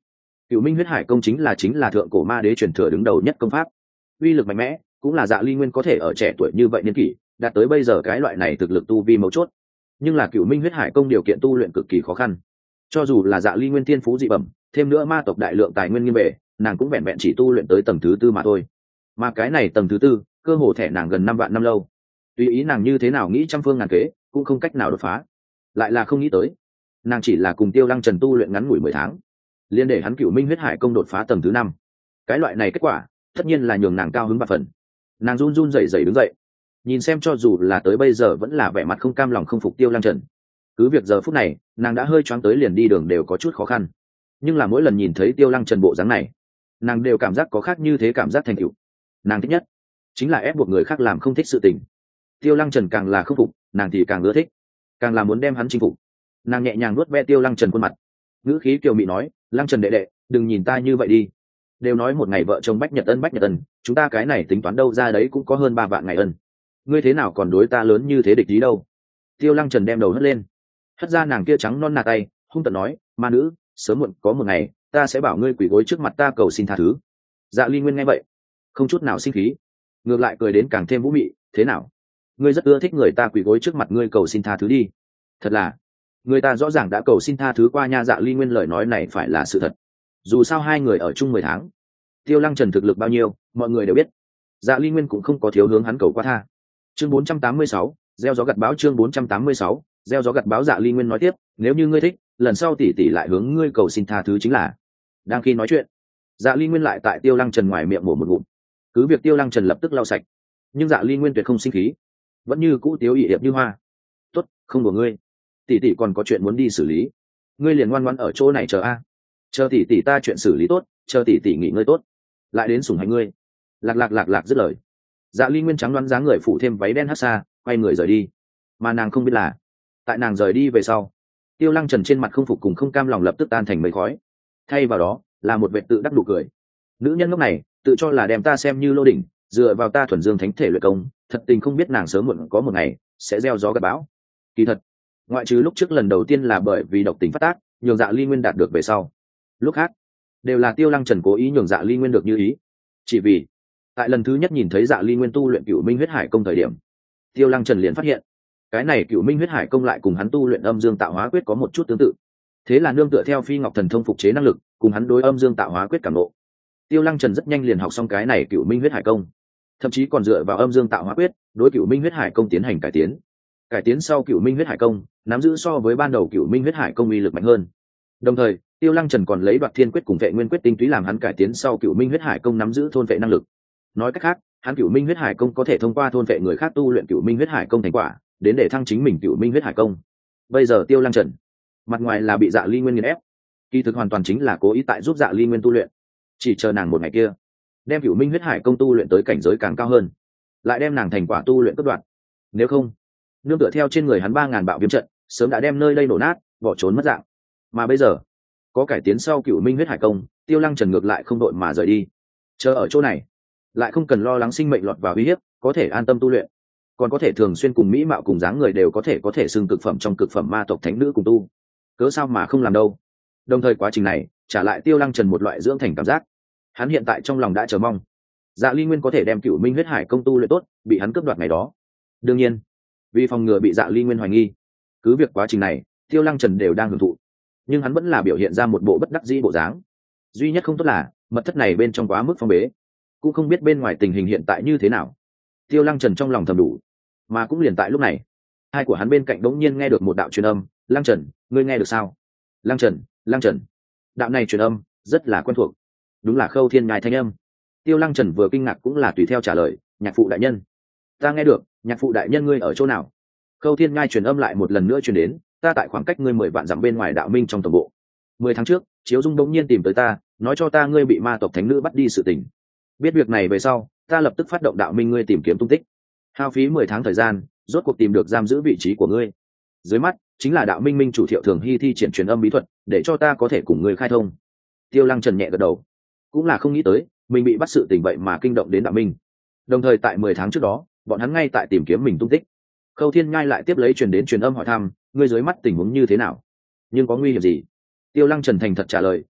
Cửu Minh huyết hải công chính là chính là thượng cổ ma đế truyền thừa đứng đầu nhất công pháp, uy lực mạnh mẽ, cũng là Dạ Ly Nguyên có thể ở trẻ tuổi như vậy niên kỷ đạt tới bây giờ cái loại này thực lực tu vi mấu chốt. Nhưng là Cửu Minh huyết hải công điều kiện tu luyện cực kỳ khó khăn, cho dù là Dạ Ly Nguyên thiên phú dị bẩm, thêm nữa ma tộc đại lượng tài nguyên nghiêng về, nàng cũng vẹn vẹn chỉ tu luyện tới tầng thứ tư mà thôi. Mà cái này tầng thứ tư, cơ hồ thẻ nàng gần năm vạn năm lâu, tùy ý nàng như thế nào nghĩ trăm phương ngàn kế cũng không cách nào đột phá. Lại là không nghĩ tới, nàng chỉ là cùng Tiêu Lăng Trần tu luyện ngắn ngủi mười tháng, liên để hắn Cửu Minh huyết hải công đột phá tầng thứ năm. Cái loại này kết quả tất nhiên là nhường nàng cao hứng bạc phần. Nàng run run rẩy rẩy đứng dậy, nhìn xem cho dù là tới bây giờ vẫn là vẻ mặt không cam lòng không phục Tiêu Lăng Trần. Cứ việc giờ phút này nàng đã hơi choáng tới liền đi đường đều có chút khó khăn, nhưng là mỗi lần nhìn thấy Tiêu Lăng Trần bộ dáng này, nàng đều cảm giác có khác như thế cảm giác thành tựu. Nàng thích nhất chính là ép buộc người khác làm không thích sự tình. Tiêu Lăng Trần càng là không phục, nàng thì càng ưa thích, càng là muốn đem hắn chinh phục. Nàng nhẹ nhàng nuốt ve Tiêu Lăng Trần khuôn mặt, ngữ khí kiều mị nói, Lăng Trần đệ đệ, đừng nhìn ta như vậy đi, đều nói một ngày vợ chồng bách nhật ân bách nhật ân, chúng ta cái này tính toán đâu ra đấy cũng có hơn ba vạn ngày ân, ngươi thế nào còn đối ta lớn như thế địch ý đâu. Tiêu Lăng Trần đem đầu hất lên, hất ra nàng kia trắng non nà tay, hung tợn nói, ma nữ, sớm muộn có một ngày ta sẽ bảo ngươi quỳ gối trước mặt ta cầu xin tha thứ. Dạ Ly Nguyên nghe vậy không chút nào sinh khí, ngược lại cười đến càng thêm vũ mị, thế nào, ngươi rất ưa thích người ta quỳ gối trước mặt ngươi cầu xin tha thứ đi. Thật là, người ta rõ ràng đã cầu xin tha thứ qua nha. Dạ Ly Nguyên lời nói này phải là sự thật, dù sao hai người ở chung mười tháng, Tiêu Lăng Trần thực lực bao nhiêu mọi người đều biết. Dạ Ly Nguyên cũng không có thiếu hướng hắn cầu qua tha. Chương bốn trăm tám mươi sáu, gieo gió gặt bão. Chương bốn trăm tám mươi sáu, gieo gió gặt bão. Dạ Ly Nguyên nói tiếp, nếu như ngươi thích, lần sau tỷ tỷ lại hướng ngươi cầu xin tha thứ chính là. Đang khi nói chuyện, Dạ Ly Nguyên lại tại Tiêu Lăng Trần ngoài miệng mổ một ngụm. Cứ việc Tiêu Lăng Trần lập tức lau sạch, nhưng Dạ Ly Nguyên tuyệt không sinh khí, vẫn như cũ tiếu ỵ hiệp như hoa. Tốt, không của ngươi, tỷ tỷ còn có chuyện muốn đi xử lý, ngươi liền ngoan ngoãn ở chỗ này chờ a, chờ tỷ tỷ ta chuyện xử lý tốt, chờ tỷ tỷ nghỉ ngơi tốt, lại đến sủng hạnh ngươi. Lạc lạc lạc lạc dứt lời, Dạ Ly Nguyên trắng đoán dáng người phủ thêm váy đen hắc xa, quay người rời đi. Mà nàng không biết là, tại nàng rời đi về sau, Tiêu Lăng Trần trên mặt không phục cùng không cam lòng lập tức tan thành mây khói, thay vào đó là một vệ tự đắc nụ cười. Nữ nhân ngốc này tự cho là đem ta xem như lô đỉnh, dựa vào ta thuần dương thánh thể luyện công, thật tình không biết nàng sớm muộn có một ngày sẽ gieo gió gặt bão. Kỳ thật, ngoại trừ lúc trước lần đầu tiên là bởi vì độc tính phát tác nhường Dạ Ly Nguyên đạt được về sau, lúc khác đều là Tiêu Lăng Trần cố ý nhường Dạ Ly Nguyên được như ý. Chỉ vì tại lần thứ nhất nhìn thấy Dạ Ly Nguyên tu luyện Cửu Minh huyết hải công thời điểm, Tiêu Lăng Trần liền phát hiện cái này Cửu Minh huyết hải công lại cùng hắn tu luyện âm dương tạo hóa quyết có một chút tương tự. Thế là nương tựa theo Phi Ngọc Thần Thông phục chế năng lực, cùng hắn đối âm dương tạo hóa quyết cảm ngộ, Tiêu Lăng Trần rất nhanh liền học xong cái này Cửu Minh huyết hải công, thậm chí còn dựa vào âm dương tạo hóa quyết đối Cửu Minh huyết hải công tiến hành cải tiến. Cải tiến sau Cửu Minh huyết hải công nắm giữ so với ban đầu Cửu Minh huyết hải công uy lực mạnh hơn. Đồng thời, Tiêu Lăng Trần còn lấy Đoạt Thiên quyết cùng Vệ Nguyên quyết tinh túy làm hắn cải tiến sau Cửu Minh huyết hải công nắm giữ thôn vệ năng lực. Nói cách khác, hắn Cửu Minh huyết hải công có thể thông qua thôn vệ người khác tu luyện Cửu Minh huyết hải công thành quả, đến để thăng chính mình Cửu Minh huyết hải công. Bây giờ Tiêu Lăng Trần mặt ngoài là bị Dạ Ly Nguyên nghiền ép, kỳ thực hoàn toàn chính là cố ý tại giúp Dạ Ly Nguyên tu luyện, chỉ chờ nàng một ngày kia đem Cửu Minh huyết hải công tu luyện tới cảnh giới càng cao hơn, lại đem nàng thành quả tu luyện cất đoạn. Nếu không, nương tựa theo trên người hắn ba ngàn bạo viêm trận sớm đã đem nơi đây nổ nát, bỏ trốn mất dạng. Mà bây giờ có cải tiến sau Cửu Minh huyết hải công, Tiêu Lăng Trần ngược lại không đội mà rời đi, chờ ở chỗ này lại không cần lo lắng sinh mệnh lọt vào uy hiếp, có thể an tâm tu luyện, còn có thể thường xuyên cùng mỹ mạo cùng dáng người đều có thể có thể xưng cực phẩm trong cực phẩm ma tộc thánh nữ cùng tu, cớ sao mà không làm đâu. Đồng thời quá trình này trả lại Tiêu Lăng Trần một loại dưỡng thành cảm giác, hắn hiện tại trong lòng đã chờ mong Dạ Ly Nguyên có thể đem Cửu Minh huyết hải công tu luyện tốt, bị hắn cướp đoạt ngày đó. Đương nhiên, vì phòng ngừa bị Dạ Ly Nguyên hoài nghi, cứ việc quá trình này Tiêu Lăng Trần đều đang hưởng thụ, nhưng hắn vẫn là biểu hiện ra một bộ bất đắc dĩ bộ dáng. Duy nhất không tốt là mật thất này bên trong quá mức phong bế, cũng không biết bên ngoài tình hình hiện tại như thế nào. Tiêu Lăng Trần trong lòng thầm đủ. Mà cũng liền tại lúc này, hai của hắn bên cạnh đống nhiên nghe được một đạo truyền âm, Lăng Trần, ngươi nghe được sao? Lăng Trần, Lăng Trần. Đạo này truyền âm rất là quen thuộc, đúng là Khâu Thiên Nhai thanh âm. Tiêu Lăng Trần vừa kinh ngạc cũng là tùy theo trả lời, nhạc phụ đại nhân. Ta nghe được, nhạc phụ đại nhân ngươi ở chỗ nào? Khâu Thiên Nhai truyền âm lại một lần nữa truyền đến, ta tại khoảng cách ngươi mười vạn dặm bên ngoài đạo minh trong tổng bộ. Mười tháng trước, Chiếu Dung đống nhiên tìm tới ta, nói cho ta ngươi bị ma tộc thánh nữ bắt đi sự tình. Biết việc này về sau, ta lập tức phát động đạo minh ngươi tìm kiếm tung tích, hao phí mười tháng thời gian, rốt cuộc tìm được giam giữ vị trí của ngươi. Dưới mắt chính là đạo minh minh chủ Thiệu Thường Hy thi triển truyền âm bí thuật, để cho ta có thể cùng ngươi khai thông. Tiêu Lăng Trần nhẹ gật đầu, cũng là không nghĩ tới mình bị bắt sự tình vậy mà kinh động đến đạo minh. Đồng thời tại mười tháng trước đó, bọn hắn ngay tại tìm kiếm mình tung tích. Khâu Thiên Nhai lại tiếp lấy truyền đến truyền âm hỏi thăm, ngươi dưới mắt tình huống như thế nào, nhưng có nguy hiểm gì? Tiêu Lăng Trần thành thật trả lời,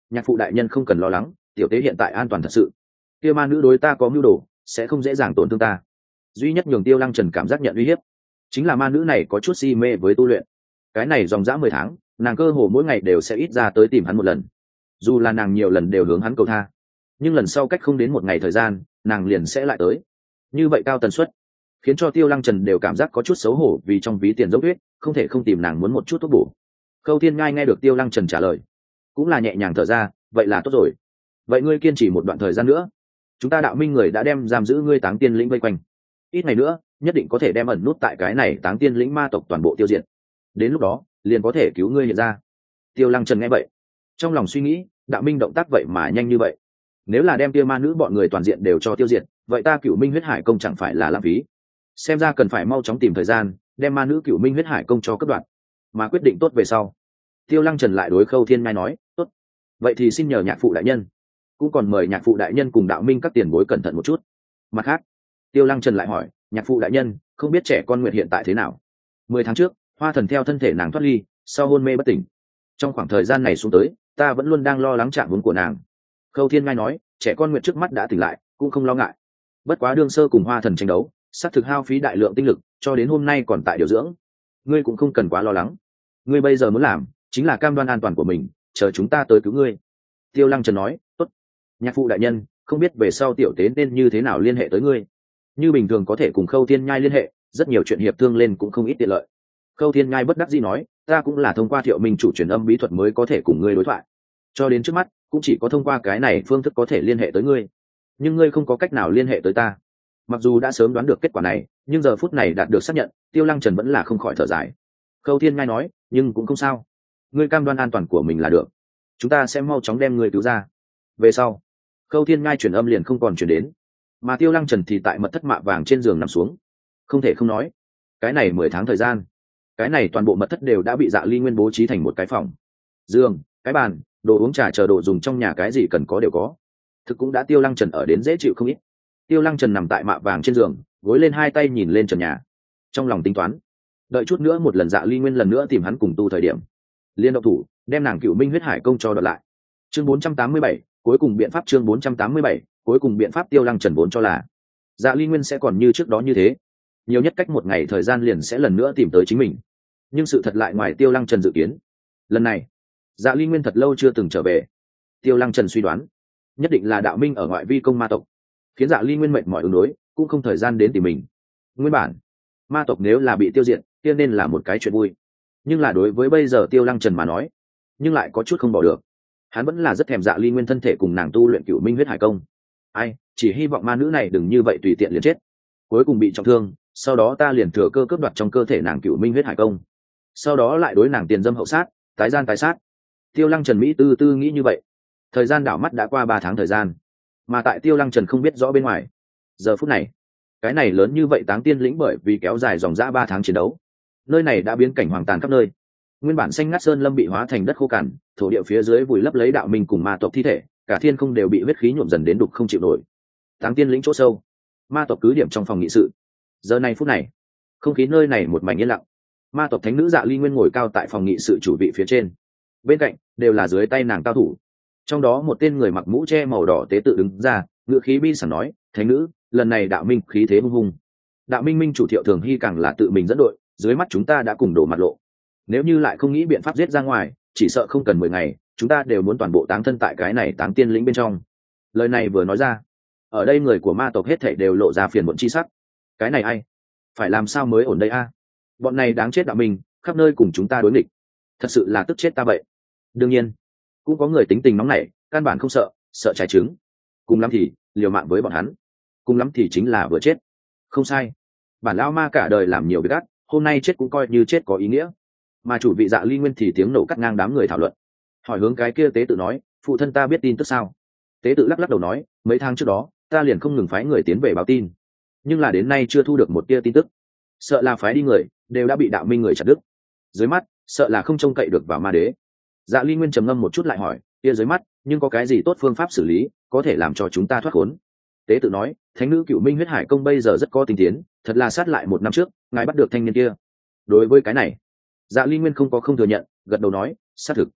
nhạc phụ đại nhân không cần lo lắng, tiểu tế hiện tại an toàn thật sự. Kia ma nữ đối ta có mưu đồ, sẽ không dễ dàng tổn thương ta. Duy nhất nhường Tiêu Lăng Trần cảm giác nhận uy hiếp chính là ma nữ này có chút si mê với tu luyện. Cái này dòng dã mười tháng, nàng cơ hồ mỗi ngày đều sẽ ít ra tới tìm hắn một lần. Dù là nàng nhiều lần đều hướng hắn cầu tha, nhưng lần sau cách không đến một ngày thời gian, nàng liền sẽ lại tới. Như vậy cao tần suất khiến cho Tiêu Lăng Trần đều cảm giác có chút xấu hổ, vì trong ví tiền dốc huyết, không thể không tìm nàng muốn một chút thuốc bổ. Khâu Thiên Ngai nghe được Tiêu Lăng Trần trả lời, cũng là nhẹ nhàng thở ra, vậy là tốt rồi. Vậy ngươi kiên trì một đoạn thời gian nữa, chúng ta đạo minh người đã đem giam giữ ngươi Táng Tiên lĩnh vây quanh, ít ngày nữa nhất định có thể đem ẩn nút tại cái này Táng Tiên lĩnh ma tộc toàn bộ tiêu diệt. Đến lúc đó liền có thể cứu ngươi hiện ra. Tiêu Lăng Trần nghe vậy, trong lòng suy nghĩ, đạo minh động tác vậy mà nhanh như vậy, nếu là đem tiêu ma nữ bọn người toàn diện đều cho tiêu diệt, vậy ta Cửu Minh huyết hải công chẳng phải là lãng phí. Xem ra cần phải mau chóng tìm thời gian đem ma nữ Cửu Minh huyết hải công cho cấp đoạn. Mà quyết định tốt về sau, Tiêu Lăng Trần lại đối Khâu Thiên Ngai nói, tốt, vậy thì xin nhờ nhạc phụ đại nhân, cũng còn mời nhạc phụ đại nhân cùng đạo minh các tiền bối cẩn thận một chút. Mặt khác, Tiêu Lăng Trần lại hỏi, nhạc phụ đại nhân, không biết trẻ con Nguyệt hiện tại thế nào? Mười tháng trước, Hoa Thần theo thân thể nàng thoát ly, sau hôn mê bất tỉnh. Trong khoảng thời gian này xuống tới, ta vẫn luôn đang lo lắng trạng huống của nàng. Khâu Thiên Ngai nói, trẻ con Nguyệt trước mắt đã tỉnh lại, cũng không lo ngại. Bất quá đương sơ cùng Hoa Thần tranh đấu, sát thực hao phí đại lượng tinh lực, cho đến hôm nay còn tại điều dưỡng. Ngươi cũng không cần quá lo lắng. Ngươi bây giờ muốn làm, chính là cam đoan an toàn của mình, chờ chúng ta tới cứu ngươi. Tiêu Lăng Trần nói, tốt. Nhạc phụ đại nhân, không biết về sau tiểu tế nên như thế nào liên hệ tới ngươi? Như bình thường có thể cùng Khâu Thiên Nhai liên hệ, rất nhiều chuyện hiệp thương lên cũng không ít tiện lợi. Khâu Thiên Nhai bất đắc dĩ nói, ta cũng là thông qua Thiệu Minh chủ truyền âm bí thuật mới có thể cùng ngươi đối thoại. Cho đến trước mắt, cũng chỉ có thông qua cái này phương thức có thể liên hệ tới ngươi. Nhưng ngươi không có cách nào liên hệ tới ta. Mặc dù đã sớm đoán được kết quả này, nhưng giờ phút này đạt được xác nhận, Tiêu Lăng Trần vẫn là không khỏi thở dài. Khâu Thiên Nhai nói, nhưng cũng không sao. Ngươi cam đoan an toàn của mình là được. Chúng ta sẽ mau chóng đem ngươi cứu ra. Về sau, Khâu Thiên Nhai truyền âm liền không còn truyền đến, mà Tiêu Lăng Trần thì tại mật thất mạ vàng trên giường nằm xuống. Không thể không nói, cái này mười tháng thời gian, cái này toàn bộ mật thất đều đã bị Dạ Ly Nguyên bố trí thành một cái phòng, giường, cái bàn, đồ uống trà chờ đồ dùng trong nhà, cái gì cần có đều có. Thực cũng đã Tiêu Lăng Trần ở đến dễ chịu không ít. Tiêu Lăng Trần nằm tại mạ vàng trên giường, gối lên hai tay nhìn lên trần nhà, trong lòng tính toán, đợi chút nữa một lần Dạ Ly Nguyên lần nữa tìm hắn cùng tu thời điểm, liên động thủ đem nàng Cửu Minh huyết hải công cho đoạt lại. Chương bốn trăm tám mươi bảy, cuối cùng biện pháp. Chương bốn trăm tám mươi bảy, cuối cùng biện pháp. Tiêu Lăng Trần vốn cho là Dạ Ly Nguyên sẽ còn như trước đó như thế, nhiều nhất cách một ngày thời gian liền sẽ lần nữa tìm tới chính mình. Nhưng sự thật lại ngoài Tiêu Lăng Trần dự kiến. Lần này, Dạ Ly Nguyên thật lâu chưa từng trở về. Tiêu Lăng Trần suy đoán, nhất định là đạo minh ở ngoại vi công ma tộc, khiến Dạ Ly Nguyên mệt mỏi ứng đối, cũng không thời gian đến tìm mình. Nguyên bản, ma tộc nếu là bị tiêu diệt, kia nên là một cái chuyện vui. Nhưng là đối với bây giờ Tiêu Lăng Trần mà nói, nhưng lại có chút không bỏ được. Hắn vẫn là rất thèm Dạ Ly Nguyên thân thể cùng nàng tu luyện Cửu Minh huyết hải công. Ai, chỉ hy vọng ma nữ này đừng như vậy tùy tiện liền chết, cuối cùng bị trọng thương, sau đó ta liền thừa cơ cướp đoạt trong cơ thể nàng Cửu Minh huyết hải công, sau đó lại đối nàng tiền dâm hậu sát, tái gian tái sát. Tiêu Lăng Trần mỹ tư tư nghĩ như vậy. Thời gian đảo mắt đã qua ba tháng thời gian, mà tại Tiêu Lăng Trần không biết rõ bên ngoài, giờ phút này, cái này lớn như vậy Táng Tiên lĩnh bởi vì kéo dài dòng dã ba tháng chiến đấu, nơi này đã biến cảnh hoang tàn khắp nơi. Nguyên bản xanh ngắt sơn lâm bị hóa thành đất khô cằn, thổ địa phía dưới vùi lấp lấy đạo minh cùng ma tộc thi thể, cả thiên không đều bị huyết khí nhuộm dần đến đục không chịu nổi. Táng Tiên lĩnh chỗ sâu, ma tộc cứ điểm trong phòng nghị sự. Giờ này phút này, không khí nơi này một mảnh yên lặng. Ma tộc thánh nữ Dạ Ly Nguyên ngồi cao tại phòng nghị sự chủ vị phía trên, bên cạnh đều là dưới tay nàng cao thủ. Trong đó một tên người mặc mũ che màu đỏ tế tự đứng ra, ngựa khí bi sảng nói, thánh nữ, lần này đạo minh khí thế hung hùng, đạo minh minh chủ Thiệu Thường Hy càng là tự mình dẫn đội, dưới mắt chúng ta đã cùng đổ mặt lộ. Nếu như lại không nghĩ biện pháp giết ra ngoài, chỉ sợ không cần mười ngày, chúng ta đều muốn toàn bộ táng thân tại cái này Táng Tiên lĩnh bên trong. Lời này vừa nói ra, ở đây người của ma tộc hết thảy đều lộ ra phiền muộn chi sắc. Cái này ai? Phải làm sao mới ổn đây a? Bọn này đáng chết đạo minh, khắp nơi cùng chúng ta đối nghịch, thật sự là tức chết ta vậy. Đương nhiên, cũng có người tính tình nóng nảy, căn bản không sợ, sợ trái trứng. Cùng lắm thì liều mạng với bọn hắn, cùng lắm thì chính là vừa chết. Không sai, bản lão ma cả đời làm nhiều việc ác, hôm nay chết cũng coi như chết có ý nghĩa. Mà chủ vị Dạ Ly Nguyên thì tiếng nổ cắt ngang đám người thảo luận, hỏi hướng cái kia tế tự nói, phụ thân ta biết tin tức sao? Tế tự lắc lắc đầu nói, mấy tháng trước đó ta liền không ngừng phái người tiến về báo tin, nhưng là đến nay chưa thu được một tia tin tức. Sợ là phái đi người đều đã bị đạo minh người chặt đứt, dưới mắt sợ là không trông cậy được vào ma đế. Dạ Ly Nguyên trầm ngâm một chút lại hỏi, tia dưới mắt nhưng có cái gì tốt phương pháp xử lý có thể làm cho chúng ta thoát khốn? Tế tự nói, thánh nữ Cửu Minh huyết hải công bây giờ rất có tinh tiến, thật là sát lại một năm trước ngài bắt được thanh niên kia. Đối với cái này, Dạ Ly Nguyên không có không thừa nhận, gật đầu nói, xác thực.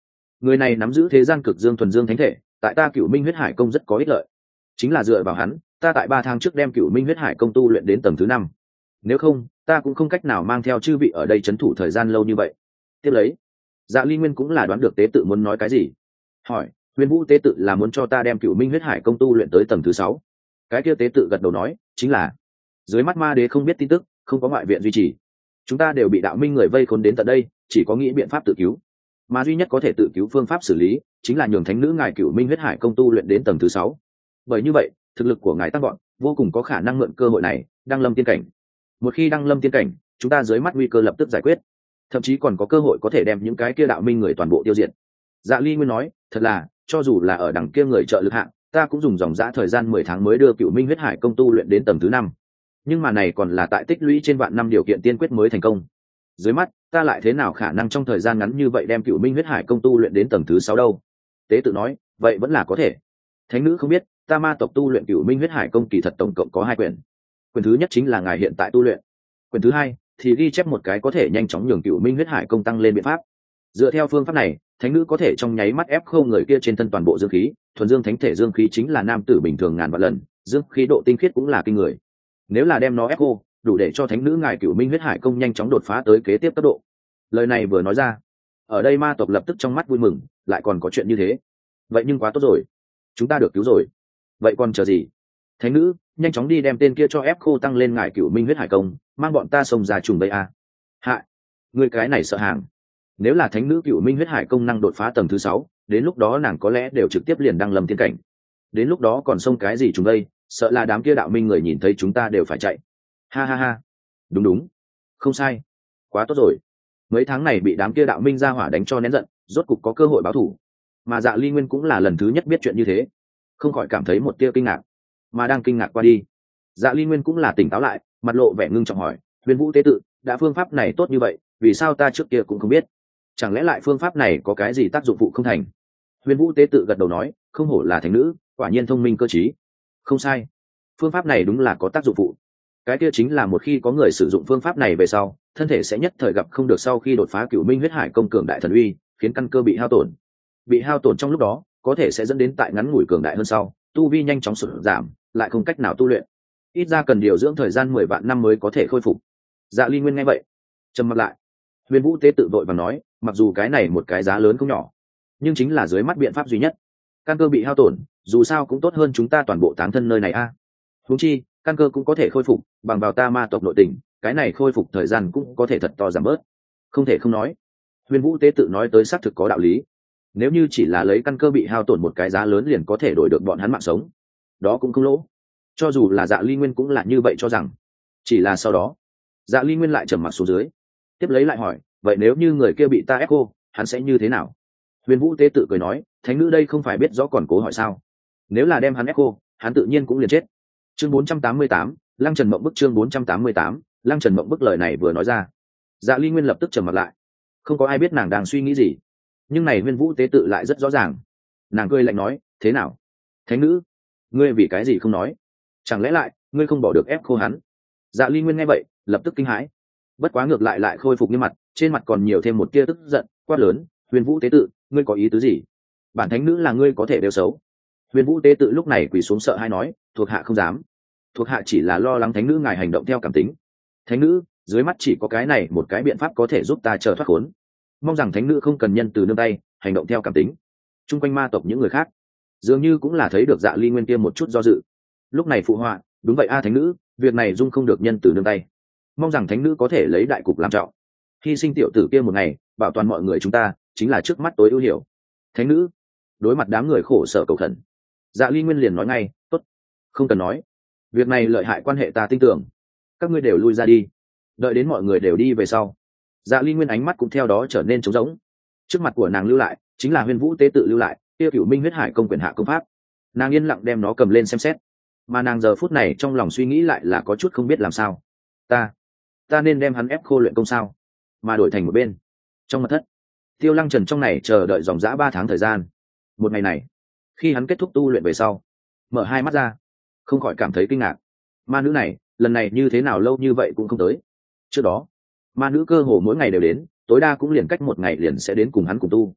Người này nắm giữ thế gian cực dương thuần dương thánh thể, tại ta Cửu Minh huyết hải công rất có ích lợi. Chính là dựa vào hắn, ta tại ba tháng trước đem Cửu Minh huyết hải công tu luyện đến tầng thứ năm. Nếu không, ta cũng không cách nào mang theo chư vị ở đây trấn thủ thời gian lâu như vậy. Tiếp lấy, Dạ Ly Nguyên cũng là đoán được tế tự muốn nói cái gì, hỏi: Huyền Vũ tế tự là muốn cho ta đem Cửu Minh huyết hải công tu luyện tới tầng thứ sáu? Cái kia tế tự gật đầu nói: chính là. Dưới mắt ma đế không biết tin tức, không có ngoại viện duy trì, chúng ta đều bị đạo minh người vây khốn đến tận đây, chỉ có nghĩ biện pháp tự cứu. Mà duy nhất có thể tự cứu phương pháp xử lý chính là nhường thánh nữ ngài Cửu Minh huyết hải công tu luyện đến tầng thứ sáu. Bởi như vậy, thực lực của ngài tăng gọn, vô cùng có khả năng mượn cơ hội này đăng lâm tiên cảnh. Một khi đăng lâm tiên cảnh, chúng ta dưới mắt nguy cơ lập tức giải quyết, thậm chí còn có cơ hội có thể đem những cái kia đạo minh người toàn bộ tiêu diệt. Dạ Ly Nguyên nói: thật là, cho dù là ở đằng kia người trợ lực hạng, ta cũng dùng dòng dã thời gian mười tháng mới đưa Cửu Minh huyết hải công tu luyện đến tầng thứ năm. Nhưng mà này còn là tại tích lũy trên vạn năm điều kiện tiên quyết mới thành công. Dưới mắt, ta lại thế nào khả năng trong thời gian ngắn như vậy đem Cửu Minh huyết hải công tu luyện đến tầng thứ sáu đâu? Tế tự nói: vậy vẫn là có thể. Thánh nữ không biết, ta ma tộc tu luyện Cửu Minh huyết hải công kỳ thật tổng cộng có hai quyển. Quyển thứ nhất chính là ngài hiện tại tu luyện. Quyển thứ hai thì ghi chép một cái có thể nhanh chóng nhường Cửu Minh huyết hải công tăng lên biện pháp. Dựa theo phương pháp này, thánh nữ có thể trong nháy mắt ép khô người kia trên thân toàn bộ dương khí, thuần dương thánh thể dương khí chính là nam tử bình thường ngàn vạn lần, dương khí độ tinh khiết cũng là kinh người. Nếu là đem nó ép khô, đủ để cho thánh nữ ngài Cửu Minh huyết hải công nhanh chóng đột phá tới kế tiếp cấp độ. Lời này vừa nói ra, ở đây ma tộc lập tức trong mắt vui mừng, lại còn có chuyện như thế. Vậy nhưng quá tốt rồi, chúng ta được cứu rồi. Vậy còn chờ gì? Thánh nữ, nhanh chóng đi đem tên kia cho ép khô tăng lên ngài Cửu Minh huyết hải công, mang bọn ta xông ra trùng đây a. Hạ, người cái này sợ hàng. Nếu là thánh nữ Cửu Minh huyết hải công năng đột phá tầng thứ sáu, đến lúc đó nàng có lẽ đều trực tiếp liền đăng lâm tiên cảnh. Đến lúc đó còn xông cái gì trùng đây, sợ là đám kia đạo minh người nhìn thấy chúng ta đều phải chạy. Ha ha ha. Đúng đúng, không sai, quá tốt rồi. Mấy tháng này bị đám kia đạo minh ra hỏa đánh cho nén giận, rốt cục có cơ hội báo thù. Mà Dạ Ly Nguyên cũng là lần thứ nhất biết chuyện như thế, không khỏi cảm thấy một tia kinh ngạc. Mà đang kinh ngạc qua đi, Dạ Ly Nguyên cũng là tỉnh táo lại, mặt lộ vẻ ngưng trọng hỏi: Huyền Vũ tế tự, đã phương pháp này tốt như vậy, vì sao ta trước kia cũng không biết? Chẳng lẽ lại phương pháp này có cái gì tác dụng phụ không thành? Huyền Vũ tế tự gật đầu nói: không hổ là thánh nữ, quả nhiên thông minh cơ trí. Không sai, phương pháp này đúng là có tác dụng phụ. Cái kia chính là một khi có người sử dụng phương pháp này về sau, thân thể sẽ nhất thời gặp không được sau khi đột phá Cửu Minh huyết hải công cường đại thần uy, khiến căn cơ bị hao tổn. Bị hao tổn trong lúc đó, có thể sẽ dẫn đến tại ngắn ngủi cường đại hơn sau, tu vi nhanh chóng sụt giảm, lại không cách nào tu luyện. Ít ra cần điều dưỡng thời gian mười vạn năm mới có thể khôi phục. Dạ Ly Nguyên nghe vậy, trầm mặt lại. Huyền Vũ tế tự vội vàng nói: mặc dù cái này một cái giá lớn không nhỏ, nhưng chính là dưới mắt biện pháp duy nhất. Căn cơ bị hao tổn, dù sao cũng tốt hơn chúng ta toàn bộ táng thân nơi này a. À. Huống chi, căn cơ cũng có thể khôi phục, bằng vào ta ma tộc nội tình, cái này khôi phục thời gian cũng có thể thật to giảm bớt. Không thể không nói, Huyền Vũ tế tự nói tới xác thực có đạo lý. Nếu như chỉ là lấy căn cơ bị hao tổn một cái giá lớn liền có thể đổi được bọn hắn mạng sống, đó cũng không lỗ. Cho dù là Dạ Ly Nguyên cũng là như vậy cho rằng. Chỉ là sau đó, Dạ Ly Nguyên lại trầm mặc xuống dưới, tiếp lấy lại hỏi: vậy nếu như người kia bị ta ép cô, hắn sẽ như thế nào? Huyền Vũ tế tự cười nói: thánh nữ đây không phải biết rõ còn cố hỏi sao? Nếu là đem hắn ép cô, hắn tự nhiên cũng liền chết. Chương bốn trăm tám mươi tám, Lăng Trần Mộng Bức. Chương bốn trăm tám mươi tám, Lăng Trần Mộng Bức. Lời này vừa nói ra, Dạ Ly Nguyên lập tức trầm mặt lại. Không có ai biết nàng đang suy nghĩ gì, nhưng này Huyền Vũ tế tự lại rất rõ ràng. Nàng cười lạnh nói: thế nào, thánh nữ, ngươi vì cái gì không nói? Chẳng lẽ lại ngươi không bỏ được ép khô hắn? Dạ Ly Nguyên nghe vậy, lập tức kinh hãi. Bất quá ngược lại lại khôi phục nghiêm mặt, trên mặt còn nhiều thêm một tia tức giận, quát lớn: Huyền Vũ tế tự, ngươi có ý tứ gì? Bản thánh nữ là ngươi có thể đều xấu? Huyền Vũ tế tự lúc này quỳ xuống sợ hãi nói: thuộc hạ không dám, thuộc hạ chỉ là lo lắng thánh nữ ngài hành động theo cảm tính. Thánh nữ, dưới mắt chỉ có cái này một cái biện pháp có thể giúp ta chờ thoát khốn, mong rằng thánh nữ không cần nhân từ nương tay, hành động theo cảm tính. Trung quanh ma tộc những người khác dường như cũng là thấy được Dạ Ly Nguyên kia một chút do dự, lúc này phụ họa: đúng vậy a thánh nữ, việc này dung không được nhân từ nương tay, mong rằng thánh nữ có thể lấy đại cục làm trọng, hy sinh tiểu tử kia một ngày, bảo toàn mọi người chúng ta, chính là trước mắt tối ưu hiểu. Thánh nữ. Đối mặt đám người khổ sở cầu khẩn, Dạ Ly Nguyên liền nói ngay: tốt, không cần nói, việc này lợi hại quan hệ ta tin tưởng, các ngươi đều lui ra đi. Đợi đến mọi người đều đi về sau, Dạ Ly Nguyên ánh mắt cũng theo đó trở nên trống rỗng. Trước mặt của nàng lưu lại chính là Huyền Vũ tế tự lưu lại tiêu Cửu Minh huyết hải công quyền hạ công pháp. Nàng yên lặng đem nó cầm lên xem xét, mà nàng giờ phút này trong lòng suy nghĩ lại là có chút không biết làm sao. Ta, ta nên đem hắn ép khô luyện công sao, mà đổi thành một bên. Trong mật thất, Tiêu Lăng Trần trong này chờ đợi dòng dã ba tháng thời gian. Một ngày này, khi hắn kết thúc tu luyện về sau, mở hai mắt ra, không khỏi cảm thấy kinh ngạc. Ma nữ này lần này như thế nào lâu như vậy cũng không tới. Trước đó ma nữ cơ hồ mỗi ngày đều đến, tối đa cũng liền cách một ngày liền sẽ đến cùng hắn cùng tu.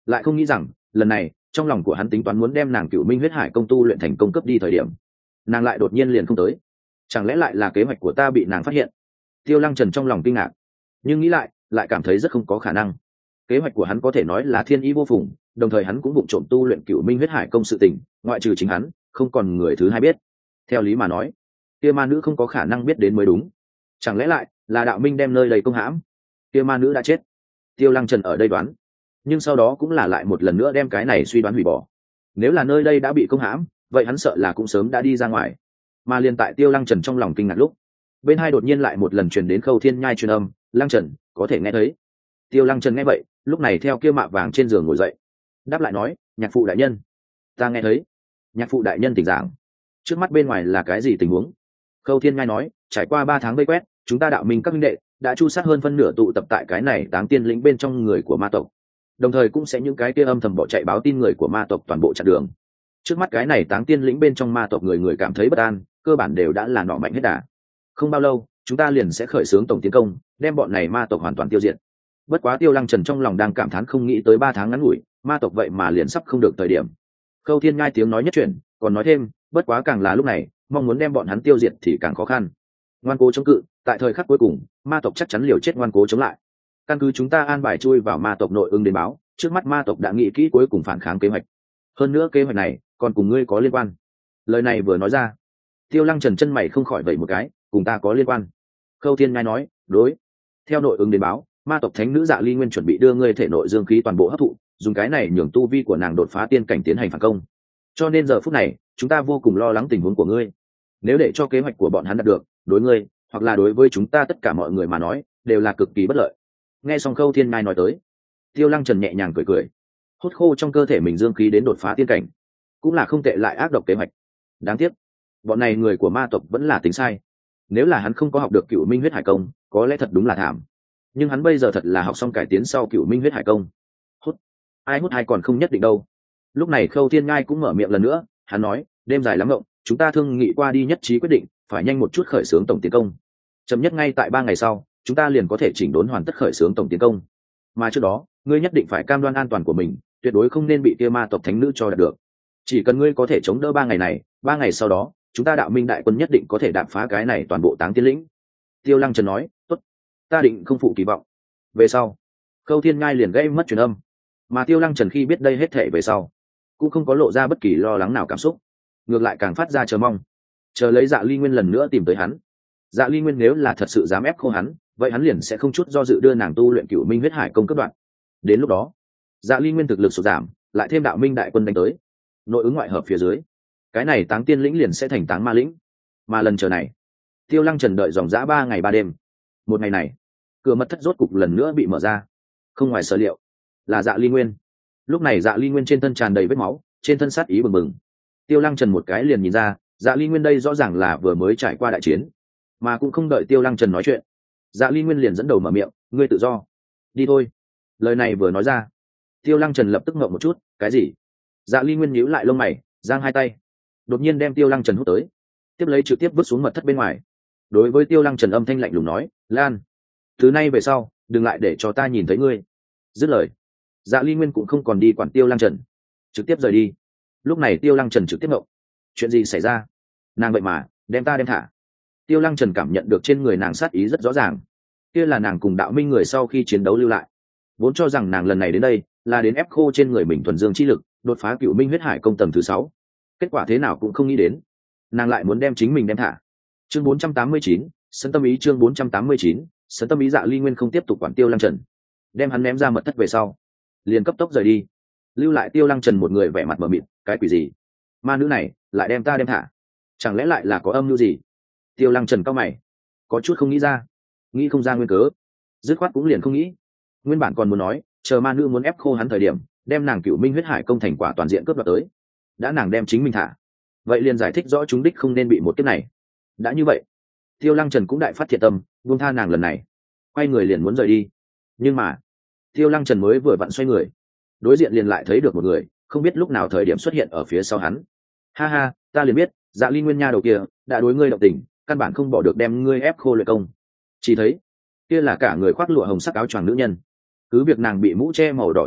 lại không nghĩ rằng lần này trong lòng của hắn tính toán muốn đem nàng cựu minh huyết hải công tu luyện thành công cấp đi thời điểm, nàng lại đột nhiên liền không tới. Chẳng lẽ lại là kế hoạch của ta bị nàng phát hiện? Tiêu Lăng Trần trong lòng kinh ngạc, nhưng nghĩ lại lại cảm thấy rất không có khả năng. Kế hoạch của hắn có thể nói là thiên ý vô phùng, đồng thời hắn cũng vụng trộm tu luyện cựu minh huyết hải công sự tình, ngoại trừ chính hắn không còn người thứ hai biết. Theo lý mà nói, kia ma nữ không có khả năng biết đến mới đúng. Chẳng lẽ lại là đạo minh đem nơi đầy công hãm? Kia ma nữ đã chết. Tiêu Lăng Trần ở đây đoán, nhưng sau đó cũng là lại một lần nữa đem cái này suy đoán hủy bỏ. Nếu là nơi đây đã bị công hãm, vậy hắn sợ là cũng sớm đã đi ra ngoài. Mà liền tại Tiêu Lăng Trần trong lòng kinh ngạc lúc, bên hai đột nhiên lại một lần truyền đến Khâu Thiên Nhai truyền âm, "Lăng Trần, có thể nghe thấy?" Tiêu Lăng Trần nghe vậy, lúc này theo kia mạ vàng trên giường ngồi dậy, đáp lại nói, "Nhạc phụ đại nhân, ta nghe thấy." Nhạc phụ đại nhân tỉnh giảng, trước mắt bên ngoài là cái gì tình huống? Khâu Thiên Nhai nói, "Trải qua ba tháng vây quét, chúng ta đạo minh các huynh đệ đã chu sát hơn phân nửa tụ tập tại cái này Táng Tiên lĩnh bên trong người của ma tộc, đồng thời cũng sẽ những cái kia âm thầm bỏ chạy báo tin người của ma tộc toàn bộ chặn đường. Trước mắt cái này Táng Tiên lĩnh bên trong ma tộc người người cảm thấy bất an, cơ bản đều đã là nọ mạnh hết đà. Không bao lâu chúng ta liền sẽ khởi xướng tổng tiến công, đem bọn này ma tộc hoàn toàn tiêu diệt." Bất quá Tiêu Lăng Trần trong lòng đang cảm thán, không nghĩ tới ba tháng ngắn ngủi ma tộc vậy mà liền sắp không được thời điểm. Khâu Thiên Nhai tiếng nói nhất chuyển, còn nói thêm, "Bất quá càng là lúc này, mong muốn đem bọn hắn tiêu diệt thì càng khó khăn. Ngoan cố chống cự, tại thời khắc cuối cùng ma tộc chắc chắn liều chết ngoan cố chống lại. Căn cứ chúng ta an bài chui vào ma tộc nội ứng đến báo, trước mắt ma tộc đã nghĩ kỹ cuối cùng phản kháng kế hoạch. Hơn nữa kế hoạch này còn cùng ngươi có liên quan." Lời này vừa nói ra, Tiêu Lăng Trần chân mày không khỏi vẩy một cái, "Cùng ta có liên quan?" Khâu Thiên Nhai nói, "Đối. Theo nội ứng đến báo, ma tộc thánh nữ Dạ Ly Nguyên chuẩn bị đưa ngươi thể nội dương khí toàn bộ hấp thụ, dùng cái này nhường tu vi của nàng đột phá tiên cảnh tiến hành phản công. Cho nên giờ phút này chúng ta vô cùng lo lắng tình huống của ngươi. Nếu để cho kế hoạch của bọn hắn đạt được, đối ngươi hoặc là đối với chúng ta tất cả mọi người mà nói đều là cực kỳ bất lợi." Nghe xong Khâu Thiên Nhai nói tới, Tiêu Lăng Trần nhẹ nhàng cười cười, hút khô trong cơ thể mình dương khí đến đột phá tiên cảnh, cũng là không tệ lại ác độc kế hoạch. Đáng tiếc bọn này người của ma tộc vẫn là tính sai. Nếu là hắn không có học được cựu minh huyết hải công, có lẽ thật đúng là thảm. Nhưng hắn bây giờ thật là học xong cải tiến sau cựu minh huyết hải công, hút ai hút ai còn không nhất định đâu. Lúc này Khâu Thiên Nhai cũng mở miệng lần nữa, hắn nói, "Đêm dài lắm ngộng, chúng ta thương nghị qua đi nhất trí quyết định, phải nhanh một chút khởi xướng tổng tiến công. Chậm nhất ngay tại ba ngày sau, chúng ta liền có thể chỉnh đốn hoàn tất khởi xướng tổng tiến công. Mà trước đó, ngươi nhất định phải cam đoan an toàn của mình, tuyệt đối không nên bị kia ma tộc thánh nữ cho đạt được. Chỉ cần ngươi có thể chống đỡ ba ngày này, ba ngày sau đó, chúng ta đạo minh đại quân nhất định có thể đạp phá cái này toàn bộ Táng Tiên lĩnh." Tiêu Lăng Trần nói, "Tốt, ta định không phụ kỳ vọng." Về sau, Khâu Thiên Nhai liền gây mất truyền âm, mà Tiêu Lăng Trần khi biết đây hết thể về sau, cũng không có lộ ra bất kỳ lo lắng nào cảm xúc, ngược lại càng phát ra chờ mong, chờ lấy Dạ Ly Nguyên lần nữa tìm tới hắn. Dạ Ly Nguyên nếu là thật sự dám ép khô hắn, vậy hắn liền sẽ không chút do dự đưa nàng tu luyện cửu minh huyết hải công cấp đoạn. Đến lúc đó, Dạ Ly Nguyên thực lực sụt giảm, lại thêm đạo minh đại quân đánh tới, nội ứng ngoại hợp phía dưới, cái này Táng Tiên lĩnh liền sẽ thành Táng Ma lĩnh. Mà lần chờ này, Tiêu Lăng Trần đợi dòng dã ba ngày ba đêm. Một ngày này, cửa mật thất rốt cục lần nữa bị mở ra. Không ngoài sở liệu, là Dạ Ly Nguyên. Lúc này Dạ Ly Nguyên trên thân tràn đầy vết máu, trên thân sát ý bừng bừng. Tiêu Lăng Trần một cái liền nhìn ra, Dạ Ly Nguyên đây rõ ràng là vừa mới trải qua đại chiến, mà cũng không đợi Tiêu Lăng Trần nói chuyện, Dạ Ly Nguyên liền dẫn đầu mở miệng, "Ngươi tự do, đi thôi." Lời này vừa nói ra, Tiêu Lăng Trần lập tức ngậm một chút, "Cái gì?" Dạ Ly Nguyên nhíu lại lông mày, giang hai tay, đột nhiên đem Tiêu Lăng Trần hút tới, tiếp lấy trực tiếp vứt xuống mật thất bên ngoài. Đối với Tiêu Lăng Trần âm thanh lạnh lùng nói, "Lan, từ nay về sau đừng lại để cho ta nhìn thấy ngươi." Dứt lời, Dạ Ly Nguyên cũng không còn đi quản Tiêu Lăng Trần, trực tiếp rời đi. Lúc này Tiêu Lăng Trần trực tiếp ngộng, chuyện gì xảy ra? Nàng vậy mà đem ta đem thả. Tiêu Lăng Trần cảm nhận được trên người nàng sát ý rất rõ ràng, kia là nàng cùng đạo minh người sau khi chiến đấu lưu lại. Vốn cho rằng nàng lần này đến đây là đến ép khô trên người mình thuần dương chi lực, đột phá cựu minh huyết hải công tầng thứ sáu. Kết quả thế nào cũng không nghĩ đến, nàng lại muốn đem chính mình đem thả. Chương bốn trăm tám mươi chín, sân tâm ý. Chương bốn trăm tám mươi chín, sân tâm ý. Dạ Ly Nguyên không tiếp tục quản Tiêu Lăng Trần, đem hắn ném ra mật thất về sau, liền cấp tốc rời đi, lưu lại Tiêu Lăng Trần một người vẻ mặt mờ mịt, cái quỷ gì? Ma nữ này lại đem ta đem thả, chẳng lẽ lại là có âm mưu gì? Tiêu Lăng Trần cao mày, có chút không nghĩ ra, nghĩ không ra nguyên cớ, dứt khoát cũng liền không nghĩ. Nguyên bản còn muốn nói, chờ ma nữ muốn ép khô hắn thời điểm, đem nàng cửu minh huyết hải công thành quả toàn diện cướp đoạt tới. Đã nàng đem chính mình thả, vậy liền giải thích rõ chúng đích không nên bị một kiếp này. Đã như vậy, Tiêu Lăng Trần cũng đại phát thiện tâm, buông tha nàng lần này, quay người liền muốn rời đi. Nhưng mà, Tiêu Lăng Trần mới vừa vặn xoay người, đối diện liền lại thấy được một người, không biết lúc nào thời điểm xuất hiện ở phía sau hắn. Ha ha, ta liền biết, Dạ Ly Nguyên nha đầu kia đã đối ngươi động tình, căn bản không bỏ được đem ngươi ép khô luyện công. Chỉ thấy kia là cả người khoác lụa hồng sắc áo choàng nữ nhân, cứ việc nàng bị mũ che màu đỏ che đậy,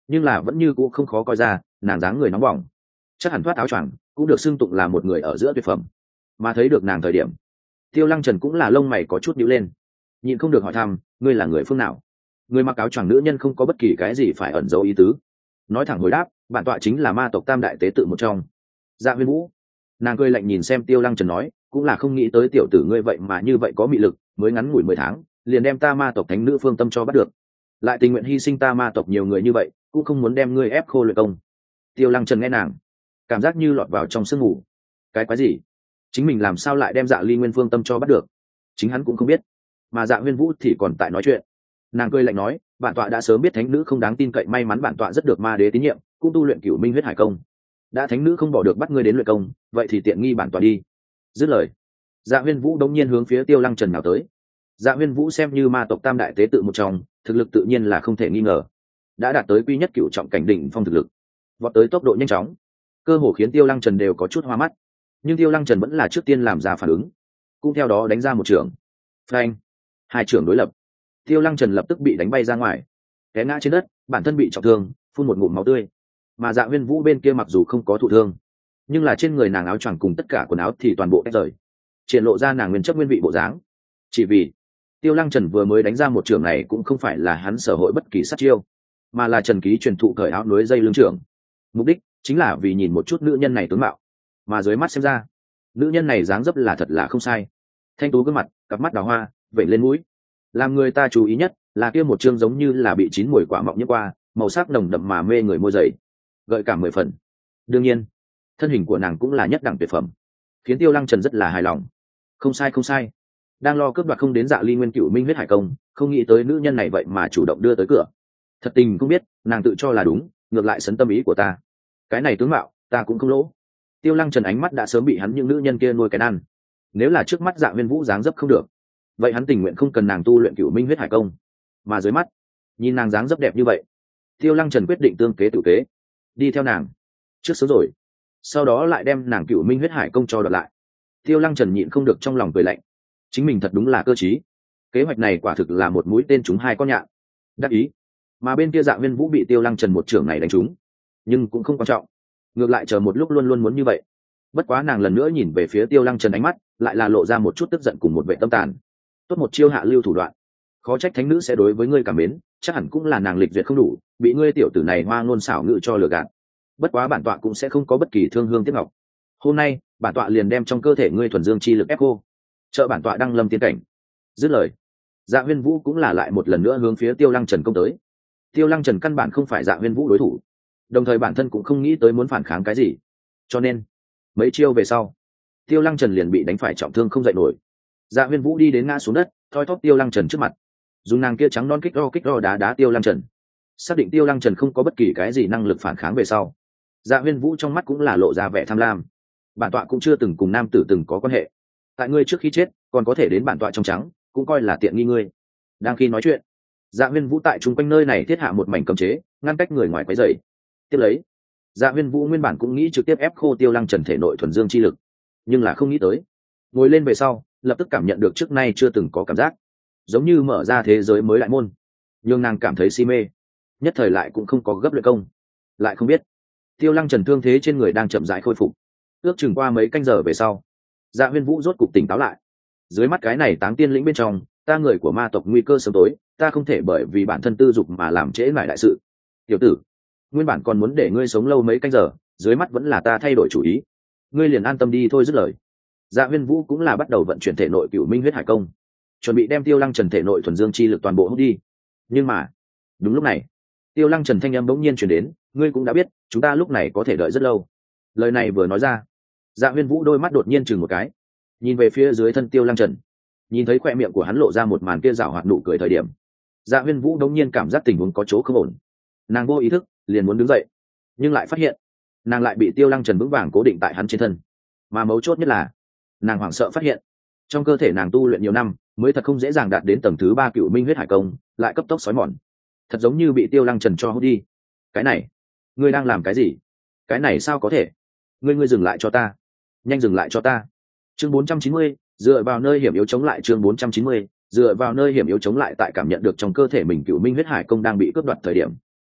nhưng là vẫn như cũ không khó coi ra nàng dáng người nóng bỏng, chắc hẳn thoát áo choàng cũng được xưng tụng là một người ở giữa tuyệt phẩm. Mà thấy được nàng thời điểm, Tiêu Lăng Trần cũng là lông mày có chút nhíu lên, nhịn không được hỏi thăm, ngươi là người phương nào? Người mặc áo choàng nữ nhân không có bất kỳ cái gì phải ẩn giấu ý tứ, nói thẳng hồi đáp, bản tọa chính là ma tộc tam đại tế tự một trong, Dạ Huyên Vũ. Nàng cười lạnh nhìn xem Tiêu Lăng Trần nói, cũng là không nghĩ tới tiểu tử ngươi vậy mà như vậy có mị lực, mới ngắn ngủi mười tháng liền đem ta ma tộc thánh nữ phương tâm cho bắt được, lại tình nguyện hy sinh ta ma tộc nhiều người như vậy cũng không muốn đem ngươi ép khô luyện công. Tiêu Lăng Trần nghe nàng cảm giác như lọt vào trong sương mù. Cái quái gì? Chính mình làm sao lại đem Dạ Ly Nguyên phương tâm cho bắt được? Chính hắn cũng không biết, mà Dạ Huyên Vũ thì còn tại nói chuyện. Nàng cười lạnh nói, bản tọa đã sớm biết thánh nữ không đáng tin cậy, may mắn bản tọa rất được ma đế tín nhiệm, cũng tu luyện cửu minh huyết hải công. Đã thánh nữ không bỏ được bắt ngươi đến luyện công, vậy thì tiện nghi bản tọa đi. Dứt lời, Dạ Huyên Vũ đống nhiên hướng phía Tiêu Lăng Trần nào tới. Dạ Huyên Vũ xem như ma tộc tam đại tế tự một trong, thực lực tự nhiên là không thể nghi ngờ, đã đạt tới quy nhất cửu trọng cảnh đỉnh phong thực lực, vọt tới tốc độ nhanh chóng, cơ hồ khiến Tiêu Lăng Trần đều có chút hoa mắt. Nhưng Tiêu Lăng Trần vẫn là trước tiên làm ra phản ứng, cũng theo đó đánh ra một trường. Phanh! Hai trường đối lập, Tiêu Lăng Trần lập tức bị đánh bay ra ngoài, té ngã trên đất, bản thân bị trọng thương, phun một ngụm máu tươi. Mà Dạ Huyên Vũ bên kia mặc dù không có thụ thương, nhưng là trên người nàng áo choàng cùng tất cả quần áo thì toàn bộ tách rời, triển lộ ra nàng nguyên chất nguyên vị bộ dáng. Chỉ vì Tiêu Lăng Trần vừa mới đánh ra một trường này cũng không phải là hắn sở hội bất kỳ sát chiêu, mà là Trần Ký truyền thụ cởi áo núi dây lưng trưởng, mục đích chính là vì nhìn một chút nữ nhân này tướng mạo. Mà dưới mắt xem ra, nữ nhân này dáng dấp là thật là không sai, thanh tú gương mặt, cặp mắt đào hoa, vẩy lên mũi. Làm người ta chú ý nhất là kia một chương giống như là bị chín mùi quả mọng nhiễm qua, màu sắc nồng đậm mà mê người, môi dày, gợi cảm mười phần. Đương nhiên, thân hình của nàng cũng là nhất đẳng tuyệt phẩm, khiến Tiêu Lăng Trần rất là hài lòng. Không sai không sai, đang lo cướp đoạt không đến Dạ Ly Nguyên cửu minh huyết hải công, không nghĩ tới nữ nhân này vậy mà chủ động đưa tới cửa. Thật tình không biết, nàng tự cho là đúng, ngược lại sấn tâm ý của ta. Cái này tướng mạo, ta cũng không lỗ. Tiêu Lăng Trần ánh mắt đã sớm bị hắn những nữ nhân kia nuôi cái ăn. Nếu là trước mắt Dạ Huyên Vũ dáng dấp không được, vậy hắn tình nguyện không cần nàng tu luyện cửu minh huyết hải công. Mà dưới mắt, nhìn nàng dáng dấp đẹp như vậy, Tiêu Lăng Trần quyết định tương kế tự kế, đi theo nàng trước sớm rồi, sau đó lại đem nàng cửu minh huyết hải công cho đoạt lại. Tiêu Lăng Trần nhịn không được trong lòng cười lạnh, chính mình thật đúng là cơ trí, kế hoạch này quả thực là một mũi tên trúng hai con nhạn. Đắc ý. Mà bên kia Dạ Huyên Vũ bị Tiêu Lăng Trần một trưởng này đánh trúng, nhưng cũng không quan trọng, ngược lại chờ một lúc luôn luôn muốn như vậy. Bất quá nàng lần nữa nhìn về phía Tiêu Lăng Trần, ánh mắt lại là lộ ra một chút tức giận cùng một vệ tâm tàn. Tốt một chiêu hạ lưu thủ đoạn, khó trách thánh nữ sẽ đối với ngươi cảm mến, chắc hẳn cũng là nàng lịch duyệt không đủ, bị ngươi tiểu tử này hoa ngôn xảo ngữ cho lừa gạt. Bất quá bản tọa cũng sẽ không có bất kỳ thương hương tiếc ngọc. Hôm nay bản tọa liền đem trong cơ thể ngươi thuần dương chi lực ép cô, trợ bản tọa đăng lâm tiên cảnh. Dứt lời, Dạ Huyên Vũ cũng là lại một lần nữa hướng phía Tiêu Lăng Trần công tới. Tiêu Lăng Trần căn bản không phải Dạ Huyên Vũ đối thủ, đồng thời bản thân cũng không nghĩ tới muốn phản kháng cái gì, cho nên mấy chiêu về sau, Tiêu Lăng Trần liền bị đánh phải trọng thương không dậy nổi. Dạ Huyên Vũ đi đến ngã xuống đất, thoi thóp Tiêu Lăng Trần trước mặt, dùng nàng kia trắng non kích đo kích đo đá đá Tiêu Lăng Trần. Xác định Tiêu Lăng Trần không có bất kỳ cái gì năng lực phản kháng về sau, Dạ Huyên Vũ trong mắt cũng là lộ ra vẻ tham lam. Bản tọa cũng chưa từng cùng nam tử từng có quan hệ, tại ngươi trước khi chết còn có thể đến bản tọa trong trắng, cũng coi là tiện nghi ngươi. Đang khi nói chuyện, Dạ Huyên Vũ tại chung quanh nơi này thiết hạ một mảnh cấm chế, ngăn cách người ngoài quấy rầy. Tiếp lấy, Dạ Huyên Vũ nguyên bản cũng nghĩ trực tiếp ép khô Tiêu Lăng Trần thể nội thuần dương chi lực, nhưng là không nghĩ tới, ngồi lên về sau, lập tức cảm nhận được trước nay chưa từng có cảm giác, giống như mở ra thế giới mới lại môn, nhưng nàng cảm thấy si mê, nhất thời lại cũng không có gấp luyện công. Lại không biết, Tiêu Lăng Trần thương thế trên người đang chậm rãi khôi phục. Ước chừng qua mấy canh giờ về sau, Dạ Huyên Vũ rốt cục tỉnh táo lại. Dưới mắt cái này táng tiên lĩnh bên trong, ta người của ma tộc nguy cơ sớm tối, ta không thể bởi vì bản thân tư dục mà làm trễ lại đại sự. Tiểu tử, nguyên bản còn muốn để ngươi sống lâu mấy canh giờ, dưới mắt vẫn là ta thay đổi chủ ý, ngươi liền an tâm đi thôi. Dứt lời, Dạ Huyên Vũ cũng là bắt đầu vận chuyển thể nội cửu minh huyết hải công, chuẩn bị đem Tiêu Lăng Trần thể nội thuần dương chi lực toàn bộ hút đi. Nhưng mà đúng lúc này, Tiêu Lăng Trần thanh âm bỗng nhiên truyền đến, ngươi cũng đã biết, chúng ta lúc này có thể đợi rất lâu. Lời này vừa nói ra, Dạ Huyên Vũ đôi mắt đột nhiên chừng một cái, nhìn về phía dưới thân Tiêu Lăng Trần, nhìn thấy khoe miệng của hắn lộ ra một màn kia rảo hoạt nụ cười thời điểm, Dạ Huyên Vũ đột nhiên cảm giác tình huống có chỗ không ổn. Nàng vô ý thức liền muốn đứng dậy, nhưng lại phát hiện nàng lại bị Tiêu Lăng Trần vững vàng cố định tại hắn trên thân. Mà mấu chốt nhất là, nàng hoảng sợ phát hiện, trong cơ thể nàng tu luyện nhiều năm mới thật không dễ dàng đạt đến tầng thứ ba cựu minh huyết hải công, lại cấp tốc xói mòn, thật giống như bị Tiêu Lăng Trần cho hút đi. Cái này, ngươi đang làm cái gì? Cái này sao có thể? Ngươi ngươi dừng lại cho ta, nhanh dừng lại cho ta. Chương bốn trăm chín mươi, dựa vào nơi hiểm yếu chống lại. Chương bốn trăm chín mươi, dựa vào nơi hiểm yếu chống lại. Tại cảm nhận được trong cơ thể mình cựu minh huyết hải công đang bị cướp đoạt thời điểm,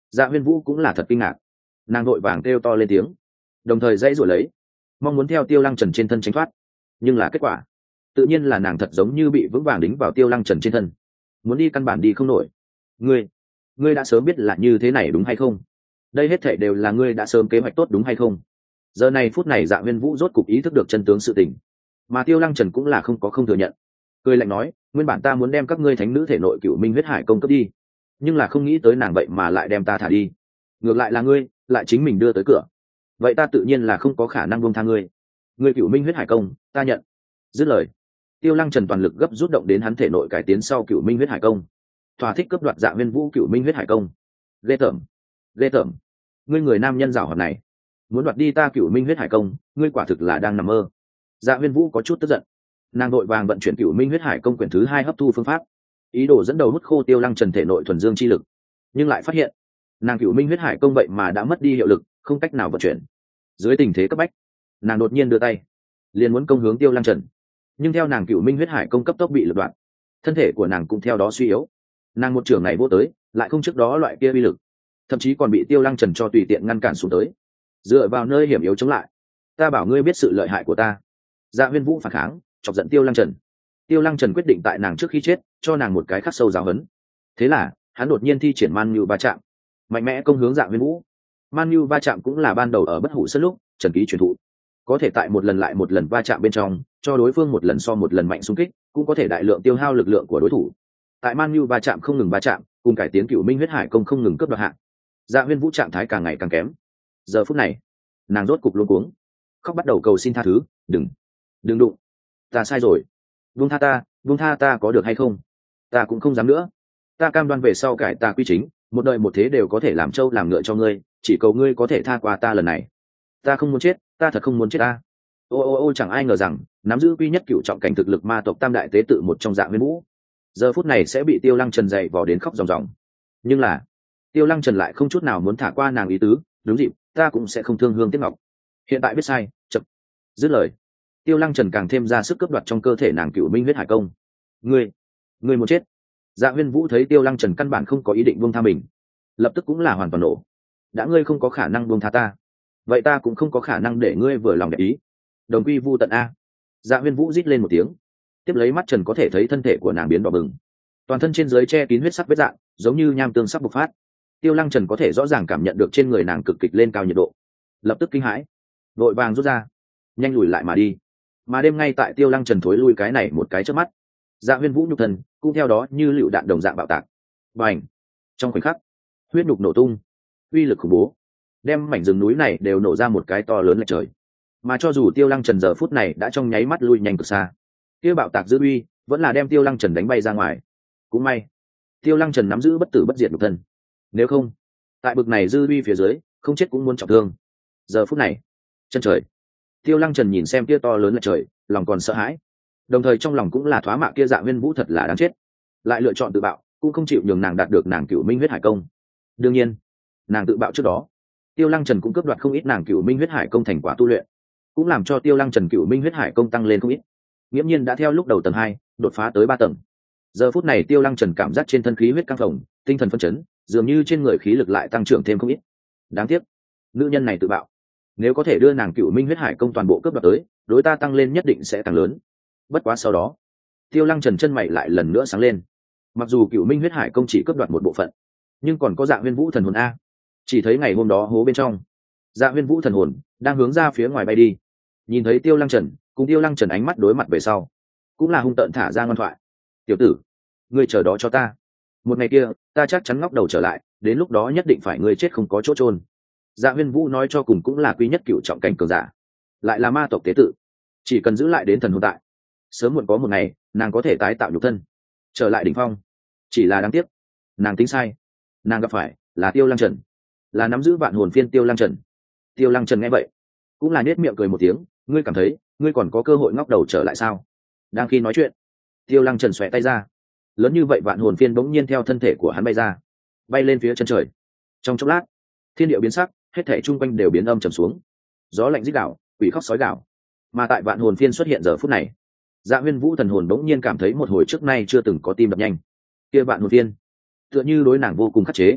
Dạ Huyên Vũ cũng là thật kinh ngạc, nàng vội vàng kêu to lên tiếng, đồng thời dãy rồi lấy, mong muốn theo Tiêu Lăng Trần trên thân tránh thoát. Nhưng là kết quả tự nhiên là nàng thật giống như bị vững vàng đính vào Tiêu Lăng Trần trên thân, muốn đi căn bản đi không nổi. ngươi ngươi đã sớm biết là như thế này đúng hay không? Đây hết thảy đều là ngươi đã sớm kế hoạch tốt đúng hay không? Giờ này phút này Dạ Huyên Vũ rốt cục ý thức được chân tướng sự tình, mà Tiêu Lăng Trần cũng là không có không thừa nhận, cười lạnh nói, nguyên bản ta muốn đem các ngươi thánh nữ thể nội Cửu Minh huyết hải công cấp đi, nhưng là không nghĩ tới nàng vậy mà lại đem ta thả đi, ngược lại là ngươi lại chính mình đưa tới cửa, vậy ta tự nhiên là không có khả năng buông tha ngươi. Ngươi Cửu Minh huyết hải công ta nhận. Dứt lời, Tiêu Lăng Trần toàn lực gấp rút động đến hắn thể nội cải tiến sau Cửu Minh huyết hải công, thỏa thích cướp đoạt Dạ Huyên Vũ Cửu Minh huyết hải công. Ghê tởm, ghê tởm, ngươi người nam nhân giảo hoạt này, muốn đoạt đi ta Cửu Minh huyết hải công, ngươi quả thực là đang nằm mơ. Dạ Huyên Vũ có chút tức giận, nàng đội vàng vận chuyển Cửu Minh huyết hải công quyển thứ hai hấp thu phương pháp, ý đồ dẫn đầu hút khô Tiêu Lăng Trần thể nội thuần dương chi lực, nhưng lại phát hiện nàng Cửu Minh huyết hải công vậy mà đã mất đi hiệu lực, không cách nào vận chuyển. Dưới tình thế cấp bách, nàng đột nhiên đưa tay liền muốn công hướng Tiêu Lăng Trần, nhưng theo nàng Cửu Minh huyết hải công cấp tốc bị lật đoạn, thân thể của nàng cũng theo đó suy yếu. Nàng một trường này vô tới lại không trước đó loại kia uy lực, thậm chí còn bị Tiêu Lăng Trần cho tùy tiện ngăn cản xuống tới, dựa vào nơi hiểm yếu chống lại. Ta bảo ngươi biết sự lợi hại của ta. Dạ Huyên Vũ phản kháng, chọc giận Tiêu Lăng Trần. Tiêu Lăng Trần quyết định tại nàng trước khi chết cho nàng một cái khắc sâu giáo huấn. Thế là hắn đột nhiên thi triển Man Nhu va chạm, mạnh mẽ công hướng Dạ Huyên Vũ. Man Nhu va chạm cũng là ban đầu ở Bất Hủ Sơn lúc Trần Ký truyền thụ, có thể tại một lần lại một lần va chạm bên trong cho đối phương một lần so một lần mạnh xung kích, cũng có thể đại lượng tiêu hao lực lượng của đối thủ. Tại Man Nhu va chạm không ngừng va chạm, cùng cải tiến Cửu Minh huyết hải công không ngừng cướp đoạt hạng, Dạ Huyên Vũ trạng thái càng ngày càng kém. Giờ phút này nàng rốt cục luống cuống, khóc bắt đầu cầu xin tha thứ. Đừng, đừng đụng, ta sai rồi, buông tha ta, buông tha ta có được hay không? Ta cũng không dám nữa, ta cam đoan về sau cải ta quy chính, một đời một thế đều có thể làm trâu làm ngựa cho ngươi, chỉ cầu ngươi có thể tha qua ta lần này. Ta không muốn chết, ta thật không muốn chết ta. Ô ô ô chẳng ai ngờ rằng nắm giữ quy nhất cựu trọng cảnh thực lực ma tộc tam đại tế tự một trong Dạ Huyên Vũ, giờ phút này sẽ bị Tiêu Lăng Trần dày vò đến khóc ròng ròng. Nhưng là Tiêu Lăng Trần lại không chút nào muốn thả qua nàng ý tứ. Đúng dịp, ta cũng sẽ không thương hương tiếc ngọc. Hiện tại biết sai, chậm. Dứt lời, Tiêu Lăng Trần càng thêm ra sức cướp đoạt trong cơ thể nàng Cửu Minh huyết hải công. Ngươi, ngươi muốn chết. Dạ Huyên Vũ thấy Tiêu Lăng Trần căn bản không có ý định buông tha mình, lập tức cũng là hoàn toàn nổ. Đã ngươi không có khả năng buông tha ta, vậy ta cũng không có khả năng để ngươi vừa lòng đẹp ý. Đồng quy vu tận a. Dạ Huyên Vũ rít lên một tiếng, tiếp lấy mắt Trần có thể thấy thân thể của nàng biến đỏ bừng, toàn thân trên dưới che kín huyết sắc vết dạng, giống như nham tương sắp bộc phát. Tiêu Lăng Trần có thể rõ ràng cảm nhận được trên người nàng cực kịch lên cao nhiệt độ, lập tức kinh hãi, vội vàng rút ra, nhanh lùi lại mà đi. Mà đêm ngay tại Tiêu Lăng Trần thối lui cái này một cái chớp mắt, Dạ Huyên Vũ nhục thân cũng theo đó như lựu đạn đồng dạng bạo tạc. Bành! Trong khoảnh khắc, huyết nhục nổ tung, uy lực khủng bố, đem mảnh rừng núi này đều nổ ra một cái to lớn lệch trời. Mà cho dù Tiêu Lăng Trần giờ phút này đã trong nháy mắt lui nhanh cực xa, kia bạo tạc dư uy vẫn là đem Tiêu Lăng Trần đánh bay ra ngoài. Cũng may Tiêu Lăng Trần nắm giữ bất tử bất diệt nhục thân, nếu không tại bực này dư uy phía dưới không chết cũng muốn trọng thương. Giờ phút này chân trời, Tiêu Lăng Trần nhìn xem kia to lớn lệch trời, lòng còn sợ hãi, đồng thời trong lòng cũng là thoá mạ kia Dạ Huyên Vũ thật là đáng chết, lại lựa chọn tự bạo, cũng không chịu nhường nàng đạt được nàng Cửu Minh huyết hải công. Đương nhiên nàng tự bạo trước đó, Tiêu Lăng Trần cũng cướp đoạt không ít nàng Cửu Minh huyết hải công thành quả tu luyện, cũng làm cho Tiêu Lăng Trần Cửu Minh huyết hải công tăng lên không ít, nghiễm nhiên đã theo lúc đầu tầng hai đột phá tới ba tầng. Giờ phút này Tiêu Lăng Trần cảm giác trên thân khí huyết căng phồng, tinh thần phấn chấn, dường như trên người khí lực lại tăng trưởng thêm không ít. Đáng tiếc nữ nhân này tự bạo, nếu có thể đưa nàng Cửu Minh huyết hải công toàn bộ cướp đoạt tới, đối ta tăng lên nhất định sẽ càng lớn. Bất quá sau đó Tiêu Lăng Trần chân mày lại lần nữa sáng lên, mặc dù Cửu Minh huyết hải công chỉ cướp đoạt một bộ phận, nhưng còn có Dạ Huyên Vũ thần hồn a. Chỉ thấy ngày hôm đó hố bên trong, Dạ Huyên Vũ thần hồn đang hướng ra phía ngoài bay đi. Nhìn thấy Tiêu Lăng Trần, cùng Tiêu Lăng Trần ánh mắt đối mặt về sau, cũng là hung tợn thả ra ngoan thoại. Tiểu tử, ngươi chờ đó cho ta, một ngày kia ta chắc chắn ngóc đầu trở lại, đến lúc đó nhất định phải ngươi chết không có chỗ chôn. Dạ Huyên Vũ nói cho cùng cũng là quý nhất cựu trọng cảnh cường giả, lại là ma tộc tế tự, chỉ cần giữ lại đến thần hồn tại, sớm muộn có một ngày nàng có thể tái tạo nhục thân, trở lại đỉnh phong. Chỉ là đáng tiếc nàng tính sai, nàng gặp phải là Tiêu Lăng Trần, là nắm giữ vạn hồn phiên Tiêu Lăng Trần. Tiêu Lăng Trần nghe vậy cũng là nết miệng cười một tiếng, ngươi cảm thấy ngươi còn có cơ hội ngóc đầu trở lại sao? Đang khi nói chuyện, Tiêu Lăng Trần xoẹ tay ra, lớn như vậy vạn hồn phiên bỗng nhiên theo thân thể của hắn bay ra, bay lên phía chân trời. Trong chốc lát, thiên địa biến sắc, hết thảy chung quanh đều biến âm trầm xuống, gió lạnh rít gào, quỷ khóc sói gào. Mà tại vạn hồn phiên xuất hiện giờ phút này, Dạ Huyên Vũ thần hồn bỗng nhiên cảm thấy một hồi trước nay chưa từng có tim đập nhanh. Kia vạn hồn phiên tựa như đối nàng vô cùng khắc chế,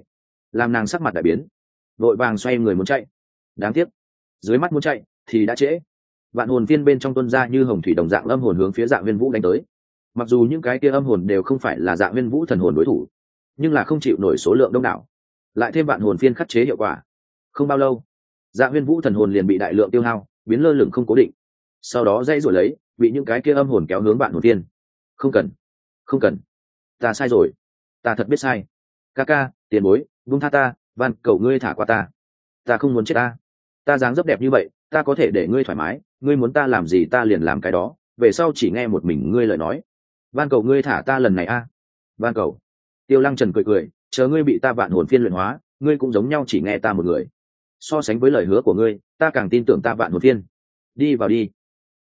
làm nàng sắc mặt đại biến, vội vàng xoay người muốn chạy. Đáng tiếc dưới mắt muốn chạy thì đã trễ. Vạn hồn phiên bên trong tuân ra như hồng thủy đồng dạng âm hồn hướng phía Dạ Huyên Vũ đánh tới. Mặc dù những cái kia âm hồn đều không phải là Dạ Huyên Vũ thần hồn đối thủ, nhưng là không chịu nổi số lượng đông đảo, lại thêm vạn hồn phiên khắc chế hiệu quả, không bao lâu Dạ Huyên Vũ thần hồn liền bị đại lượng tiêu hao, biến lơ lửng không cố định, sau đó dây rồi lấy bị những cái kia âm hồn kéo hướng vạn hồn phiên. Không cần, không cần, ta sai rồi, ta thật biết sai. Ca ca, tiền bối, buông tha ta, van cầu ngươi thả qua ta, ta không muốn chết. Ta ta dáng dấp đẹp như vậy, ta có thể để ngươi thoải mái, ngươi muốn ta làm gì ta liền làm cái đó, về sau chỉ nghe một mình ngươi lời nói, van cầu ngươi thả ta lần này a. Van cầu. Tiêu Lăng Trần cười cười, chờ ngươi bị ta vạn hồn phiên luyện hóa, ngươi cũng giống nhau chỉ nghe ta một người. So sánh với lời hứa của ngươi, ta càng tin tưởng ta vạn hồn phiên. Đi vào đi.